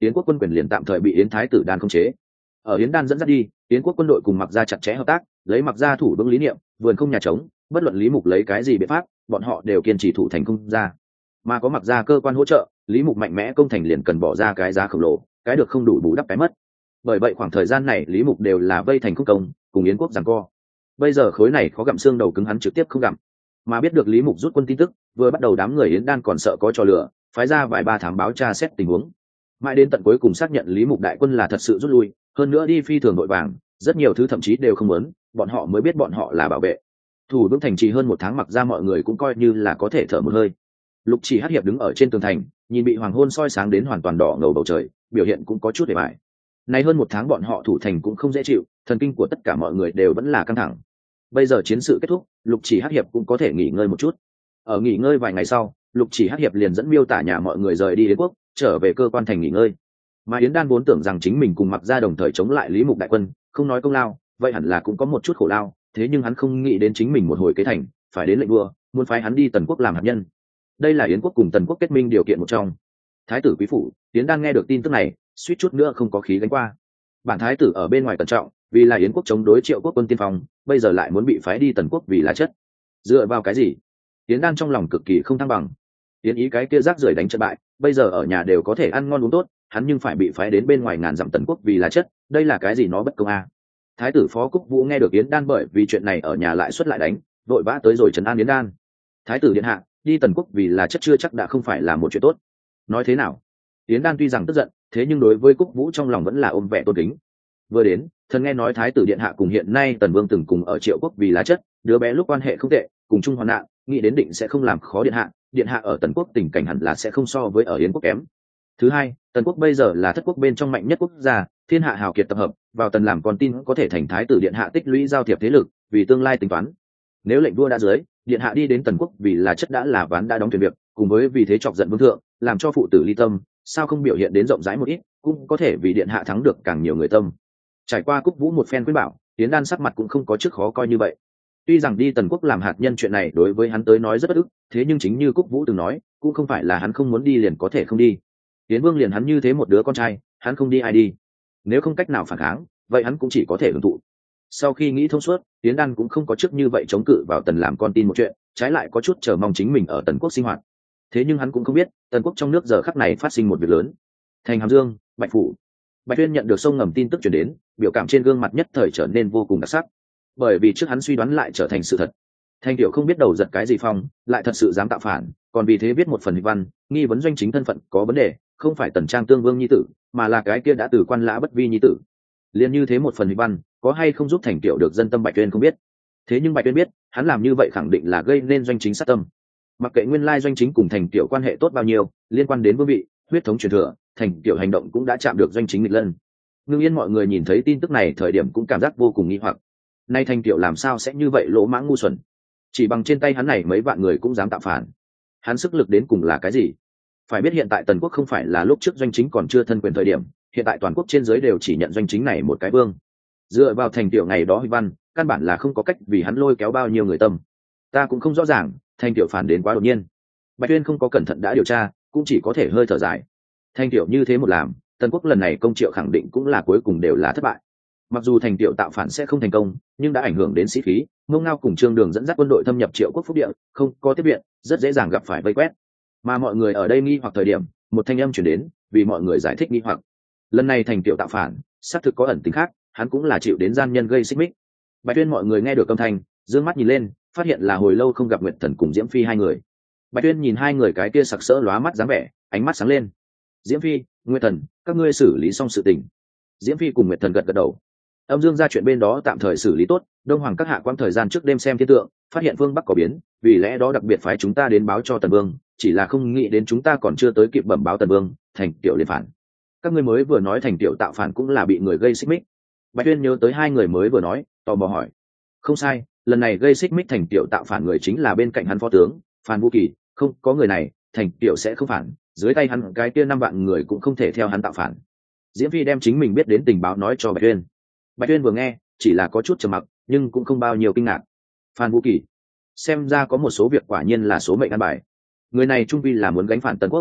yến quốc quân quyền liền tạm thời bị yến thái tử đan khống chế. Ở yến đan dẫn dắt đi, yến quốc quân đội cùng mặc gia chặt chẽ hợp tác, lấy mặc gia thủ vững lý niệm, vườn không nhà trống, bất luận lý mục lấy cái gì biện pháp, bọn họ đều kiên trì thủ thành không ra. Mà có mặc gia cơ quan hỗ trợ, lý mục mạnh mẽ công thành liền cần bỏ ra cái giá khổng lồ, cái được không đủ bù đắp cái mất. Bởi vậy khoảng thời gian này lý mục đều là vây thành không công, cùng yến quốc giằng co. Bây giờ khối này khó gặm xương đầu cứng hắn trực tiếp không gặm. Mà biết được lý mục rút quân tin tức, vừa bắt đầu đám người yến đan còn sợ có trò lửa, phái ra vài ba thám báo tra xét tình huống. Mãi đến tận cuối cùng xác nhận lý mục đại quân là thật sự rút lui, hơn nữa đi phi thường vội vàng, rất nhiều thứ thậm chí đều không muốn, bọn họ mới biết bọn họ là bảo vệ. Thủ vững thành trì hơn một tháng, mặc ra mọi người cũng coi như là có thể thở một hơi. Lục Chỉ Hắc Hiệp đứng ở trên tường thành, nhìn bị hoàng hôn soi sáng đến hoàn toàn đỏ ngầu bầu trời, biểu hiện cũng có chút để bại. Nay hơn một tháng bọn họ thủ thành cũng không dễ chịu, thần kinh của tất cả mọi người đều vẫn là căng thẳng. Bây giờ chiến sự kết thúc, Lục Chỉ Hắc Hiệp cũng có thể nghỉ ngơi một chút. Ở nghỉ ngơi vài ngày sau, Lục Chỉ Hắc Hiệp liền dẫn miêu tả nhà mọi người rời đi Yến quốc, trở về cơ quan thành nghỉ ngơi. Mà Yến Đan vốn tưởng rằng chính mình cùng mặc ra đồng thời chống lại Lý Mục đại quân, không nói công lao, vậy hẳn là cũng có một chút khổ lao, thế nhưng hắn không nghĩ đến chính mình một hồi kế thành, phải đến lệnh vua, muốn phái hắn đi Tần quốc làm hạt nhân. Đây là Yến quốc cùng Tần quốc kết minh điều kiện một trong. Thái tử quý phủ, Yến Đan nghe được tin tức này, suýt chút nữa không có khí gánh qua. Bản thái tử ở bên ngoài cẩn trọng, vì là Yến quốc chống đối Triệu quốc quân tiên phong, bây giờ lại muốn bị phái đi Tần quốc vì là chất. Dựa vào cái gì? Yến Đan trong lòng cực kỳ không thăng bằng. Yến ý cái kia rác rưởi đánh trận bại, bây giờ ở nhà đều có thể ăn ngon uống tốt, hắn nhưng phải bị phái đến bên ngoài ngàn dặm Tần quốc vì là chất, đây là cái gì nó bất công a? Thái tử Phó Cúc Vũ nghe được Yến Đan bởi vì chuyện này ở nhà lại xuất lại đánh, vội vã tới rồi trấn an Yến Đan. Thái tử điện hạ, đi Tần quốc vì là chất chưa chắc đã không phải là một chuyện tốt. Nói thế nào? Yến Đan tuy rằng tức giận, thế nhưng đối với Cúc Vũ trong lòng vẫn là ôm vẻ tôn kính. Vừa đến, thần nghe nói thái tử điện hạ cùng hiện nay Tần Vương từng cùng ở Triệu quốc vì là chất, đứa bé lúc quan hệ không tệ, cùng chung hoạn nạn, nghĩ đến định sẽ không làm khó điện hạ ở Tần quốc tình cảnh hẳn là sẽ không so với ở Yến quốc kém. Thứ hai, Tần quốc bây giờ là thất quốc bên trong mạnh nhất quốc gia, thiên hạ hào kiệt tập hợp, vào Tần làm con tin có thể thành thái tử điện hạ tích lũy giao thiệp thế lực, vì tương lai tính toán. Nếu lệnh vua đã dưới, điện hạ đi đến Tần quốc vì là chất đã là ván đã đóng thuyền việc, cùng với vì thế chọc giận vương thượng, làm cho phụ tử ly tâm, sao không biểu hiện đến rộng rãi một ít, cũng có thể vì điện hạ thắng được càng nhiều người tâm. Trải qua Cúc Vũ một phen khuyên bảo, Yến Đan sắc mặt cũng không có trước khó coi như vậy. Tuy rằng đi Tần quốc làm hạt nhân chuyện này đối với hắn tới nói rất bất ức, thế nhưng chính như Cúc Vũ từng nói, cũng không phải là hắn không muốn đi liền có thể không đi. Yến Vương liền hắn như thế một đứa con trai, hắn không đi ai đi? Nếu không cách nào phản kháng, vậy hắn cũng chỉ có thể hưởng thụ. Sau khi nghĩ thông suốt, Yến Đan cũng không có trước như vậy chống cự vào Tần làm con tin một chuyện, trái lại có chút chờ mong chính mình ở Tần quốc sinh hoạt. Thế nhưng hắn cũng không biết, Tần quốc trong nước giờ khắc này phát sinh một việc lớn. Thành Hàm Dương, Bạch phủ. Bạch Tuyên nhận được sông ngầm tin tức truyền đến, biểu cảm trên gương mặt nhất thời trở nên vô cùng đặc sắc. Bởi vì trước hắn suy đoán lại trở thành sự thật. Thanh Tiểu không biết đầu giật cái gì phong, lại thật sự dám tạo phản, còn vì thế viết một phần hịch văn, nghi vấn doanh chính thân phận có vấn đề, không phải Tần Trang Tương Vương nhi tử, mà là cái kia đã từ quan lã bất vi nhi tử. Liên như thế một phần hịch văn, có hay không giúp Thành Tiểu được dân tâm Bạch Tuyên không biết. Thế nhưng Bạch Tuyên biết, hắn làm như vậy khẳng định là gây nên doanh chính sát tâm. Mặc kệ nguyên lai doanh chính cùng Thành Tiểu quan hệ tốt bao nhiêu, liên quan đến vương vị, huyết thống truyền thừa, Thành Tiểu hành động cũng đã chạm được doanh chính nghịch lân. Ngưng Yên mọi người nhìn thấy tin tức này thời điểm cũng cảm giác vô cùng nghi hoặc. Nay Thành Tiểu làm sao sẽ như vậy lỗ mãng ngu xuẩn? Chỉ bằng trên tay hắn này mấy vạn người cũng dám tạo phản, hắn sức lực đến cùng là cái gì? Phải biết hiện tại Tần quốc không phải là lúc trước doanh chính còn chưa thân quyền thời điểm, hiện tại toàn quốc trên dưới đều chỉ nhận doanh chính này một cái vương. Dựa vào Thành Tiểu ngày đó huy văn, căn bản là không có cách vì hắn lôi kéo bao nhiêu người tâm. Ta cũng không rõ ràng, Thành Tiểu phản đến quá đột nhiên. Bạch Tuyên không có cẩn thận đã điều tra, cũng chỉ có thể hơi thở dài. Thành Tiểu như thế một làm, Tần quốc lần này công triệu khẳng định cũng là cuối cùng đều là thất bại. Mặc dù Thành Tiểu tạo phản sẽ không thành công, nhưng đã ảnh hưởng đến sĩ khí, Ngô Ngao cùng Trương Đường dẫn dắt quân đội thâm nhập Triệu quốc phúc địa, không có tiếp viện, rất dễ dàng gặp phải vây quét. Mà mọi người ở đây nghi hoặc thời điểm, một thanh âm truyền đến, vì mọi người giải thích nghi hoặc. Lần này Thành Tiểu tạo phản, xác thực có ẩn tính khác, hắn cũng là chịu đến gian nhân gây xích mích. Bạch Tuyên mọi người nghe được âm thanh, dương mắt nhìn lên, phát hiện là hồi lâu không gặp Nguyệt Thần cùng Diễm Phi hai người. Bạch Tuyên nhìn hai người cái kia sặc sỡ lóa mắt dáng vẻ, ánh mắt sáng lên. Diễm Phi, Nguyệt Thần, các ngươi xử lý xong sự tình. Diễm Phi cùng Nguyệt Thần gật gật đầu. Âm Dương ra chuyện bên đó tạm thời xử lý tốt, Đông Hoàng các hạ quãng thời gian trước đêm xem thiên tượng, phát hiện phương Bắc có biến, vì lẽ đó đặc biệt phái chúng ta đến báo cho Tần Vương, chỉ là không nghĩ đến chúng ta còn chưa tới kịp bẩm báo Tần Vương, Thành Tiểu liền phản. Các ngươi mới vừa nói Thành Tiểu tạo phản cũng là bị người gây xích mích. Bạch Tuyên nhớ tới hai người mới vừa nói, tò mò hỏi. Không sai, lần này gây xích mích Thành Tiểu tạo phản người chính là bên cạnh hắn phó tướng Phan Vũ Kỳ, không có người này, Thành Tiểu sẽ không phản, dưới tay hắn cái kia 5 vạn người cũng không thể theo hắn tạo phản. Diễm Phi đem chính mình biết đến tình báo nói cho Bạch Tuyên. Bạch Tuyên vừa nghe, chỉ là có chút trầm mặc, nhưng cũng không bao nhiêu kinh ngạc. Phan Vũ Kỳ, xem ra có một số việc quả nhiên là số mệnh ăn bài. Người này trung vi là muốn gánh phản Tần quốc.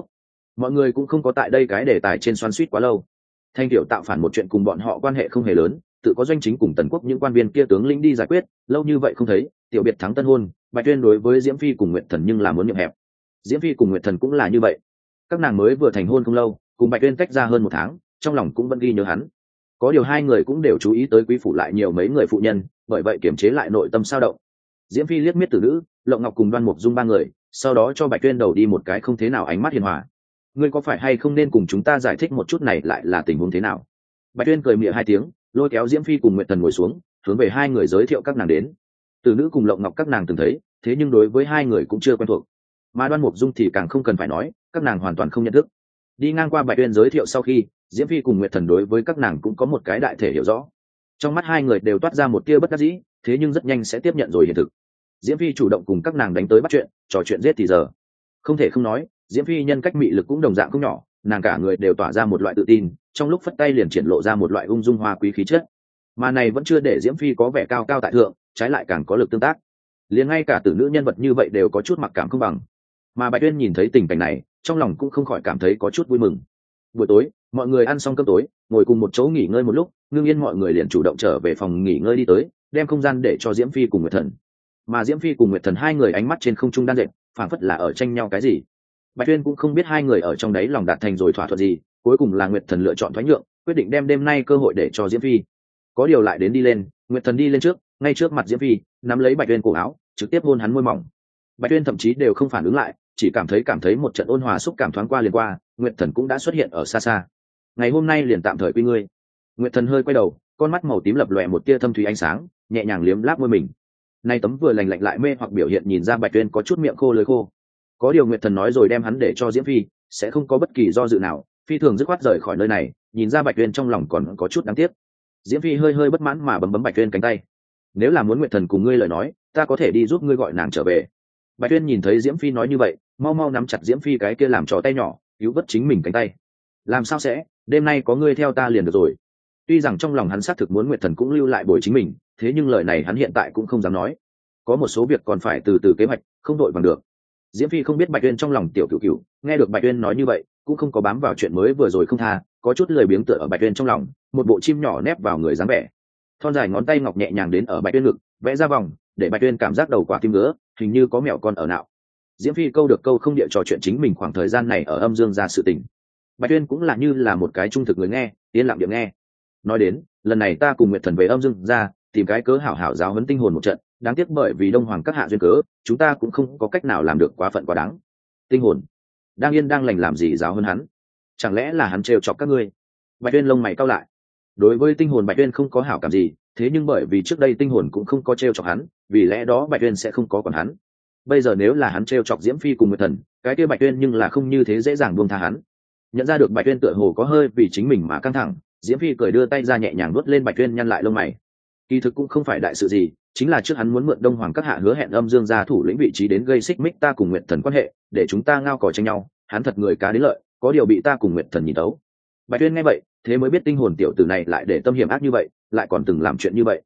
mọi người cũng không có tại đây cái đề tài trên xoắn suýt quá lâu. Thanh tiểu tạo phản một chuyện cùng bọn họ quan hệ không hề lớn, tự có doanh chính cùng Tần Quốc những quan viên kia tướng lĩnh đi giải quyết, lâu như vậy không thấy, tiểu biệt thắng tân hôn, Bạch Tuyên đối với Diễm Phi cùng Nguyệt Thần nhưng là muốn nhượng hẹp. Diễm Phi cùng Nguyệt Thần cũng là như vậy, các nàng mới vừa thành hôn không lâu, cùng Bạch Tuyên cách ra hơn 1 tháng, trong lòng cũng vẫn ghi nhớ hắn. Có điều hai người cũng đều chú ý tới quý phủ lại nhiều mấy người phụ nhân, bởi vậy kiềm chế lại nội tâm sao động. Diễm Phi liếc miết tử nữ, Lộng Ngọc cùng Đoan Mục Dung 3 người, sau đó cho Bạch Tuyên đầu đi một cái không thế nào ánh mắt hiền hòa. Ngươi có phải hay không nên cùng chúng ta giải thích một chút này lại là tình huống thế nào? Bạch Tuyên cười mỉa 2 tiếng, lôi kéo Diễm Phi cùng Nguyệt Thần ngồi xuống, hướng về hai người giới thiệu các nàng đến. Tử nữ cùng Lộng Ngọc các nàng từng thấy, thế nhưng đối với hai người cũng chưa quen thuộc. Mà Đoan Mục Dung thì càng không cần phải nói, các nàng hoàn toàn không nhận thức. Đi ngang qua Bạch Tuyên giới thiệu sau khi, Diễm Phi cùng Nguyệt Thần đối với các nàng cũng có một cái đại thể hiểu rõ. Trong mắt hai người đều toát ra một tia bất đắc dĩ, thế nhưng rất nhanh sẽ tiếp nhận rồi hiện thực. Diễm Phi chủ động cùng các nàng đánh tới bắt chuyện, trò chuyện giết thì giờ. Không thể không nói, Diễm Phi nhân cách mị lực cũng đồng dạng không nhỏ, nàng cả người đều tỏa ra một loại tự tin, trong lúc phất tay liền triển lộ ra một loại ung dung hoa quý khí chất. Mà này vẫn chưa để Diễm Phi có vẻ cao cao tại thượng, trái lại càng có lực tương tác. Liền ngay cả tử nữ nhân vật như vậy đều có chút mặc cảm không bằng. Mà Bạch Tuyên nhìn thấy tình cảnh này, trong lòng cũng không khỏi cảm thấy có chút vui mừng. Buổi tối, mọi người ăn xong cơm tối, ngồi cùng một chỗ nghỉ ngơi một lúc, Ngưng Yên mọi người liền chủ động trở về phòng nghỉ ngơi đi tới, đem không gian để cho Diễm Phi cùng Nguyệt Thần. Mà Diễm Phi cùng Nguyệt Thần hai người ánh mắt trên không trung đan dệt, phảng phất là ở tranh nhau cái gì. Bạch Tuyên cũng không biết hai người ở trong đấy lòng đạt thành rồi thỏa thuận gì, cuối cùng là Nguyệt Thần lựa chọn thoái nhượng, quyết định đem đêm nay cơ hội để cho Diễm Phi. Có điều lại đến đi lên, Nguyệt Thần đi lên trước, ngay trước mặt Diễm Phi, nắm lấy Bạch Tuyên cổ áo, trực tiếp hôn hắn môi mỏng. Bạch Tuyên thậm chí đều không phản ứng lại, chỉ cảm thấy một trận ôn hòa xúc cảm thoáng qua liền qua, Nguyệt Thần cũng đã xuất hiện ở xa xa. Ngày hôm nay liền tạm thời quy ngươi. Nguyệt Thần hơi quay đầu, con mắt màu tím lập lòe một tia thâm thúy ánh sáng, nhẹ nhàng liếm láp môi mình. Nay tấm vừa lành lạnh lại mê hoặc biểu hiện nhìn ra Bạch Tuyên có chút miệng khô lưỡi khô. Có điều Nguyệt Thần nói rồi đem hắn để cho Diễm Phi, sẽ không có bất kỳ do dự nào, phi thường dứt khoát rời khỏi nơi này, nhìn ra Bạch Tuyên trong lòng còn có chút đáng tiếc. Diễm Phi hơi bất mãn mà bấm Bạch Tuyên cánh tay. Nếu là muốn Nguyệt Thần cùng ngươi lời nói, ta có thể đi giúp ngươi gọi nàng trở về. Bạch Tuyên nhìn thấy Diễm Phi nói như vậy, mau nắm chặt Diễm Phi cái kia làm trò tay nhỏ, cứu vớt chính mình cánh tay. Làm sao sẽ, đêm nay có ngươi theo ta liền được rồi. Tuy rằng trong lòng hắn xác thực muốn Nguyệt Thần cũng lưu lại bồi chính mình, thế nhưng lời này hắn hiện tại cũng không dám nói. Có một số việc còn phải từ từ kế hoạch, không đội bằng được. Diễm Phi không biết Bạch Tuyên trong lòng tiểu cửu, nghe được Bạch Tuyên nói như vậy, cũng không có bám vào chuyện mới vừa rồi không tha, có chút lười biếng tựa ở Bạch Tuyên trong lòng, một bộ chim nhỏ nép vào người dáng vẻ. Thon dài ngón tay ngọc nhẹ nhàng đến ở Bạch Tuyên ngực, vẽ ra vòng, để Bạch Tuyên cảm giác đầu quả tim ngứa, hình như có mẹo con ở nạo. Diễm Phi câu được câu không địa trò chuyện chính mình khoảng thời gian này ở âm dương gia sự tình. Bạch Tuyên cũng là như là một cái trung thực người nghe, yên lặng địa nghe. Nói đến, lần này ta cùng Nguyệt Thần về âm dương gia, tìm cái cớ hảo hảo giáo huấn tinh hồn một trận, đáng tiếc bởi vì Đông Hoàng các hạ duyên cớ, chúng ta cũng không có cách nào làm được quá phận quá đáng. Tinh hồn đang yên đang lành làm gì giáo hơn hắn? Chẳng lẽ là hắn trêu chọc các ngươi? Bạch Tuyên lông mày cau lại. Đối với tinh hồn Bạch Tuyên không có hảo cảm gì, thế nhưng bởi vì trước đây tinh hồn cũng không có trêu chọc hắn, vì lẽ đó Bạch Tuyên sẽ không có còn hắn. Bây giờ nếu là hắn trêu chọc Diễm Phi cùng Nguyệt Thần, cái kia Bạch Tuyên nhưng là không như thế dễ dàng buông tha hắn. Nhận ra được Bạch Tuyên tựa hồ có hơi vì chính mình mà căng thẳng, Diễm Phi cười đưa tay ra nhẹ nhàng vuốt lên Bạch Tuyên nhăn lại lông mày. Kỳ thực cũng không phải đại sự gì, chính là trước hắn muốn mượn Đông Hoàng các hạ hứa hẹn âm dương gia thủ lĩnh vị trí đến gây xích mích ta cùng Nguyệt Thần quan hệ, để chúng ta ngao cò tranh nhau, hắn thật người cá đến lợi, có điều bị ta cùng Nguyệt Thần nhìn tấu. Bạch Tuyên nghe vậy, thế mới biết tinh hồn tiểu tử này lại để tâm hiểm ác như vậy, lại còn từng làm chuyện như vậy.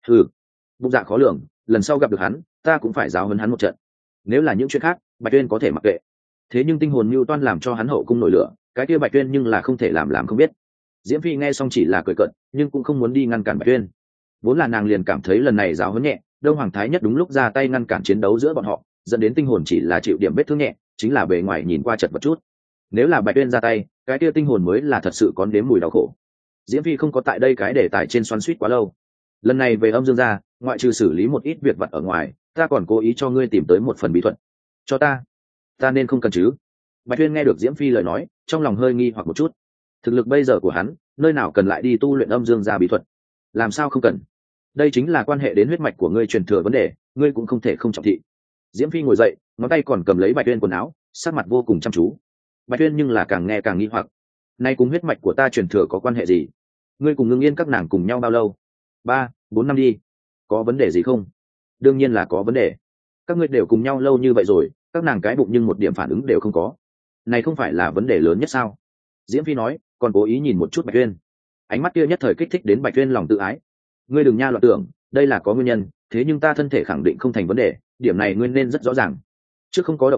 Bụng dạ khó lường, lần sau gặp được hắn, ta cũng phải giáo huấn hắn một trận. Nếu là những chuyện khác, Bạch Tuyên có thể mặc kệ. Thế nhưng tinh hồn mưu toan làm cho hắn hậu cung nổi lửa, cái kia Bạch Tuyên nhưng là không thể làm không biết. Diễm Phi nghe xong chỉ là cười cợt, nhưng cũng không muốn đi ngăn cản Bạch Tuyên. Vốn là nàng liền cảm thấy lần này giáo huấn nhẹ, Đông Hoàng thái nhất đúng lúc ra tay ngăn cản chiến đấu giữa bọn họ, dẫn đến tinh hồn chỉ là chịu điểm vết thương nhẹ, chính là bề ngoài nhìn qua chật vật chút. Nếu là Bạch Tuyên ra tay, cái kia tinh hồn mới là thật sự có nếm mùi đau khổ. Diễm Phi không có tại đây cái đề tài trên xoắn xuýt quá lâu. Lần này về âm dương gia, ngoại trừ xử lý một ít việc vặt ở ngoài, ta còn cố ý cho ngươi tìm tới một phần bí thuật. Cho ta nên không cần chứ? Bạch Tuyên nghe được Diễm Phi lời nói, trong lòng hơi nghi hoặc một chút. Thực lực bây giờ của hắn, nơi nào cần lại đi tu luyện âm dương gia bí thuật? Làm sao không cần? Đây chính là quan hệ đến huyết mạch của ngươi truyền thừa vấn đề, ngươi cũng không thể không trọng thị. Diễm Phi ngồi dậy, ngón tay còn cầm lấy Bạch Tuyên quần áo, sắc mặt vô cùng chăm chú. Bạch Tuyên nhưng là càng nghe càng nghi hoặc. Nay cùng huyết mạch của ta truyền thừa có quan hệ gì? Ngươi cùng Ngưng Yên các nàng cùng nhau bao lâu? 3-4 năm đi. Có vấn đề gì không? Đương nhiên là có vấn đề. Các ngươi đều cùng nhau lâu như vậy rồi, các nàng cái bụng nhưng một điểm phản ứng đều không có. Này không phải là vấn đề lớn nhất sao? Diễm Phi nói, còn cố ý nhìn một chút Bạch Tuyên. Ánh mắt kia nhất thời kích thích đến Bạch Tuyên lòng tự ái. Ngươi đừng nha loạn tưởng, đây là có nguyên nhân, thế nhưng ta thân thể khẳng định không thành vấn đề, điểm này ngươi nên rất rõ ràng. Trước không có động tĩnh,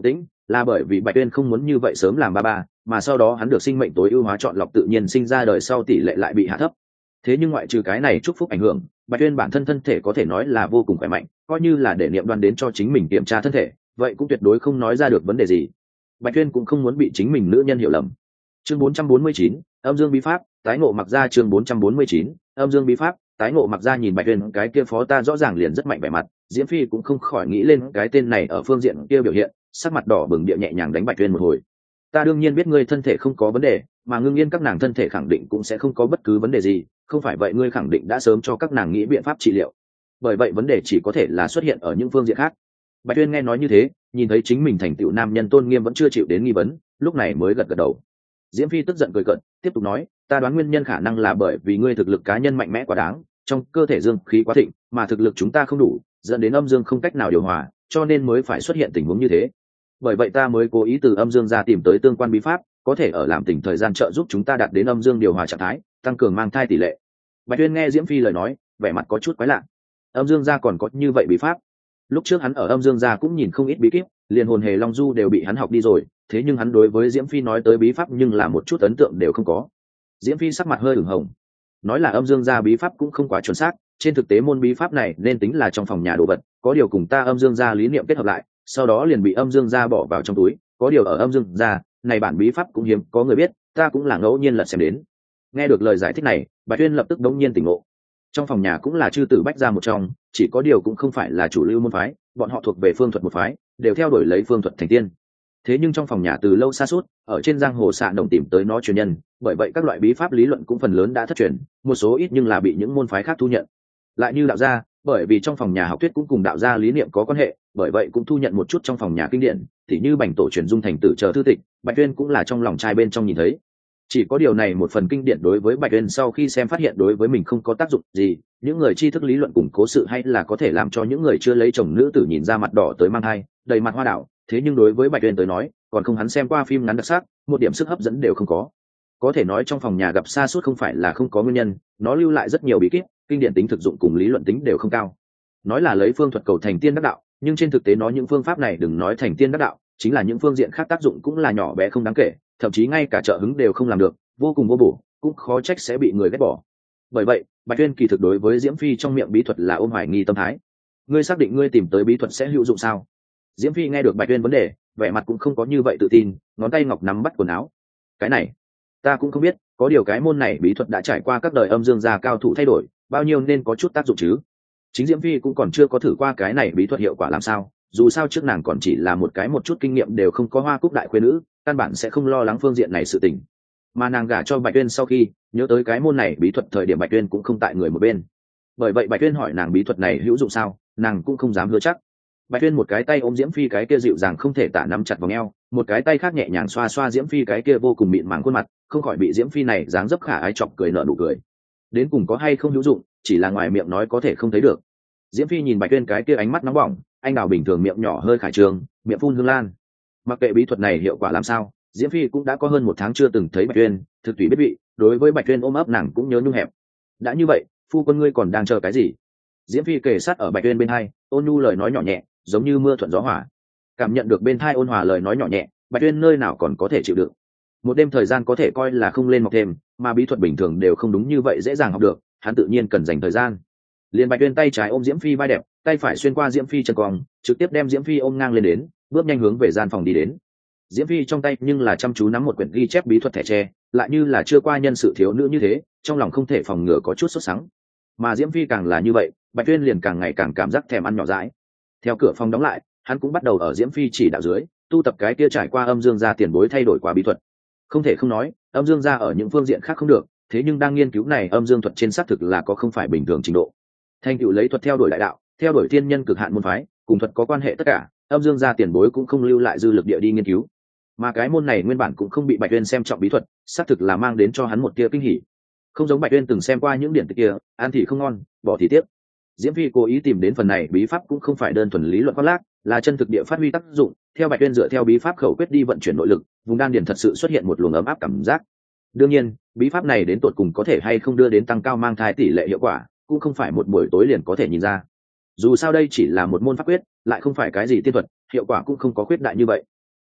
là bởi vì Bạch Tuyên không muốn như vậy sớm làm ba ba, mà sau đó hắn được sinh mệnh tối ưu hóa chọn lọc tự nhiên sinh ra đời sau tỷ lệ lại bị hạ thấp. Thế nhưng ngoại trừ cái này chúc phúc ảnh hưởng, Bạch Tuyên bản thân thân thể có thể nói là vô cùng khỏe mạnh, coi như là để Niệm Đoan đến cho chính mình kiểm tra thân thể, vậy cũng tuyệt đối không nói ra được vấn đề gì. Bạch Tuyên cũng không muốn bị chính mình nữ nhân hiểu lầm. Chương 449, âm dương bí pháp, tái ngộ Mặc Gia. Chương 449, âm dương bí pháp, tái ngộ Mặc Gia. Nhìn Bạch Tuyên cái kia phó ta rõ ràng liền rất mạnh vẻ mặt, Diễm Phi cũng không khỏi nghĩ lên cái tên này ở phương diện kia biểu hiện, sắc mặt đỏ bừng địa nhẹ nhàng đánh Bạch Tuyên một hồi. Ta đương nhiên biết ngươi thân thể không có vấn đề, mà Ngưng Yên các nàng thân thể khẳng định cũng sẽ không có bất cứ vấn đề gì, không phải vậy ngươi khẳng định đã sớm cho các nàng nghĩ biện pháp trị liệu. Bởi vậy vấn đề chỉ có thể là xuất hiện ở những phương diện khác. Bạch Tuyên nghe nói như thế, nhìn thấy chính mình thành tựu nam nhân tôn nghiêm vẫn chưa chịu đến nghi vấn, lúc này mới gật gật đầu. Diễm Phi tức giận cười cợt, tiếp tục nói, ta đoán nguyên nhân khả năng là bởi vì ngươi thực lực cá nhân mạnh mẽ quá đáng, trong cơ thể dương khí quá thịnh, mà thực lực chúng ta không đủ, dẫn đến âm dương không cách nào điều hòa, cho nên mới phải xuất hiện tình huống như thế. Bởi vậy ta mới cố ý từ âm dương ra tìm tới tương quan bí pháp, có thể ở làm tỉnh thời gian trợ giúp chúng ta đạt đến âm dương điều hòa trạng thái, tăng cường mang thai tỷ lệ. Bạch Tuyên nghe Diễm Phi lời nói, vẻ mặt có chút quái lạ. Âm dương gia còn có như vậy bí pháp? Lúc trước hắn ở âm dương gia cũng nhìn không ít bí kíp, liền hồn hề long du đều bị hắn học đi rồi, thế nhưng hắn đối với Diễm Phi nói tới bí pháp nhưng là một chút ấn tượng đều không có. Diễm Phi sắc mặt hơi ửng hồng, nói là âm dương gia bí pháp cũng không quá chuẩn xác, trên thực tế môn bí pháp này nên tính là trong phòng nhà đồ vật, có điều cùng ta âm dương gia lý niệm kết hợp lại, sau đó liền bị âm dương gia bỏ vào trong túi, có điều ở âm dương gia này bản bí pháp cũng hiếm có người biết, ta cũng là ngẫu nhiên lật xem đến. Nghe được lời giải thích này, Bạch Tuyên lập tức đống nhiên tỉnh ngộ. Trong phòng nhà cũng là chư tử bách gia một trong, chỉ có điều cũng không phải là chủ lưu môn phái, bọn họ thuộc về phương thuật một phái, đều theo đuổi lấy phương thuật thành tiên. Thế nhưng trong phòng nhà từ lâu xa suốt, ở trên giang hồ xạ đồng tìm tới nó truyền nhân, bởi vậy các loại bí pháp lý luận cũng phần lớn đã thất truyền, một số ít nhưng là bị những môn phái khác thu nhận. Lại như đạo gia, bởi vì trong phòng nhà học thuyết cũng cùng đạo gia lý niệm có quan hệ, bởi vậy cũng thu nhận một chút trong phòng nhà kinh điển, thì như Bành Tổ truyền dung thành tử chờ thư tịch, Bạch Tuyên cũng là trong lòng trai bên trong nhìn thấy. Chỉ có điều này một phần kinh điển đối với Bạch Tuyên sau khi xem phát hiện đối với mình không có tác dụng gì, những người tri thức lý luận củng cố sự hay là có thể làm cho những người chưa lấy chồng nữ tử nhìn ra mặt đỏ tới mang thai, đầy mặt hoa đảo, thế nhưng đối với Bạch Tuyên tới nói, còn không hắn xem qua phim ngắn đặc sắc, một điểm sức hấp dẫn đều không có. Có thể nói trong phòng nhà gặp sa sút không phải là không có nguyên nhân, nó lưu lại rất nhiều bí kíp, kinh điển tính thực dụng cùng lý luận tính đều không cao. Nói là lấy phương thuật cầu thành tiên đắc đạo, nhưng trên thực tế nó những phương pháp này đừng nói thành tiên đắc đạo, chính là những phương diện khác tác dụng cũng là nhỏ bé không đáng kể, thậm chí ngay cả trợ hứng đều không làm được, vô cùng vô bổ, cũng khó trách sẽ bị người ghét bỏ. Bởi vậy, Bạch Tuyên kỳ thực đối với Diễm Phi trong miệng bí thuật là ôm hoài nghi tâm thái. Ngươi xác định ngươi tìm tới bí thuật sẽ hữu dụng sao? Diễm Phi nghe được Bạch Tuyên vấn đề, vẻ mặt cũng không có như vậy tự tin, ngón tay ngọc nắm bắt quần áo. Cái này, ta cũng không biết, có điều cái môn này bí thuật đã trải qua các đời âm dương gia cao thủ thay đổi, bao nhiêu nên có chút tác dụng chứ. Chính Diễm Phi cũng còn chưa có thử qua cái này bí thuật hiệu quả làm sao, dù sao trước nàng còn chỉ là một chút kinh nghiệm đều không có hoa cúc đại khuê nữ, căn bản sẽ không lo lắng phương diện này sự tình. Mà nàng gả cho Bạch Tuyên sau khi nhớ tới cái môn này bí thuật thời điểm Bạch Tuyên cũng không tại người một bên, bởi vậy Bạch Tuyên hỏi nàng bí thuật này hữu dụng sao, nàng cũng không dám hứa chắc. Bạch Tuyên một cái tay ôm Diễm Phi cái kia dịu dàng không thể tả nắm chặt vào eo, một cái tay khác nhẹ nhàng xoa xoa Diễm Phi cái kia vô cùng mịn màng khuôn mặt, không khỏi bị Diễm Phi này dáng dấp khả ái chọc cười nở nụ cười. Đến cùng có hay không hữu dụng, chỉ là ngoài miệng nói có thể không thấy được. Diễm Phi nhìn Bạch Tuyên cái kia ánh mắt nóng bỏng, anh đào bình thường miệng nhỏ hơi khải trường, miệng phun hương lan. Mặc kệ bí thuật này hiệu quả làm sao, Diễm Phi cũng đã có hơn một tháng chưa từng thấy Bạch Tuyên, thực tùy biết vị, đối với Bạch Tuyên ôm ấp nàng cũng nhớ nhung hẹp. Đã như vậy, phu quân ngươi còn đang chờ cái gì? Diễm Phi kề sát ở Bạch Tuyên bên hai, ôn nhu lời nói nhỏ nhẹ, giống như mưa thuận gió hòa. Cảm nhận được bên tai ôn hòa lời nói nhỏ nhẹ, Bạch Tuyên nơi nào còn có thể chịu đựng. Một đêm thời gian có thể coi là không lên mọc thêm, mà bí thuật bình thường đều không đúng như vậy dễ dàng học được, hắn tự nhiên cần dành thời gian. Liên Bạch Tuyên tay trái ôm Diễm Phi vai đẹp, tay phải xuyên qua Diễm Phi chân cong, trực tiếp đem Diễm Phi ôm ngang lên đến, bước nhanh hướng về gian phòng đi đến. Diễm Phi trong tay nhưng là chăm chú nắm một quyển ghi chép bí thuật thẻ tre, lại như là chưa qua nhân sự thiếu nữ như thế, trong lòng không thể phòng ngừa có chút sốt sắng. Mà Diễm Phi càng là như vậy, Bạch Tuyên liền càng ngày càng cảm giác thèm ăn nhỏ dãi. Theo cửa phòng đóng lại, hắn cũng bắt đầu ở Diễm Phi chỉ đạo dưới tu tập cái kia trải qua âm dương gia tiền bối thay đổi qua bí thuật. Không thể không nói, âm dương gia ở những phương diện khác không được, thế nhưng đang nghiên cứu này âm dương thuật trên xác thực là có không phải bình thường trình độ. Thành tựu lấy thuật theo đuổi đại đạo, theo đuổi thiên nhân cực hạn môn phái, cùng thuật có quan hệ tất cả, âm dương gia tiền bối cũng không lưu lại dư lực địa đi nghiên cứu. Mà cái môn này nguyên bản cũng không bị Bạch Tuyên xem trọng bí thuật, xác thực là mang đến cho hắn một tia kinh hỉ. Không giống Bạch Tuyên từng xem qua những điển tịch kia, ăn thì không ngon, bỏ thì tiếc. Diễm Phi cố ý tìm đến phần này bí pháp cũng không phải đơn thuần lý luận khoác lác, là chân thực địa phát huy tác dụng. Theo Bạch Tuyên dựa theo bí pháp khẩu quyết đi vận chuyển nội lực, vùng đan điển thật sự xuất hiện một luồng ấm áp cảm giác. Đương nhiên, bí pháp này đến tột cùng có thể hay không đưa đến tăng cao mang thai tỷ lệ hiệu quả, cũng không phải một buổi tối liền có thể nhìn ra. Dù sao đây chỉ là một môn pháp quyết, lại không phải cái gì tiên thuật, hiệu quả cũng không có khuyết đại như vậy.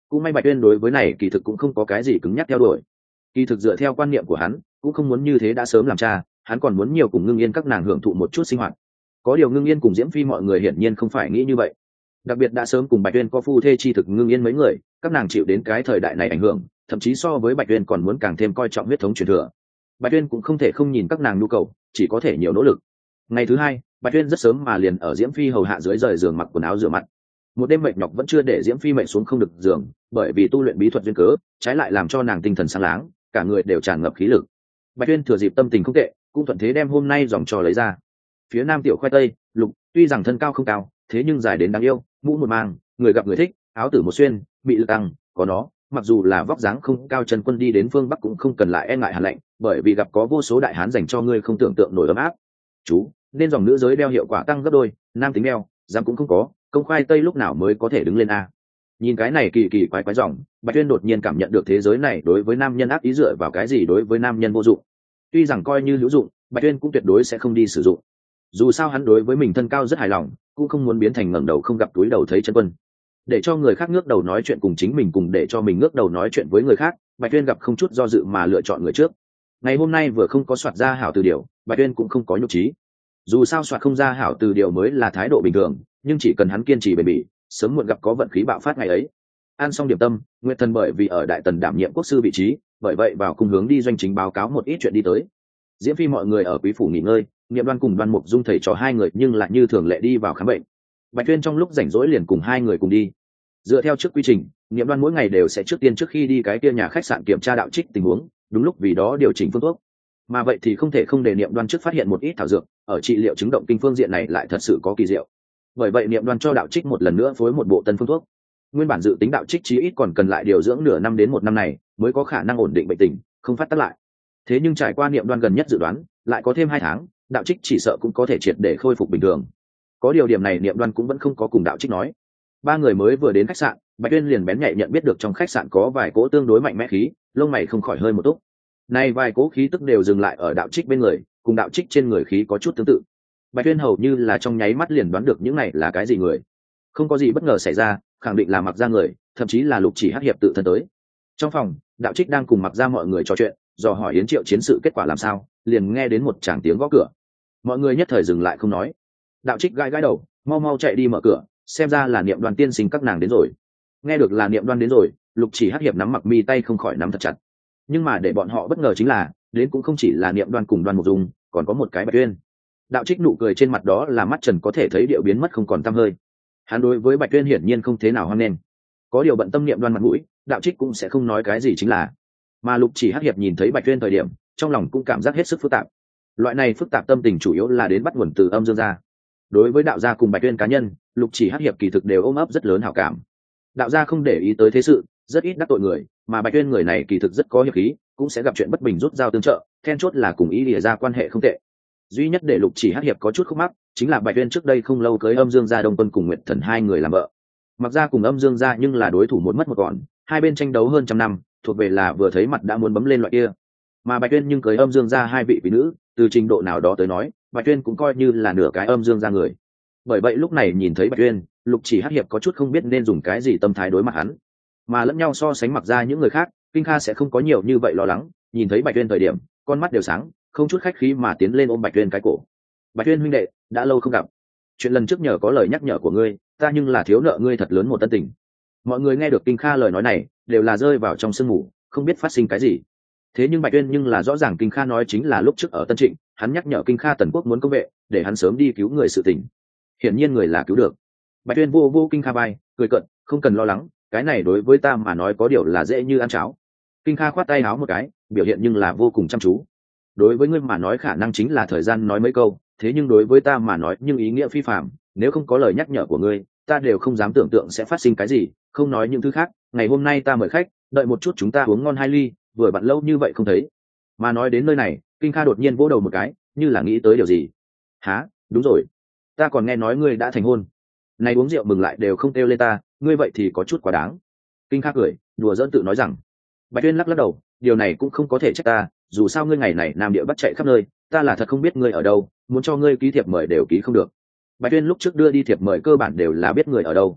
cũng may Bạch Uyên đối với này kỳ thực cũng không có cái gì cứng nhắc theo đuổi. Kỳ thực dựa theo quan niệm của hắn, cũng không muốn như thế đã sớm làm cha, hắn còn muốn nhiều cùng Ngưng Yên các nàng hưởng thụ một chút sinh hoạt. Có điều Ngưng Yên cùng Diễm Phi mọi người hiển nhiên không phải nghĩ như vậy. Đặc biệt đã sớm cùng Bạch Uyên có phu thê chi thực Ngưng Yên mấy người, các nàng chịu đến cái thời đại này ảnh hưởng, thậm chí so với Bạch Uyên còn muốn càng thêm coi trọng huyết thống truyền thừa. Bạch Uyên cũng không thể không nhìn các nàng nhu cầu, chỉ có thể nhiều nỗ lực. Ngày thứ hai, Bạch Uyên rất sớm mà liền ở Diễm Phi hầu hạ dưới rời giường mặc quần áo rửa mặt. Một đêm mệt nhọc vẫn chưa để Diễm Phi mệt xuống không được giường, bởi vì tu luyện bí thuật duyên cớ, trái lại làm cho nàng tinh thần sáng láng, cả người đều tràn ngập khí lực. Bạch Uyên thừa dịp tâm tình không tệ, cũng thuận thế đem hôm nay dòng trò lấy ra. Phía nam tiểu khoai tây, lục, tuy rằng thân cao không cao, thế nhưng dài đến đáng yêu, mũ một mang, người gặp người thích, áo tử một xuyên, bị lực tăng, có nó, mặc dù là vóc dáng không cao chân quân đi đến phương bắc cũng không cần lại e ngại hàn lạnh, bởi vì gặp có vô số đại hán dành cho ngươi không tưởng tượng nổi ấm áp. Chú, nên dòng nữ giới đeo hiệu quả tăng gấp đôi, nam tính đeo, dám cũng không có, công khoai tây lúc nào mới có thể đứng lên a. Nhìn cái này kỳ kỳ quái quái dòng, Bạch Tuyên đột nhiên cảm nhận được thế giới này đối với nam nhân ác ý dựa vào cái gì đối với nam nhân vô dụng. Tuy rằng coi như hữu dụng, Bạch Tuyên cũng tuyệt đối sẽ không đi sử dụng. Dù sao hắn đối với mình thân cao rất hài lòng, cũng không muốn biến thành ngẩng đầu không gặp túi đầu thấy chân quân. Để cho người khác ngước đầu nói chuyện cùng chính mình cùng để cho mình ngước đầu nói chuyện với người khác, Bạch Tuyên gặp không chút do dự mà lựa chọn người trước. Ngày hôm nay vừa không có soạt ra hảo từ điều, Bạch Tuyên cũng không có nhục trí. Dù sao soạt không ra hảo từ điều mới là thái độ bình thường, nhưng chỉ cần hắn kiên trì bền bỉ, sớm muộn gặp có vận khí bạo phát ngày ấy. Ăn xong điểm tâm, Nguyệt Thần bởi vì ở Đại Tần đảm nhiệm quốc sư vị trí, bởi vậy vào cung hướng đi doanh chính báo cáo một ít chuyện đi tới. Diễm Phi mọi người ở quý phủ nghỉ ngơi, Niệm Đoan cùng Đoan Mục Dung thầy trò hai người nhưng lại như thường lệ đi vào khám bệnh. Bạch Tuyên trong lúc rảnh rỗi liền cùng hai người cùng đi. Dựa theo trước quy trình, Niệm Đoan mỗi ngày đều sẽ trước tiên trước khi đi cái kia nhà khách sạn kiểm tra đạo trích tình huống, đúng lúc vì đó điều chỉnh phương thuốc. Mà vậy thì không thể không để Niệm Đoan trước phát hiện một ít thảo dược, ở trị liệu chứng động kinh phương diện này lại thật sự có kỳ diệu. Bởi vậy Niệm Đoan cho đạo trích một lần nữa phối một bộ tân phương thuốc. Nguyên bản dự tính đạo trích chí ít còn cần lại điều dưỡng nửa năm đến một năm này mới có khả năng ổn định bệnh tình, không phát tác lại. Thế nhưng trải qua Niệm Đoan gần nhất dự đoán, lại có thêm 2 tháng, đạo trích chỉ sợ cũng có thể triệt để khôi phục bình thường. Có điều điểm này Niệm Đoan cũng vẫn không có cùng đạo trích nói. Ba người mới vừa đến khách sạn, Bạch Tuyên liền bén nhạy nhận biết được trong khách sạn có vài cỗ tương đối mạnh mẽ khí, lông mày không khỏi hơi một túc. Này vài cỗ khí tức đều dừng lại ở đạo trích bên người, cùng đạo trích trên người khí có chút tương tự. Bạch Tuyên hầu như là trong nháy mắt liền đoán được những này là cái gì người. Không có gì bất ngờ xảy ra, khẳng định là Mặc Gia người, thậm chí là Lục Chỉ Hắc hiệp tự thân tới. Trong phòng, đạo trích đang cùng Mặc Gia mọi người trò chuyện, dò hỏi Yến Triệu chiến sự kết quả làm sao, liền nghe đến một tràng tiếng gõ cửa. Mọi người nhất thời dừng lại không nói. Đạo trích gãi gãi đầu, mau mau chạy đi mở cửa, xem ra là Niệm Đoan tiên sinh các nàng đến rồi. Nghe được là Niệm Đoan đến rồi, Lục Chỉ Hắc hiệp nắm Mặc Mi tay không khỏi nắm thật chặt. Nhưng mà để bọn họ bất ngờ chính là, đến cũng không chỉ là Niệm Đoan cùng Đoan Mục Dung, còn có một cái Bạch Tuyên. Đạo trích nụ cười trên mặt đó là mắt trần có thể thấy điệu biến mất không còn tăm hơi. Hắn đối với Bạch Tuyên hiển nhiên không thế nào hoan nghênh. Có điều bận tâm Niệm Đoan mặt mũi, đạo trích cũng sẽ không nói cái gì chính là. Mà Lục Chỉ Hắc hiệp nhìn thấy Bạch Tuyên thời điểm, trong lòng cũng cảm giác hết sức phức tạp. Loại này phức tạp tâm tình chủ yếu là đến bắt nguồn từ Âm Dương gia. Đối với đạo gia cùng Bạch Tuyên cá nhân, Lục Chỉ Hắc hiệp kỳ thực đều ôm ấp rất lớn hảo cảm. Đạo gia không để ý tới thế sự, rất ít đắc tội người, mà Bạch Tuyên người này kỳ thực rất có hiệp khí, cũng sẽ gặp chuyện bất bình rút dao tương trợ, then chốt là cùng ý lìa ra quan hệ không tệ. Duy nhất để Lục Chỉ Hắc hiệp có chút khúc mắc chính là Bạch Tuyên trước đây không lâu cưới Âm Dương gia Đông Quân cùng Nguyệt Thần hai người làm vợ. Mặc ra cùng Âm Dương gia nhưng là đối thủ một mất một còn, hai bên tranh đấu hơn trăm năm, thuộc về là vừa thấy mặt đã muốn bấm lên loại kia. Mà Bạch Tuyên nhưng cưới Âm Dương gia hai vị quý nữ, từ trình độ nào đó tới nói, Bạch Tuyên cũng coi như là nửa cái Âm Dương gia người. Bởi vậy lúc này nhìn thấy Bạch Tuyên, Lục Chỉ Hắc hiệp có chút không biết nên dùng cái gì tâm thái đối mặt hắn. Mà lẫn nhau so sánh Mặc ra những người khác, Kinh Kha sẽ không có nhiều như vậy lo lắng, nhìn thấy Bạch Tuyên thời điểm, con mắt đều sáng, không chút khách khí mà tiến lên ôm Bạch Tuyên cái cổ. Bạch Tuyên huynh đệ, đã lâu không gặp. Chuyện lần trước nhờ có lời nhắc nhở của ngươi, ta nhưng là thiếu nợ ngươi thật lớn một tân tình. Mọi người nghe được Kinh Kha lời nói này, đều là rơi vào trong sương mù, không biết phát sinh cái gì. Thế nhưng Bạch Tuyên nhưng là rõ ràng Kinh Kha nói chính là lúc trước ở Tân Trịnh, hắn nhắc nhở Kinh Kha Tần Quốc muốn công vệ, để hắn sớm đi cứu người sự tình. Hiển nhiên người là cứu được. Bạch Tuyên vô Kinh Kha bay, cười cợt, không cần lo lắng, cái này đối với ta mà nói có điều là dễ như ăn cháo. Kinh Kha khoát tay áo một cái, biểu hiện nhưng là vô cùng chăm chú. Đối với ngươi mà nói khả năng chính là thời gian nói mấy câu, thế nhưng đối với ta mà nói nhưng ý nghĩa phi phàm, nếu không có lời nhắc nhở của ngươi, ta đều không dám tưởng tượng sẽ phát sinh cái gì, không nói những thứ khác, ngày hôm nay ta mời khách, đợi một chút chúng ta uống ngon 2 ly, vừa bận lâu như vậy không thấy. Mà nói đến nơi này, Kinh Kha đột nhiên vỗ đầu một cái, như là nghĩ tới điều gì. Hả, đúng rồi, ta còn nghe nói ngươi đã thành hôn. Này uống rượu mừng lại đều không kêu lên ta, ngươi vậy thì có chút quá đáng. Kinh Kha cười, đùa giỡn tự nói rằng. Bạch Tuyên lắc lắc đầu, điều này cũng không có thể trách ta, dù sao ngươi ngày này nam địa bắt chạy khắp nơi, ta là thật không biết ngươi ở đâu, muốn cho ngươi ký thiệp mời đều ký không được. Bạch Tuyên lúc trước đưa đi thiệp mời cơ bản đều là biết người ở đâu.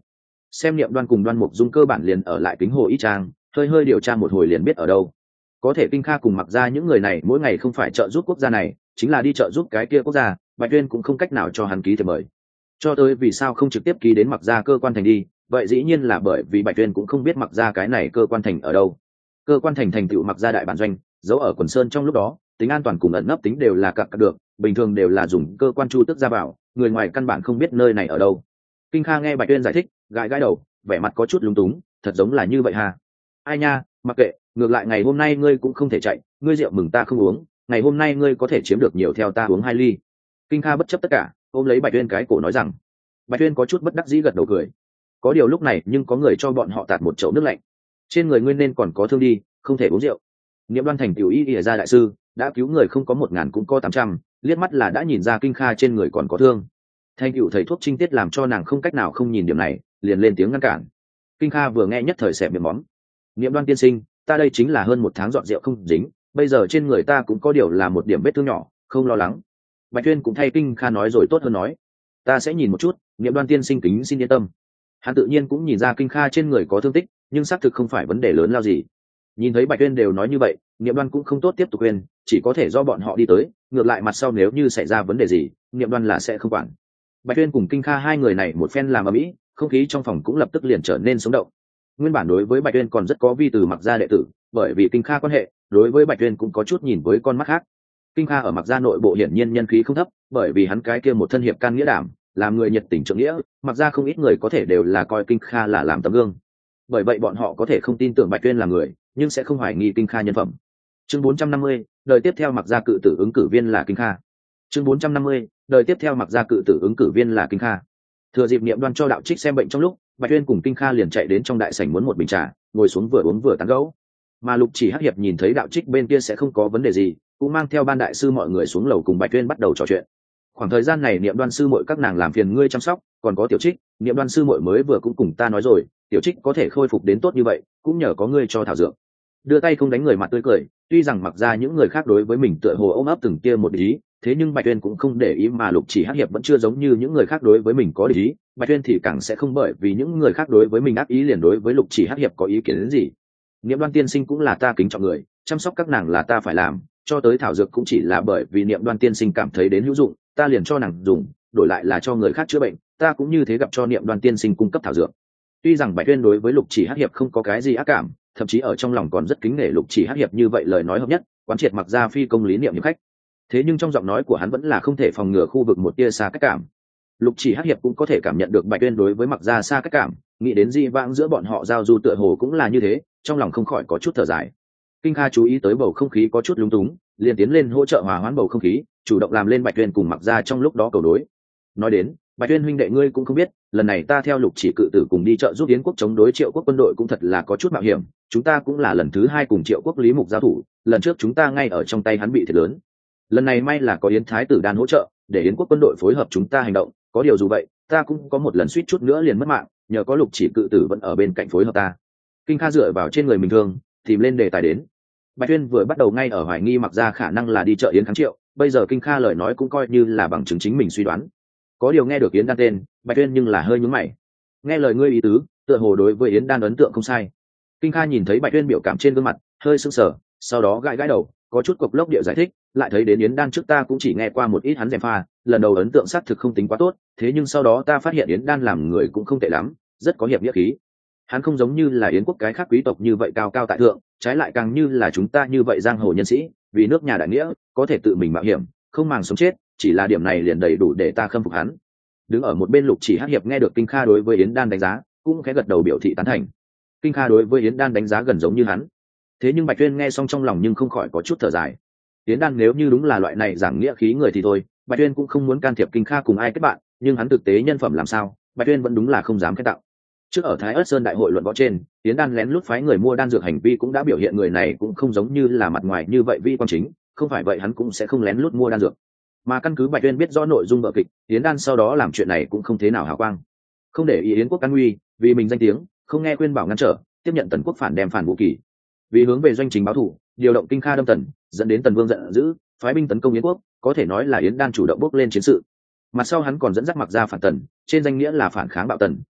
xem Niệm Đoan cùng Đoan Mục Dung cơ bản liền ở lại Kính Hồ Y Trang, hơi hơi điều tra một hồi liền biết ở đâu. Có thể Kinh Kha cùng Mặc Gia những người này mỗi ngày không phải trợ giúp quốc gia này, chính là đi trợ giúp cái kia quốc gia, Bạch Tuyên cũng không cách nào cho hắn ký thiệp mời. Cho tới vì sao không trực tiếp ký đến Mặc Gia cơ quan thành đi, vậy dĩ nhiên là bởi vì Bạch Tuyên cũng không biết Mặc Gia cái này cơ quan thành ở đâu. Cơ quan thành thành tựu Mặc Gia đại bản doanh, giấu ở quần sơn trong lúc đó, tính an toàn cùng ẩn nấp tính đều là cặp được, bình thường đều là dùng cơ quan chu tức ra vào, người ngoài căn bản không biết nơi này ở đâu. Kinh Kha nghe Bạch Tuyên giải thích, gãi gãi đầu, vẻ mặt có chút lúng túng, thật giống là như vậy ha. Ai nha, mặc kệ, ngược lại ngày hôm nay ngươi cũng không thể chạy, ngươi rượu mừng ta không uống, ngày hôm nay ngươi có thể chiếm được nhiều theo ta uống 2 ly. Kinh Kha bất chấp tất cả, ôm lấy Bạch Tuyên cái cổ nói rằng. Bạch Tuyên có chút bất đắc dĩ gật đầu cười. Có điều lúc này nhưng có người cho bọn họ tạt một chậu nước lạnh. Trên người ngươi nên còn có thương đi, không thể uống rượu. Niệm Đoan thành tiểu y ỉa ra đại sư, đã cứu người không có 1000 cũng có 800, liếc mắt là đã nhìn ra Kinh Kha trên người còn có thương. Thanh cựu thầy thuốc trinh tiết làm cho nàng không cách nào không nhìn điểm này, liền lên tiếng ngăn cản. Kinh Kha vừa nghe nhất thời xẹp miệng móm. Niệm Đoan tiên sinh, ta đây chính là hơn 1 tháng dọn rượu không dính, bây giờ trên người ta cũng có điều là một điểm vết thương nhỏ, không lo lắng. Bạch Tuyên cũng thay Kinh Kha nói rồi tốt hơn nói, ta sẽ nhìn một chút, Niệm Đoan tiên sinh kính xin yên tâm. Hắn tự nhiên cũng nhìn ra Kinh Kha trên người có thương tích, nhưng xác thực không phải vấn đề lớn lao gì. Nhìn thấy Bạch Tuyên đều nói như vậy, Niệm Đoan cũng không tốt tiếp tục khuyên, chỉ có thể do bọn họ đi tới, ngược lại mặt sau nếu như xảy ra vấn đề gì, Niệm Đoan là sẽ không quản. Bạch Tuyên cùng Kinh Kha hai người này một phen làm ầm ĩ, không khí trong phòng cũng lập tức liền trở nên sống động. Nguyên bản đối với Bạch Tuyên còn rất có vi từ Mặc Gia đệ tử, bởi vì Kinh Kha quan hệ, đối với Bạch Tuyên cũng có chút nhìn với con mắt khác. Kinh Kha ở Mặc Gia nội bộ hiển nhiên nhân khí không thấp, bởi vì hắn cái kia một thân hiệp can nghĩa đảm, làm người nhiệt tình trượng nghĩa, Mặc Gia không ít người có thể đều là coi Kinh Kha là làm tấm gương. Bởi vậy bọn họ có thể không tin tưởng Bạch Tuyên là người, nhưng sẽ không hoài nghi Kinh Kha nhân phẩm. Chương 450, đời tiếp theo Mặc Gia cự tử ứng cử viên là Kinh Kha. Chương 450, đời tiếp theo Mặc Gia cự tử ứng cử viên là Kinh Kha. Thừa dịp Niệm Đoan cho đạo trích xem bệnh trong lúc, Bạch Tuyên cùng Kinh Kha liền chạy đến trong đại sảnh muốn một bình trà, ngồi xuống vừa uống vừa tán gẫu. Mà Lục Chỉ Hắc Hiệp nhìn thấy đạo trích bên kia sẽ không có vấn đề gì, cũng mang theo ban đại sư mọi người xuống lầu cùng Bạch Tuyên bắt đầu trò chuyện. Khoảng thời gian này Niệm Đoan sư muội các nàng làm phiền ngươi chăm sóc, còn có Tiểu Trích, Niệm Đoan sư muội mới vừa cũng cùng ta nói rồi, Tiểu Trích có thể khôi phục đến tốt như vậy, cũng nhờ có ngươi cho thảo dược. Đưa tay không đánh người mặt tươi cười, tuy rằng Mặc Gia những người khác đối với mình tựa hồ ôm ấp từng tia một ý, thế nhưng Bạch Tuyên cũng không để ý, mà Lục Chỉ Hắc Hiệp vẫn chưa giống như những người khác đối với mình có ý, Bạch Tuyên thì càng sẽ không bởi vì những người khác đối với mình ác ý liền đối với Lục Chỉ Hắc Hiệp có ý kiến đến gì. Niệm Đoan tiên sinh cũng là ta kính trọng người, chăm sóc các nàng là ta phải làm, cho tới thảo dược cũng chỉ là bởi vì Niệm Đoan tiên sinh cảm thấy đến hữu dụng, ta liền cho nàng dùng, đổi lại là cho người khác chữa bệnh, ta cũng như thế gặp cho Niệm Đoan tiên sinh cung cấp thảo dược. Tuy rằng Bạch Tuyên đối với Lục Chỉ Hắc Hiệp không có cái gì ác cảm, thậm chí ở trong lòng còn rất kính nể Lục Chỉ Hắc Hiệp như vậy lời nói hợp nhất, quán triệt Mặc Gia phi công lý niệm như khách. Thế nhưng trong giọng nói của hắn vẫn là không thể phòng ngừa khu vực một tia xa cách cảm. Lục Chỉ Hắc Hiệp cũng có thể cảm nhận được Bạch Tuyên đối với Mặc Gia xa cách cảm, nghĩ đến di vãng giữa bọn họ giao du tựa hồ cũng là như thế, trong lòng không khỏi có chút thở dài. Kinh Kha chú ý tới bầu không khí có chút lúng túng, liền tiến lên hỗ trợ hòa hoãn bầu không khí, chủ động làm lên Bạch Tuyên cùng Mặc Gia trong lúc đó cầu đối. Nói đến, Bạch Tuyên huynh đệ ngươi cũng không biết, lần này ta theo Lục Chỉ cự tử cùng đi trợ giúp Yến quốc chống đối Triệu quốc quân đội cũng thật là có chút mạo hiểm, chúng ta cũng là lần thứ 2 cùng Triệu quốc Lý Mục giao thủ, lần trước chúng ta ngay ở trong tay hắn bị thiệt lớn. Lần này may là có Yến thái tử đan hỗ trợ, để Yến quốc quân đội phối hợp chúng ta hành động, có điều dù vậy, ta cũng có một lần suýt chút nữa liền mất mạng, nhờ có Lục Chỉ cự tử vẫn ở bên cạnh phối hợp ta. Kinh Kha dựa vào trên người mình thường, tìm lên đề tài đến. Bạch Tuyên vừa bắt đầu ngay ở hoài nghi Mặc Gia khả năng là đi trợ Yến kháng Triệu, bây giờ Kinh Kha lời nói cũng coi như là bằng chứng chính mình suy đoán. Có điều nghe được Yến Đan tên, Bạch Tuyên nhưng là hơi nhướng mày. Nghe lời ngươi ý tứ, tựa hồ đối với Yến Đan ấn tượng không sai. Kinh Kha nhìn thấy Bạch Tuyên biểu cảm trên gương mặt, hơi sững sờ, sau đó gãi gãi đầu, có chút cộc lốc địa giải thích, lại thấy đến Yến Đan trước ta cũng chỉ nghe qua một ít hắn gièm pha, lần đầu ấn tượng xác thực không tính quá tốt, thế nhưng sau đó ta phát hiện Yến Đan làm người cũng không tệ lắm, rất có hiệp nghĩa khí. Hắn không giống như là Yến quốc cái khác quý tộc như vậy cao cao tại thượng, trái lại càng như là chúng ta như vậy giang hồ nhân sĩ, vì nước nhà đại nghĩa, có thể tự mình mạo hiểm, không màng sống chết, chỉ là điểm này liền đầy đủ để ta khâm phục hắn. Đứng ở một bên Lục Chỉ Hắc Hiệp nghe được Kinh Kha đối với Yến Đan đánh giá, cũng khẽ gật đầu biểu thị tán thành. Kinh Kha đối với Yến Đan đánh giá gần giống như hắn. Thế nhưng Bạch Tuyên nghe xong trong lòng nhưng không khỏi có chút thở dài. Yến Đan nếu như đúng là loại này giảng nghĩa khí người thì thôi, Bạch Tuyên cũng không muốn can thiệp Kinh Kha cùng ai kết bạn, nhưng hắn thực tế nhân phẩm làm sao, Bạch Tuyên vẫn đúng là không dám khen tặng. Trước ở Thái Ức Sơn đại hội luận võ trên, Yến Đan lén lút phái người mua đan dược hành vi cũng đã biểu hiện người này cũng không giống như là mặt ngoài như vậy vi quan chính, không phải vậy hắn cũng sẽ không lén lút mua đan dược. Mà căn cứ Bạch Tuyên biết rõ nội dung vở kịch, Yến Đan sau đó làm chuyện này cũng không thế nào hào quang. Không để ý Yến quốc an nguy, vì mình danh tiếng, không nghe khuyên bảo ngăn trở, tiếp nhận Tần quốc phản đem phản Vũ Kỳ. Vì hướng về doanh chính báo thù, điều động Kinh Kha đâm Tần, dẫn đến Tần Vương giận dữ, phái binh tấn công Yến quốc, có thể nói là Yến Đan chủ động bước lên chiến sự. Mặt sau hắn còn dẫn dắt Mặc Gia phản Tần, trên danh nghĩa là phản kháng bạo Tần,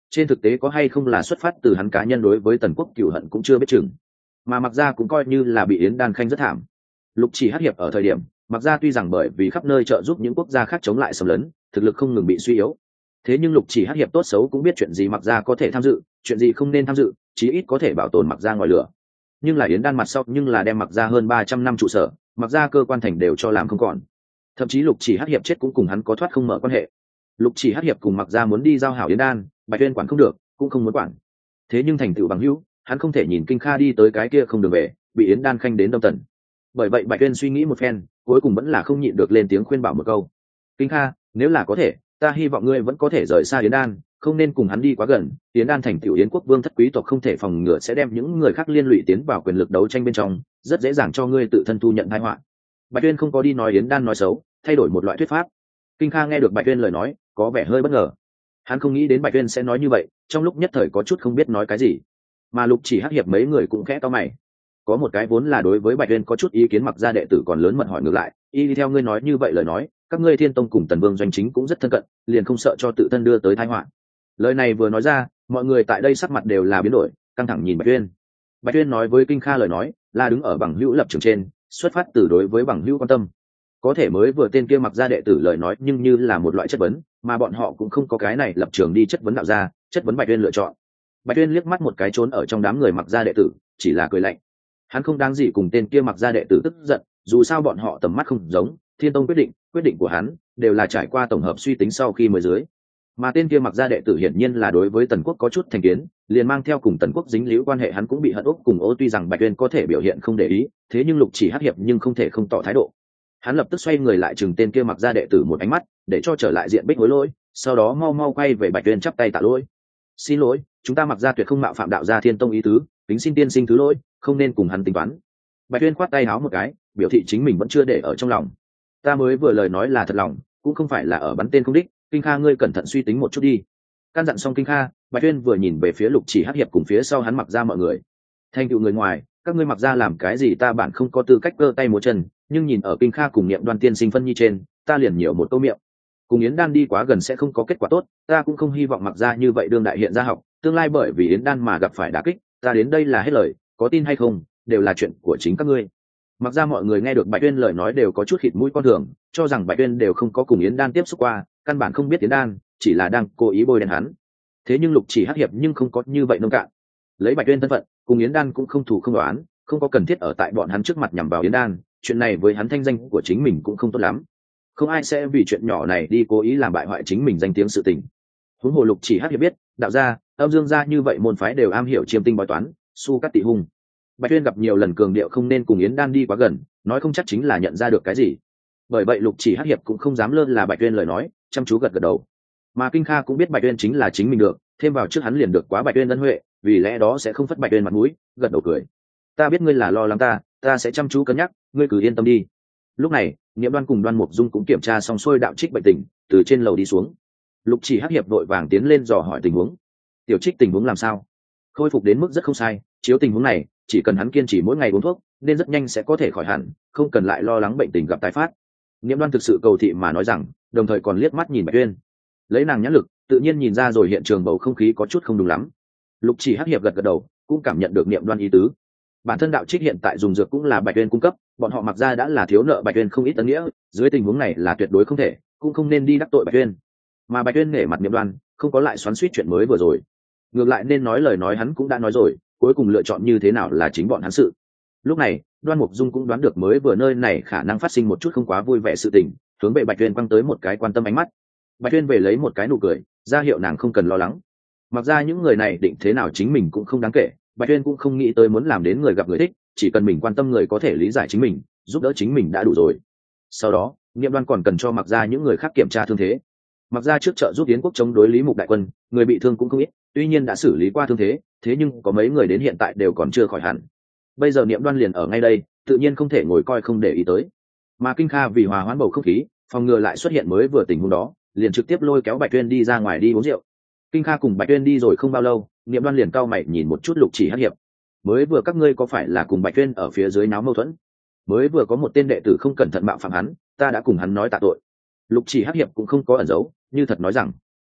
trên thực tế có hay không là xuất phát từ hắn cá nhân đối với Tần Quốc cửu hận cũng chưa biết chừng. Mà Mặc Gia cũng coi như là bị Yến Đan khanh rất thảm. Lục Chỉ Hắc hiệp ở thời điểm, Mặc Gia tuy rằng bởi vì khắp nơi trợ giúp những quốc gia khác chống lại xâm lấn, thực lực không ngừng bị suy yếu. Thế nhưng Lục Chỉ Hắc hiệp tốt xấu cũng biết chuyện gì Mặc Gia có thể tham dự, chuyện gì không nên tham dự, chí ít có thể bảo tồn Mặc Gia ngoài lửa. Nhưng là Yến Đan mặt sau nhưng là đem Mặc Gia hơn 300 năm trụ sở, Mặc Gia cơ quan thành đều cho làm không còn. Thậm chí Lục Chỉ Hắc hiệp chết cũng cùng hắn có thoát không mở quan hệ. Lục Chỉ Hắc hiệp cùng Mặc Gia muốn đi giao hảo Yến Đan, Bạch Tuyên quản không được, cũng không muốn quản. Thế nhưng thành tựu bằng hữu, hắn không thể nhìn Kinh Kha đi tới cái kia không đường về, bị Yến Đan khanh đến Đông Tần. Bởi vậy Bạch Tuyên suy nghĩ một phen, cuối cùng vẫn là không nhịn được lên tiếng khuyên bảo một câu. Kinh Kha, nếu là có thể, ta hy vọng ngươi vẫn có thể rời xa Yến Đan, không nên cùng hắn đi quá gần. Yến Đan thành tựu Yến quốc vương thất quý tộc không thể phòng ngừa sẽ đem những người khác liên lụy tiến vào quyền lực đấu tranh bên trong, rất dễ dàng cho ngươi tự thân thu nhận tai họa. Bạch Tuyên không có đi nói Yến Đan nói xấu, thay đổi một loại thuyết pháp. Kinh Kha nghe được Bạch Tuyên lời nói, có vẻ hơi bất ngờ. Hắn không nghĩ đến Bạch Tuyên sẽ nói như vậy, trong lúc nhất thời có chút không biết nói cái gì. Mà Lục Chỉ Hắc hiệp mấy người cũng khẽ cau mày. Có một cái vốn là đối với Bạch Tuyên có chút ý kiến Mặc Gia đệ tử còn lớn mật hỏi ngược lại, y theo ngươi nói như vậy lời nói, các ngươi Thiên Tông cùng Tần Vương doanh chính cũng rất thân cận, liền không sợ cho tự thân đưa tới tai họa. Lời này vừa nói ra, mọi người tại đây sắc mặt đều là biến đổi, căng thẳng nhìn Bạch Tuyên. Bạch Tuyên nói với Kinh Kha lời nói, là đứng ở bằng hữu lập trường trên, xuất phát từ đối với bằng hữu quan tâm. Có thể mới vừa tên kia Mặc Gia đệ tử lời nói nhưng như là một loại chất vấn, mà bọn họ cũng không có cái này lập trường đi chất vấn đạo gia, chất vấn Bạch Tuyên lựa chọn. Bạch Tuyên liếc mắt một cái trốn ở trong đám người Mặc Gia đệ tử, chỉ là cười lạnh. Hắn không đáng gì cùng tên kia Mặc Gia đệ tử tức giận, dù sao bọn họ tầm mắt không giống, Thiên Tông quyết định của hắn đều là trải qua tổng hợp suy tính sau khi mới dưới. Mà tên kia Mặc Gia đệ tử hiển nhiên là đối với Tần Quốc có chút thành kiến, liền mang theo cùng Tần Quốc dính líu quan hệ hắn cũng bị hận úc cùng ô. Tuy rằng Bạch Tuyên có thể biểu hiện không để ý, thế nhưng Lục Chỉ Hắc hiệp nhưng không thể không tỏ thái độ. Hắn lập tức xoay người lại chừng tên kia Mặc Gia đệ tử một ánh mắt, để cho trở lại diện bích hối lỗi, sau đó mau mau quay về Bạch Tuyên chắp tay tạ lỗi. Xin lỗi, chúng ta Mặc Gia tuyệt không mạo phạm đạo gia Thiên Tông ý tứ, kính xin tiên sinh thứ lỗi, không nên cùng hắn tính toán. Bạch Tuyên khoát tay háo một cái, biểu thị chính mình vẫn chưa để ở trong lòng. Ta mới vừa lời nói là thật lòng, cũng không phải là ở bắn tên không đích. Kinh Kha ngươi cẩn thận suy tính một chút đi. Căn dặn xong Kinh Kha, Bạch Tuyên vừa nhìn về phía Lục Chỉ Hắc hiệp cùng phía sau hắn Mặc Gia mọi người. Thanh tựu người ngoài, các ngươi Mặc Gia làm cái gì ta bản không có tư cách cơ tay múa chân, nhưng nhìn ở Kinh Kha cùng Niệm Đoan tiên sinh phân nhi trên, ta liền nhiều một câu miệng. Cùng Yến Đan đi quá gần sẽ không có kết quả tốt, ta cũng không hy vọng Mặc Gia như vậy đương đại hiện gia học, tương lai bởi vì Yến Đan mà gặp phải đả kích, ta đến đây là hết lời, có tin hay không, đều là chuyện của chính các ngươi. Mặc ra mọi người nghe được Bạch Tuyên lời nói đều có chút khịt mũi con thường, cho rằng Bạch Tuyên đều không có cùng Yến Đan tiếp xúc qua, căn bản không biết Yến Đan, chỉ là đang cố ý bôi đen hắn. Thế nhưng Lục Chỉ Hắc hiệp nhưng không có như vậy nông cạn. Lấy Bạch Tuyên thân phận, cùng Yến Đan cũng không thủ không đoán, không có cần thiết ở tại bọn hắn trước mặt nhằm vào Yến Đan, chuyện này với hắn thanh danh của chính mình cũng không tốt lắm. Không ai sẽ vì chuyện nhỏ này đi cố ý làm bại hoại chính mình danh tiếng sự tình. Huống hồ Lục Chỉ Hắc hiệp biết, đạo gia, âm dương gia như vậy môn phái đều am hiểu chiêm tinh bói toán, su cắt tị hung. Bạch Tuyên gặp nhiều lần cường điệu không nên cùng Yến Đan đi quá gần, nói không chắc chính là nhận ra được cái gì. Bởi vậy Lục Chỉ Hắc hiệp cũng không dám lơ là Bạch Tuyên lời nói, chăm chú gật gật đầu. Mà Kinh Kha cũng biết Bạch Tuyên chính là chính mình được, thêm vào trước hắn liền được quá Bạch Tuyên ân huệ, vì lẽ đó sẽ không phất Bạch Tuyên mặt mũi, gật đầu cười. Ta biết ngươi là lo lắng ta sẽ chăm chú cân nhắc, ngươi cứ yên tâm đi. Lúc này, Niệm Đoan cùng Đoan Mục Dung cũng kiểm tra xong xuôi đạo trích bệnh tình, từ trên lầu đi xuống. Lục Chỉ Hắc hiệp vội vàng tiến lên dò hỏi tình huống. Tiểu Trích tình huống làm sao? Khôi phục đến mức rất không sai, chiếu tình huống này, chỉ cần hắn kiên trì mỗi ngày uống thuốc, nên rất nhanh sẽ có thể khỏi hẳn, không cần lại lo lắng bệnh tình gặp tái phát. Niệm Đoan thực sự cầu thị mà nói rằng, đồng thời còn liếc mắt nhìn Bạch Tuyên. Lấy nàng nhãn lực, tự nhiên nhìn ra rồi hiện trường bầu không khí có chút không đúng lắm. Lục Chỉ Hắc hiệp gật gật đầu, cũng cảm nhận được Niệm Đoan ý tứ. Bản thân đạo trích hiện tại dùng dược cũng là Bạch Tuyên cung cấp, bọn họ Mặc Gia đã là thiếu nợ Bạch Tuyên không ít ân nghĩa, dưới tình huống này là tuyệt đối không thể, cũng không nên đi đắc tội Bạch Tuyên. Mà Bạch Tuyên nể mặt Niệm Đoan, không có lại xoắn xuýt chuyện mới vừa rồi. Ngược lại nên nói lời nói hắn cũng đã nói rồi, cuối cùng lựa chọn như thế nào là chính bọn hắn sự. Lúc này, Đoan Mục Dung cũng đoán được mới vừa nơi này khả năng phát sinh một chút không quá vui vẻ sự tình, hướng về Bạch Tuyên quăng tới một cái quan tâm ánh mắt. Bạch Tuyên về lấy một cái nụ cười, ra hiệu nàng không cần lo lắng. Mặc ra những người này định thế nào chính mình cũng không đáng kể, Bạch Tuyên cũng không nghĩ tới muốn làm đến người gặp người thích, chỉ cần mình quan tâm người có thể lý giải chính mình, giúp đỡ chính mình đã đủ rồi. Sau đó, Niệm Đoan còn cần cho Mặc ra những người khác kiểm tra thương thế. Mặc ra trước trợ giúp Yến quốc chống đối Lý Mục đại quân, người bị thương cũng không ít, tuy nhiên đã xử lý qua thương thế, thế nhưng có mấy người đến hiện tại đều còn chưa khỏi hẳn. Bây giờ Niệm Đoan liền ở ngay đây, tự nhiên không thể ngồi coi không để ý tới. Mà Kinh Kha vì hòa hoãn bầu không khí, phòng ngừa lại xuất hiện mới vừa tình huống đó, liền trực tiếp lôi kéo Bạch Tuyên đi ra ngoài đi uống rượu. Kinh Kha cùng Bạch Tuyên đi rồi không bao lâu, Niệm Đoan liền cau mày nhìn một chút Lục Chỉ Hắc hiệp. Mới vừa các ngươi có phải là cùng Bạch Tuyên ở phía dưới náo mâu thuẫn? Mới vừa có một tên đệ tử không cẩn thận mạo phạm hắn, ta đã cùng hắn nói tạ tội. Lục Chỉ Hắc hiệp cũng không có ẩn giấu, như thật nói rằng,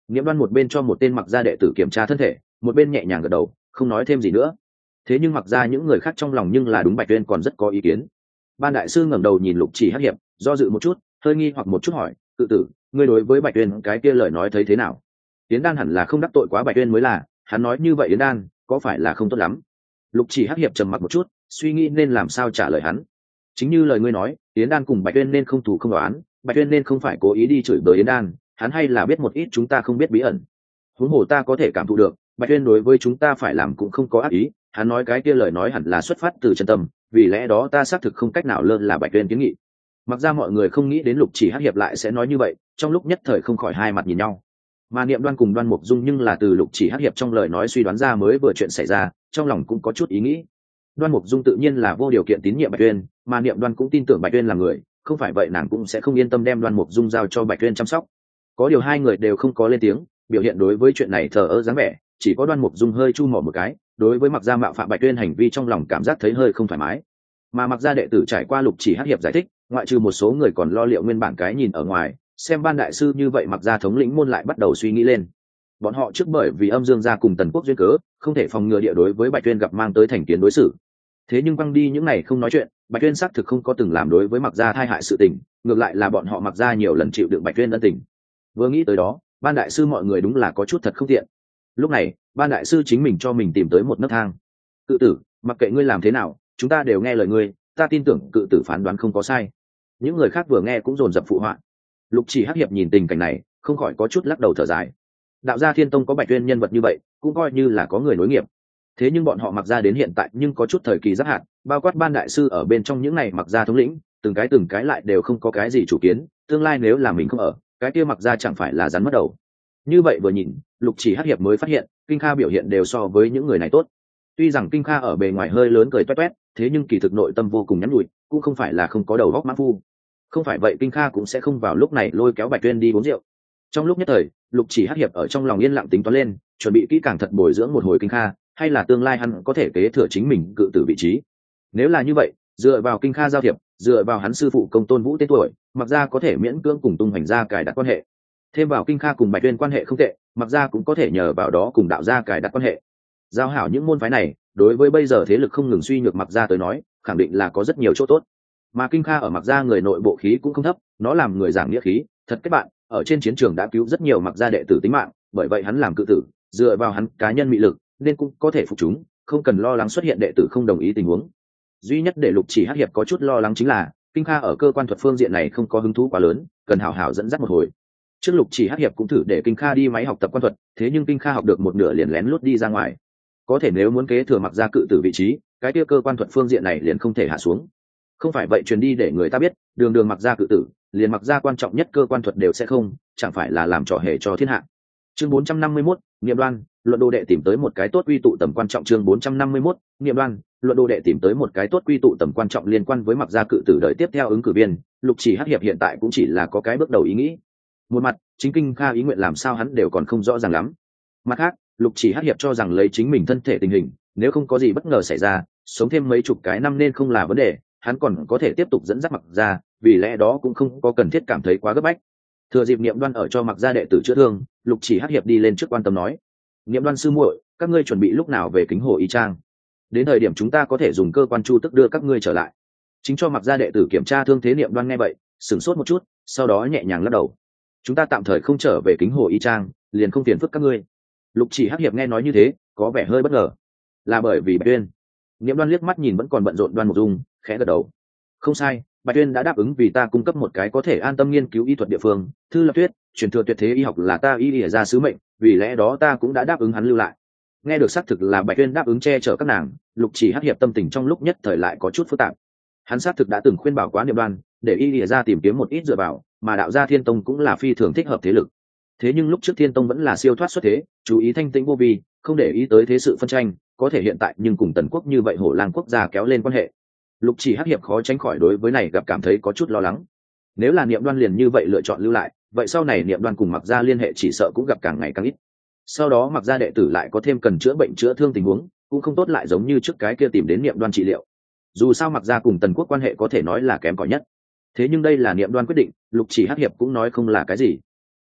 Niệm Đoan một bên cho một tên mặc gia đệ tử kiểm tra thân thể, một bên nhẹ nhàng gật đầu, không nói thêm gì nữa. Thế nhưng mặc ra những người khác trong lòng nhưng là đúng Bạch Tuyên còn rất có ý kiến. Ban đại sư ngẩng đầu nhìn Lục Chỉ Hắc hiệp, do dự một chút, hơi nghi hoặc một chút hỏi, "Cự tử, ngươi đối với Bạch Tuyên cái kia lời nói thấy thế nào?" Yến Đan hẳn là không đắc tội quá Bạch Tuyên mới là, hắn nói như vậy Yến Đan, có phải là không tốt lắm? Lục Chỉ Hắc hiệp trầm mặc một chút, suy nghĩ nên làm sao trả lời hắn. Chính như lời ngươi nói, Yến Đan cùng Bạch Tuyên nên không thù không đoán, Bạch Tuyên nên không phải cố ý đi chửi bới Yến Đan, hắn hay là biết một ít chúng ta không biết bí ẩn. Huống hồ ta có thể cảm thụ được, Bạch Tuyên đối với chúng ta phải làm cũng không có ác ý, hắn nói cái kia lời nói hẳn là xuất phát từ chân tâm, vì lẽ đó ta xác thực không cách nào lơ là Bạch Tuyên kiến nghị. Mặc ra mọi người không nghĩ đến Lục Chỉ Hắc hiệp lại sẽ nói như vậy, trong lúc nhất thời không khỏi hai mặt nhìn nhau. Mà Niệm Đoan cùng Đoan Mục Dung nhưng là từ Lục Chỉ Hắc hiệp trong lời nói suy đoán ra mới vừa chuyện xảy ra, trong lòng cũng có chút ý nghĩ. Đoan Mục Dung tự nhiên là vô điều kiện tín nhiệm Bạch Tuyên, mà Niệm Đoan cũng tin tưởng Bạch Tuyên là người, không phải vậy nàng cũng sẽ không yên tâm đem Đoan Mục Dung giao cho Bạch Tuyên chăm sóc. Có điều hai người đều không có lên tiếng, biểu hiện đối với chuyện này thờ ơ dáng vẻ, chỉ có Đoan Mục Dung hơi chu mỏ một cái, đối với Mặc Gia mạo phạm Bạch Tuyên hành vi trong lòng cảm giác thấy hơi không thoải mái. Mà Mặc Gia đệ tử trải qua Lục Chỉ Hắc hiệp giải thích, ngoại trừ một số người còn lo liệu nguyên bản cái nhìn ở ngoài, xem Ban đại sư như vậy Mặc Gia thống lĩnh môn lại bắt đầu suy nghĩ lên. Bọn họ trước bởi vì Âm Dương gia cùng Tần Quốc duyên cớ, không thể phòng ngừa địa đối với Bạch Tuyên gặp mang tới thành kiến đối xử. Thế nhưng băng đi những này không nói chuyện, Bạch Tuyên xác thực không có từng làm đối với Mặc Gia tai hại sự tình, ngược lại là bọn họ Mặc Gia nhiều lần chịu đựng Bạch Tuyên ân tình. Vừa nghĩ tới đó, Ban đại sư mọi người đúng là có chút thật không tiện. Lúc này, Ban đại sư chính mình cho mình tìm tới một nấc thang. Cự tử, mặc kệ ngươi làm thế nào, chúng ta đều nghe lời ngươi, ta tin tưởng cự tử phán đoán không có sai. Những người khác vừa nghe cũng dồn dập phụ họa. Lục Chỉ Hắc hiệp nhìn tình cảnh này, không khỏi có chút lắc đầu thở dài. Đạo gia Thiên Tông có Bạch Tuyên nhân vật như vậy, cũng coi như là có người nối nghiệp. Thế nhưng bọn họ Mặc Gia đến hiện tại nhưng có chút thời kỳ giáp hạn, bao quát Ban đại sư ở bên trong những này Mặc Gia thống lĩnh, từng cái lại đều không có cái gì chủ kiến, tương lai nếu là mình không ở, cái kia Mặc Gia chẳng phải là rắn mất đầu. Như vậy vừa nhìn, Lục Chỉ Hắc hiệp mới phát hiện, Kinh Kha biểu hiện đều so với những người này tốt. Tuy rằng Kinh Kha ở bề ngoài hơi lớn cười toét toét, thế nhưng kỳ thực nội tâm vô cùng nhắn nhủi, cũng không phải là không có đầu óc mãng phu. Không phải vậy Kinh Kha cũng sẽ không vào lúc này lôi kéo Bạch Tuyên đi uống rượu. Trong lúc nhất thời, Lục Chỉ Hắc hiệp ở trong lòng yên lặng tính toán lên, chuẩn bị kỹ càng thật bồi dưỡng một hồi Kinh Kha, hay là tương lai hắn có thể kế thừa chính mình cự tử vị trí. Nếu là như vậy, dựa vào Kinh Kha giao thiệp, dựa vào hắn sư phụ Công Tôn Vũ tên tuổi, Mặc Gia có thể miễn cưỡng cùng Tung Hoành gia cài đặt quan hệ. Thêm vào Kinh Kha cùng Bạch Tuyên quan hệ không tệ, Mặc Gia cũng có thể nhờ vào đó cùng Đạo gia cài đặt quan hệ. Giao hảo những môn phái này, đối với bây giờ thế lực không ngừng suy nhược Mặc Gia tới nói, khẳng định là có rất nhiều chỗ tốt. Mà Kinh Kha ở Mặc Gia người nội bộ khí cũng không thấp, nó làm người giảng nghĩa khí, thật các bạn, ở trên chiến trường đã cứu rất nhiều Mặc Gia đệ tử tính mạng, bởi vậy hắn làm cự tử, dựa vào hắn cá nhân mị lực, nên cũng có thể phục chúng, không cần lo lắng xuất hiện đệ tử không đồng ý tình huống. Duy nhất để Lục Chỉ Hắc hiệp có chút lo lắng chính là, Kinh Kha ở cơ quan thuật phương diện này không có hứng thú quá lớn, cần hảo hảo dẫn dắt một hồi. Trước Lục Chỉ Hắc hiệp cũng thử để Kinh Kha đi máy học tập quan thuật, thế nhưng Kinh Kha học được một nửa liền lén lút đi ra ngoài. Có thể nếu muốn kế thừa Mặc Gia cự tử vị trí, cái kia cơ quan thuật phương diện này liền không thể hạ xuống. Không phải vậy truyền đi để người ta biết, đường Mặc Gia cự tử, liền Mặc Gia quan trọng nhất cơ quan thuật đều sẽ không, chẳng phải là làm trò hề cho thiên hạ. Chương 451, Niệm Đoan, luận đồ đệ tìm tới một cái tốt quy tụ tầm quan trọng. Chương 451, Niệm Đoan, luận đồ đệ tìm tới một cái tốt quy tụ tầm quan trọng liên quan với Mặc Gia cự tử đời tiếp theo ứng cử viên. Lục Chỉ Hắc hiệp hiện tại cũng chỉ là có cái bước đầu ý nghĩ. Một mặt, chính Kinh Kha ý nguyện làm sao hắn đều còn không rõ ràng lắm. Mặt khác, Lục Chỉ Hắc hiệp cho rằng lấy chính mình thân thể tình hình, nếu không có gì bất ngờ xảy ra, sống thêm mấy chục cái năm nên không là vấn đề, hắn còn có thể tiếp tục dẫn dắt Mặc Gia, vì lẽ đó cũng không có cần thiết cảm thấy quá gấp bách. Thừa dịp Niệm Đoan ở cho Mặc Gia đệ tử chữa thương, Lục Chỉ Hắc hiệp đi lên trước quan tâm nói: Niệm Đoan sư muội, các ngươi chuẩn bị lúc nào về Kính Hồ Y Trang? Đến thời điểm chúng ta có thể dùng cơ quan chu tức đưa các ngươi trở lại. Chính cho Mặc Gia đệ tử kiểm tra thương thế. Niệm Đoan nghe vậy, sửng sốt một chút, sau đó nhẹ nhàng lắc đầu: chúng ta tạm thời không trở về Kính Hồ Y Trang, liền không phiền phức các ngươi. Lục Chỉ Hắc hiệp nghe nói như thế, có vẻ hơi bất ngờ. Là bởi vì Bạch Tuyên? Niệm Đoan liếc mắt nhìn vẫn còn bận rộn Đoan Mục Dung, khẽ gật đầu: không sai, Bạch Tuyên đã đáp ứng vì ta cung cấp một cái có thể an tâm nghiên cứu y thuật địa phương, thư lập thuyết, truyền thừa tuyệt thế y học là ta y lìa ra sứ mệnh, vì lẽ đó ta cũng đã đáp ứng hắn lưu lại. Nghe được xác thực là Bạch Tuyên đáp ứng che chở các nàng, Lục Chỉ Hắc hiệp tâm tình trong lúc nhất thời lại có chút phức tạp. Hắn xác thực đã từng khuyên bảo quá Niệm Đoan, để y lìa ra tìm kiếm một ít dựa vào, mà đạo gia Thiên Tông cũng là phi thường thích hợp thế lực. Thế nhưng lúc trước Thiên Tông vẫn là siêu thoát xuất thế, chú ý thanh tĩnh vô vi, không để ý tới thế sự phân tranh, có thể hiện tại nhưng cùng Tần Quốc như vậy Hổ Lang quốc gia kéo lên quan hệ. Lục Chỉ Hắc hiệp khó tránh khỏi đối với này gặp cảm thấy có chút lo lắng. Nếu là Niệm Đoan liền như vậy lựa chọn lưu lại, vậy sau này Niệm Đoan cùng Mặc Gia liên hệ chỉ sợ cũng gặp càng ngày càng ít. Sau đó Mặc Gia đệ tử lại có thêm cần chữa bệnh chữa thương tình huống, cũng không tốt lại giống như trước cái kia tìm đến Niệm Đoan trị liệu. Dù sao Mặc Gia cùng Tần Quốc quan hệ có thể nói là kém cỏi nhất. Thế nhưng đây là Niệm Đoan quyết định, Lục Chỉ Hắc hiệp cũng nói không là cái gì.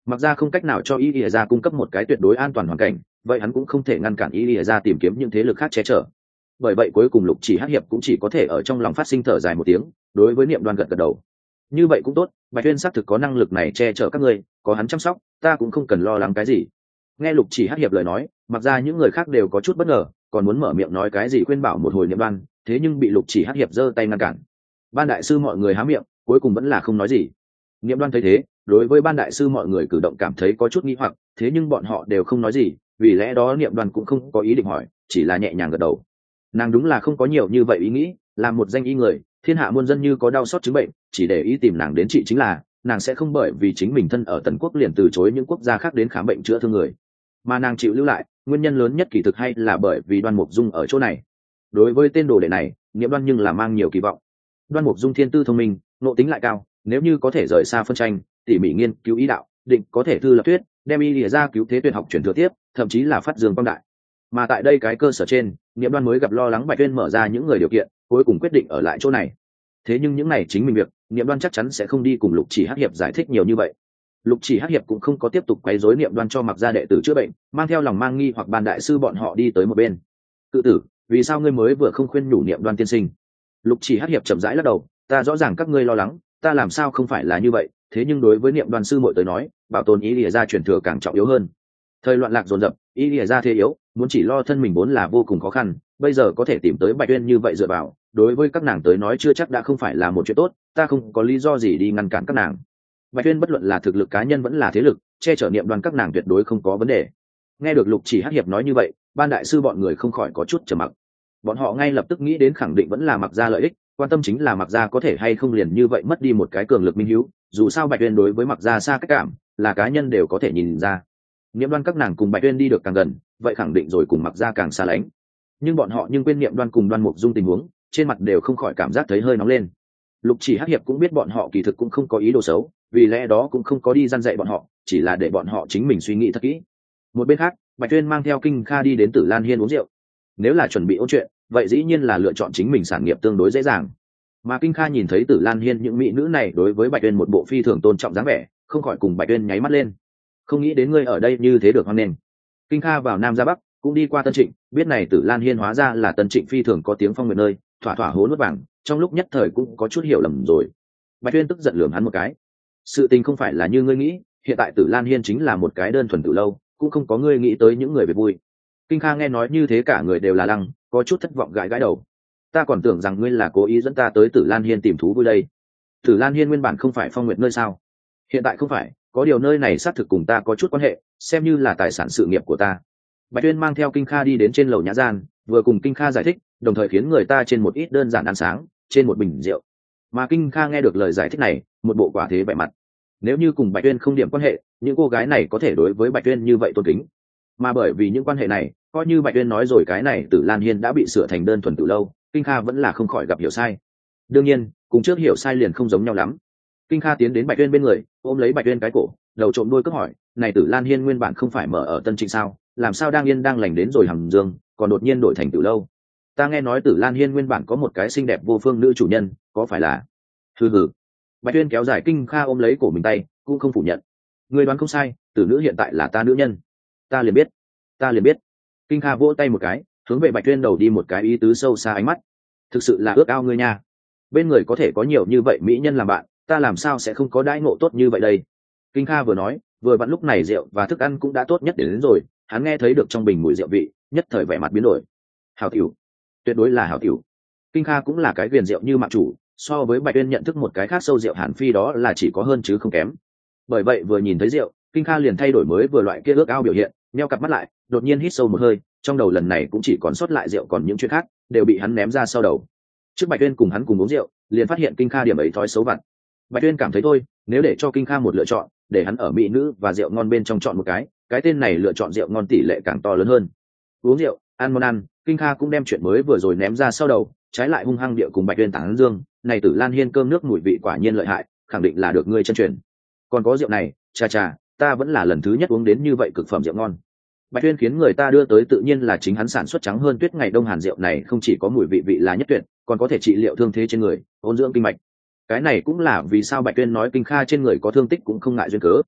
Mặc ra không cách nào cho y lìa ra cung cấp một cái tuyệt đối an toàn hoàn cảnh, vậy hắn cũng không thể ngăn cản y lìa ra tìm kiếm những thế lực khác che chở. Bởi vậy cuối cùng Lục Chỉ Hắc Hiệp cũng chỉ có thể ở trong lòng phát sinh thở dài một tiếng, đối với Niệm Đoan gật gật đầu. Như vậy cũng tốt, Bạch Tuyên xác thực có năng lực này che chở các ngươi, có hắn chăm sóc, ta cũng không cần lo lắng cái gì. Nghe Lục Chỉ Hắc Hiệp lời nói, mặc ra những người khác đều có chút bất ngờ, còn muốn mở miệng nói cái gì khuyên bảo một hồi Niệm Đoan, thế nhưng bị Lục Chỉ Hắc Hiệp giơ tay ngăn cản. Ban đại sư mọi người há miệng, cuối cùng vẫn là không nói gì. Niệm Đoan thấy thế, đối với ban đại sư mọi người cử động cảm thấy có chút nghi hoặc, thế nhưng bọn họ đều không nói gì, vì lẽ đó Niệm Đoan cũng không có ý định hỏi, chỉ là nhẹ nhàng gật đầu. Nàng đúng là không có nhiều như vậy ý nghĩ, làm một danh y người, thiên hạ muôn dân như có đau xót chứng bệnh, chỉ để ý tìm nàng đến trị chính là, nàng sẽ không bởi vì chính mình thân ở Tần Quốc liền từ chối những quốc gia khác đến khám bệnh chữa thương người, mà nàng chịu lưu lại, nguyên nhân lớn nhất kỳ thực hay là bởi vì Đoan Mục Dung ở chỗ này. Đối với tên đồ đệ này, Niệm Đoan nhưng là mang nhiều kỳ vọng. Đoan Mục Dung thiên tư thông minh, nội tính lại cao, nếu như có thể rời xa phân tranh, tỉ mỉ nghiên cứu ý đạo, định có thể thư lập thuyết, đem y lìa ra cứu thế tuyệt học truyền thừa tiếp, thậm chí là phát dương quang đại. Mà tại đây cái cơ sở trên, Niệm Đoan mới gặp lo lắng Bạch Tuyên mở ra những người điều kiện, cuối cùng quyết định ở lại chỗ này. Thế nhưng những này chính mình việc, Niệm Đoan chắc chắn sẽ không đi cùng Lục Chỉ Hắc Hiệp giải thích nhiều như vậy. Lục Chỉ Hắc Hiệp cũng không có tiếp tục quấy rối Niệm Đoan cho mặc gia đệ tử chữa bệnh, mang theo lòng mang nghi hoặc ban đại sư bọn họ đi tới một bên. Cự tử, vì sao ngươi mới vừa không khuyên nhủ Niệm Đoan tiên sinh? Lục Chỉ Hắc Hiệp chậm rãi lắc đầu, ta rõ ràng các ngươi lo lắng, ta làm sao không phải là như vậy, thế nhưng đối với Niệm Đoan sư muội tới nói, bảo tồn ý lìa ra truyền thừa càng trọng yếu hơn. Thời loạn lạc dồn dập, ý lìa ra thế yếu, muốn chỉ lo thân mình vốn là vô cùng khó khăn, bây giờ có thể tìm tới Bạch Uyên như vậy dựa vào, đối với các nàng tới nói chưa chắc đã không phải là một chuyện tốt, ta không có lý do gì đi ngăn cản các nàng. Bạch Uyên bất luận là thực lực cá nhân vẫn là thế lực, che chở Niệm Đoan các nàng tuyệt đối không có vấn đề. Nghe được Lục Chỉ Hắc Hiệp nói như vậy, ban đại sư bọn người không khỏi có chút trầm mặc. Bọn họ ngay lập tức nghĩ đến khẳng định vẫn là mặc gia lợi ích, quan tâm chính là mặc gia có thể hay không liền như vậy mất đi một cái cường lực minh hữu, dù sao Bạch Uyên đối với mặc gia xa cách cảm, là cá nhân đều có thể nhìn ra. Niệm Đoan các nàng cùng Bạch Uyên đi được càng gần, vậy khẳng định rồi cùng mặc gia càng xa lánh. Nhưng bọn họ quên Niệm Đoan cùng Đoan Mục Dung tình huống, trên mặt đều không khỏi cảm giác thấy hơi nóng lên. Lục Chỉ Hắc Hiệp cũng biết bọn họ kỳ thực cũng không có ý đồ xấu, vì lẽ đó cũng không có đi răn dạy bọn họ, chỉ là để bọn họ chính mình suy nghĩ thật kỹ. Một bên khác, Bạch Tuyên mang theo Kinh Kha đi đến Tử Lan Hiên uống rượu. Nếu là chuẩn bị ôn chuyện, vậy dĩ nhiên là lựa chọn chính mình sản nghiệp tương đối dễ dàng. Mà Kinh Kha nhìn thấy Tử Lan Hiên những mỹ nữ này đối với Bạch Tuyên một bộ phi thường tôn trọng dáng vẻ, không khỏi cùng Bạch Tuyên nháy mắt lên. Không nghĩ đến ngươi ở đây như thế được hoan nghênh. Kinh Kha vào Nam ra Bắc, cũng đi qua Tân Trịnh, biết này Tử Lan Hiên hóa ra là Tân Trịnh phi thường có tiếng phong nguyện nơi, thỏa thỏa hố nuốt vàng, trong lúc nhất thời cũng có chút hiểu lầm rồi. Bạch Tuyên tức giận lườm hắn một cái. Sự tình không phải là như ngươi nghĩ, hiện tại Tử Lan Hiên chính là một cái đơn thuần tự lâu, cũng không có ngươi nghĩ tới những người về vui. Kinh Kha nghe nói như thế cả người đều là lăng, có chút thất vọng gãi gãi đầu. Ta còn tưởng rằng ngươi là cố ý dẫn ta tới Tử Lan Hiên tìm thú vui đây. Tử Lan Hiên nguyên bản không phải phong nguyệt nơi sao? Hiện tại không phải, có điều nơi này xác thực cùng ta có chút quan hệ, xem như là tài sản sự nghiệp của ta. Bạch Tuyên mang theo Kinh Kha đi đến trên lầu nhã gian, vừa cùng Kinh Kha giải thích, đồng thời khiến người ta trên một ít đơn giản ăn sáng, trên một bình rượu. Mà Kinh Kha nghe được lời giải thích này, một bộ quả thế vẻ mặt. Nếu như cùng Bạch Tuyên không điểm quan hệ, những cô gái này có thể đối với Bạch Tuyên như vậy tôn kính. Mà bởi vì những quan hệ này, coi như Bạch Tuyên nói rồi cái này Tử Lan Hiên đã bị sửa thành đơn thuần từ lâu, Kinh Kha vẫn là không khỏi gặp hiểu sai. Đương nhiên, cùng trước hiểu sai liền không giống nhau lắm. Kinh Kha tiến đến Bạch Tuyên bên người, ôm lấy Bạch Tuyên cái cổ, đầu trộm đuôi cướp hỏi, này Tử Lan Hiên nguyên bản không phải mở ở Tân Trịnh sao, làm sao đang yên đang lành đến rồi Hàm Dương, còn đột nhiên đổi thành Tử lâu? Ta nghe nói Tử Lan Hiên nguyên bản có một cái xinh đẹp vô phương nữ chủ nhân, có phải là? Hừ hừ. Bạch Tuyên kéo dài Kinh Kha ôm lấy cổ mình tay, cũng không phủ nhận. Ngươi đoán không sai, tử nữ hiện tại là ta nữ nhân. Ta liền biết, ta liền biết. Kinh Kha vỗ tay một cái, hướng về Bạch Tuyên đầu đi một cái ý tứ sâu xa ánh mắt. Thực sự là ước ao ngươi nha. Bên người có thể có nhiều như vậy mỹ nhân làm bạn, ta làm sao sẽ không có đãi ngộ tốt như vậy đây? Kinh Kha vừa nói, vừa vặn lúc này rượu và thức ăn cũng đã tốt nhất đến rồi, hắn nghe thấy được trong bình mùi rượu vị, nhất thời vẻ mặt biến đổi. Hảo tiểu, tuyệt đối là hảo tiểu. Kinh Kha cũng là cái viền rượu như mạng chủ, so với Bạch Tuyên nhận thức một cái khác sâu rượu Hàn Phi đó là chỉ có hơn chứ không kém. Bởi vậy vừa nhìn thấy rượu, Kinh Kha liền thay đổi mới vừa loại kia ước ao biểu hiện, nheo cặp mắt lại, đột nhiên hít sâu một hơi, trong đầu lần này cũng chỉ còn sót lại rượu, còn những chuyện khác đều bị hắn ném ra sau đầu. Trước Bạch Tuyên cùng hắn cùng uống rượu, liền phát hiện Kinh Kha điểm ấy thói xấu vặt. Bạch Tuyên cảm thấy thôi, nếu để cho Kinh Kha một lựa chọn, để hắn ở mỹ nữ và rượu ngon bên trong chọn một cái tên này lựa chọn rượu ngon tỷ lệ càng to lớn hơn. Uống rượu, ăn món ăn, Kinh Kha cũng đem chuyện mới vừa rồi ném ra sau đầu, trái lại hung hăng địa cùng Bạch Tuyên tán dương, này Tử Lan Hiên cơm nước mùi vị quả nhiên lợi hại, khẳng định là được ngươi chân truyền. Còn có rượu này, cha cha, ta vẫn là lần thứ nhất uống đến như vậy cực phẩm rượu ngon. Bạch Tuyên khiến người ta đưa tới tự nhiên là chính hắn sản xuất trắng hơn tuyết ngày đông hàn rượu này không chỉ có mùi vị vị là nhất tuyệt, còn có thể trị liệu thương thế trên người, ôn dưỡng kinh mạch. Cái này cũng là vì sao Bạch Tuyên nói Kinh Kha trên người có thương tích cũng không ngại duyên cớ.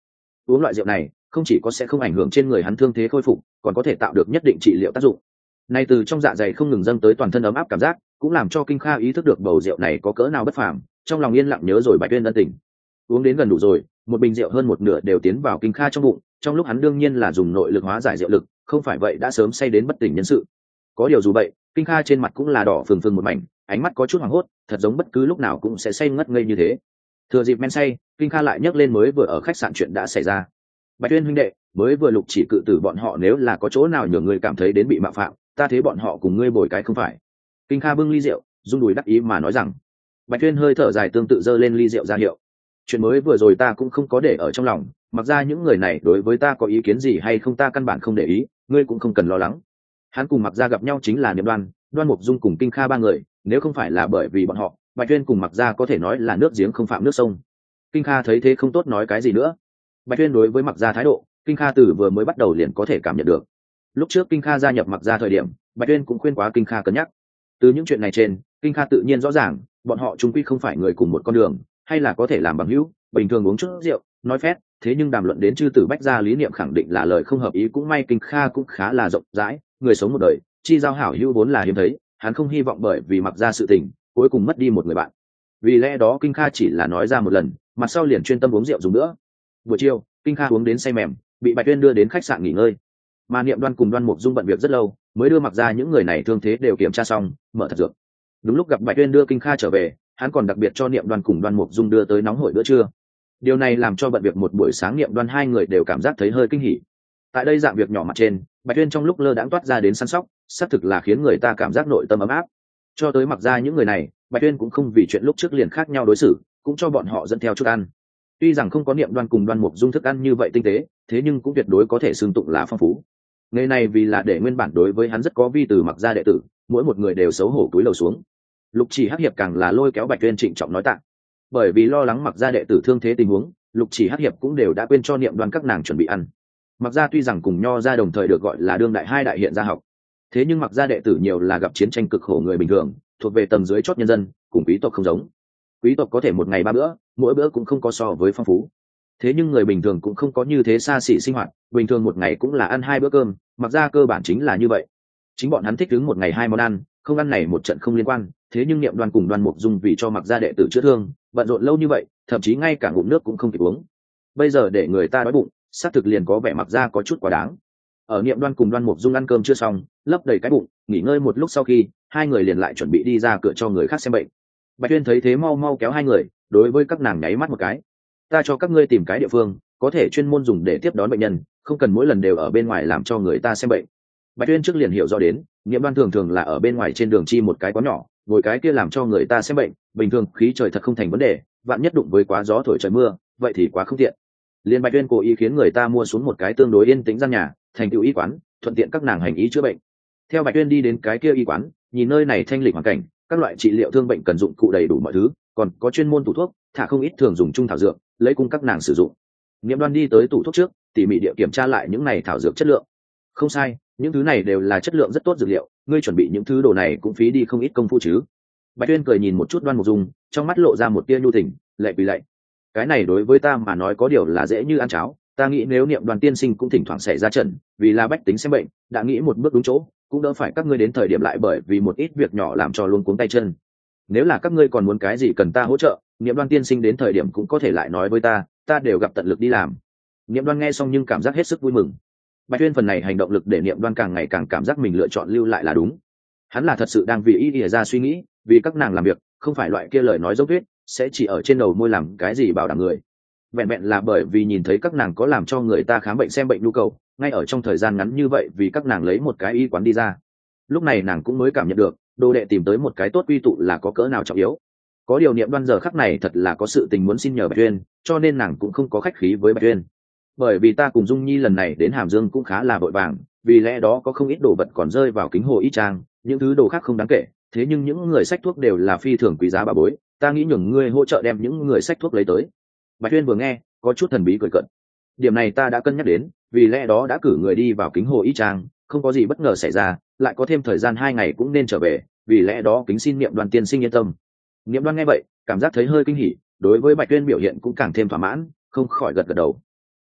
uống loại rượu này không chỉ có sẽ không ảnh hưởng trên người hắn thương thế khôi phục, còn có thể tạo được nhất định trị liệu tác dụng. Nay từ trong dạ dày không ngừng dâng tới toàn thân ấm áp cảm giác, cũng làm cho Kinh Kha ý thức được bầu rượu này có cỡ nào bất phàm, trong lòng yên lặng nhớ rồi Bạch Tuyên ân tình. Uống đến gần đủ rồi, một bình rượu hơn một nửa đều tiến vào Kinh Kha trong bụng, trong lúc hắn đương nhiên là dùng nội lực hóa giải rượu lực, không phải vậy đã sớm say đến bất tỉnh nhân sự. Có điều dù vậy, Kinh Kha trên mặt cũng là đỏ phừng phừng một mảnh, ánh mắt có chút hoảng hốt, thật giống bất cứ lúc nào cũng sẽ say ngất ngây như thế. Thừa dịp men say, Kinh Kha lại nhắc lên mới vừa ở khách sạn chuyện đã xảy ra. Bạch Tuyên huynh đệ, mới vừa Lục Chỉ cự tử bọn họ nếu là có chỗ nào nhường người cảm thấy đến bị mạo phạm, ta thấy bọn họ cùng ngươi bồi cái không phải. Kinh Kha bưng ly rượu, rung đùi đắc ý mà nói rằng. Bạch Tuyên hơi thở dài tương tự giơ lên ly rượu ra hiệu. Chuyện mới vừa rồi ta cũng không có để ở trong lòng, mặc ra những người này đối với ta có ý kiến gì hay không ta căn bản không để ý, ngươi cũng không cần lo lắng. Hắn cùng Mặc Gia gặp nhau chính là Niệm Đoan, Đoan Mục Dung cùng Kinh Kha ba người, nếu không phải là bởi vì bọn họ, Bạch Tuyên cùng Mặc Gia có thể nói là nước giếng không phạm nước sông. Kinh Kha thấy thế không tốt nói cái gì nữa. Bạch Tuyên đối với Mặc Gia thái độ, Kinh Kha từ vừa mới bắt đầu liền có thể cảm nhận được. Lúc trước Kinh Kha gia nhập Mặc Gia thời điểm, Bạch Tuyên cũng khuyên quá Kinh Kha cân nhắc. Từ những chuyện này trên, Kinh Kha tự nhiên rõ ràng, bọn họ chung quy không phải người cùng một con đường, hay là có thể làm bằng hữu, bình thường uống chút rượu, nói phét, thế nhưng đàm luận đến chư tử bách gia lý niệm khẳng định là lời không hợp ý, cũng may Kinh Kha cũng khá là rộng rãi, người sống một đời, chi giao hảo hữu vốn là hiếm thấy, hắn không hy vọng bởi vì Mặc Gia sự tình, cuối cùng mất đi một người bạn. Vì lẽ đó Kinh Kha chỉ là nói ra một lần, mặt sau liền chuyên tâm uống rượu dùng nữa. Buổi chiều, Kinh Kha uống đến say mềm, bị Bạch Tuyên đưa đến khách sạn nghỉ ngơi. Mà Niệm Đoan cùng Đoan Mục Dung bận việc rất lâu, mới đưa Mặc Gia những người này thương thế đều kiểm tra xong, mở thật dược. Đúng lúc gặp Bạch Tuyên đưa Kinh Kha trở về, hắn còn đặc biệt cho Niệm Đoan cùng Đoan Mục Dung đưa tới nóng hổi bữa trưa. Điều này làm cho bận việc một buổi sáng Niệm Đoan hai người đều cảm giác thấy hơi kinh hỉ. Tại đây dạng việc nhỏ mặt trên, Bạch Tuyên trong lúc lơ đãng toát ra đến săn sóc, xác thực là khiến người ta cảm giác nội tâm ấm áp. Cho tới Mặc Gia những người này, Bạch Tuyên cũng không vì chuyện lúc trước liền khác nhau đối xử, cũng cho bọn họ dẫn theo chút ăn. Tuy rằng không có Niệm Đoan cùng Đoan Mục Dung thức ăn như vậy tinh tế, thế nhưng cũng tuyệt đối có thể xưng tụng là phong phú. Ngày này vì là để nguyên bản đối với hắn rất có vi từ Mặc Gia đệ tử, mỗi một người đều xấu hổ cúi đầu xuống. Lục Chỉ Hắc Hiệp càng là lôi kéo Bạch Tuyên trịnh trọng nói tạ. Bởi vì lo lắng Mặc Gia đệ tử thương thế tình huống, Lục Chỉ Hắc Hiệp cũng đều đã quên cho Niệm Đoan các nàng chuẩn bị ăn. Mặc Gia tuy rằng cùng Nho gia đồng thời được gọi là đương đại hai đại hiện gia học, thế nhưng Mặc Gia đệ tử nhiều là gặp chiến tranh cực khổ người bình thường, thuộc về tầng dưới chót nhân dân, cùng quý tộc không giống. Quý tộc có thể một ngày ba bữa, mỗi bữa cũng không có so với phong phú. Thế nhưng người bình thường cũng không có như thế xa xỉ sinh hoạt, bình thường một ngày cũng là ăn hai bữa cơm, Mặc Gia cơ bản chính là như vậy. Chính bọn hắn thích đứng một ngày hai món ăn, không ăn này một trận không liên quan, thế nhưng Niệm Đoan cùng Đoan Mục Dung vì cho Mặc Gia đệ tử chữa thương, bận rộn lâu như vậy, thậm chí ngay cả ngụm nước cũng không kịp uống. Bây giờ để người ta đói bụng, xác thực liền có vẻ Mặc Gia có chút quá đáng. Ở Niệm Đoan cùng Đoan Mục Dung ăn cơm chưa xong, lấp đầy cái bụng, nghỉ ngơi một lúc sau khi, hai người liền lại chuẩn bị đi ra cửa cho người khác xem bệnh. Bạch Tuyên thấy thế mau mau kéo hai người, đối với các nàng nháy mắt một cái. Ta cho các ngươi tìm cái địa phương, có thể chuyên môn dùng để tiếp đón bệnh nhân, không cần mỗi lần đều ở bên ngoài làm cho người ta xem bệnh. Bạch Tuyên trước liền hiểu rõ đến, Niệm Đoan thường thường là ở bên ngoài trên đường chi một cái quán nhỏ, ngồi cái kia làm cho người ta xem bệnh, bình thường khí trời thật không thành vấn đề, vạn nhất đụng với quá gió thổi trời mưa, vậy thì quá không tiện. Liên Bạch Tuyên cố ý khiến người ta mua xuống một cái tương đối yên tĩnh gian nhà, thành tựu y quán, thuận tiện các nàng hành y chữa bệnh. Theo Bạch Tuyên đi đến cái kia y quán, nhìn nơi này thanh lịch hoàn cảnh, các loại trị liệu thương bệnh cần dụng cụ đầy đủ mọi thứ, còn có chuyên môn tủ thuốc, thả không ít thường dùng chung thảo dược, lấy cung các nàng sử dụng. Niệm Đoan đi tới tủ thuốc trước, tỉ mỉ địa kiểm tra lại những này thảo dược chất lượng. Không sai, những thứ này đều là chất lượng rất tốt dược liệu, ngươi chuẩn bị những thứ đồ này cũng phí đi không ít công phu chứ. Bạch Tuyên cười nhìn một chút Đoan Mục Dung, trong mắt lộ ra một tia nhu tình, lệ quỳ lạy. Cái này đối với ta mà nói có điều là dễ như ăn cháo, ta nghĩ nếu Niệm Đoan tiên sinh cũng thỉnh thoảng xảy ra trận, vì là bách tính xem bệnh, đã nghĩ một bước đúng chỗ, cũng đỡ phải các ngươi đến thời điểm lại bởi vì một ít việc nhỏ làm cho luôn cuống tay chân. Nếu là các ngươi còn muốn cái gì cần ta hỗ trợ, Niệm Đoan tiên sinh đến thời điểm cũng có thể lại nói với ta đều gặp tận lực đi làm. Niệm Đoan nghe xong nhưng cảm giác hết sức vui mừng. Bạch Tuyên phần này hành động lực để Niệm Đoan càng ngày càng cảm giác mình lựa chọn lưu lại là đúng. Hắn là thật sự đang vì ý ỉa ra suy nghĩ, vì các nàng làm việc, không phải loại kia lời nói dốc tuyết, sẽ chỉ ở trên đầu môi làm cái gì bảo đảm người. Vẹn vẹn là bởi vì nhìn thấy các nàng có làm cho người ta khám bệnh xem bệnh nhu cầu, ngay ở trong thời gian ngắn như vậy vì các nàng lấy một cái y quán đi ra. Lúc này nàng cũng mới cảm nhận được, đồ đệ tìm tới một cái tốt quy tụ là có cỡ nào trọng yếu. Có điều Niệm Đoan giờ khắc này thật là có sự tình muốn xin nhờ Bạch Tuyên, cho nên nàng cũng không có khách khí với Bạch Tuyên. Bởi vì ta cùng Dung Nhi lần này đến Hàm Dương cũng khá là vội vàng, vì lẽ đó có không ít đồ vật còn rơi vào kính hồ y trang, những thứ đồ khác không đáng kể, thế nhưng những người sách thuốc đều là phi thường quý giá bảo bối, ta nghĩ nhường ngươi hỗ trợ đem những người sách thuốc lấy tới. Bạch Tuyên vừa nghe, có chút thần bí cười cợt. Điểm này ta đã cân nhắc đến, vì lẽ đó đã cử người đi vào kính hồ y trang, không có gì bất ngờ xảy ra, lại có thêm thời gian 2 ngày cũng nên trở về, vì lẽ đó kính xin Niệm Đoan tiên sinh yên tâm. Niệm Đoan nghe vậy, cảm giác thấy hơi kinh hỉ, đối với Bạch Tuyên biểu hiện cũng càng thêm thỏa mãn, không khỏi gật gật đầu.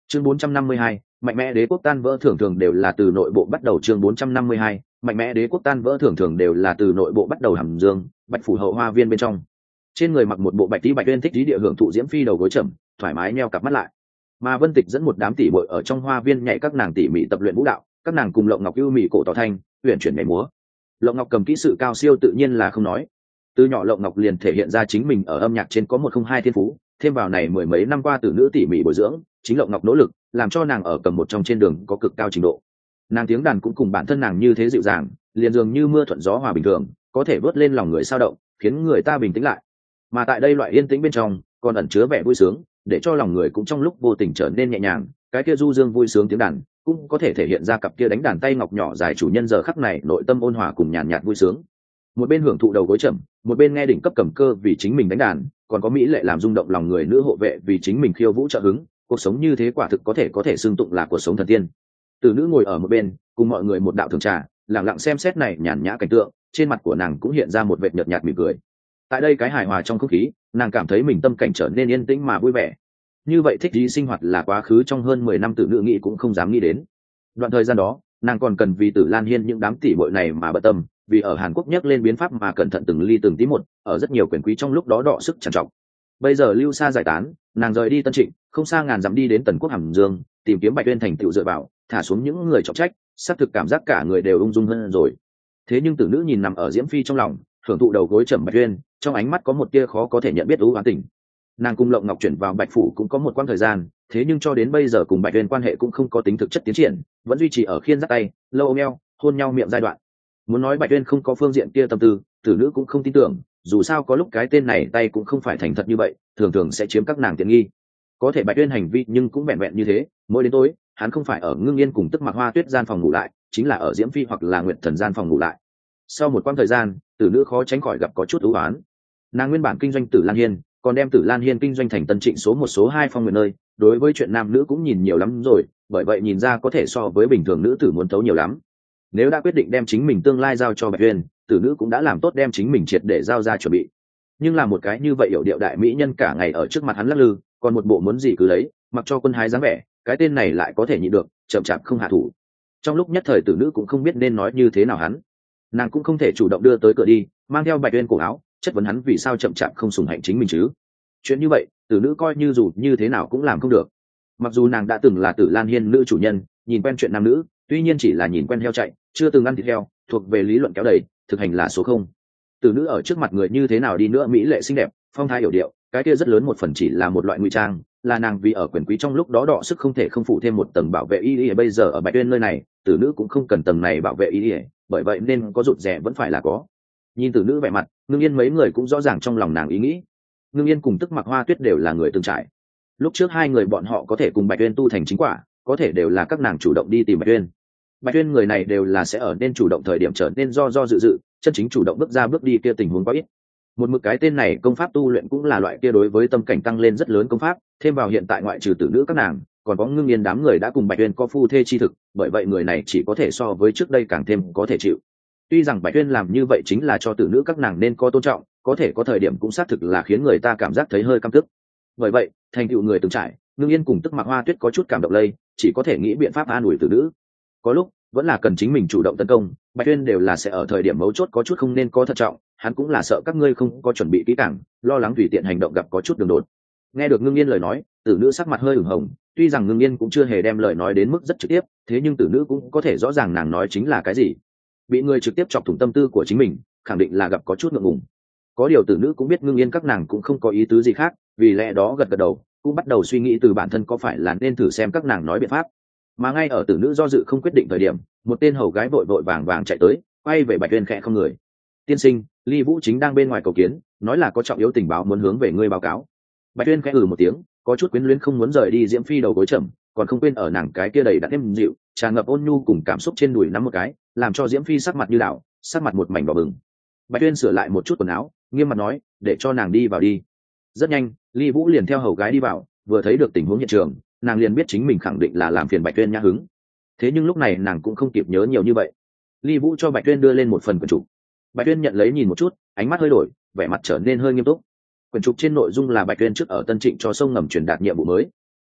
Chương 452, mạnh mẽ đế quốc tan vỡ thường thường đều là từ nội bộ bắt đầu. Chương 452, mạnh mẽ đế quốc tan vỡ thường thường đều là từ nội bộ bắt đầu. Hàm Dương, Bạch phủ hậu hoa viên bên trong. Trên người mặc một bộ bạch tí Bạch Uyên thích lý địa hưởng thụ diễm phi đầu gối chậm, thoải mái nheo cặp mắt lại. Mà Vân Tịch dẫn một đám tỷ muội ở trong hoa viên nhảy các nàng tỉ mỉ tập luyện vũ đạo, các nàng cùng Lộng Ngọc ưu mỹ cổ tỏ thanh, huyền chuyển nhảy múa. Lộng Ngọc cầm kỹ sự cao siêu tự nhiên là không nói. Từ nhỏ Lộng Ngọc liền thể hiện ra chính mình ở âm nhạc trên có một không hai thiên phú, thêm vào này mười mấy năm qua từ nữ tỉ mỉ bồi dưỡng, chính Lộng Ngọc nỗ lực, làm cho nàng ở cầm một trong trên đường có cực cao trình độ. Nàng tiếng đàn cũng cùng bản thân nàng như thế dịu dàng, liền dường như mưa thuận gió hòa bình thường, có thể vớt lên lòng người sao động, khiến người ta bình tĩnh lại. Mà tại đây loại yên tĩnh bên trong, còn ẩn chứa vẻ vui sướng, để cho lòng người cũng trong lúc vô tình trở nên nhẹ nhàng. Cái kia du dương vui sướng tiếng đàn cũng có thể thể hiện ra cặp kia đánh đàn tay ngọc nhỏ dài chủ nhân giờ khắc này nội tâm ôn hòa cùng nhàn nhạt vui sướng. Một bên hưởng thụ đầu gối chậm, một bên nghe đỉnh cấp cầm cơ vì chính mình đánh đàn, còn có mỹ lệ làm rung động lòng người nữ hộ vệ vì chính mình khiêu vũ trợ hứng. Cuộc sống như thế quả thực có thể xưng tụng là cuộc sống thần tiên. Từ nữ ngồi ở một bên cùng mọi người một đạo thường trà, lặng lặng xem xét này nhàn nhã cảnh tượng, trên mặt của nàng cũng hiện ra một vệt nhợt nhạt mỉm cười. Tại đây cái hài hòa trong không khí, nàng cảm thấy mình tâm cảnh trở nên yên tĩnh mà vui vẻ. Như vậy thích ý sinh hoạt là quá khứ trong hơn 10 năm Tử Nữ nghĩ cũng không dám nghĩ đến. Đoạn thời gian đó, nàng còn cần vì Tử Lan Hiên những đám tỷ muội này mà bận tâm, vì ở Hàn Quốc nhắc lên biến pháp mà cẩn thận từng ly từng tí một, ở rất nhiều quyền quý trong lúc đó đọ sức trằn trọc. Bây giờ lưu xa giải tán, nàng rời đi Tân Trịnh, không xa ngàn dặm đi đến Tần Quốc Hàm Dương, tìm kiếm Bạch Uyên thành tựu dựa vào, thả xuống những người trọng trách, xác thực cảm giác cả người đều ung dung hơn rồi. Thế nhưng Tử Nữ nhìn nằm ở Diễm Phi trong lòng, hưởng thụ đầu gối trầm Bạch Uyên, trong ánh mắt có một tia khó có thể nhận biết u ám tình. Nàng cùng Lộng Ngọc chuyển vào Bạch phủ cũng có một quãng thời gian, thế nhưng cho đến bây giờ cùng Bạch Uyên quan hệ cũng không có tính thực chất tiến triển, vẫn duy trì ở khiên dắt tay, lâu ôm eo, hôn nhau miệng giai đoạn. Muốn nói Bạch Uyên không có phương diện kia tâm tư, Tử Nữ cũng không tin tưởng, dù sao có lúc cái tên này tay cũng không phải thành thật như vậy, thường thường sẽ chiếm các nàng tiện nghi. Có thể Bạch Uyên hành vi nhưng cũng vẹn vẹn như thế, mỗi đến tối, hắn không phải ở Ngưng Yên cùng Tức Mặc Hoa Tuyết gian phòng ngủ lại, chính là ở Diễm Phi hoặc là Nguyệt Thần gian phòng ngủ lại. Sau một quãng thời gian, Tử Nữ khó tránh khỏi gặp có chút ưu ái. Nàng nguyên bản kinh doanh Tử Lan Hiên, còn đem Tử Lan Hiên kinh doanh thành Tân Trịnh số một số hai phong nguyện nơi, đối với chuyện nam nữ cũng nhìn nhiều lắm rồi, bởi vậy nhìn ra có thể so với bình thường nữ tử muốn thấu nhiều lắm. Nếu đã quyết định đem chính mình tương lai giao cho Bạch Uyên, Tử Nữ cũng đã làm tốt đem chính mình triệt để giao ra chuẩn bị. Nhưng là một cái như vậy hiểu điệu đại mỹ nhân cả ngày ở trước mặt hắn lắc lư, còn một bộ muốn gì cứ lấy, mặc cho quân hái dáng vẻ, cái tên này lại có thể nhịn được, chậm chạp không hạ thủ. Trong lúc nhất thời Tử Nữ cũng không biết nên nói như thế nào hắn. Nàng cũng không thể chủ động đưa tới cửa đi, mang theo Bạch Uyên cổ áo, chất vấn hắn vì sao chậm chạp không sủng hạnh chính mình chứ. Chuyện như vậy, Tử Nữ coi như dù như thế nào cũng làm không được. Mặc dù nàng đã từng là Tử Lan Hiên nữ chủ nhân, nhìn quen chuyện nam nữ, tuy nhiên chỉ là nhìn quen heo chạy, chưa từng ăn thịt heo, thuộc về lý luận kéo đầy, thực hành là số không. Tử Nữ ở trước mặt người như thế nào đi nữa mỹ lệ xinh đẹp, phong thái hiểu điệu, cái kia rất lớn một phần chỉ là một loại ngụy trang, là nàng vì ở quyền quý trong lúc đó đọ sức không thể không phụ thêm một tầng bảo vệ y. Bây giờ ở Bạch Uyên nơi này, Tử Nữ cũng không cần tầng này bảo vệ y, bởi vậy nên có rụt rè vẫn phải là có. Nhìn Tử Nữ vẻ mặt, Ngưng Yên mấy người cũng rõ ràng trong lòng nàng ý nghĩ. Ngưng Yên cùng Tức Mặc Hoa Tuyết đều là người từng trải. Lúc trước hai người bọn họ có thể cùng Bạch Uyên tu thành chính quả, có thể đều là các nàng chủ động đi tìm Bạch Uyên. Bạch Uyên người này đều là sẽ ở nên chủ động thời điểm trở nên do dự, chân chính chủ động bước ra bước đi kia tình huống quá ít. Một mực cái tên này công pháp tu luyện cũng là loại kia đối với tâm cảnh tăng lên rất lớn công pháp, thêm vào hiện tại ngoại trừ Tử Nữ các nàng, còn có Ngưng Yên đám người đã cùng Bạch Uyên có phu thê chi thực, bởi vậy người này chỉ có thể so với trước đây càng thêm có thể chịu. Tuy rằng Bạch Uyên làm như vậy chính là cho Tử Nữ các nàng nên có tôn trọng, có thể có thời điểm cũng xác thực là khiến người ta cảm giác thấy hơi căm tức. Bởi vậy, thành tựu người từng trải, Ngưng Yên cùng Tức Mặc Hoa Tuyết có chút cảm động lây, chỉ có thể nghĩ biện pháp an ủi Tử Nữ. Có lúc vẫn là cần chính mình chủ động tấn công, Bạch Uyên đều là sẽ ở thời điểm mấu chốt có chút không nên có thận trọng, hắn cũng là sợ các ngươi không có chuẩn bị kỹ càng, lo lắng tùy tiện hành động gặp có chút đường đột. Nghe được Ngưng Yên lời nói, Tử Nữ sắc mặt hơi ửng hồng, tuy rằng Ngưng Yên cũng chưa hề đem lời nói đến mức rất trực tiếp, thế nhưng Tử Nữ cũng có thể rõ ràng nàng nói chính là cái gì. Bị người trực tiếp chọc thủng tâm tư của chính mình, khẳng định là gặp có chút ngượng ngùng. Có điều Tử Nữ cũng biết Ngưng Yên các nàng cũng không có ý tứ gì khác, vì lẽ đó gật gật đầu, cũng bắt đầu suy nghĩ từ bản thân có phải là nên thử xem các nàng nói biện pháp. Mà ngay ở Tử Nữ do dự không quyết định thời điểm, một tên hầu gái vội vội vàng vàng chạy tới, quay về Bạch Uyên khẽ không người. Tiên sinh, Ly Vũ chính đang bên ngoài cầu kiến, nói là có trọng yếu tình báo muốn hướng về ngươi báo cáo. Bạch Uyên khẽ một tiếng, có chút quyến luyến không muốn rời đi Diễm Phi đầu gối chậm, còn không quên ở nàng cái kia đầy đặn êm dịu, tràn ngập ôn nhu cùng cảm xúc trên đùi nắm một cái, làm cho Diễm Phi sắc mặt như đảo, sắc mặt một mảnh đỏ bừng. Bạch Uyên sửa lại một chút quần áo, nghiêm mặt nói, để cho nàng đi vào đi. Rất nhanh, Ly Vũ liền theo hầu gái đi vào, vừa thấy được tình huống hiện trường, nàng liền biết chính mình khẳng định là làm phiền Bạch Uyên nhã hứng. Thế nhưng lúc này nàng cũng không kịp nhớ nhiều như vậy. Ly Vũ cho Bạch Uyên đưa lên một phần quyển trục. Bạch Uyên nhận lấy nhìn một chút, ánh mắt hơi đổi, vẻ mặt trở nên hơi nghiêm túc. Quyển trục trên nội dung là Bạch Uyên trước ở Tân Trịnh cho sông ngầm truyền đạt nhiệm vụ mới.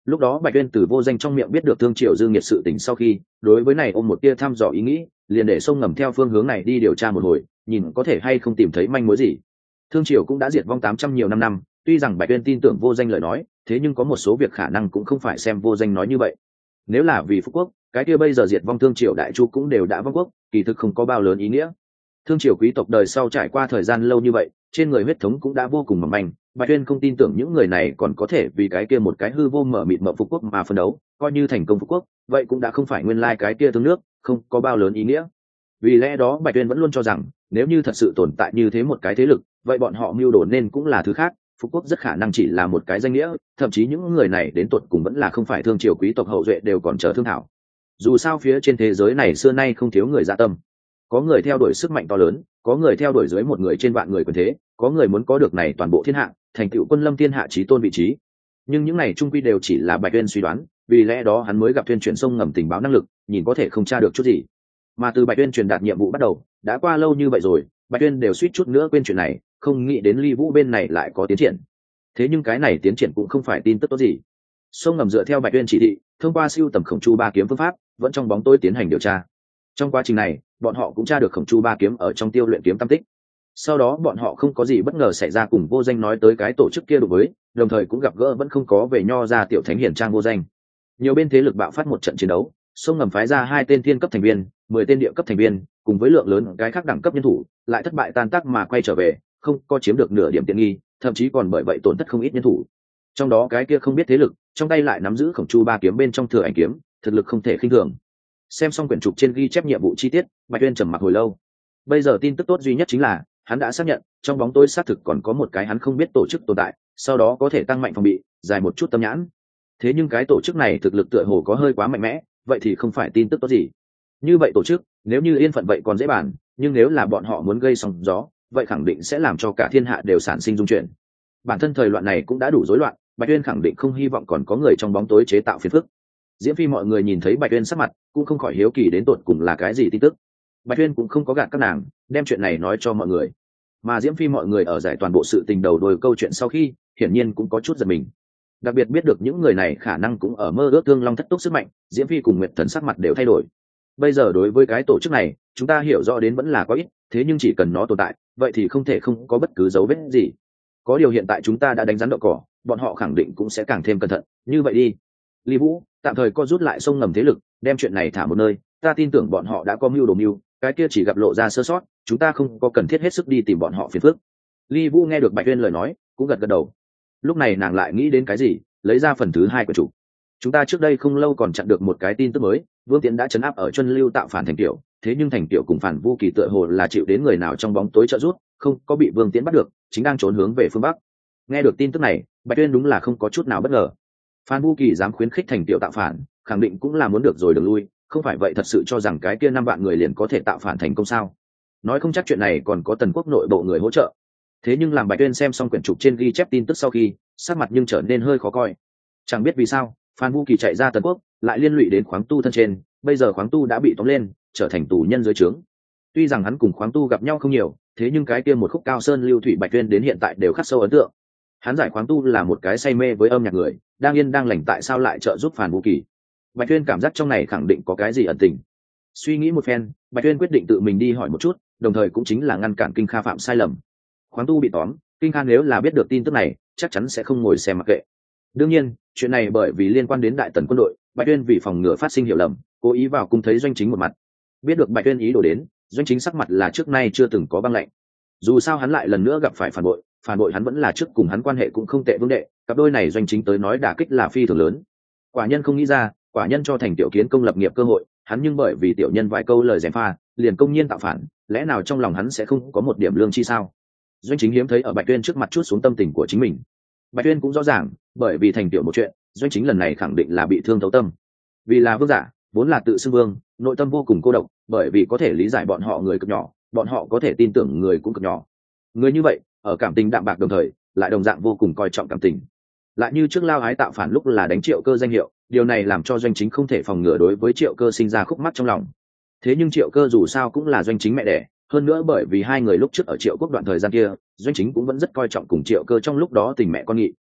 Lúc đó Bạch Uyên từ Vô Danh trong miệng biết được Thương Triều dương nhiệt sự tình sau khi, đối với này ôm một tia thăm dò ý nghĩ, liền để sông ngầm theo phương hướng này đi điều tra một hồi, nhìn có thể hay không tìm thấy manh mối gì. Thương Triều cũng đã diệt vong 800 nhiều năm, tuy rằng Bạch Uyên tin tưởng Vô Danh lời nói, thế nhưng có một số việc khả năng cũng không phải xem Vô Danh nói như vậy. Nếu là vì Phú Quốc, cái kia bây giờ diệt vong Thương Triều đại chu cũng đều đã vong quốc, kỳ thực không có bao lớn ý nghĩa. Thương Triều quý tộc đời sau trải qua thời gian lâu như vậy, trên người huyết thống cũng đã vô cùng mỏng manh, Bạch Uyên không tin tưởng những người này còn có thể vì cái kia một cái hư vô mở mịt mộng Phú Quốc mà phân đấu, coi như thành công Phú Quốc, vậy cũng đã không phải nguyên lai cái kia tương nước, không có bao lớn ý nghĩa. Vì lẽ đó Bạch Uyên vẫn luôn cho rằng, nếu như thật sự tồn tại như thế một cái thế lực, vậy bọn họ mưu đồ nên cũng là thứ khác, Phú Quốc rất khả năng chỉ là một cái danh nghĩa, thậm chí những người này đến tột cùng vẫn là không phải Thương Triều quý tộc hậu duệ đều còn chờ thương thảo. Dù sao phía trên thế giới này xưa nay không thiếu người dạ tâm, có người theo đuổi sức mạnh to lớn, có người theo đuổi dưới một người trên vạn người quyền thế, có người muốn có được này toàn bộ thiên hạ, thành tựu quân lâm thiên hạ chí tôn vị trí. Nhưng những này trung quy đều chỉ là Bạch Uyên suy đoán, vì lẽ đó hắn mới gặp thuyền chuyển sông ngầm tình báo năng lực, nhìn có thể không tra được chút gì. Mà từ Bạch Uyên truyền đạt nhiệm vụ bắt đầu, đã qua lâu như vậy rồi, Bạch Uyên đều suýt chút nữa quên chuyện này, không nghĩ đến Ly Vũ bên này lại có tiến triển. Thế nhưng cái này tiến triển cũng không phải tin tức tốt gì. Sông ngầm dựa theo Bạch Uyên chỉ thị, thông qua siêu tầm Khổng Chu ba kiếm phương pháp, vẫn trong bóng tối tiến hành điều tra. Trong quá trình này, bọn họ cũng tra được Khổng Chu ba kiếm ở trong tiêu luyện kiếm tâm tích. Sau đó bọn họ không có gì bất ngờ xảy ra cùng Vô Danh nói tới cái tổ chức kia đối với, đồng thời cũng gặp gỡ vẫn không có về nho ra tiểu thánh hiển trang Vô Danh. Nhiều bên thế lực bạo phát một trận chiến đấu, sông ngầm phái ra 2 tên thiên cấp thành viên, 10 tên địa cấp thành viên, cùng với lượng lớn cái khác đẳng cấp nhân thủ, lại thất bại tan tác mà quay trở về, không có chiếm được nửa điểm tiện nghi, thậm chí còn bởi vậy tổn thất không ít nhân thủ. Trong đó cái kia không biết thế lực, trong tay lại nắm giữ Khổng Chu ba kiếm bên trong thừa ảnh kiếm, thực lực không thể khinh thường. Xem xong quyển trục trên ghi chép nhiệm vụ chi tiết, Bạch Uyên trầm mặc hồi lâu. Bây giờ tin tức tốt duy nhất chính là hắn đã xác nhận trong bóng tối xác thực còn có một cái hắn không biết tổ chức tồn tại, sau đó có thể tăng mạnh phòng bị, dài một chút tâm nhãn. Thế nhưng cái tổ chức này thực lực tựa hồ có hơi quá mạnh mẽ, vậy thì không phải tin tức tốt gì. Như vậy tổ chức, nếu như yên phận vậy còn dễ bàn, nhưng nếu là bọn họ muốn gây sóng gió, vậy khẳng định sẽ làm cho cả thiên hạ đều sản sinh dung chuyển. Bản thân thời loạn này cũng đã đủ rối loạn, Bạch Uyên khẳng định không hy vọng còn có người trong bóng tối chế tạo phiền phức. Diễm Phi mọi người nhìn thấy Bạch Uyên sắc mặt, cũng không khỏi hiếu kỳ đến tột cùng là cái gì tin tức. Bạch Uyên cũng không có gạt các nàng, đem chuyện này nói cho mọi người. Mà Diễm Phi mọi người ở giải toàn bộ sự tình đầu đuôi câu chuyện sau khi, hiển nhiên cũng có chút giật mình. Đặc biệt biết được những người này khả năng cũng ở mơ ước Thương Long thất túc sức mạnh, Diễm Phi cùng Nguyệt Thần sắc mặt đều thay đổi. Bây giờ đối với cái tổ chức này, chúng ta hiểu rõ đến vẫn là có ít, thế nhưng chỉ cần nó tồn tại, vậy thì không thể không có bất cứ dấu vết gì. Có điều hiện tại chúng ta đã đánh rắn đậu cỏ, bọn họ khẳng định cũng sẽ càng thêm cẩn thận, như vậy đi. Lý Vũ, tạm thời co rút lại sông ngầm thế lực, đem chuyện này thả một nơi, ta tin tưởng bọn họ đã có mưu đồ mưu, cái kia chỉ gặp lộ ra sơ sót, chúng ta không có cần thiết hết sức đi tìm bọn họ phiền phức. Lý Vũ nghe được Bạch Uyên lời nói, cũng gật gật đầu. Lúc này nàng lại nghĩ đến cái gì, lấy ra phần thứ 2 của chủ. Chúng ta trước đây không lâu còn chặn được một cái tin tức mới, Vương Tiễn đã trấn áp ở Chuân Lưu tạo phản Thành Tiểu, thế nhưng Thành Tiểu cùng phản Vu Kỳ tựa hồ là chịu đến người nào trong bóng tối trợ giúp, không có bị Vương Tiễn bắt được, chính đang trốn hướng về phương bắc. Nghe được tin tức này, Bạch Uyên đúng là không có chút nào bất ngờ. Phan Vu Kỳ dám khuyến khích Thành Tiểu tạo phản, khẳng định cũng là muốn được rồi đường lui, không phải vậy thật sự cho rằng cái kia 5 vạn người liền có thể tạo phản thành công sao? Nói không chắc chuyện này còn có Tần Quốc nội bộ người hỗ trợ. Thế nhưng làm Bạch Uyên xem xong quyển trục trên ghi chép tin tức sau khi, sắc mặt nhưng trở nên hơi khó coi. Chẳng biết vì sao, Phan Vu Kỳ chạy ra Tần Quốc, lại liên lụy đến Khoáng Tu thân trên, bây giờ Khoáng Tu đã bị tóm lên, trở thành tù nhân dưới trướng. Tuy rằng hắn cùng Khoáng Tu gặp nhau không nhiều, thế nhưng cái kia một khúc cao sơn lưu thủy Bạch Uyên đến hiện tại đều khắc sâu ấn tượng. Hắn giải Khoáng Tu là một cái say mê với âm nhạc người, đang yên đang lành tại sao lại trợ giúp Phan Vu Kỳ. Bạch Uyên cảm giác trong này khẳng định có cái gì ẩn tình. Suy nghĩ một phen, Bạch Uyên quyết định tự mình đi hỏi một chút, đồng thời cũng chính là ngăn cản Kinh Kha phạm sai lầm. Khoáng Tu bị tóm, Kinh Kha nếu là biết được tin tức này, chắc chắn sẽ không ngồi xem mặc kệ. Đương nhiên, chuyện này bởi vì liên quan đến Đại Tần quân đội, Bạch Uyên vì phòng ngừa phát sinh hiểu lầm, cố ý vào cung thấy Doanh Chính một mặt. Biết được Bạch Uyên ý đồ đến, Doanh Chính sắc mặt là trước nay chưa từng có băng lạnh. Dù sao hắn lại lần nữa gặp phải phản bội hắn vẫn là trước cùng hắn quan hệ cũng không tệ vương đệ, cặp đôi này Doanh Chính tới nói đả kích là phi thường lớn. Quả nhân không nghĩ ra, quả nhân cho Thành Tiểu kiến công lập nghiệp cơ hội, hắn nhưng bởi vì tiểu nhân vài câu lời gièm pha, liền công nhiên tạo phản, lẽ nào trong lòng hắn sẽ không có một điểm lương chi sao? Doanh Chính hiếm thấy ở Bạch Uyên trước mặt chút xuống tâm tình của chính mình. Bạch Uyên cũng rõ ràng, bởi vì Thành Tiểu một chuyện, Doanh Chính lần này khẳng định là bị thương thấu tâm. Vì là vương giả, vốn là tự xưng vương, nội tâm vô cùng cô độc, bởi vì có thể lý giải bọn họ người cực nhỏ, bọn họ có thể tin tưởng người cũng cực nhỏ. Người như vậy, ở cảm tình đạm bạc đồng thời, lại đồng dạng vô cùng coi trọng cảm tình. Lại như trước Lao Ái tạo phản lúc là đánh Triệu Cơ danh hiệu, điều này làm cho Doanh Chính không thể phòng ngừa đối với Triệu Cơ sinh ra khúc mắc trong lòng. Thế nhưng Triệu Cơ dù sao cũng là Doanh Chính mẹ đẻ, hơn nữa bởi vì hai người lúc trước ở Triệu Quốc đoạn thời gian kia, Doanh Chính cũng vẫn rất coi trọng cùng Triệu Cơ trong lúc đó tình mẹ con nghị.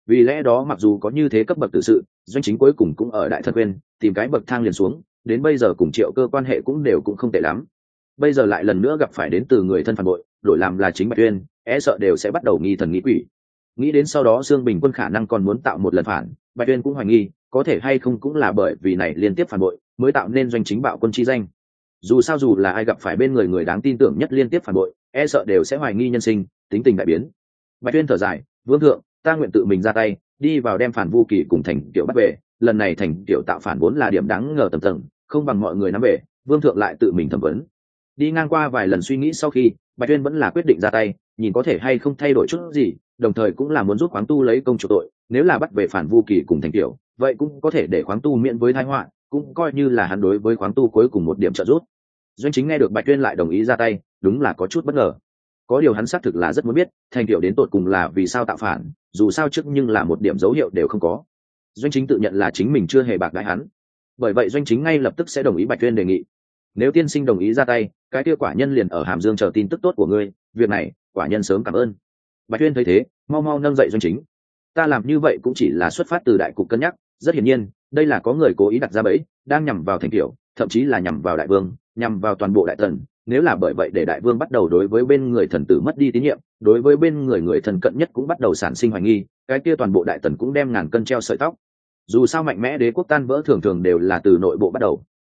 Vì lẽ đó mặc dù có như thế cấp bậc tự sự, Doanh Chính cuối cùng cũng ở Đại Thần Quyên tìm cái bậc thang liền xuống, đến bây giờ cùng Triệu Cơ quan hệ cũng đều cũng không tệ lắm. Bây giờ lại lần nữa gặp phải đến từ người thân phản bội, đổi làm là chính Bạch Tuyên, e sợ đều sẽ bắt đầu nghi thần nghĩ quỷ. Nghĩ đến sau đó Dương Bình Quân khả năng còn muốn tạo một lần phản, Bạch Tuyên cũng hoài nghi, có thể hay không cũng là bởi vì này liên tiếp phản bội, mới tạo nên Doanh Chính bạo quân chi danh. Dù sao dù là ai gặp phải bên người người đáng tin tưởng nhất liên tiếp phản bội, e sợ đều sẽ hoài nghi nhân sinh, tính tình đại biến. Bạch Tuyên thở dài, vương thượng, ta nguyện tự mình ra tay, đi vào đem Phản Vu Kỳ cùng Thành Tiểu bắt về. Lần này Thành Tiểu tạo phản vốn là điểm đáng ngờ tầm tầng, không bằng mọi người nắm về, vương thượng lại tự mình thẩm vấn. Đi ngang qua vài lần suy nghĩ sau khi, Bạch Tuyên vẫn là quyết định ra tay, nhìn có thể hay không thay đổi chút gì, đồng thời cũng là muốn giúp khoáng tu lấy công chủ tội. Nếu là bắt về Phản Vu Kỳ cùng Thành Tiểu, vậy cũng có thể để khoáng tu miễn với tai họa, cũng coi như là hắn đối với khoáng tu cuối cùng một điểm trợ giúp. Doanh Chính nghe được Bạch Tuyên lại đồng ý ra tay, đúng là có chút bất ngờ. Có điều hắn xác thực là rất muốn biết, Thành Tiểu đến tột cùng là vì sao tạo phản, dù sao trước nhưng là một điểm dấu hiệu đều không có. Doanh Chính tự nhận là chính mình chưa hề bạc đãi hắn, bởi vậy Doanh Chính ngay lập tức sẽ đồng ý Bạch Tuyên đề nghị. Nếu tiên sinh đồng ý ra tay, cái kia quả nhân liền ở Hàm Dương chờ tin tức tốt của ngươi, việc này quả nhân sớm cảm ơn. Bạch Tuyên thấy thế, mau mau nâng dậy Doanh Chính. Ta làm như vậy cũng chỉ là xuất phát từ đại cục cân nhắc, rất hiển nhiên, đây là có người cố ý đặt ra bẫy, đang nhằm vào Thành Tiểu, thậm chí là nhằm vào đại vương, nhằm vào toàn bộ đại tần. Nếu là bởi vậy để đại vương bắt đầu đối với bên người thần tử mất đi tín nhiệm, đối với bên người người thần cận nhất cũng bắt đầu sản sinh hoài nghi, cái kia toàn bộ đại tần cũng đem ngàn cân treo sợi tóc. Dù sao mạnh mẽ đế quốc tan vỡ thường thường đều là từ nội bộ bắt đầu,